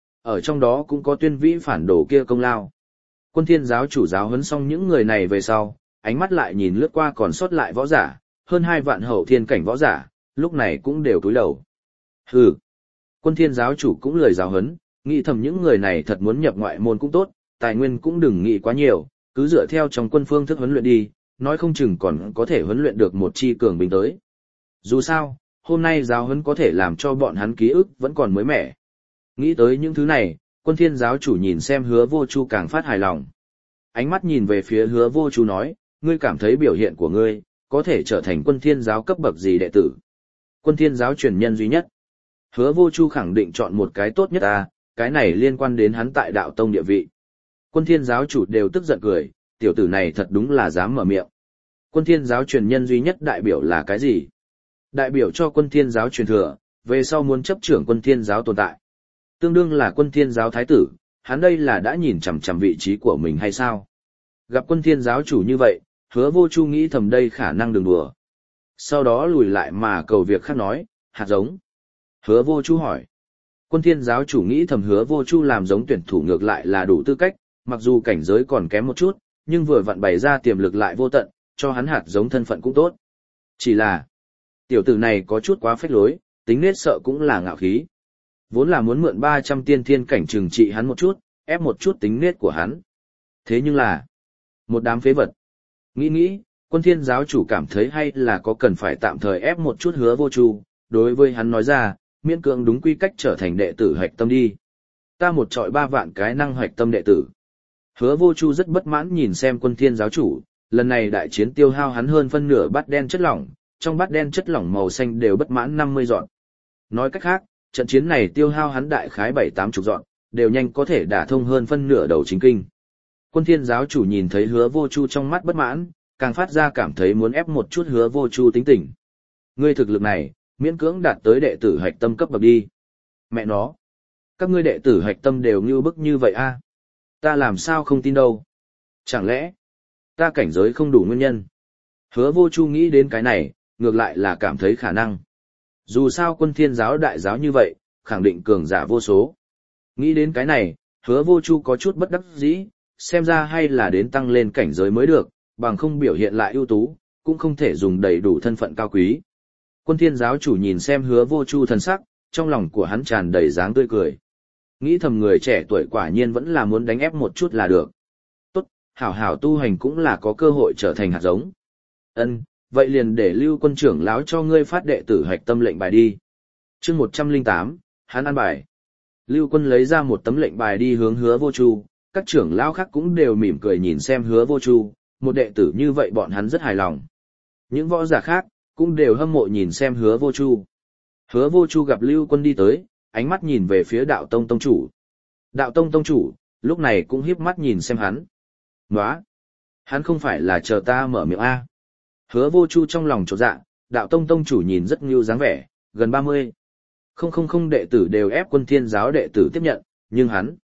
ở trong đó cũng có Tuyên Vĩ phản đồ kia công lao. Quân Thiên giáo chủ giáo huấn xong những người này về sau, ánh mắt lại nhìn lướt qua còn sót lại võ giả, hơn hai vạn hậu thiên cảnh võ giả, lúc này cũng đều cúi đầu. Hừ. Quân Thiên giáo chủ cũng lười giáo huấn, nghĩ thầm những người này thật muốn nhập ngoại môn cũng tốt, tài nguyên cũng đừng nghĩ quá nhiều, cứ dựa theo trong quân phương thức huấn luyện đi, nói không chừng còn có thể huấn luyện được một chi cường binh tới. Dù sao, hôm nay giáo huấn có thể làm cho bọn hắn ký ức vẫn còn mới mẻ. Nghĩ tới những thứ này, Quân Thiên giáo chủ nhìn xem Hứa Vô Chu càng phát hài lòng. Ánh mắt nhìn về phía Hứa Vô Chu nói, ngươi cảm thấy biểu hiện của ngươi, có thể trở thành Quân Thiên giáo cấp bậc gì đệ tử? Quân Thiên giáo truyền nhân duy nhất. Hứa Vô Chu khẳng định chọn một cái tốt nhất à, cái này liên quan đến hắn tại đạo tông địa vị. Quân Thiên giáo chủ đều tức giận cười, tiểu tử này thật đúng là dám mở miệng. Quân Thiên giáo truyền nhân duy nhất đại biểu là cái gì? Đại biểu cho Quân Thiên giáo truyền thừa, về sau muốn chấp trưởng Quân Thiên giáo tồn tại. Tương đương là Quân Thiên giáo thái tử, hắn đây là đã nhìn chằm chằm vị trí của mình hay sao? Gặp Quân Thiên giáo chủ như vậy, Hứa Vô Chu nghĩ thầm đây khả năng đừng đùa. Sau đó lùi lại mà cầu việc khác nói, hạt giống. Hứa Vô Chu hỏi. Quân Thiên giáo chủ nghĩ thầm Hứa Vô Chu làm giống tuyển thủ ngược lại là đủ tư cách, mặc dù cảnh giới còn kém một chút, nhưng vừa vặn bày ra tiềm lực lại vô tận, cho hắn hạt giống thân phận cũng tốt. Chỉ là, tiểu tử này có chút quá phách lối, tính nết sợ cũng là ngạo khí. Vốn là muốn mượn ba trăm tiên thiên cảnh trừng trị hắn một chút, ép một chút tính nết của hắn. Thế nhưng là, một đám phế vật. Nghĩ nghĩ, Quân Thiên giáo chủ cảm thấy hay là có cần phải tạm thời ép một chút Hứa Vô Chu, đối với hắn nói ra, miễn cưỡng đúng quy cách trở thành đệ tử hạch tâm đi. Ta một trọi ba vạn cái năng hạch tâm đệ tử. Hứa Vô Chu rất bất mãn nhìn xem Quân Thiên giáo chủ, lần này đại chiến tiêu hao hắn hơn phân nửa bát đen chất lỏng, trong bát đen chất lỏng màu xanh đều bất mãn năm mươi dọn. Nói cách khác, trận chiến này tiêu hao hắn đại khái bảy tám chục dọn, đều nhanh có thể đả thông hơn phân nửa đầu chính kinh. Quân Thiên giáo chủ nhìn thấy Hứa Vô Chu trong mắt bất mãn, càng phát ra cảm thấy muốn ép một chút Hứa Vô Chu tính tình. Ngươi thực lực này, miễn cưỡng đạt tới đệ tử hạch tâm cấp bậc đi. Mẹ nó, các ngươi đệ tử hạch tâm đều như bức như vậy a? Ta làm sao không tin đâu? Chẳng lẽ, ta cảnh giới không đủ nguyên nhân? Hứa Vô Chu nghĩ đến cái này, ngược lại là cảm thấy khả năng. Dù sao Quân Thiên giáo đại giáo như vậy, khẳng định cường giả vô số. Nghĩ đến cái này, Hứa Vô Chu có chút bất đắc dĩ, xem ra hay là đến tăng lên cảnh giới mới được, bằng không biểu hiện lại ưu tú, cũng không thể dùng đầy đủ thân phận cao quý. Quân Thiên giáo chủ nhìn xem Hứa Vô Chu thần sắc, trong lòng của hắn tràn đầy dáng tươi cười. Nghĩ thầm người trẻ tuổi quả nhiên vẫn là muốn đánh ép một chút là được. Tốt, hảo hảo tu hành cũng là có cơ hội trở thành hạt giống. Ân, vậy liền để Lưu quân trưởng lão cho ngươi phát đệ tử hạch tâm lệnh bài đi. Chương một trăm lẻ tám, hắn ăn bài. Lưu quân lấy ra một tấm lệnh bài đi hướng Hứa Vô Chu, các trưởng lão khác cũng đều mỉm cười nhìn xem Hứa Vô Chu, một đệ tử như vậy bọn hắn rất hài lòng. Những võ giả khác cũng đều hâm mộ nhìn xem Hứa Vô Chu. Hứa Vô Chu gặp Lưu Quân đi tới, ánh mắt nhìn về phía Đạo Tông tông chủ. Đạo Tông tông chủ, lúc này cũng híp mắt nhìn xem hắn. Nóa! Hắn không phải là chờ ta mở miệng A. Hứa Vô Chu trong lòng chột dạ, Đạo Tông tông chủ nhìn rất nghiêu dáng vẻ, gần ba mươi. Không không không đệ tử đều ép Quân Thiên giáo đệ tử tiếp nhận, nhưng hắn,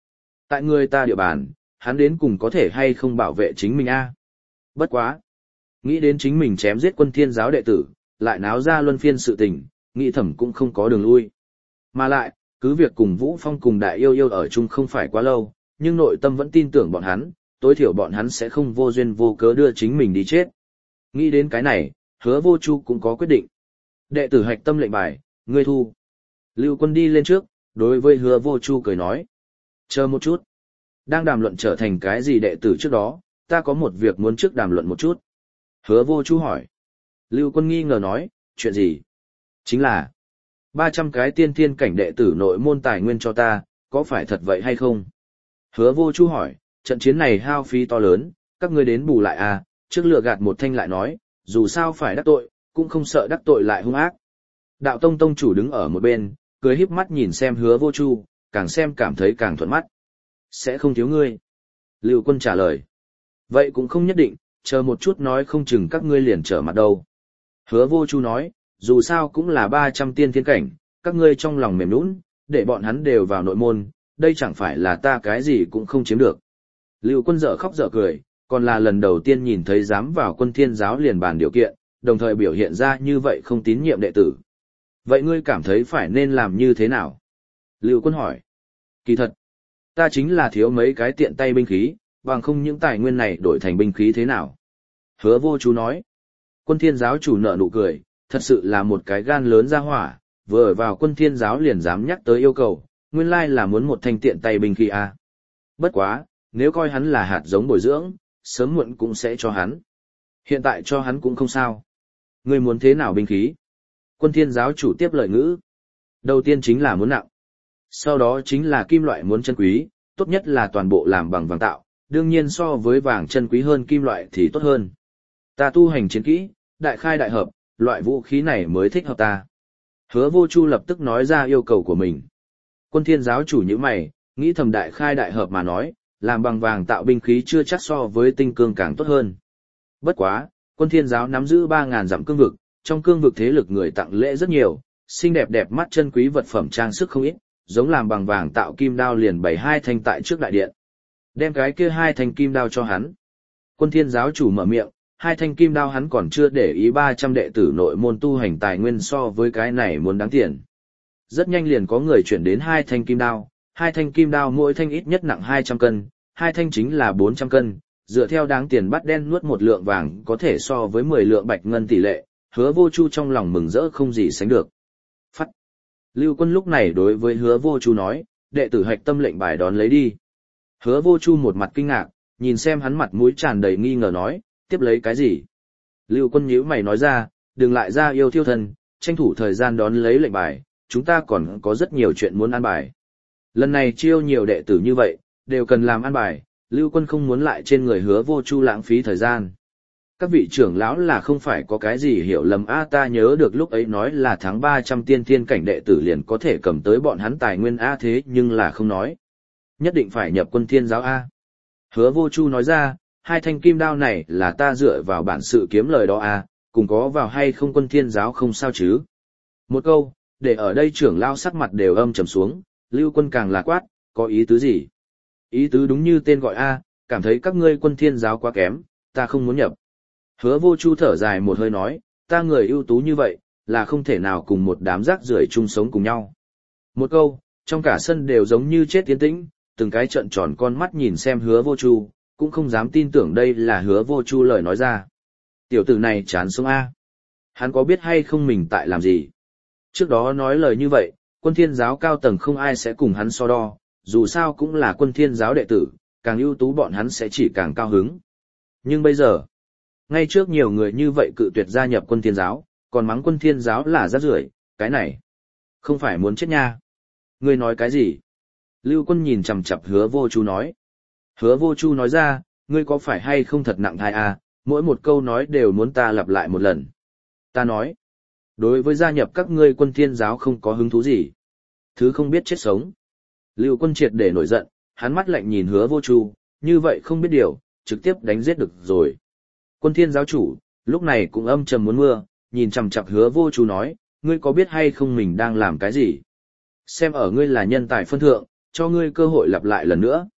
Tại người ta địa bàn, hắn đến cùng có thể hay không bảo vệ chính mình a? Bất quá. Nghĩ đến chính mình chém giết quân thiên giáo đệ tử, lại náo ra luân phiên sự tình, nghĩ thầm cũng không có đường lui. Mà lại, cứ việc cùng Vũ Phong cùng đại yêu yêu ở chung không phải quá lâu, nhưng nội tâm vẫn tin tưởng bọn hắn, tối thiểu bọn hắn sẽ không vô duyên vô cớ đưa chính mình đi chết. Nghĩ đến cái này, Hứa Vô Chu cũng có quyết định. Đệ tử hạch tâm lệnh bài, ngươi thu. Lưu Quân đi lên trước, đối với Hứa Vô Chu cười nói. Chờ một chút. Đang đàm luận trở thành cái gì đệ tử trước đó, ta có một việc muốn trước đàm luận một chút. Hứa Vô Chu hỏi. Lưu Quân nghi ngờ nói, chuyện gì? Chính là, ba trăm cái tiên thiên cảnh đệ tử nội môn tài nguyên cho ta, có phải thật vậy hay không? Hứa Vô Chu hỏi, trận chiến này hao phí to lớn, các ngươi đến bù lại à, trước lừa gạt một thanh lại nói, dù sao phải đắc tội, cũng không sợ đắc tội lại hung ác. Đạo Tông Tông chủ đứng ở một bên, cười híp mắt nhìn xem Hứa Vô Chu, càng xem cảm thấy càng thuận mắt. Sẽ không thiếu ngươi. Lưu Quân trả lời. Vậy cũng không nhất định, chờ một chút nói không chừng các ngươi liền trở mặt đâu. Hứa Vô Chu nói, dù sao cũng là ba trăm tiên thiên cảnh, các ngươi trong lòng mềm nũng, để bọn hắn đều vào nội môn, đây chẳng phải là ta cái gì cũng không chiếm được. Lưu Quân dở khóc dở cười, còn là lần đầu tiên nhìn thấy dám vào quân thiên giáo liền bàn điều kiện, đồng thời biểu hiện ra như vậy không tín nhiệm đệ tử. Vậy ngươi cảm thấy phải nên làm như thế nào? Lưu Quân hỏi. Kỳ thật, ta chính là thiếu mấy cái tiện tay binh khí, bằng không những tài nguyên này đổi thành binh khí thế nào? Hứa Vô Chu nói. Quân thiên giáo chủ nợ nụ cười, thật sự là một cái gan lớn ra hỏa, vừa ở vào quân thiên giáo liền dám nhắc tới yêu cầu, nguyên lai là muốn một thanh tiện tay binh khí à. Bất quá, nếu coi hắn là hạt giống bồi dưỡng, sớm muộn cũng sẽ cho hắn. Hiện tại cho hắn cũng không sao. Ngươi muốn thế nào binh khí? Quân thiên giáo chủ tiếp lời ngữ. Đầu tiên chính là muốn nặng. Sau đó chính là kim loại muốn chân quý, tốt nhất là toàn bộ làm bằng vàng tạo, đương nhiên so với vàng chân quý hơn kim loại thì tốt hơn. Ta tu hành chiến kỹ, đại khai đại hợp, loại vũ khí này mới thích hợp ta. Hứa Vô Chu lập tức nói ra yêu cầu của mình. Quân thiên giáo chủ như mày, nghĩ thầm đại khai đại hợp mà nói, làm bằng vàng tạo binh khí chưa chắc so với tinh cương càng tốt hơn. Bất quá, quân thiên giáo nắm giữ ba ngàn dặm cương vực, trong cương vực thế lực người tặng lễ rất nhiều, xinh đẹp đẹp mắt chân quý vật phẩm trang sức không ít, giống làm bằng vàng tạo kim đao liền bày hai thanh tại trước đại điện. Đem cái kia hai thanh kim đao cho hắn. Quân thiên giáo chủ mở miệng, hai thanh kim đao hắn còn chưa để ý ba trăm đệ tử nội môn tu hành tài nguyên so với cái này muốn đáng tiền. Rất nhanh liền có người chuyển đến hai thanh kim đao, hai thanh kim đao mỗi thanh ít nhất nặng hai trăm cân, hai thanh chính là bốn trăm cân, dựa theo đáng tiền bắt đen nuốt một lượng vàng có thể so với mười lượng bạch ngân tỷ lệ, Hứa Vô Chu trong lòng mừng rỡ không gì sánh được. Phắt. Lưu Quân lúc này đối với Hứa Vô Chu nói, đệ tử hạch tâm lệnh bài đón lấy đi. Hứa Vô Chu một mặt kinh ngạc, nhìn xem hắn mặt mũi tràn đầy nghi ngờ nói, tiếp lấy cái gì? Lưu Quân nhíu mày nói ra, đừng lại ra yêu thiêu thân, tranh thủ thời gian đón lấy lệnh bài, chúng ta còn có rất nhiều chuyện muốn ăn bài. Lần này chiêu nhiều đệ tử như vậy, đều cần làm ăn bài, Lưu Quân không muốn lại trên người Hứa Vô Chu lãng phí thời gian. Các vị trưởng lão là không phải có cái gì hiểu lầm a, ta nhớ được lúc ấy nói là tháng ba trăm tiên thiên cảnh đệ tử liền có thể cầm tới bọn hắn tài nguyên a, thế nhưng là không nói. Nhất định phải nhập quân thiên giáo a. Hứa Vô Chu nói ra, hai thanh kim đao này là ta dựa vào bản sự kiếm lời đó a, cùng có vào hay không quân thiên giáo không sao chứ. Một câu, để ở đây trưởng lão sắc mặt đều âm trầm xuống, Lưu Quân càng là quát, có ý tứ gì? Ý tứ đúng như tên gọi a, cảm thấy các ngươi quân thiên giáo quá kém, ta không muốn nhập. Hứa Vô Chu thở dài một hơi nói, ta người ưu tú như vậy, là không thể nào cùng một đám rác rưởi chung sống cùng nhau. Một câu, trong cả sân đều giống như chết tiến tĩnh, từng cái trợn tròn con mắt nhìn xem Hứa Vô Chu, cũng không dám tin tưởng đây là Hứa Vô Chu lời nói ra. Tiểu tử này chán sống a. Hắn có biết hay không mình tại làm gì? Trước đó nói lời như vậy, quân thiên giáo cao tầng không ai sẽ cùng hắn so đo, dù sao cũng là quân thiên giáo đệ tử, càng ưu tú bọn hắn sẽ chỉ càng cao hứng. Nhưng bây giờ, ngay trước nhiều người như vậy cự tuyệt gia nhập quân thiên giáo, còn mắng quân thiên giáo là rác rưởi, cái này không phải muốn chết nha. Ngươi nói cái gì? Lưu Quân nhìn chằm chằm Hứa Vô Chu nói. Hứa Vô Chu nói ra, ngươi có phải hay không thật nặng thai à, mỗi một câu nói đều muốn ta lặp lại một lần. Ta nói, đối với gia nhập các ngươi quân thiên giáo không có hứng thú gì. Thứ không biết chết sống. Lưu Quân triệt để nổi giận, hắn mắt lạnh nhìn Hứa Vô Chu, như vậy không biết điều, trực tiếp đánh giết được rồi. Quân thiên giáo chủ, lúc này cũng âm trầm muốn mưa, nhìn chằm chằm Hứa Vô Chu nói, ngươi có biết hay không mình đang làm cái gì? Xem ở ngươi là nhân tài phân thượng, cho ngươi cơ hội lặp lại lần nữa,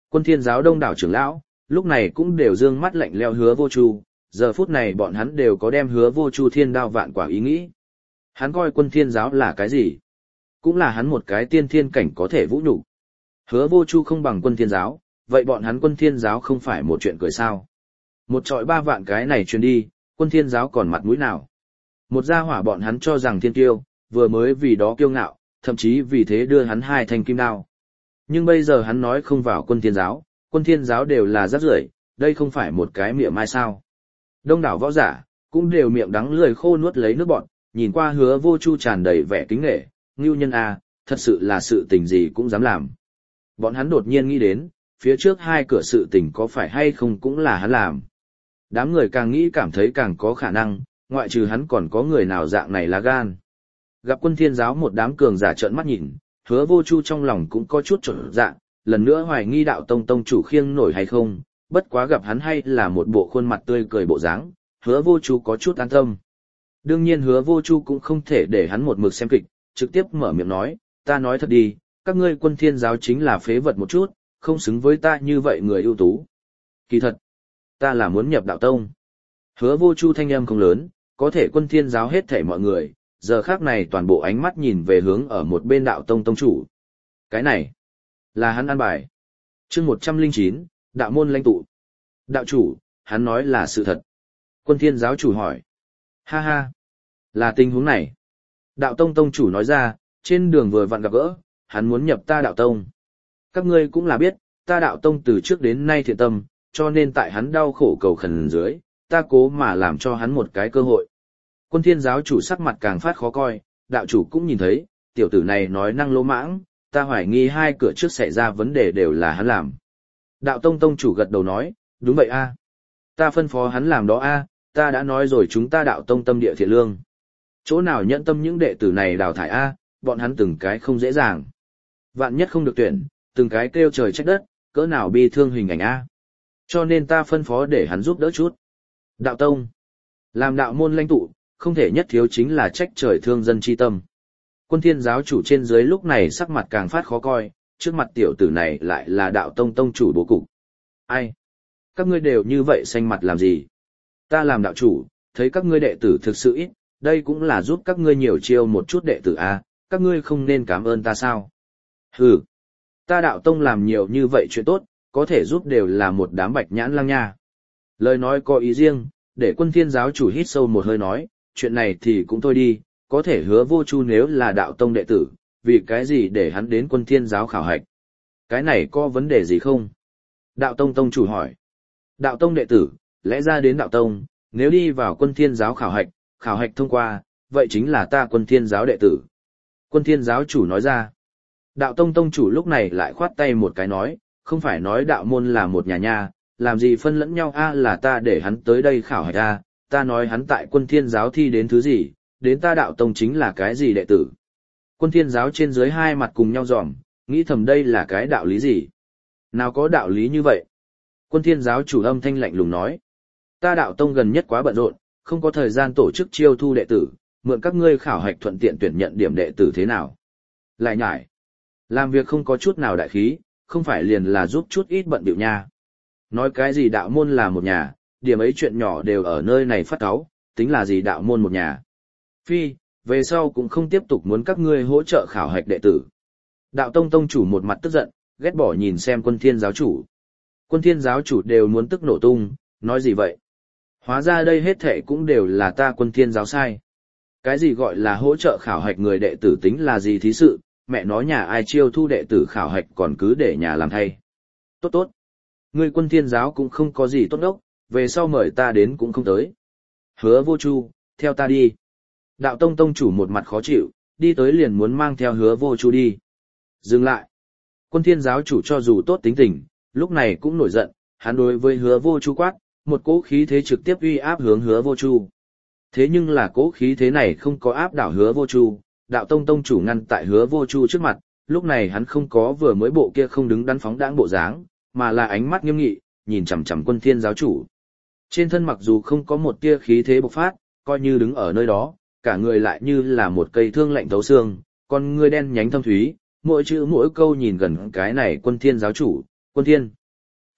Quân thiên giáo đông đảo trưởng lão, lúc này cũng đều dương mắt lạnh lẽo hứa vô chu, giờ phút này bọn hắn đều có đem hứa vô chu thiên đao vạn quả ý nghĩ. Hắn coi quân thiên giáo là cái gì? Cũng là hắn một cái tiên thiên cảnh có thể vũ nhục. Hứa vô chu không bằng quân thiên giáo, vậy bọn hắn quân thiên giáo không phải một chuyện cười sao? Một trọi ba vạn cái này truyền đi, quân thiên giáo còn mặt mũi nào? Một gia hỏa bọn hắn cho rằng thiên tiêu, vừa mới vì đó kiêu ngạo, thậm chí vì thế đưa hắn hai thanh kim đao. Nhưng bây giờ hắn nói không vào quân thiên giáo, quân thiên giáo đều là rác rưởi, đây không phải một cái miệng mai sao. Đông đảo võ giả, cũng đều miệng đắng lưỡi khô nuốt lấy nước bọt, nhìn qua hứa vô chu tràn đầy vẻ kính nể, ngưu nhân a, thật sự là sự tình gì cũng dám làm. Bọn hắn đột nhiên nghĩ đến, phía trước hai cửa sự tình có phải hay không cũng là hắn làm. Đám người càng nghĩ cảm thấy càng có khả năng, ngoại trừ hắn còn có người nào dạng này là gan. Gặp quân thiên giáo một đám cường giả trợn mắt nhìn, hứa vô chu trong lòng cũng có chút trộn dạng, lần nữa hoài nghi đạo tông tông chủ khiêng nổi hay không, bất quá gặp hắn hay là một bộ khuôn mặt tươi cười bộ dáng, hứa vô chu có chút an tâm. Đương nhiên hứa vô chu cũng không thể để hắn một mực xem kịch, trực tiếp mở miệng nói, ta nói thật đi, các ngươi quân thiên giáo chính là phế vật một chút, không xứng với ta như vậy người ưu tú. Kỳ thật, ta là muốn nhập đạo tông. Hứa vô chu thanh âm không lớn, có thể quân thiên giáo hết thảy mọi người, giờ khác này toàn bộ ánh mắt nhìn về hướng ở một bên đạo tông tông chủ. Cái này, là hắn an bài. Chương một trăm lẻ chín, đạo môn lãnh tụ. Đạo chủ, hắn nói là sự thật. Quân thiên giáo chủ hỏi. Ha ha, là tình huống này. Đạo tông tông chủ nói ra, trên đường vừa vặn gặp gỡ, hắn muốn nhập ta đạo tông. Các ngươi cũng là biết, ta đạo tông từ trước đến nay thiện tâm, cho nên tại hắn đau khổ cầu khẩn dưới, ta cố mà làm cho hắn một cái cơ hội. Quân thiên giáo chủ sắc mặt càng phát khó coi, đạo chủ cũng nhìn thấy, tiểu tử này nói năng lỗ mãng, ta hoài nghi hai cửa trước xảy ra vấn đề đều là hắn làm. Đạo tông tông chủ gật đầu nói, đúng vậy a, ta phân phó hắn làm đó a, ta đã nói rồi chúng ta đạo tông tâm địa thiện lương. Chỗ nào nhận tâm những đệ tử này đào thải a, bọn hắn từng cái không dễ dàng. Vạn nhất không được tuyển, từng cái kêu trời trách đất, cỡ nào bi thương hình ảnh a. Cho nên ta phân phó để hắn giúp đỡ chút. Đạo tông, làm đạo môn lãnh tụ, không thể nhất thiếu chính là trách trời thương dân chi tâm. Quân thiên giáo chủ trên dưới lúc này sắc mặt càng phát khó coi, trước mặt tiểu tử này lại là đạo tông tông chủ bố cục. Ai? Các ngươi đều như vậy xanh mặt làm gì? Ta làm đạo chủ, thấy các ngươi đệ tử thực sự ít, đây cũng là giúp các ngươi nhiều chiêu một chút đệ tử a, các ngươi không nên cảm ơn ta sao? Hừ, ta đạo tông làm nhiều như vậy chuyện tốt, có thể giúp đều là một đám bạch nhãn lang nha. Lời nói có ý riêng, để quân thiên giáo chủ hít sâu một hơi nói, chuyện này thì cũng thôi đi, có thể hứa vô chu nếu là đạo tông đệ tử, vì cái gì để hắn đến quân thiên giáo khảo hạch? Cái này có vấn đề gì không? Đạo tông tông chủ hỏi. Đạo tông đệ tử, lẽ ra đến đạo tông, nếu đi vào quân thiên giáo khảo hạch, khảo hạch thông qua, vậy chính là ta quân thiên giáo đệ tử. Quân thiên giáo chủ nói ra. Đạo tông tông chủ lúc này lại khoát tay một cái nói, không phải nói đạo môn là một nhà nha, làm gì phân lẫn nhau a, là ta để hắn tới đây khảo hạch a, ta nói hắn tại quân thiên giáo thi đến thứ gì, đến ta đạo tông chính là cái gì đệ tử. Quân thiên giáo trên dưới hai mặt cùng nhau dòm, nghĩ thầm đây là cái đạo lý gì. Nào có đạo lý như vậy. Quân thiên giáo chủ âm thanh lạnh lùng nói, ta đạo tông gần nhất quá bận rộn, không có thời gian tổ chức chiêu thu đệ tử, mượn các ngươi khảo hạch thuận tiện tuyển nhận điểm đệ tử thế nào. Lại nhải, làm việc không có chút nào đại khí, không phải liền là giúp chút ít bận bịu nha. Nói cái gì đạo môn là một nhà, điểm ấy chuyện nhỏ đều ở nơi này phát cáu, tính là gì đạo môn một nhà. Phi, về sau cũng không tiếp tục muốn các ngươi hỗ trợ khảo hạch đệ tử. Đạo tông tông chủ một mặt tức giận, ghét bỏ nhìn xem quân thiên giáo chủ. Quân thiên giáo chủ đều muốn tức nổ tung, nói gì vậy? Hóa ra đây hết thệ cũng đều là ta quân thiên giáo sai. Cái gì gọi là hỗ trợ khảo hạch người đệ tử tính là gì thí sự, mẹ nói nhà ai chiêu thu đệ tử khảo hạch còn cứ để nhà làm thay. Tốt tốt. Ngươi quân thiên giáo cũng không có gì tốt đốc, về sau mời ta đến cũng không tới. Hứa vô chu, theo ta đi. Đạo tông tông chủ một mặt khó chịu, đi tới liền muốn mang theo hứa vô chu đi. Dừng lại. Quân thiên giáo chủ cho dù tốt tính tình, lúc này cũng nổi giận, hắn đối với hứa vô chu quát, một cỗ khí thế trực tiếp uy áp hướng hứa vô chu. Thế nhưng là cỗ khí thế này không có áp đảo hứa vô chu, đạo tông tông chủ ngăn tại hứa vô chu trước mặt, lúc này hắn không có vừa mới bộ kia không đứng đắn phóng đãng bộ dáng, mà là ánh mắt nghiêm nghị, nhìn chằm chằm quân thiên giáo chủ. Trên thân mặc dù không có một tia khí thế bộc phát, coi như đứng ở nơi đó, cả người lại như là một cây thương lạnh thấu xương, con ngươi đen nhánh thâm thúy, mỗi chữ mỗi câu nhìn gần cái này quân thiên giáo chủ, quân thiên.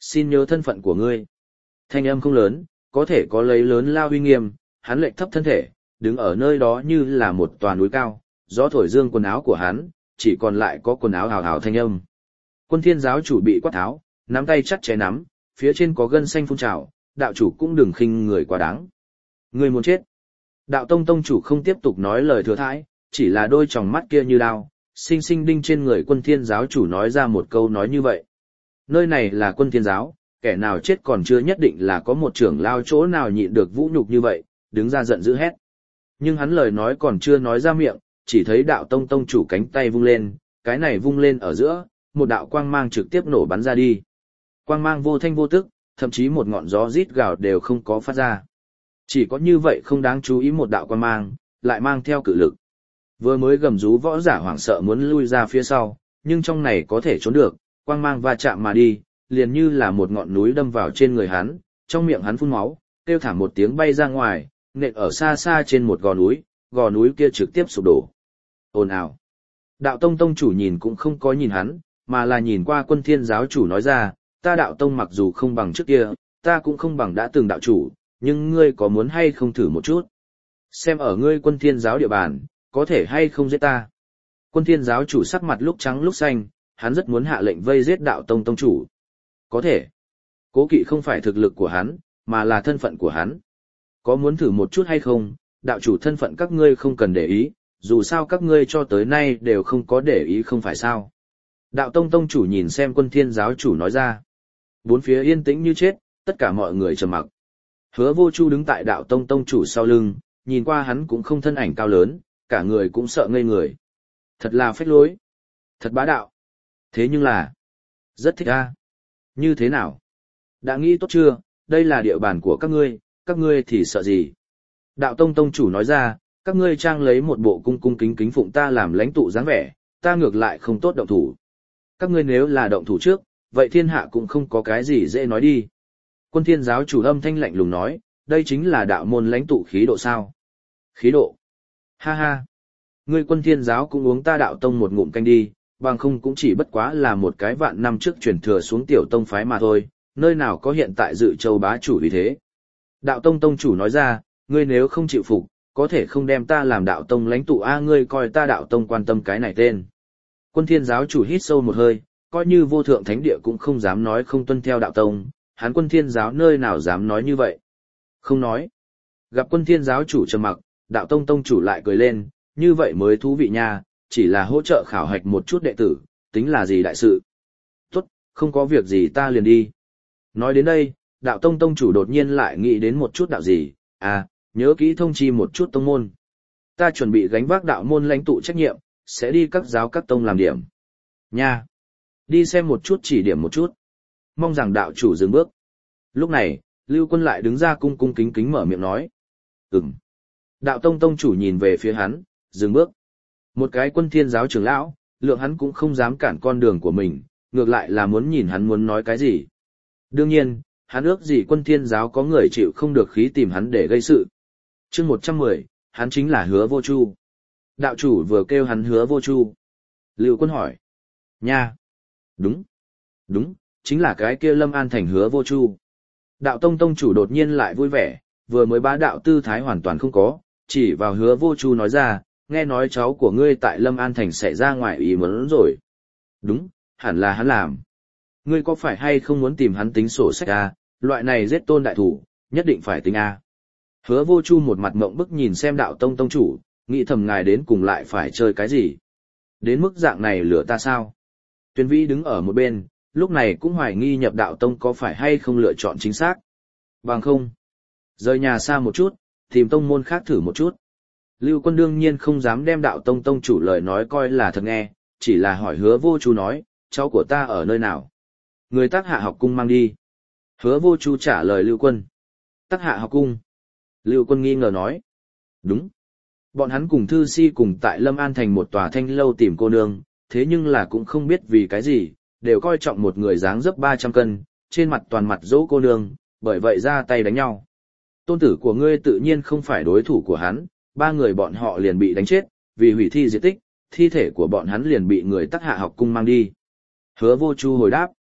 Xin nhớ thân phận của ngươi. Thanh âm không lớn, có thể có lấy lớn lao uy nghiêm, hắn lệch thấp thân thể, đứng ở nơi đó như là một tòa núi cao, gió thổi dương quần áo của hắn, chỉ còn lại có quần áo hào hào thanh âm. Quân Thiên giáo chủ bị quát tháo, nắm tay chặt chẽ nắm, phía trên có gân xanh phun trào, đạo chủ cũng đừng khinh người quá đáng. Ngươi muốn chết. Đạo tông tông chủ không tiếp tục nói lời thừa thãi, chỉ là đôi tròng mắt kia như đao, sinh sinh đinh trên người Quân Thiên giáo chủ nói ra một câu nói như vậy. Nơi này là Quân Thiên giáo, kẻ nào chết còn chưa nhất định là có một trưởng lao chỗ nào nhịn được vũ nhục như vậy, đứng ra giận dữ hét. Nhưng hắn lời nói còn chưa nói ra miệng, chỉ thấy đạo tông tông chủ cánh tay vung lên, cái này vung lên ở giữa, một đạo quang mang trực tiếp nổ bắn ra đi. Quang mang vô thanh vô tức, thậm chí một ngọn gió rít gào đều không có phát ra. Chỉ có như vậy không đáng chú ý một đạo quang mang, lại mang theo cự lực. Vừa mới gầm rú võ giả hoảng sợ muốn lui ra phía sau, nhưng trong này có thể trốn được, quang mang va chạm mà đi, liền như là một ngọn núi đâm vào trên người hắn, trong miệng hắn phun máu, kêu thảm một tiếng bay ra ngoài, nện ở xa xa trên một gò núi, gò núi kia trực tiếp sụp đổ. Ồn ào. Đạo tông tông chủ nhìn cũng không có nhìn hắn, mà là nhìn qua Quân Thiên giáo chủ nói ra, ta đạo tông mặc dù không bằng trước kia, ta cũng không bằng đã từng đạo chủ, nhưng ngươi có muốn hay không thử một chút? Xem ở ngươi Quân Thiên giáo địa bàn, có thể hay không giết ta? Quân Thiên giáo chủ sắc mặt lúc trắng lúc xanh, hắn rất muốn hạ lệnh vây giết đạo tông tông chủ. Có thể. Cố kỵ không phải thực lực của hắn, mà là thân phận của hắn. Có muốn thử một chút hay không, đạo chủ thân phận các ngươi không cần để ý, dù sao các ngươi cho tới nay đều không có để ý không phải sao. Đạo tông tông chủ nhìn xem Quân Thiên giáo chủ nói ra. Bốn phía yên tĩnh như chết, tất cả mọi người trầm mặc. Hứa Vô Chu đứng tại đạo tông tông chủ sau lưng, nhìn qua hắn cũng không thân ảnh cao lớn, cả người cũng sợ ngây người. Thật là phách lối. Thật bá đạo. Thế nhưng là, rất thích a. Như thế nào? Đã nghĩ tốt chưa, đây là địa bàn của các ngươi, các ngươi thì sợ gì? Đạo tông tông chủ nói ra, các ngươi trang lấy một bộ cung cung kính kính phụng ta làm lãnh tụ dáng vẻ, ta ngược lại không tốt động thủ. Các ngươi nếu là động thủ trước, vậy thiên hạ cũng không có cái gì dễ nói đi. Quân Thiên giáo chủ âm thanh lạnh lùng nói, đây chính là đạo môn lãnh tụ khí độ sao? Khí độ? Ha ha! Ngươi Quân Thiên giáo cũng uống ta đạo tông một ngụm canh đi, bằng không cũng chỉ bất quá là một cái vạn năm trước truyền thừa xuống tiểu tông phái mà thôi, nơi nào có hiện tại dự châu bá chủ vì thế. Đạo tông tông chủ nói ra, ngươi nếu không chịu phục, có thể không đem ta làm đạo tông lãnh tụ a, ngươi coi ta đạo tông quan tâm cái này tên. Quân Thiên giáo chủ hít sâu một hơi, coi như vô thượng thánh địa cũng không dám nói không tuân theo đạo tông, hắn Quân Thiên giáo nơi nào dám nói như vậy. Không nói. Gặp Quân Thiên giáo chủ trầm mặc, đạo tông tông chủ lại cười lên, như vậy mới thú vị nha, chỉ là hỗ trợ khảo hạch một chút đệ tử, tính là gì đại sự. Tốt, không có việc gì ta liền đi. Nói đến đây, đạo tông tông chủ đột nhiên lại nghĩ đến một chút đạo gì, à, nhớ kỹ thông chi một chút tông môn. Ta chuẩn bị gánh vác đạo môn lãnh tụ trách nhiệm, sẽ đi các giáo các tông làm điểm. Nha! Đi xem một chút chỉ điểm một chút. Mong rằng đạo chủ dừng bước. Lúc này, Lưu Quân lại đứng ra cung cung kính kính mở miệng nói. Ừm. Đạo tông tông chủ nhìn về phía hắn, dừng bước. Một cái Quân Thiên giáo trưởng lão, lượng hắn cũng không dám cản con đường của mình, ngược lại là muốn nhìn hắn muốn nói cái gì. Đương nhiên, hắn ước gì Quân Thiên giáo có người chịu không được khí tìm hắn để gây sự. Chương một trăm mười, hắn chính là Hứa Vô Chu. Đạo chủ vừa kêu hắn Hứa Vô Chu. Lưu Quân hỏi. Nha. Đúng. Đúng, chính là cái kia Lâm An thành Hứa Vô Chu. Đạo tông tông chủ đột nhiên lại vui vẻ, vừa mới bá đạo tư thái hoàn toàn không có, chỉ vào Hứa Vô Chu nói ra, nghe nói cháu của ngươi tại Lâm An thành sẽ ra ngoài ý muốn rồi. Đúng, hẳn là hắn làm. Ngươi có phải hay không muốn tìm hắn tính sổ sách à, loại này giết tôn đại thủ, nhất định phải tính à. Hứa Vô Chu một mặt mộng bức nhìn xem đạo tông tông chủ, nghĩ thầm ngài đến cùng lại phải chơi cái gì. Đến mức dạng này lừa ta sao? Tuyên Vĩ đứng ở một bên, lúc này cũng hoài nghi nhập đạo tông có phải hay không lựa chọn chính xác. Bằng không. Rời nhà xa một chút, tìm tông môn khác thử một chút. Lưu Quân đương nhiên không dám đem đạo tông tông chủ lời nói coi là thật nghe, chỉ là hỏi Hứa Vô Chu nói, cháu của ta ở nơi nào? Người Tắc Hạ học cung mang đi. Hứa Vô Chu trả lời Lưu Quân. Tắc Hạ học cung. Lưu Quân nghi ngờ nói. Đúng. Bọn hắn cùng thư si cùng tại Lâm An thành một tòa thanh lâu tìm cô nương, thế nhưng là cũng không biết vì cái gì, đều coi trọng một người dáng dấp ba trăm cân, trên mặt toàn mặt dỗ cô nương, bởi vậy ra tay đánh nhau. Tôn tử của ngươi tự nhiên không phải đối thủ của hắn, ba người bọn họ liền bị đánh chết, vì hủy thi diệt tích, thi thể của bọn hắn liền bị người Tắc Hạ học cung mang đi. Hứa Vô Chu hồi đáp.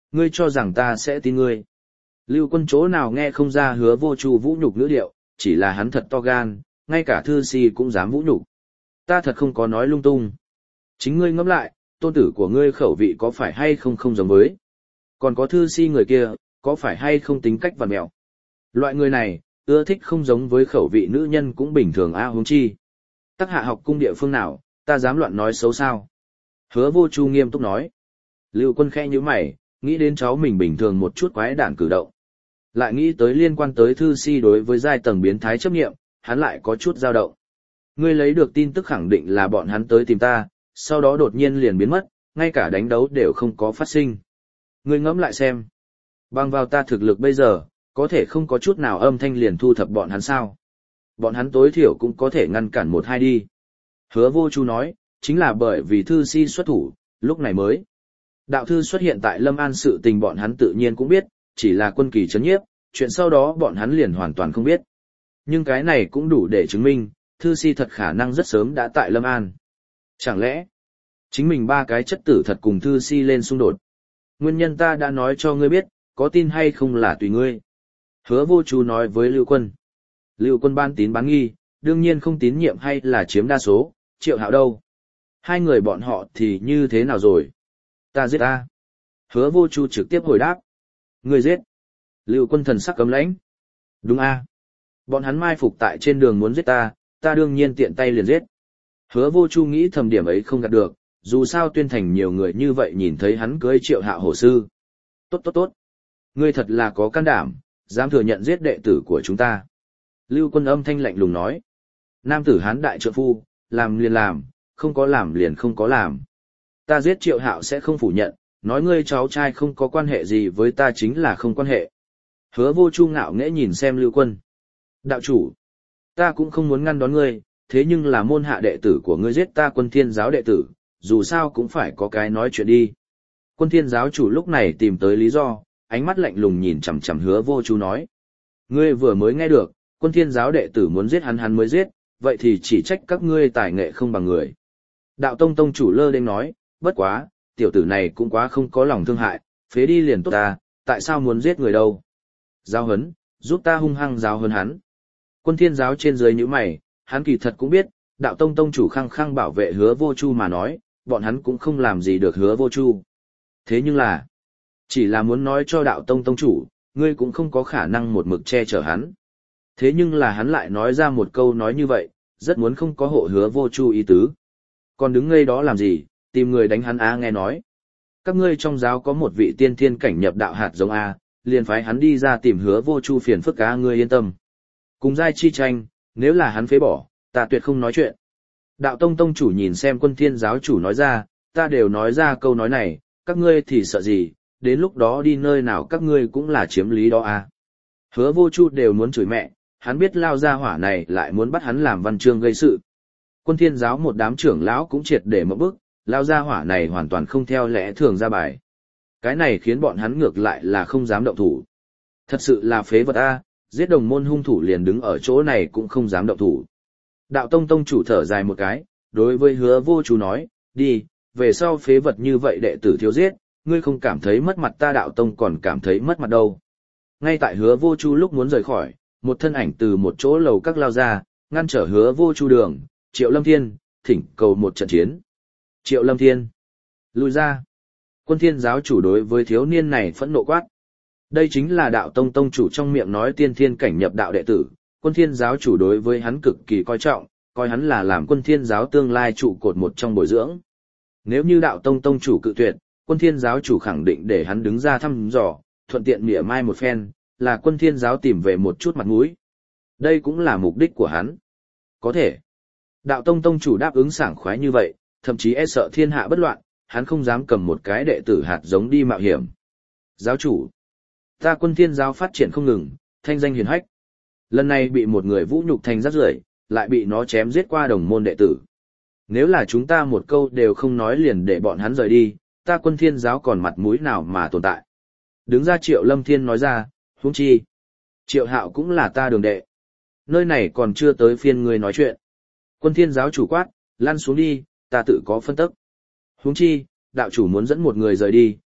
Ngươi cho rằng ta sẽ tin ngươi. Lưu Quân chỗ nào nghe không ra Hứa Vô Chu vũ nhục ngữ điệu, chỉ là hắn thật to gan, ngay cả thư si cũng dám vũ nhục. Ta thật không có nói lung tung. Chính ngươi ngẫm lại, tôn tử của ngươi khẩu vị có phải hay không không giống với. Còn có thư si người kia, có phải hay không tính cách vằn mẹo. Loại người này, ưa thích không giống với khẩu vị nữ nhân cũng bình thường a huống chi. Tắc Hạ học cung địa phương nào, ta dám loạn nói xấu sao. Hứa Vô Chu nghiêm túc nói. Lưu Quân khẽ nhíu mày, nghĩ đến cháu mình bình thường một chút quái đản cử động. Lại nghĩ tới liên quan tới thư si đối với giai tầng biến thái chấp nghiệm, hắn lại có chút dao động. Ngươi lấy được tin tức khẳng định là bọn hắn tới tìm ta, sau đó đột nhiên liền biến mất, ngay cả đánh đấu đều không có phát sinh. Ngươi ngẫm lại xem. Bằng vào ta thực lực bây giờ, có thể không có chút nào âm thanh liền thu thập bọn hắn sao. Bọn hắn tối thiểu cũng có thể ngăn cản một hai đi. Hứa Vô Chu nói, chính là bởi vì thư si xuất thủ, lúc này mới. Đạo thư xuất hiện tại Lâm An sự tình bọn hắn tự nhiên cũng biết, chỉ là quân kỳ chấn nhiếp, chuyện sau đó bọn hắn liền hoàn toàn không biết. Nhưng cái này cũng đủ để chứng minh, thư si thật khả năng rất sớm đã tại Lâm An. Chẳng lẽ, chính mình ba cái chất tử thật cùng thư si lên xung đột. Nguyên nhân ta đã nói cho ngươi biết, có tin hay không là tùy ngươi. Hứa Vô Chu nói với Lưu Quân. Lưu Quân ban tín bán nghi, đương nhiên không tín nhiệm hay là chiếm đa số, Triệu Hạo đâu. Hai người bọn họ thì như thế nào rồi? Ta giết ta. Hứa Vô Chu trực tiếp hồi đáp. Ngươi giết. Lưu Quân thần sắc cấm lãnh. Đúng a. Bọn hắn mai phục tại trên đường muốn giết ta, ta đương nhiên tiện tay liền giết. Hứa Vô Chu nghĩ thầm điểm ấy không gạt được, dù sao Tuyên Thành nhiều người như vậy nhìn thấy hắn cưới Triệu Hạo hổ sư. Tốt tốt tốt. Ngươi thật là có can đảm, dám thừa nhận giết đệ tử của chúng ta. Lưu Quân âm thanh lạnh lùng nói. Nam tử hán đại trượng phu, làm liền làm, không có làm liền không có làm. Ta giết Triệu Hạo sẽ không phủ nhận, nói ngươi cháu trai không có quan hệ gì với ta chính là không quan hệ. Hứa Vô Chu ngạo nghễ nhìn xem Lưu Quân. Đạo chủ, ta cũng không muốn ngăn đón ngươi, thế nhưng là môn hạ đệ tử của ngươi giết ta Quân Thiên giáo đệ tử, dù sao cũng phải có cái nói chuyện đi. Quân Thiên giáo chủ lúc này tìm tới lý do, ánh mắt lạnh lùng nhìn chằm chằm Hứa Vô Chu nói. Ngươi vừa mới nghe được, Quân Thiên giáo đệ tử muốn giết hắn hắn mới giết, vậy thì chỉ trách các ngươi tài nghệ không bằng người. Đạo Tông Tông chủ lơ đênh nói, bất quá, tiểu tử này cũng quá không có lòng thương hại, phế đi liền tốt ta, tại sao muốn giết người đâu? Giáo huấn, giúp ta hung hăng giáo huấn hắn. Quân Thiên giáo trên dưới nhíu mày, hắn kỳ thật cũng biết, Đạo Tông Tông chủ khăng khăng bảo vệ Hứa Vô Chu mà nói, bọn hắn cũng không làm gì được Hứa Vô Chu. Thế nhưng là, chỉ là muốn nói cho Đạo Tông Tông chủ, ngươi cũng không có khả năng một mực che chở hắn. Thế nhưng là hắn lại nói ra một câu nói như vậy, rất muốn không có hộ Hứa Vô Chu ý tứ. Còn đứng ngây đó làm gì, tìm người đánh hắn a nghe nói. Các ngươi trong giáo có một vị tiên thiên cảnh nhập đạo hạt giống a, liền phái hắn đi ra tìm Hứa Vô Chu phiền phức a ngươi yên tâm. Cùng giai chi tranh, nếu là hắn phế bỏ, ta tuyệt không nói chuyện. Đạo Tông Tông chủ nhìn xem Quân Thiên giáo chủ nói ra, ta đều nói ra câu nói này, các ngươi thì sợ gì, đến lúc đó đi nơi nào các ngươi cũng là chiếm lý đó a. Hứa Vô Chu đều muốn chửi mẹ, hắn biết lao ra hỏa này lại muốn bắt hắn làm văn chương gây sự. Quân Thiên giáo một đám trưởng lão cũng triệt để một bước, lao ra hỏa này hoàn toàn không theo lẽ thường ra bài. Cái này khiến bọn hắn ngược lại là không dám động thủ. Thật sự là phế vật a, giết đồng môn hung thủ liền đứng ở chỗ này cũng không dám động thủ. Đạo Tông Tông chủ thở dài một cái, đối với Hứa Vô Chu nói, đi, về sau phế vật như vậy đệ tử thiếu giết, ngươi không cảm thấy mất mặt ta Đạo Tông còn cảm thấy mất mặt đâu. Ngay tại Hứa Vô Chu lúc muốn rời khỏi, một thân ảnh từ một chỗ lầu các lao ra, ngăn trở Hứa Vô Chu đường, Triệu Lâm Thiên, thỉnh cầu một trận chiến. Triệu Lâm Thiên, lui ra. Quân Thiên giáo chủ đối với thiếu niên này phẫn nộ quát. Đây chính là Đạo Tông Tông chủ trong miệng nói tiên thiên cảnh nhập đạo đệ tử, Quân Thiên giáo chủ đối với hắn cực kỳ coi trọng, coi hắn là làm Quân Thiên giáo tương lai trụ cột một trong bồi dưỡng. Nếu như Đạo Tông Tông chủ cự tuyệt, Quân Thiên giáo chủ khẳng định để hắn đứng ra thăm dò, thuận tiện mỉa mai một phen, là Quân Thiên giáo tìm về một chút mặt mũi. Đây cũng là mục đích của hắn. Có thể. Đạo Tông Tông chủ đáp ứng sảng khoái như vậy, thậm chí e sợ thiên hạ bất loạn, hắn không dám cầm một cái đệ tử hạt giống đi mạo hiểm. Giáo chủ, ta Quân Thiên giáo phát triển không ngừng, thanh danh hiển hách. Lần này bị một người vũ nhục thành rác rưởi, lại bị nó chém giết qua đồng môn đệ tử. Nếu là chúng ta một câu đều không nói liền để bọn hắn rời đi, ta Quân Thiên giáo còn mặt mũi nào mà tồn tại. Đứng ra Triệu Lâm Thiên nói ra, huống chi. Triệu Hạo cũng là ta đường đệ. Nơi này còn chưa tới phiên ngươi nói chuyện. Quân Thiên giáo chủ quát, lăn xuống đi, ta tự có phân tức. Huống chi, đạo chủ muốn dẫn một người rời đi,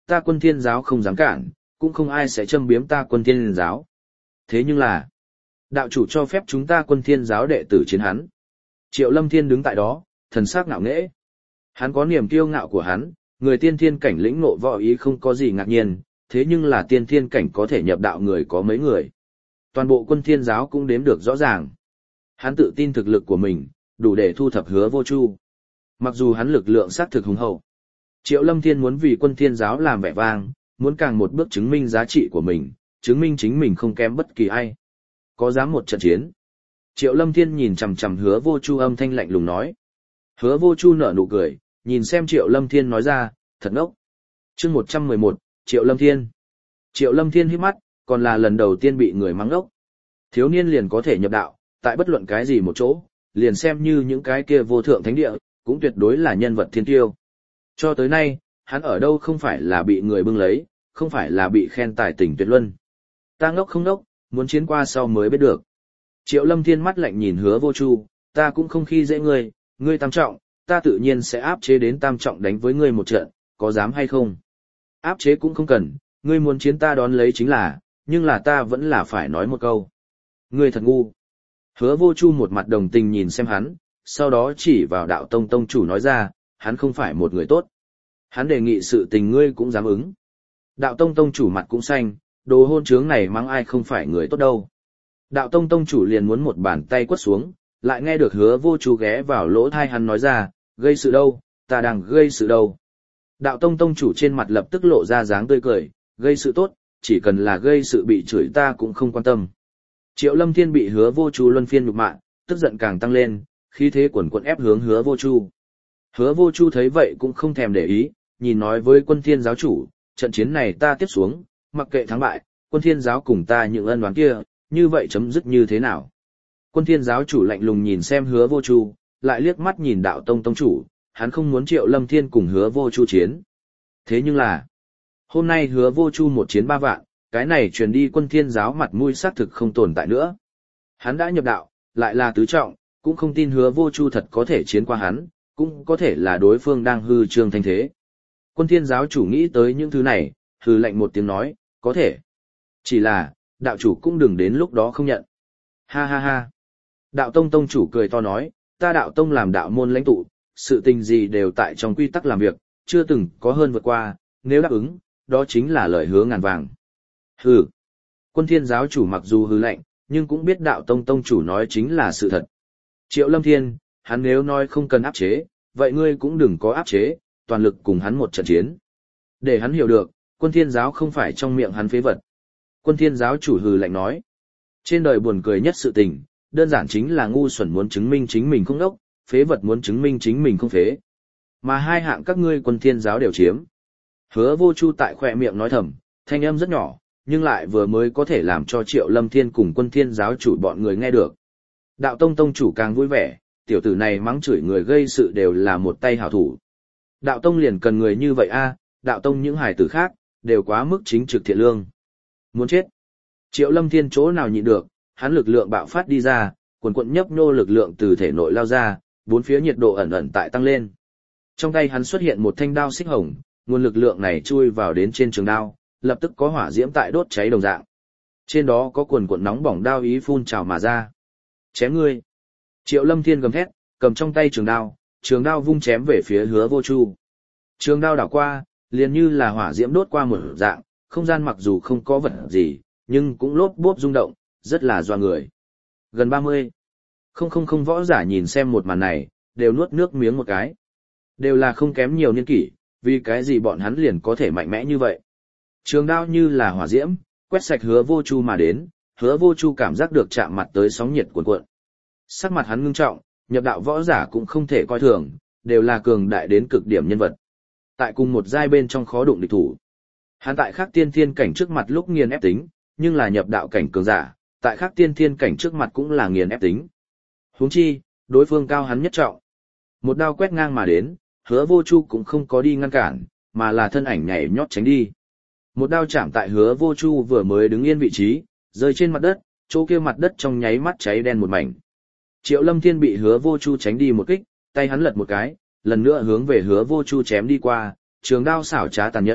ta Quân Thiên giáo không dám cản, cũng không ai sẽ châm biếm ta Quân Thiên giáo. Thế nhưng là, đạo chủ cho phép chúng ta Quân Thiên giáo đệ tử chiến hắn. Triệu Lâm Thiên đứng tại đó, thần sắc ngạo nghễ. Hắn có niềm kiêu ngạo của hắn, người tiên thiên cảnh lĩnh ngộ võ ý không có gì ngạc nhiên, thế nhưng là tiên thiên cảnh có thể nhập đạo người có mấy người. Toàn bộ Quân Thiên giáo cũng đếm được rõ ràng. Hắn tự tin thực lực của mình, đủ để thu thập Hứa Vô Chu. Mặc dù hắn lực lượng sát thực hùng hậu, Triệu Lâm Thiên muốn vì Quân Thiên giáo làm vẻ vang, muốn càng một bước chứng minh giá trị của mình, chứng minh chính mình không kém bất kỳ ai. Có dám một trận chiến? Triệu Lâm Thiên nhìn chằm chằm Hứa Vô Chu, âm thanh lạnh lùng nói. Hứa Vô Chu nở nụ cười, nhìn xem Triệu Lâm Thiên nói ra, thật ngốc. Chương một trăm mười một, Triệu Lâm Thiên. Triệu Lâm Thiên híp mắt, còn là lần đầu tiên bị người mắng ngốc. Thiếu niên liền có thể nhập đạo, tại bất luận cái gì một chỗ, liền xem như những cái kia vô thượng thánh địa, cũng tuyệt đối là nhân vật thiên tiêu. Cho tới nay, hắn ở đâu không phải là bị người bưng lấy, không phải là bị khen tài tình tuyệt luân. Ta ngốc không ngốc, muốn chiến qua sau mới biết được. Triệu Lâm Thiên mắt lạnh nhìn Hứa Vô Chu, ta cũng không khi dễ ngươi, ngươi tam trọng, ta tự nhiên sẽ áp chế đến tam trọng đánh với ngươi một trận, có dám hay không? Áp chế cũng không cần, ngươi muốn chiến ta đón lấy chính là, nhưng là ta vẫn là phải nói một câu. Ngươi thật ngu. Hứa Vô Chu một mặt đồng tình nhìn xem hắn, sau đó chỉ vào đạo tông tông chủ nói ra, hắn không phải một người tốt. Hắn đề nghị sự tình ngươi cũng dám ứng. Đạo tông tông chủ mặt cũng xanh, đồ hôn trướng này mắng ai không phải người tốt đâu. Đạo tông tông chủ liền muốn một bàn tay quất xuống, lại nghe được Hứa Vô Chu ghé vào lỗ tai hắn nói ra, gây sự đâu, ta đang gây sự đâu. Đạo tông tông chủ trên mặt lập tức lộ ra dáng tươi cười, gây sự tốt, chỉ cần là gây sự bị chửi ta cũng không quan tâm. Triệu Lâm Thiên bị Hứa Vô Chu luân phiên nhục mạ, tức giận càng tăng lên, khí thế quần quần ép hướng Hứa Vô Chu. Hứa Vô Chu thấy vậy cũng không thèm để ý, nhìn nói với Quân Thiên giáo chủ, trận chiến này ta tiếp xuống, mặc kệ thắng bại, Quân Thiên giáo cùng ta những ân oán kia, như vậy chấm dứt như thế nào? Quân Thiên giáo chủ lạnh lùng nhìn xem Hứa Vô Chu, lại liếc mắt nhìn đạo tông tông chủ, hắn không muốn Triệu Lâm Thiên cùng Hứa Vô Chu chiến. Thế nhưng là, hôm nay Hứa Vô Chu một chiến ba vạn, cái này truyền đi Quân Thiên giáo mặt mũi xác thực không tồn tại nữa. Hắn đã nhập đạo, lại là tứ trọng, cũng không tin Hứa Vô Chu thật có thể chiến qua hắn, cũng có thể là đối phương đang hư trương thanh thế. Quân Thiên giáo chủ nghĩ tới những thứ này, hừ lạnh một tiếng nói, có thể. Chỉ là, đạo chủ cũng đừng đến lúc đó không nhận. Ha ha ha. Đạo tông tông chủ cười to nói, ta đạo tông làm đạo môn lãnh tụ, sự tình gì đều tại trong quy tắc làm việc, chưa từng có hơn vượt qua, nếu đáp ứng, đó chính là lời hứa ngàn vàng. Hừ. Quân Thiên giáo chủ mặc dù hừ lạnh, nhưng cũng biết đạo tông tông chủ nói chính là sự thật. Triệu Lâm Thiên, hắn nếu nói không cần áp chế, vậy ngươi cũng đừng có áp chế, toàn lực cùng hắn một trận chiến. Để hắn hiểu được, Quân Thiên giáo không phải trong miệng hắn phế vật. Quân Thiên giáo chủ hừ lạnh nói, trên đời buồn cười nhất sự tình, đơn giản chính là ngu xuẩn muốn chứng minh chính mình không đốc, phế vật muốn chứng minh chính mình không phế. Mà hai hạng các ngươi Quân Thiên giáo đều chiếm. Hứa Vô Chu tại khỏe miệng nói thầm, thanh âm rất nhỏ, nhưng lại vừa mới có thể làm cho Triệu Lâm Thiên cùng Quân Thiên giáo chủ bọn người nghe được. Đạo tông tông chủ càng vui vẻ, tiểu tử này mắng chửi người gây sự đều là một tay hảo thủ. Đạo tông liền cần người như vậy a, đạo tông những hải tử khác, đều quá mức chính trực thiện lương. Muốn chết. Triệu Lâm Thiên chỗ nào nhịn được, hắn lực lượng bạo phát đi ra, quần quận nhấp nhô lực lượng từ thể nội lao ra, bốn phía nhiệt độ ẩn ẩn tại tăng lên. Trong tay hắn xuất hiện một thanh đao xích hồng, nguồn lực lượng này chui vào đến trên trường đao, lập tức có hỏa diễm tại đốt cháy đồng dạng. Trên đó có quần quận nóng bỏng đao ý phun trào mà ra. Chém ngươi. Triệu Lâm Thiên gầm thét, cầm trong tay trường đao, trường đao vung chém về phía Hứa Vô Chu. Trường đao đảo qua, liền như là hỏa diễm đốt qua một dạng, không gian mặc dù không có vật gì, nhưng cũng lốp bốp rung động, rất là doa người. Gần ba mươi. Không không không võ giả nhìn xem một màn này, đều nuốt nước miếng một cái. Đều là không kém nhiều niên kỷ, vì cái gì bọn hắn liền có thể mạnh mẽ như vậy. Trường đao như là hỏa diễm, quét sạch Hứa Vô Chu mà đến, Hứa Vô Chu cảm giác được chạm mặt tới sóng nhiệt cuồn cuộn. Sắc mặt hắn ngưng trọng, nhập đạo võ giả cũng không thể coi thường, đều là cường đại đến cực điểm nhân vật. Tại cùng một giai bên trong khó đụng địch thủ. Hắn tại Khắc Tiên Thiên cảnh trước mặt lúc nghiền ép tính, nhưng là nhập đạo cảnh cường giả, tại Khắc Tiên Thiên cảnh trước mặt cũng là nghiền ép tính. Huống chi, đối phương cao hắn nhất trọng. Một đao quét ngang mà đến, Hứa Vô Chu cũng không có đi ngăn cản, mà là thân ảnh nhảy nhót tránh đi. Một đao chạm tại Hứa Vô Chu vừa mới đứng yên vị trí, rơi trên mặt đất, chỗ kia mặt đất trong nháy mắt cháy đen một mảnh. Triệu Lâm Thiên bị Hứa Vô Chu tránh đi một kích, tay hắn lật một cái, lần nữa hướng về Hứa Vô Chu chém đi qua, trường đao xảo trá tàn nhẫn,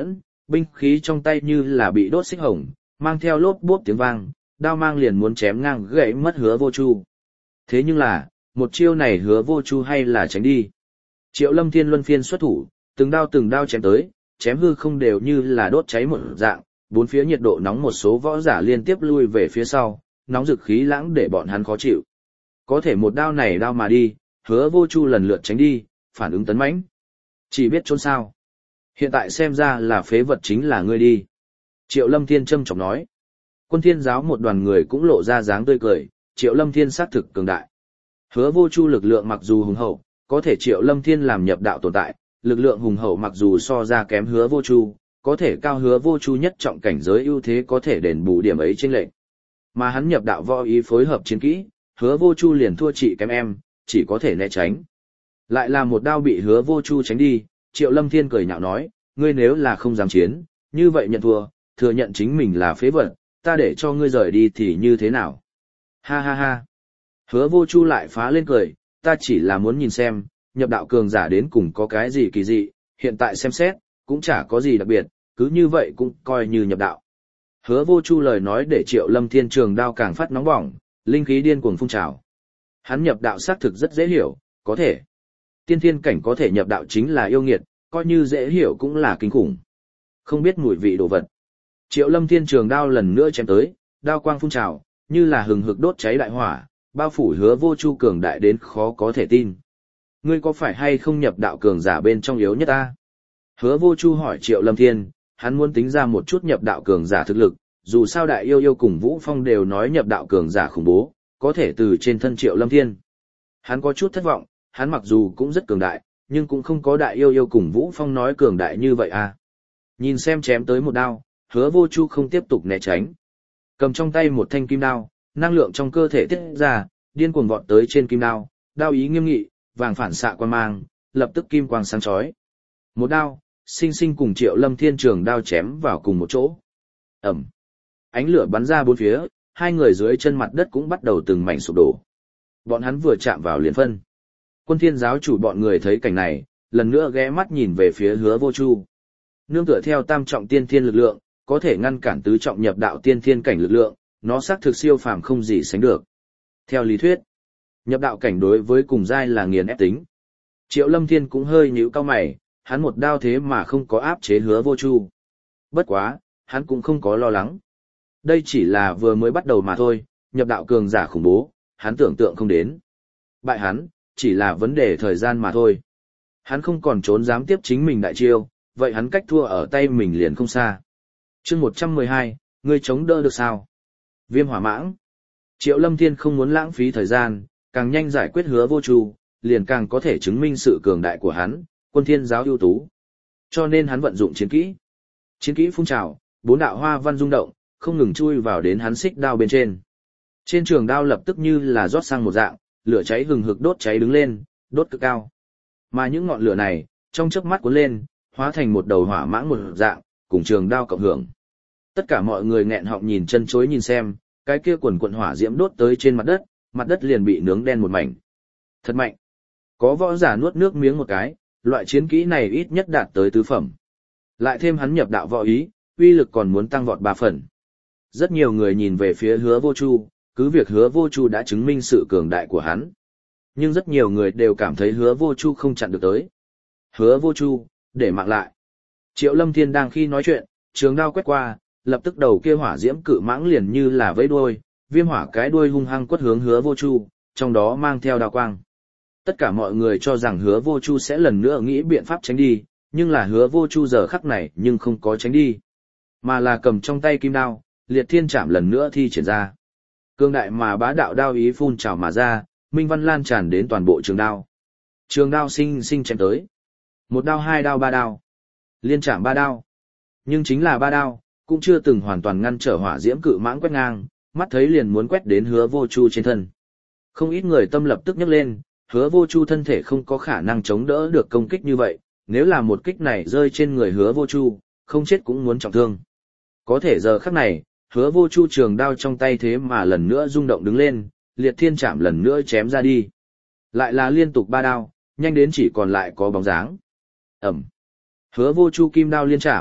binh khí trong tay như là bị đốt xích hồng, mang theo lốp bốp tiếng vang, đao mang liền muốn chém ngang gãy mất Hứa Vô Chu. Thế nhưng là, một chiêu này Hứa Vô Chu hay là tránh đi. Triệu Lâm Thiên luân phiên xuất thủ, từng đao từng đao chém tới, chém hư không đều như là đốt cháy một dạng, bốn phía nhiệt độ nóng một số võ giả liên tiếp lui về phía sau, nóng dực khí lãng để bọn hắn khó chịu. Có thể một đao này đao mà đi, Hứa Vô Chu lần lượt tránh đi, phản ứng tấn mãnh. Chỉ biết trốn sao. Hiện tại xem ra là phế vật chính là ngươi đi. Triệu Lâm Thiên châm chọc nói. Quân Thiên giáo một đoàn người cũng lộ ra dáng tươi cười, Triệu Lâm Thiên xác thực cường đại. Hứa Vô Chu lực lượng mặc dù hùng hậu, có thể Triệu Lâm Thiên làm nhập đạo tồn tại, lực lượng hùng hậu mặc dù so ra kém Hứa Vô Chu, có thể cao Hứa Vô Chu nhất trọng cảnh giới ưu thế có thể đền bù điểm ấy trên lệnh. Mà hắn nhập đạo võ ý phối hợp chiến kỹ, Hứa Vô Chu liền thua chị kém em, chỉ có thể né tránh. Lại là một đao bị Hứa Vô Chu tránh đi, Triệu Lâm Thiên cười nhạo nói, ngươi nếu là không dám chiến, như vậy nhận thua, thừa nhận chính mình là phế vật, ta để cho ngươi rời đi thì như thế nào? Ha ha ha. Hứa Vô Chu lại phá lên cười, ta chỉ là muốn nhìn xem, nhập đạo cường giả đến cùng có cái gì kỳ dị, hiện tại xem xét, cũng chả có gì đặc biệt, cứ như vậy cũng coi như nhập đạo. Hứa Vô Chu lời nói để Triệu Lâm Thiên trường đao càng phát nóng bỏng, linh khí điên cuồng phun trào. Hắn nhập đạo xác thực rất dễ hiểu, có thể. Tiên thiên cảnh có thể nhập đạo chính là yêu nghiệt, coi như dễ hiểu cũng là kinh khủng. Không biết mùi vị đồ vật. Triệu Lâm Thiên trường đao lần nữa chém tới, đao quang phun trào, như là hừng hực đốt cháy đại hỏa, bao phủ Hứa Vô Chu cường đại đến khó có thể tin. Ngươi có phải hay không nhập đạo cường giả bên trong yếu nhất ta? Hứa Vô Chu hỏi Triệu Lâm Thiên, hắn muốn tính ra một chút nhập đạo cường giả thực lực, dù sao Đại Yêu Yêu cùng Vũ Phong đều nói nhập đạo cường giả khủng bố, có thể từ trên thân Triệu Lâm Thiên. Hắn có chút thất vọng, hắn mặc dù cũng rất cường đại, nhưng cũng không có Đại Yêu Yêu cùng Vũ Phong nói cường đại như vậy à. Nhìn xem chém tới một đao, Hứa Vô Chu không tiếp tục né tránh. Cầm trong tay một thanh kim đao, năng lượng trong cơ thể tiết ra, điên cuồng vọt tới trên kim đao, đao ý nghiêm nghị, vàng phản xạ quang mang, lập tức kim quang sáng chói. Một đao, sinh sinh cùng Triệu Lâm Thiên trường đao chém vào cùng một chỗ. Ầm. Ánh lửa bắn ra bốn phía, hai người dưới chân mặt đất cũng bắt đầu từng mảnh sụp đổ. Bọn hắn vừa chạm vào liền phân. Quân Thiên giáo chủ bọn người thấy cảnh này, lần nữa ghé mắt nhìn về phía Hứa Vô Chu. Nương tựa theo tam trọng tiên thiên lực lượng, có thể ngăn cản tứ trọng nhập đạo tiên thiên cảnh lực lượng, nó xác thực siêu phàm không gì sánh được. Theo lý thuyết, nhập đạo cảnh đối với cùng giai là nghiền ép tính. Triệu Lâm Thiên cũng hơi nhíu cau mày, hắn một đao thế mà không có áp chế Hứa Vô Chu. Bất quá, hắn cũng không có lo lắng. Đây chỉ là vừa mới bắt đầu mà thôi, nhập đạo cường giả khủng bố, hắn tưởng tượng không đến. Bại hắn, chỉ là vấn đề thời gian mà thôi. Hắn không còn trốn dám tiếp chính mình đại chiêu, vậy hắn cách thua ở tay mình liền không xa. Chương một trăm mười hai, ngươi chống đỡ được sao? Viêm hỏa mãng. Triệu Lâm Thiên không muốn lãng phí thời gian, càng nhanh giải quyết Hứa Vô Chu, liền càng có thể chứng minh sự cường đại của hắn, Quân Thiên giáo ưu tú. Cho nên hắn vận dụng chiến kỹ. Chiến kỹ phun trào, bốn đạo hoa văn rung động, không ngừng chui vào đến hắn xích đao bên trên. Trên trường đao lập tức như là rót sang một dạng, lửa cháy hừng hực đốt cháy đứng lên, đốt cực cao. Mà những ngọn lửa này, trong chớp mắt cuốn lên, hóa thành một đầu hỏa mãng một dạng, cùng trường đao cộng hưởng. Tất cả mọi người nghẹn họng nhìn chân chối nhìn xem, cái kia quần quần hỏa diễm đốt tới trên mặt đất, mặt đất liền bị nướng đen một mảnh. Thật mạnh. Có võ giả nuốt nước miếng một cái, loại chiến kỹ này ít nhất đạt tới tứ phẩm. Lại thêm hắn nhập đạo võ ý, uy lực còn muốn tăng vọt ba phần. Rất nhiều người nhìn về phía Hứa Vô Chu, cứ việc Hứa Vô Chu đã chứng minh sự cường đại của hắn. Nhưng rất nhiều người đều cảm thấy Hứa Vô Chu không chặn được tới. Hứa Vô Chu, để mạng lại. Triệu Lâm Thiên đang khi nói chuyện, trường đao quét qua, lập tức đầu kia hỏa diễm cự mãng liền như là vẫy đuôi, viêm hỏa cái đuôi hung hăng quất hướng Hứa Vô Chu, trong đó mang theo đao quang. Tất cả mọi người cho rằng Hứa Vô Chu sẽ lần nữa nghĩ biện pháp tránh đi, nhưng là Hứa Vô Chu giờ khắc này nhưng không có tránh đi, mà là cầm trong tay kim đao, liệt thiên chạm lần nữa thi triển ra. Cương đại mà bá đạo đao ý phun trào mà ra, minh văn lan tràn đến toàn bộ trường đao. Trường đao sinh sinh chém tới. Một đao hai đao ba đao. Liên chạm ba đao. Nhưng chính là ba đao, cũng chưa từng hoàn toàn ngăn trở hỏa diễm cự mãng quét ngang, mắt thấy liền muốn quét đến Hứa Vô Chu trên thân. Không ít người tâm lập tức nhấc lên, Hứa Vô Chu thân thể không có khả năng chống đỡ được công kích như vậy, nếu là một kích này rơi trên người Hứa Vô Chu, không chết cũng muốn trọng thương. Có thể giờ khắc này, Hứa Vô Chu trường đao trong tay thế mà lần nữa rung động đứng lên, liệt thiên chạm lần nữa chém ra đi. Lại là liên tục ba đao, nhanh đến chỉ còn lại có bóng dáng. Ẩm. Hứa Vô Chu kim đao liên chạm,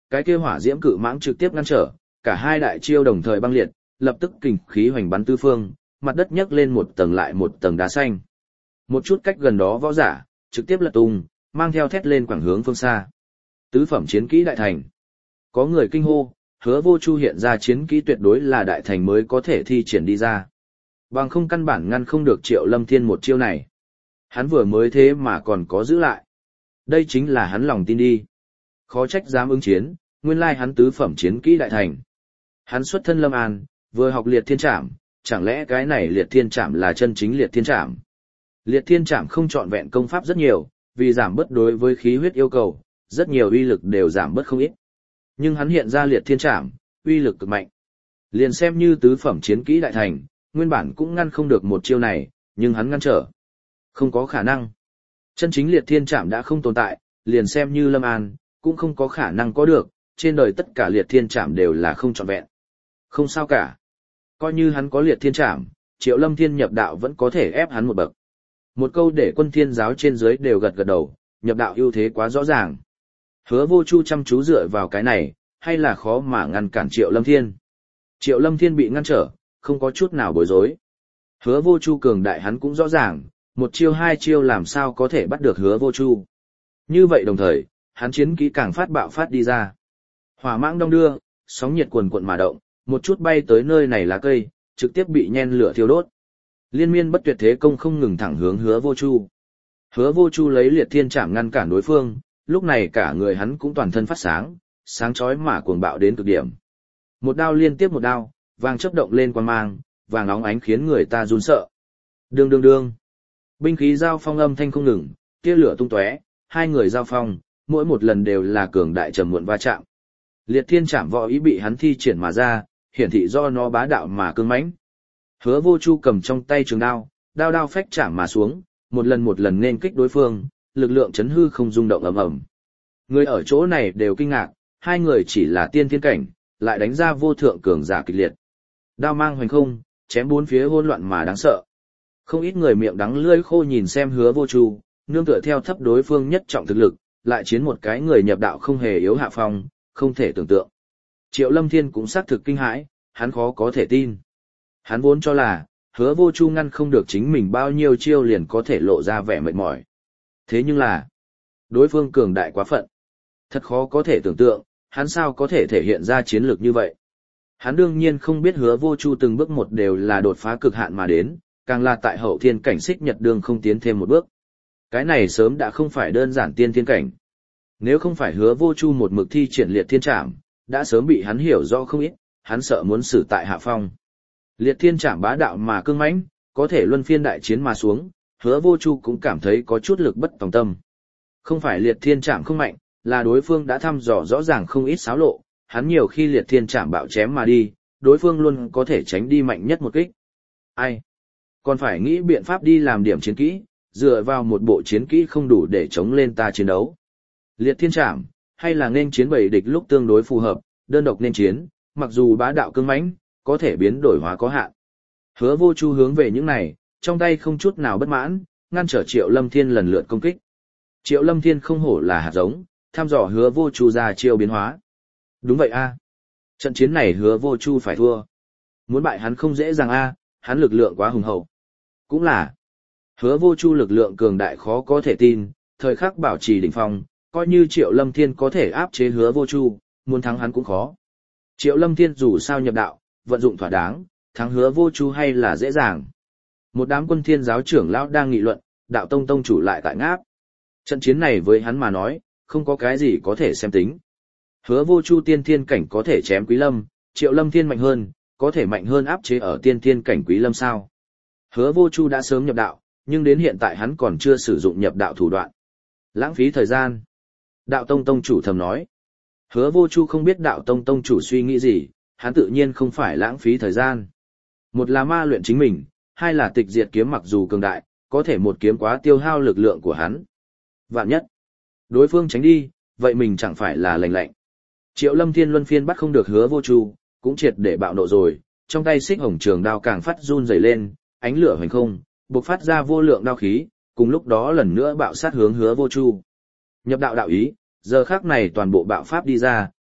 cái kia hỏa diễm cự mãng trực tiếp ngăn trở, cả hai đại chiêu đồng thời băng liệt, lập tức kình khí hoành bắn tứ phương, mặt đất nhấc lên một tầng lại một tầng đá xanh. Một chút cách gần đó võ giả, trực tiếp lật tung, mang theo thét lên quảng hướng phương xa. Tứ phẩm chiến kỹ đại thành. Có người kinh hô, Hứa Vô Chu hiện ra chiến kỹ tuyệt đối là đại thành mới có thể thi triển đi ra. Bằng không căn bản ngăn không được Triệu Lâm Thiên một chiêu này. Hắn vừa mới thế mà còn có giữ lại. Đây chính là hắn lòng tin đi. Khó trách dám ứng chiến, nguyên lai hắn tứ phẩm chiến kỹ đại thành. Hắn xuất thân Lâm An, vừa học liệt thiên trảm, chẳng lẽ cái này liệt thiên trảm là chân chính liệt thiên trảm? Liệt thiên trảm không trọn vẹn công pháp rất nhiều, vì giảm bớt đối với khí huyết yêu cầu, rất nhiều uy lực đều giảm bớt không ít. Nhưng hắn hiện ra liệt thiên trảm, uy lực cực mạnh. Liền xem như tứ phẩm chiến kỹ đại thành, nguyên bản cũng ngăn không được một chiêu này, nhưng hắn ngăn trở. Không có khả năng. Chân chính liệt thiên trảm đã không tồn tại, liền xem như Lâm An, cũng không có khả năng có được, trên đời tất cả liệt thiên trảm đều là không trọn vẹn. Không sao cả. Coi như hắn có liệt thiên trảm, Triệu Lâm Thiên nhập đạo vẫn có thể ép hắn một bậc. Một câu để quân thiên giáo trên dưới đều gật gật đầu, nhập đạo ưu thế quá rõ ràng. Hứa Vô Chu chăm chú dựa vào cái này, hay là khó mà ngăn cản Triệu Lâm Thiên. Triệu Lâm Thiên bị ngăn trở, không có chút nào bối rối. Hứa Vô Chu cường đại hắn cũng rõ ràng, một chiêu hai chiêu làm sao có thể bắt được Hứa Vô Chu. Như vậy đồng thời, hắn chiến kỹ càng phát bạo phát đi ra. Hỏa mãng đong đưa, sóng nhiệt cuồn cuộn mà động, một chút bay tới nơi này lá cây, trực tiếp bị nhen lửa thiêu đốt. Liên miên bất tuyệt thế công không ngừng thẳng hướng Hứa Vô Chu. Hứa Vô Chu lấy liệt thiên trảm ngăn cản đối phương, lúc này cả người hắn cũng toàn thân phát sáng, sáng chói mà cuồng bạo đến cực điểm. Một đao liên tiếp một đao, vàng chớp động lên quang mang, vàng óng ánh khiến người ta run sợ. Đương đương đương. Binh khí giao phong âm thanh không ngừng, tia lửa tung tóe, hai người giao phong, mỗi một lần đều là cường đại trầm muộn va chạm. Liệt thiên trảm võ ý bị hắn thi triển mà ra, hiển thị do nó bá đạo mà cương mãnh. Hứa Vô Chu cầm trong tay trường đao, đao đao phách chạm mà xuống, một lần một lần nên kích đối phương, lực lượng chấn hư không rung động ầm ầm. Người ở chỗ này đều kinh ngạc, hai người chỉ là tiên thiên cảnh, lại đánh ra vô thượng cường giả kịch liệt. Đao mang hoành không, chém bốn phía hỗn loạn mà đáng sợ. Không ít người miệng đắng lưỡi khô nhìn xem Hứa Vô Chu, nương tựa theo thấp đối phương nhất trọng thực lực, lại chiến một cái người nhập đạo không hề yếu hạ phong, không thể tưởng tượng. Triệu Lâm Thiên cũng xác thực kinh hãi, hắn khó có thể tin. Hắn vốn cho là, Hứa Vô Chu ngăn không được chính mình bao nhiêu chiêu liền có thể lộ ra vẻ mệt mỏi. Thế nhưng là, đối phương cường đại quá phận. Thật khó có thể tưởng tượng, hắn sao có thể thể hiện ra chiến lược như vậy. Hắn đương nhiên không biết Hứa Vô Chu từng bước một đều là đột phá cực hạn mà đến, càng là tại hậu thiên cảnh xích nhật đường không tiến thêm một bước. Cái này sớm đã không phải đơn giản tiên thiên cảnh. Nếu không phải Hứa Vô Chu một mực thi triển liệt thiên trảm, đã sớm bị hắn hiểu rõ không ít, hắn sợ muốn xử tại hạ phong. Liệt thiên trảm bá đạo mà cương mãnh, có thể luân phiên đại chiến mà xuống, Hứa Vô Chu cũng cảm thấy có chút lực bất tòng tâm. Không phải liệt thiên trảm không mạnh, là đối phương đã thăm dò rõ ràng không ít xáo lộ, hắn nhiều khi liệt thiên trảm bạo chém mà đi, đối phương luôn có thể tránh đi mạnh nhất một kích. Ai? Còn phải nghĩ biện pháp đi làm điểm chiến kỹ, dựa vào một bộ chiến kỹ không đủ để chống lên ta chiến đấu. Liệt thiên trảm, hay là nên chiến bảy địch lúc tương đối phù hợp, đơn độc nên chiến, mặc dù bá đạo cương mãnh, có thể biến đổi hóa có hạn. Hứa Vô Chu hướng về những này, trong tay không chút nào bất mãn, ngăn trở Triệu Lâm Thiên lần lượt công kích. Triệu Lâm Thiên không hổ là hạt giống, thăm dò Hứa Vô Chu ra chiêu biến hóa. Đúng vậy a. Trận chiến này Hứa Vô Chu phải thua. Muốn bại hắn không dễ dàng a, hắn lực lượng quá hùng hậu. Cũng là, Hứa Vô Chu lực lượng cường đại khó có thể tin, thời khắc bảo trì đỉnh phong, coi như Triệu Lâm Thiên có thể áp chế Hứa Vô Chu, muốn thắng hắn cũng khó. Triệu Lâm Thiên dù sao nhập đạo, vận dụng thỏa đáng, thắng Hứa Vô Chu hay là dễ dàng. Một đám quân thiên giáo trưởng lão đang nghị luận, đạo tông tông chủ lại tại ngáp. Trận chiến này với hắn mà nói, không có cái gì có thể xem tính. Hứa Vô Chu tiên thiên cảnh có thể chém Quý Lâm, Triệu Lâm Thiên mạnh hơn, có thể mạnh hơn áp chế ở tiên thiên cảnh Quý Lâm sao? Hứa Vô Chu đã sớm nhập đạo, nhưng đến hiện tại hắn còn chưa sử dụng nhập đạo thủ đoạn. Lãng phí thời gian. Đạo tông tông chủ thầm nói. Hứa Vô Chu không biết đạo tông tông chủ suy nghĩ gì, hắn tự nhiên không phải lãng phí thời gian. Một là ma luyện chính mình, hai là tịch diệt kiếm mặc dù cường đại, có thể một kiếm quá tiêu hao lực lượng của hắn. Vạn nhất, đối phương tránh đi, vậy mình chẳng phải là lành lạnh. Triệu Lâm Thiên luân phiên bắt không được Hứa Vô Chu, cũng triệt để bạo nộ rồi, trong tay xích hồng trường đao càng phát run rẩy lên, ánh lửa hoành không, bộc phát ra vô lượng đao khí, cùng lúc đó lần nữa bạo sát hướng Hứa Vô Chu. Nhập đạo đạo ý, giờ khắc này toàn bộ bạo pháp đi ra,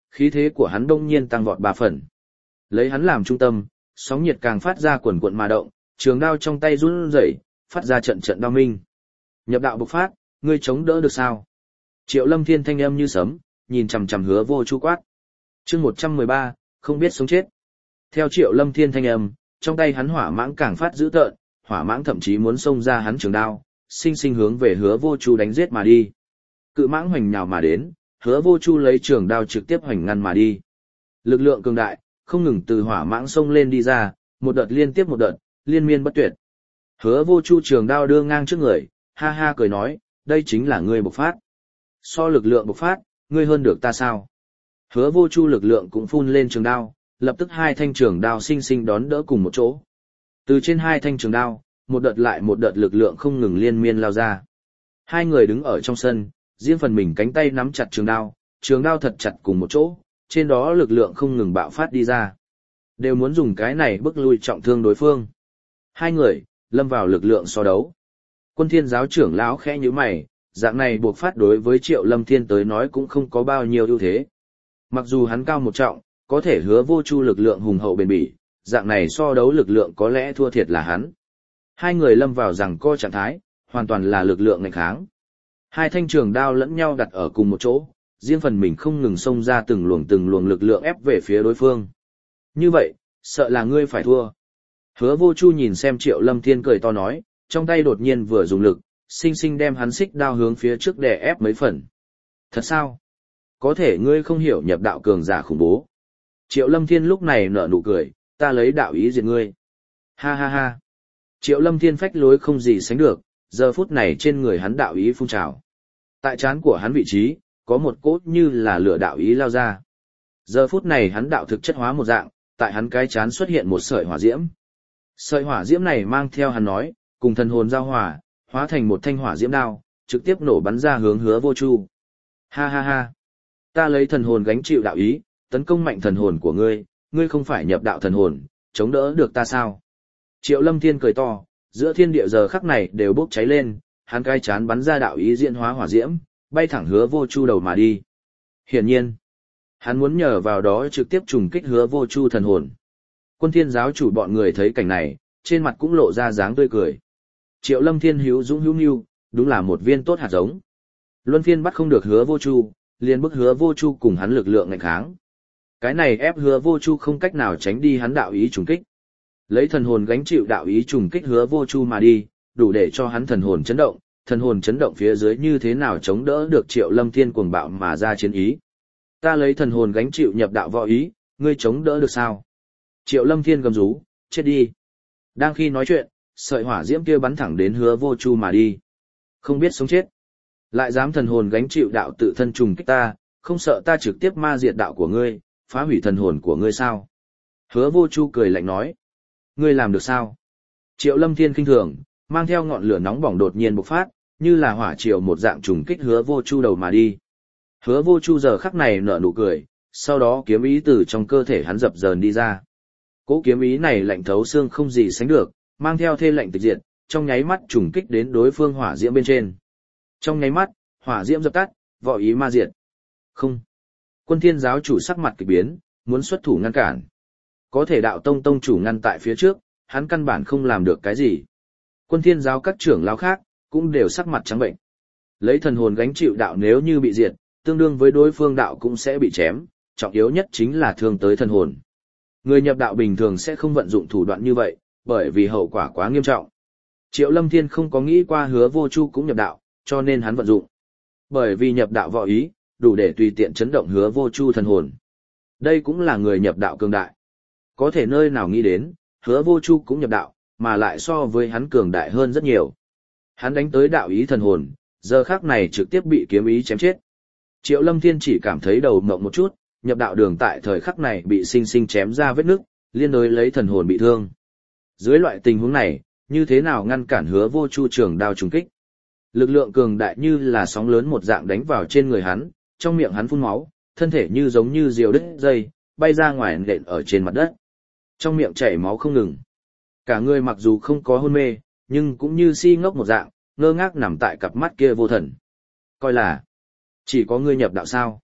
khí thế của hắn đông nhiên tăng vọt ba phần. Lấy hắn làm trung tâm, sóng nhiệt càng phát ra quần quận mà động, trường đao trong tay run rẩy, phát ra trận trận đao minh. Nhập đạo bộc phát, ngươi chống đỡ được sao? Triệu Lâm Thiên thanh âm như sấm, nhìn chằm chằm Hứa Vô Chu quát. Chương một trăm mười ba, không biết sống chết. Theo Triệu Lâm Thiên thanh âm, trong tay hắn hỏa mãng càng phát dữ tợn, hỏa mãng thậm chí muốn xông ra hắn trường đao, sinh sinh hướng về Hứa Vô Chu đánh giết mà đi. Cự mãng hoành nhào mà đến, Hứa Vô Chu lấy trường đao trực tiếp hoành ngăn mà đi. Lực lượng cường đại, không ngừng từ hỏa mãng xông lên đi ra, một đợt liên tiếp một đợt, liên miên bất tuyệt. Hứa Vô Chu trường đao đưa ngang trước người, ha ha cười nói, đây chính là ngươi bộc phát. So lực lượng bộc phát, ngươi hơn được ta sao? Hứa Vô Chu lực lượng cũng phun lên trường đao, lập tức hai thanh trường đao sinh sinh đón đỡ cùng một chỗ. Từ trên hai thanh trường đao, một đợt lại một đợt lực lượng không ngừng liên miên lao ra. Hai người đứng ở trong sân, riêng phần mình cánh tay nắm chặt trường đao, trường đao thật chặt cùng một chỗ, trên đó lực lượng không ngừng bạo phát đi ra. Đều muốn dùng cái này bức lui trọng thương đối phương. Hai người, lâm vào lực lượng so đấu. Quân Thiên giáo trưởng lão khẽ nhíu mày, dạng này buộc phát đối với Triệu Lâm Thiên tới nói cũng không có bao nhiêu ưu thế. Mặc dù hắn cao một trọng, có thể Hứa Vô Chu lực lượng hùng hậu bền bỉ, dạng này so đấu lực lượng có lẽ thua thiệt là hắn. Hai người lâm vào rằng co trạng thái, hoàn toàn là lực lượng nghênh kháng. Hai thanh trường đao lẫn nhau đặt ở cùng một chỗ, riêng phần mình không ngừng xông ra từng luồng từng luồng lực lượng ép về phía đối phương. Như vậy, sợ là ngươi phải thua. Hứa Vô Chu nhìn xem Triệu Lâm Thiên cười to nói, trong tay đột nhiên vừa dùng lực, sinh sinh đem hắn xích đao hướng phía trước đè ép mấy phần. Thật sao? Có thể ngươi không hiểu nhập đạo cường giả khủng bố. Triệu Lâm Thiên lúc này nở nụ cười, ta lấy đạo ý diệt ngươi. Ha ha ha. Triệu Lâm Thiên phách lối không gì sánh được, giờ phút này trên người hắn đạo ý phun trào. Tại trán của hắn vị trí, có một cốt như là lửa đạo ý lao ra. Giờ phút này hắn đạo thực chất hóa một dạng, tại hắn cái trán xuất hiện một sợi hỏa diễm. Sợi hỏa diễm này mang theo hắn nói, cùng thần hồn giao hòa, hóa thành một thanh hỏa diễm đao, trực tiếp nổ bắn ra hướng Hứa Vô Chu. Ha ha ha. Ta lấy thần hồn gánh chịu đạo ý, tấn công mạnh thần hồn của ngươi, ngươi không phải nhập đạo thần hồn, chống đỡ được ta sao? Triệu Lâm Thiên cười to, giữa thiên địa giờ khắc này đều bốc cháy lên, hắn cái chán bắn ra đạo ý diễn hóa hỏa diễm, bay thẳng Hứa Vô Chu đầu mà đi. Hiển nhiên, hắn muốn nhờ vào đó trực tiếp trùng kích Hứa Vô Chu thần hồn. Quân Thiên giáo chủ bọn người thấy cảnh này, trên mặt cũng lộ ra dáng tươi cười. Triệu Lâm Thiên hữu dũng hữu nhu, đúng là một viên tốt hạt giống. Luân phiên bắt không được Hứa Vô Chu, liền bức Hứa Vô Chu cùng hắn lực lượng nghênh kháng. Cái này ép Hứa Vô Chu không cách nào tránh đi hắn đạo ý trùng kích. Lấy thần hồn gánh chịu đạo ý trùng kích Hứa Vô Chu mà đi, đủ để cho hắn thần hồn chấn động, thần hồn chấn động phía dưới như thế nào chống đỡ được Triệu Lâm Thiên cuồng bạo mà ra chiến ý. Ta lấy thần hồn gánh chịu nhập đạo võ ý, ngươi chống đỡ được sao? Triệu Lâm Thiên gầm rú, chết đi. Đang khi nói chuyện, sợi hỏa diễm kia bắn thẳng đến Hứa Vô Chu mà đi. Không biết sống chết. Lại dám thần hồn gánh chịu đạo tự thân trùng kích ta, không sợ ta trực tiếp ma diệt đạo của ngươi, phá hủy thần hồn của ngươi sao? Hứa Vô Chu cười lạnh nói. Ngươi làm được sao? Triệu Lâm Thiên khinh thường, mang theo ngọn lửa nóng bỏng đột nhiên bộc phát, như là hỏa triều một dạng trùng kích Hứa Vô Chu đầu mà đi. Hứa Vô Chu giờ khắc này nở nụ cười, sau đó kiếm ý từ trong cơ thể hắn dập dờn đi ra. Cỗ kiếm ý này lạnh thấu xương không gì sánh được, mang theo thê lạnh tịch diệt, trong nháy mắt trùng kích đến đối phương hỏa diễm bên trên. Trong nháy mắt, hỏa diễm dập tắt, võ ý ma diệt. Không. Quân Thiên giáo chủ sắc mặt kỳ biến, muốn xuất thủ ngăn cản. Có thể đạo tông tông chủ ngăn tại phía trước, hắn căn bản không làm được cái gì. Quân Thiên giáo các trưởng lão khác, cũng đều sắc mặt trắng bệnh. Lấy thần hồn gánh chịu đạo nếu như bị diệt, tương đương với đối phương đạo cũng sẽ bị chém, trọng yếu nhất chính là thương tới thần hồn. Người nhập đạo bình thường sẽ không vận dụng thủ đoạn như vậy, bởi vì hậu quả quá nghiêm trọng. Triệu Lâm Thiên không có nghĩ qua Hứa Vô Chu cũng nhập đạo, cho nên hắn vận dụng. Bởi vì nhập đạo võ ý, đủ để tùy tiện chấn động Hứa Vô Chu thần hồn. Đây cũng là người nhập đạo cường đại. Có thể nơi nào nghĩ đến, Hứa Vô Chu cũng nhập đạo, mà lại so với hắn cường đại hơn rất nhiều. Hắn đánh tới đạo ý thần hồn, giờ khắc này trực tiếp bị kiếm ý chém chết. Triệu Lâm Thiên chỉ cảm thấy đầu mộng một chút, nhập đạo đường tại thời khắc này bị sinh sinh chém ra vết nứt, liên đối lấy thần hồn bị thương. Dưới loại tình huống này, như thế nào ngăn cản Hứa Vô Chu trường đao trùng kích? Lực lượng cường đại như là sóng lớn một dạng đánh vào trên người hắn, trong miệng hắn phun máu, thân thể như giống như diều đứt dây, bay ra ngoài nện ở trên mặt đất. Trong miệng chảy máu không ngừng. Cả người mặc dù không có hôn mê, nhưng cũng như si ngốc một dạng, ngơ ngác nằm tại cặp mắt kia vô thần. Coi là, chỉ có ngươi nhập đạo sao?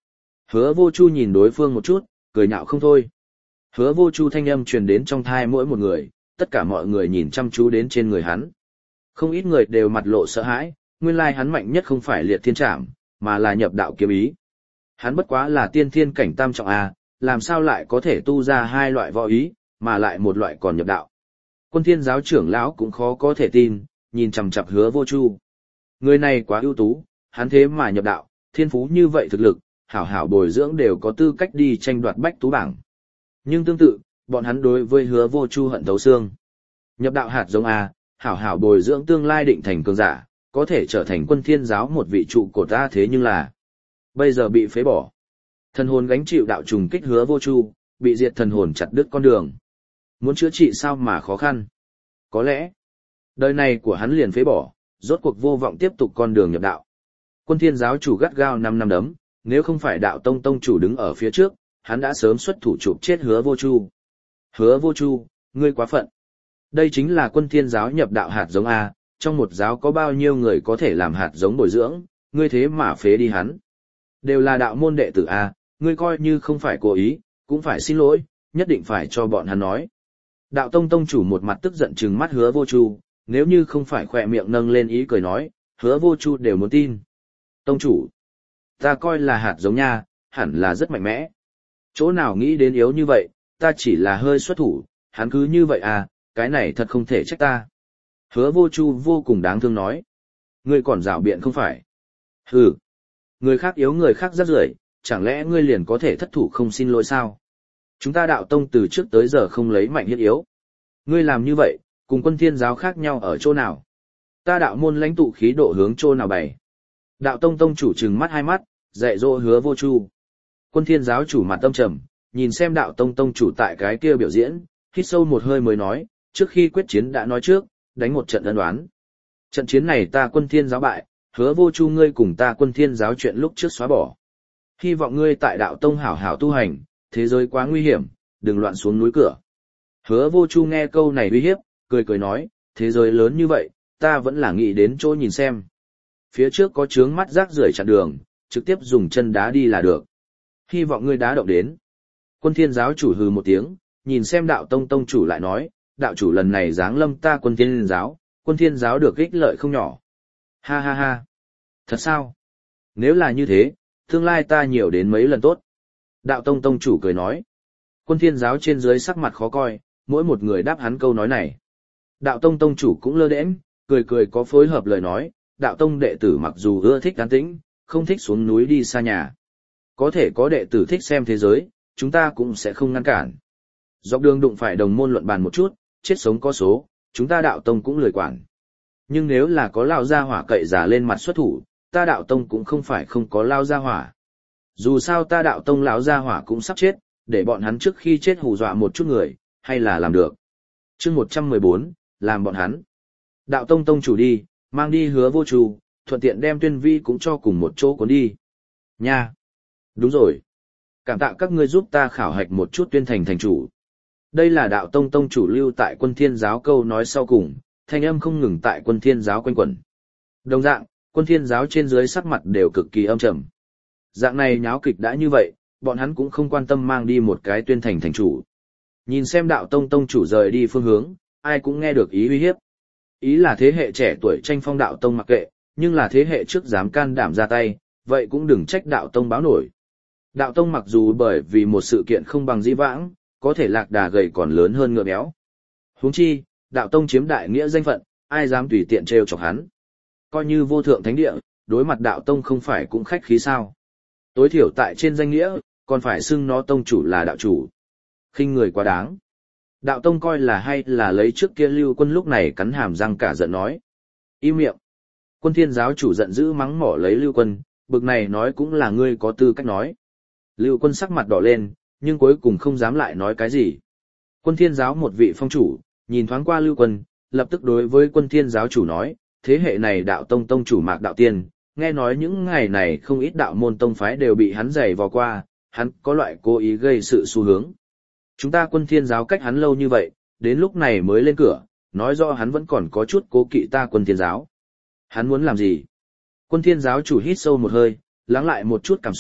Hứa Vô Chu nhìn đối phương một chút, cười nhạo không thôi. Hứa Vô Chu thanh âm truyền đến trong thai mỗi một người, tất cả mọi người nhìn chăm chú đến trên người hắn. Không ít người đều mặt lộ sợ hãi, nguyên lai hắn mạnh nhất không phải liệt thiên trảm, mà là nhập đạo kiếm ý. Hắn bất quá là tiên thiên cảnh tam trọng A, làm sao lại có thể tu ra hai loại võ ý, mà lại một loại còn nhập đạo. Quân thiên giáo trưởng lão cũng khó có thể tin, nhìn chằm chằm Hứa Vô Chu. Người này quá ưu tú, hắn thế mà nhập đạo, thiên phú như vậy thực lực, hảo hảo bồi dưỡng đều có tư cách đi tranh đoạt bách tú bảng. Nhưng tương tự, bọn hắn đối với Hứa Vô Chu hận thấu xương. Nhập đạo hạt giống A, hảo hảo bồi dưỡng tương lai định thành cường giả, có thể trở thành quân thiên giáo một vị trụ cột ta thế nhưng là bây giờ bị phế bỏ. Thần hồn gánh chịu đạo trùng kích Hứa Vô Chu, bị diệt thần hồn chặt đứt con đường. Muốn chữa trị sao mà khó khăn. Có lẽ, đời này của hắn liền phế bỏ, rốt cuộc vô vọng tiếp tục con đường nhập đạo. Quân thiên giáo chủ gắt gao năm năm đấm, nếu không phải đạo tông tông chủ đứng ở phía trước, hắn đã sớm xuất thủ chụp chết Hứa Vô Chu. Hứa Vô Chu, ngươi quá phận. Đây chính là quân thiên giáo nhập đạo hạt giống A, trong một giáo có bao nhiêu người có thể làm hạt giống bồi dưỡng, ngươi thế mà phế đi hắn. Đều là đạo môn đệ tử A, ngươi coi như không phải cố ý, cũng phải xin lỗi, nhất định phải cho bọn hắn nói. Đạo tông tông chủ một mặt tức giận trừng mắt Hứa Vô Chu, nếu như không phải khỏe miệng nâng lên ý cười nói, Hứa Vô Chu đều muốn tin. Tông chủ, ta coi là hạt giống nha, hẳn là rất mạnh mẽ. Chỗ nào nghĩ đến yếu như vậy, ta chỉ là hơi xuất thủ, hắn cứ như vậy à, cái này thật không thể trách ta. Hứa Vô Chu vô cùng đáng thương nói. Ngươi còn rảo biện không phải. Hừ, người khác yếu người khác rắc rưởi, chẳng lẽ ngươi liền có thể thất thủ không xin lỗi sao? Chúng ta đạo tông từ trước tới giờ không lấy mạnh hiết yếu. Ngươi làm như vậy, cùng quân thiên giáo khác nhau ở chỗ nào? Ta đạo môn lãnh tụ khí độ hướng chỗ nào bày? Đạo tông tông chủ trừng mắt hai mắt, dạy dỗ Hứa Vô Chu. Quân thiên giáo chủ mặt tâm trầm, nhìn xem đạo tông tông chủ tại cái kia biểu diễn, hít sâu một hơi mới nói, trước khi quyết chiến đã nói trước, đánh một trận ân đoán. Trận chiến này ta quân thiên giáo bại, Hứa Vô Chu ngươi cùng ta quân thiên giáo chuyện lúc trước xóa bỏ. Hy vọng ngươi tại đạo tông hảo hảo tu hành, thế giới quá nguy hiểm, đừng loạn xuống núi cửa. Hứa Vô Chu nghe câu này uy hiếp, cười cười nói, thế giới lớn như vậy, ta vẫn là nghĩ đến chỗ nhìn xem. Phía trước có chướng mắt rác rưởi chặn đường, trực tiếp dùng chân đá đi là được. Hy vọng ngươi đá động đến. Quân thiên giáo chủ hừ một tiếng, nhìn xem đạo tông tông chủ lại nói, đạo chủ lần này giáng lâm ta quân thiên giáo, quân thiên giáo được ích lợi không nhỏ. Ha ha ha. Thật sao? Nếu là như thế, tương lai ta nhiều đến mấy lần tốt. Đạo tông tông chủ cười nói. Quân thiên giáo trên dưới sắc mặt khó coi, mỗi một người đáp hắn câu nói này. Đạo tông tông chủ cũng lơ đễnh, cười cười có phối hợp lời nói, đạo tông đệ tử mặc dù ưa thích an tĩnh, không thích xuống núi đi xa nhà. Có thể có đệ tử thích xem thế giới, chúng ta cũng sẽ không ngăn cản. Dọc đường đụng phải đồng môn luận bàn một chút, chết sống có số, chúng ta đạo tông cũng lười quản. Nhưng nếu là có lao gia hỏa cậy giả lên mặt xuất thủ, ta đạo tông cũng không phải không có lao gia hỏa. Dù sao ta đạo tông lão gia hỏa cũng sắp chết, để bọn hắn trước khi chết hù dọa một chút người, hay là làm được. Chương một trăm mười bốn, làm bọn hắn. Đạo tông tông chủ đi, mang đi Hứa Vô Chu, thuận tiện đem Tuyên Vi cũng cho cùng một chỗ cuốn đi. Nha. Đúng rồi. Cảm tạ các ngươi giúp ta khảo hạch một chút Tuyên Thành thành chủ. Đây là đạo tông tông chủ lưu tại quân thiên giáo câu nói sau cùng, thanh âm không ngừng tại quân thiên giáo quanh quẩn. Đồng dạng, quân thiên giáo trên dưới sắc mặt đều cực kỳ âm trầm. Dạng này nháo kịch đã như vậy, bọn hắn cũng không quan tâm mang đi một cái Tuyên Thành thành chủ. Nhìn xem đạo tông tông chủ rời đi phương hướng, ai cũng nghe được ý uy hiếp. Ý là thế hệ trẻ tuổi tranh phong đạo tông mặc kệ, nhưng là thế hệ trước dám can đảm ra tay, vậy cũng đừng trách đạo tông báo nổi. Đạo tông mặc dù bởi vì một sự kiện không bằng dĩ vãng, có thể lạc đà gầy còn lớn hơn ngựa béo. Huống chi, đạo tông chiếm đại nghĩa danh phận, ai dám tùy tiện trêu chọc hắn. Coi như vô thượng thánh địa, đối mặt đạo tông không phải cũng khách khí sao. Tối thiểu tại trên danh nghĩa, còn phải xưng nó tông chủ là đạo chủ. Khinh người quá đáng. Đạo tông coi là hay là lấy trước kia Lưu Quân lúc này cắn hàm răng cả giận nói. Im miệng. Quân thiên giáo chủ giận dữ mắng mỏ lấy Lưu Quân, bực này nói cũng là ngươi có tư cách nói. Lưu Quân sắc mặt đỏ lên, nhưng cuối cùng không dám lại nói cái gì. Quân thiên giáo một vị phong chủ, nhìn thoáng qua Lưu Quân, lập tức đối với quân thiên giáo chủ nói, thế hệ này đạo tông tông chủ Mạc Đạo Tiên, nghe nói những ngày này không ít đạo môn tông phái đều bị hắn giày vò qua, hắn có loại cố ý gây sự xu hướng. Chúng ta quân thiên giáo cách hắn lâu như vậy, đến lúc này mới lên cửa, nói rõ hắn vẫn còn có chút cố kỵ ta quân thiên giáo. Hắn muốn làm gì? Quân thiên giáo chủ hít sâu một hơi, lắng lại một chút cảm xúc,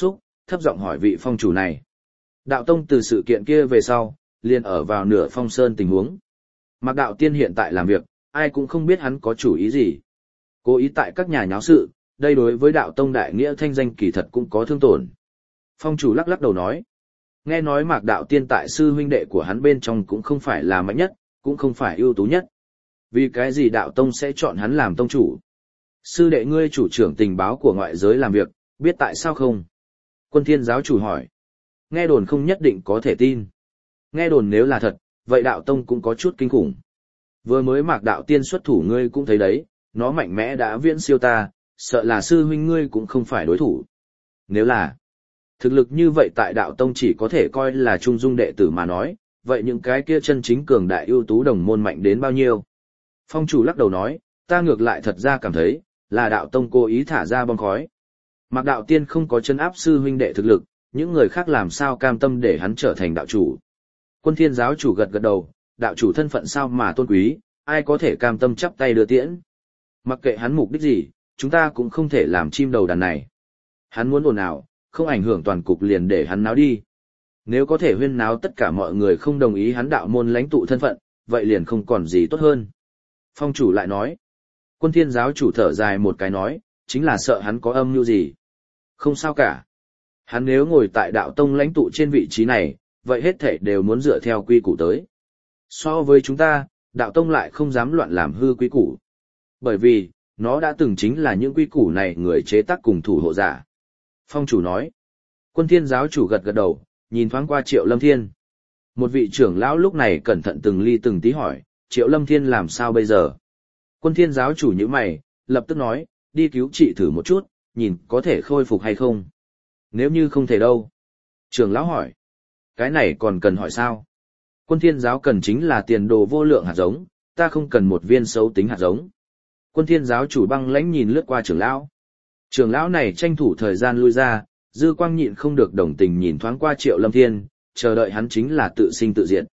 thấp giọng hỏi vị phong chủ này. Đạo tông từ sự kiện kia về sau, liền ở vào nửa phong sơn tình huống. Mạc đạo tiên hiện tại làm việc, ai cũng không biết hắn có chủ ý gì. Cố ý tại các nhà nháo sự, đây đối với đạo tông đại nghĩa thanh danh kỳ thật cũng có thương tổn. Phong chủ lắc lắc đầu nói. Nghe nói Mạc đạo tiên tại sư huynh đệ của hắn bên trong cũng không phải là mạnh nhất, cũng không phải ưu tú nhất. Vì cái gì đạo tông sẽ chọn hắn làm tông chủ? Sư đệ ngươi chủ trưởng tình báo của ngoại giới làm việc, biết tại sao không? Quân Thiên giáo chủ hỏi. Nghe đồn không nhất định có thể tin. Nghe đồn nếu là thật, vậy đạo tông cũng có chút kinh khủng. Vừa mới Mạc đạo tiên xuất thủ ngươi cũng thấy đấy, nó mạnh mẽ đã viễn siêu ta, sợ là sư huynh ngươi cũng không phải đối thủ. Nếu là thực lực như vậy tại đạo tông chỉ có thể coi là trung dung đệ tử mà nói, vậy những cái kia chân chính cường đại ưu tú đồng môn mạnh đến bao nhiêu? Phong chủ lắc đầu nói, ta ngược lại thật ra cảm thấy, là đạo tông cố ý thả ra bom khói. Mạc đạo tiên không có chân áp sư huynh đệ thực lực, những người khác làm sao cam tâm để hắn trở thành đạo chủ. Quân Thiên giáo chủ gật gật đầu, đạo chủ thân phận sao mà tôn quý, ai có thể cam tâm chắp tay đưa tiễn. Mặc kệ hắn mục đích gì, chúng ta cũng không thể làm chim đầu đàn này. Hắn muốn ồn ào, không ảnh hưởng toàn cục liền để hắn náo đi. Nếu có thể huyên náo tất cả mọi người không đồng ý hắn đạo môn lãnh tụ thân phận, vậy liền không còn gì tốt hơn. Phong chủ lại nói. Quân Thiên giáo chủ thở dài một cái nói, chính là sợ hắn có âm mưu gì. Không sao cả. Hắn nếu ngồi tại đạo tông lãnh tụ trên vị trí này, vậy hết thảy đều muốn dựa theo quy củ tới. So với chúng ta, đạo tông lại không dám loạn làm hư quy củ. Bởi vì, nó đã từng chính là những quy củ này người chế tác cùng thủ hộ giả. Phong chủ nói. Quân Thiên giáo chủ gật gật đầu, nhìn thoáng qua Triệu Lâm Thiên. Một vị trưởng lão lúc này cẩn thận từng ly từng tí hỏi, Triệu Lâm Thiên làm sao bây giờ? Quân Thiên giáo chủ nhíu mày, lập tức nói, đi cứu trị thử một chút, nhìn có thể khôi phục hay không. Nếu như không thể đâu. Trưởng lão hỏi. Cái này còn cần hỏi sao? Quân Thiên giáo cần chính là tiền đồ vô lượng hạt giống, ta không cần một viên xấu tính hạt giống. Quân Thiên giáo chủ băng lãnh nhìn lướt qua trưởng lão. Trưởng lão này tranh thủ thời gian lui ra, dư quang nhịn không được đồng tình nhìn thoáng qua Triệu Lâm Thiên, chờ đợi hắn chính là tự sinh tự diệt.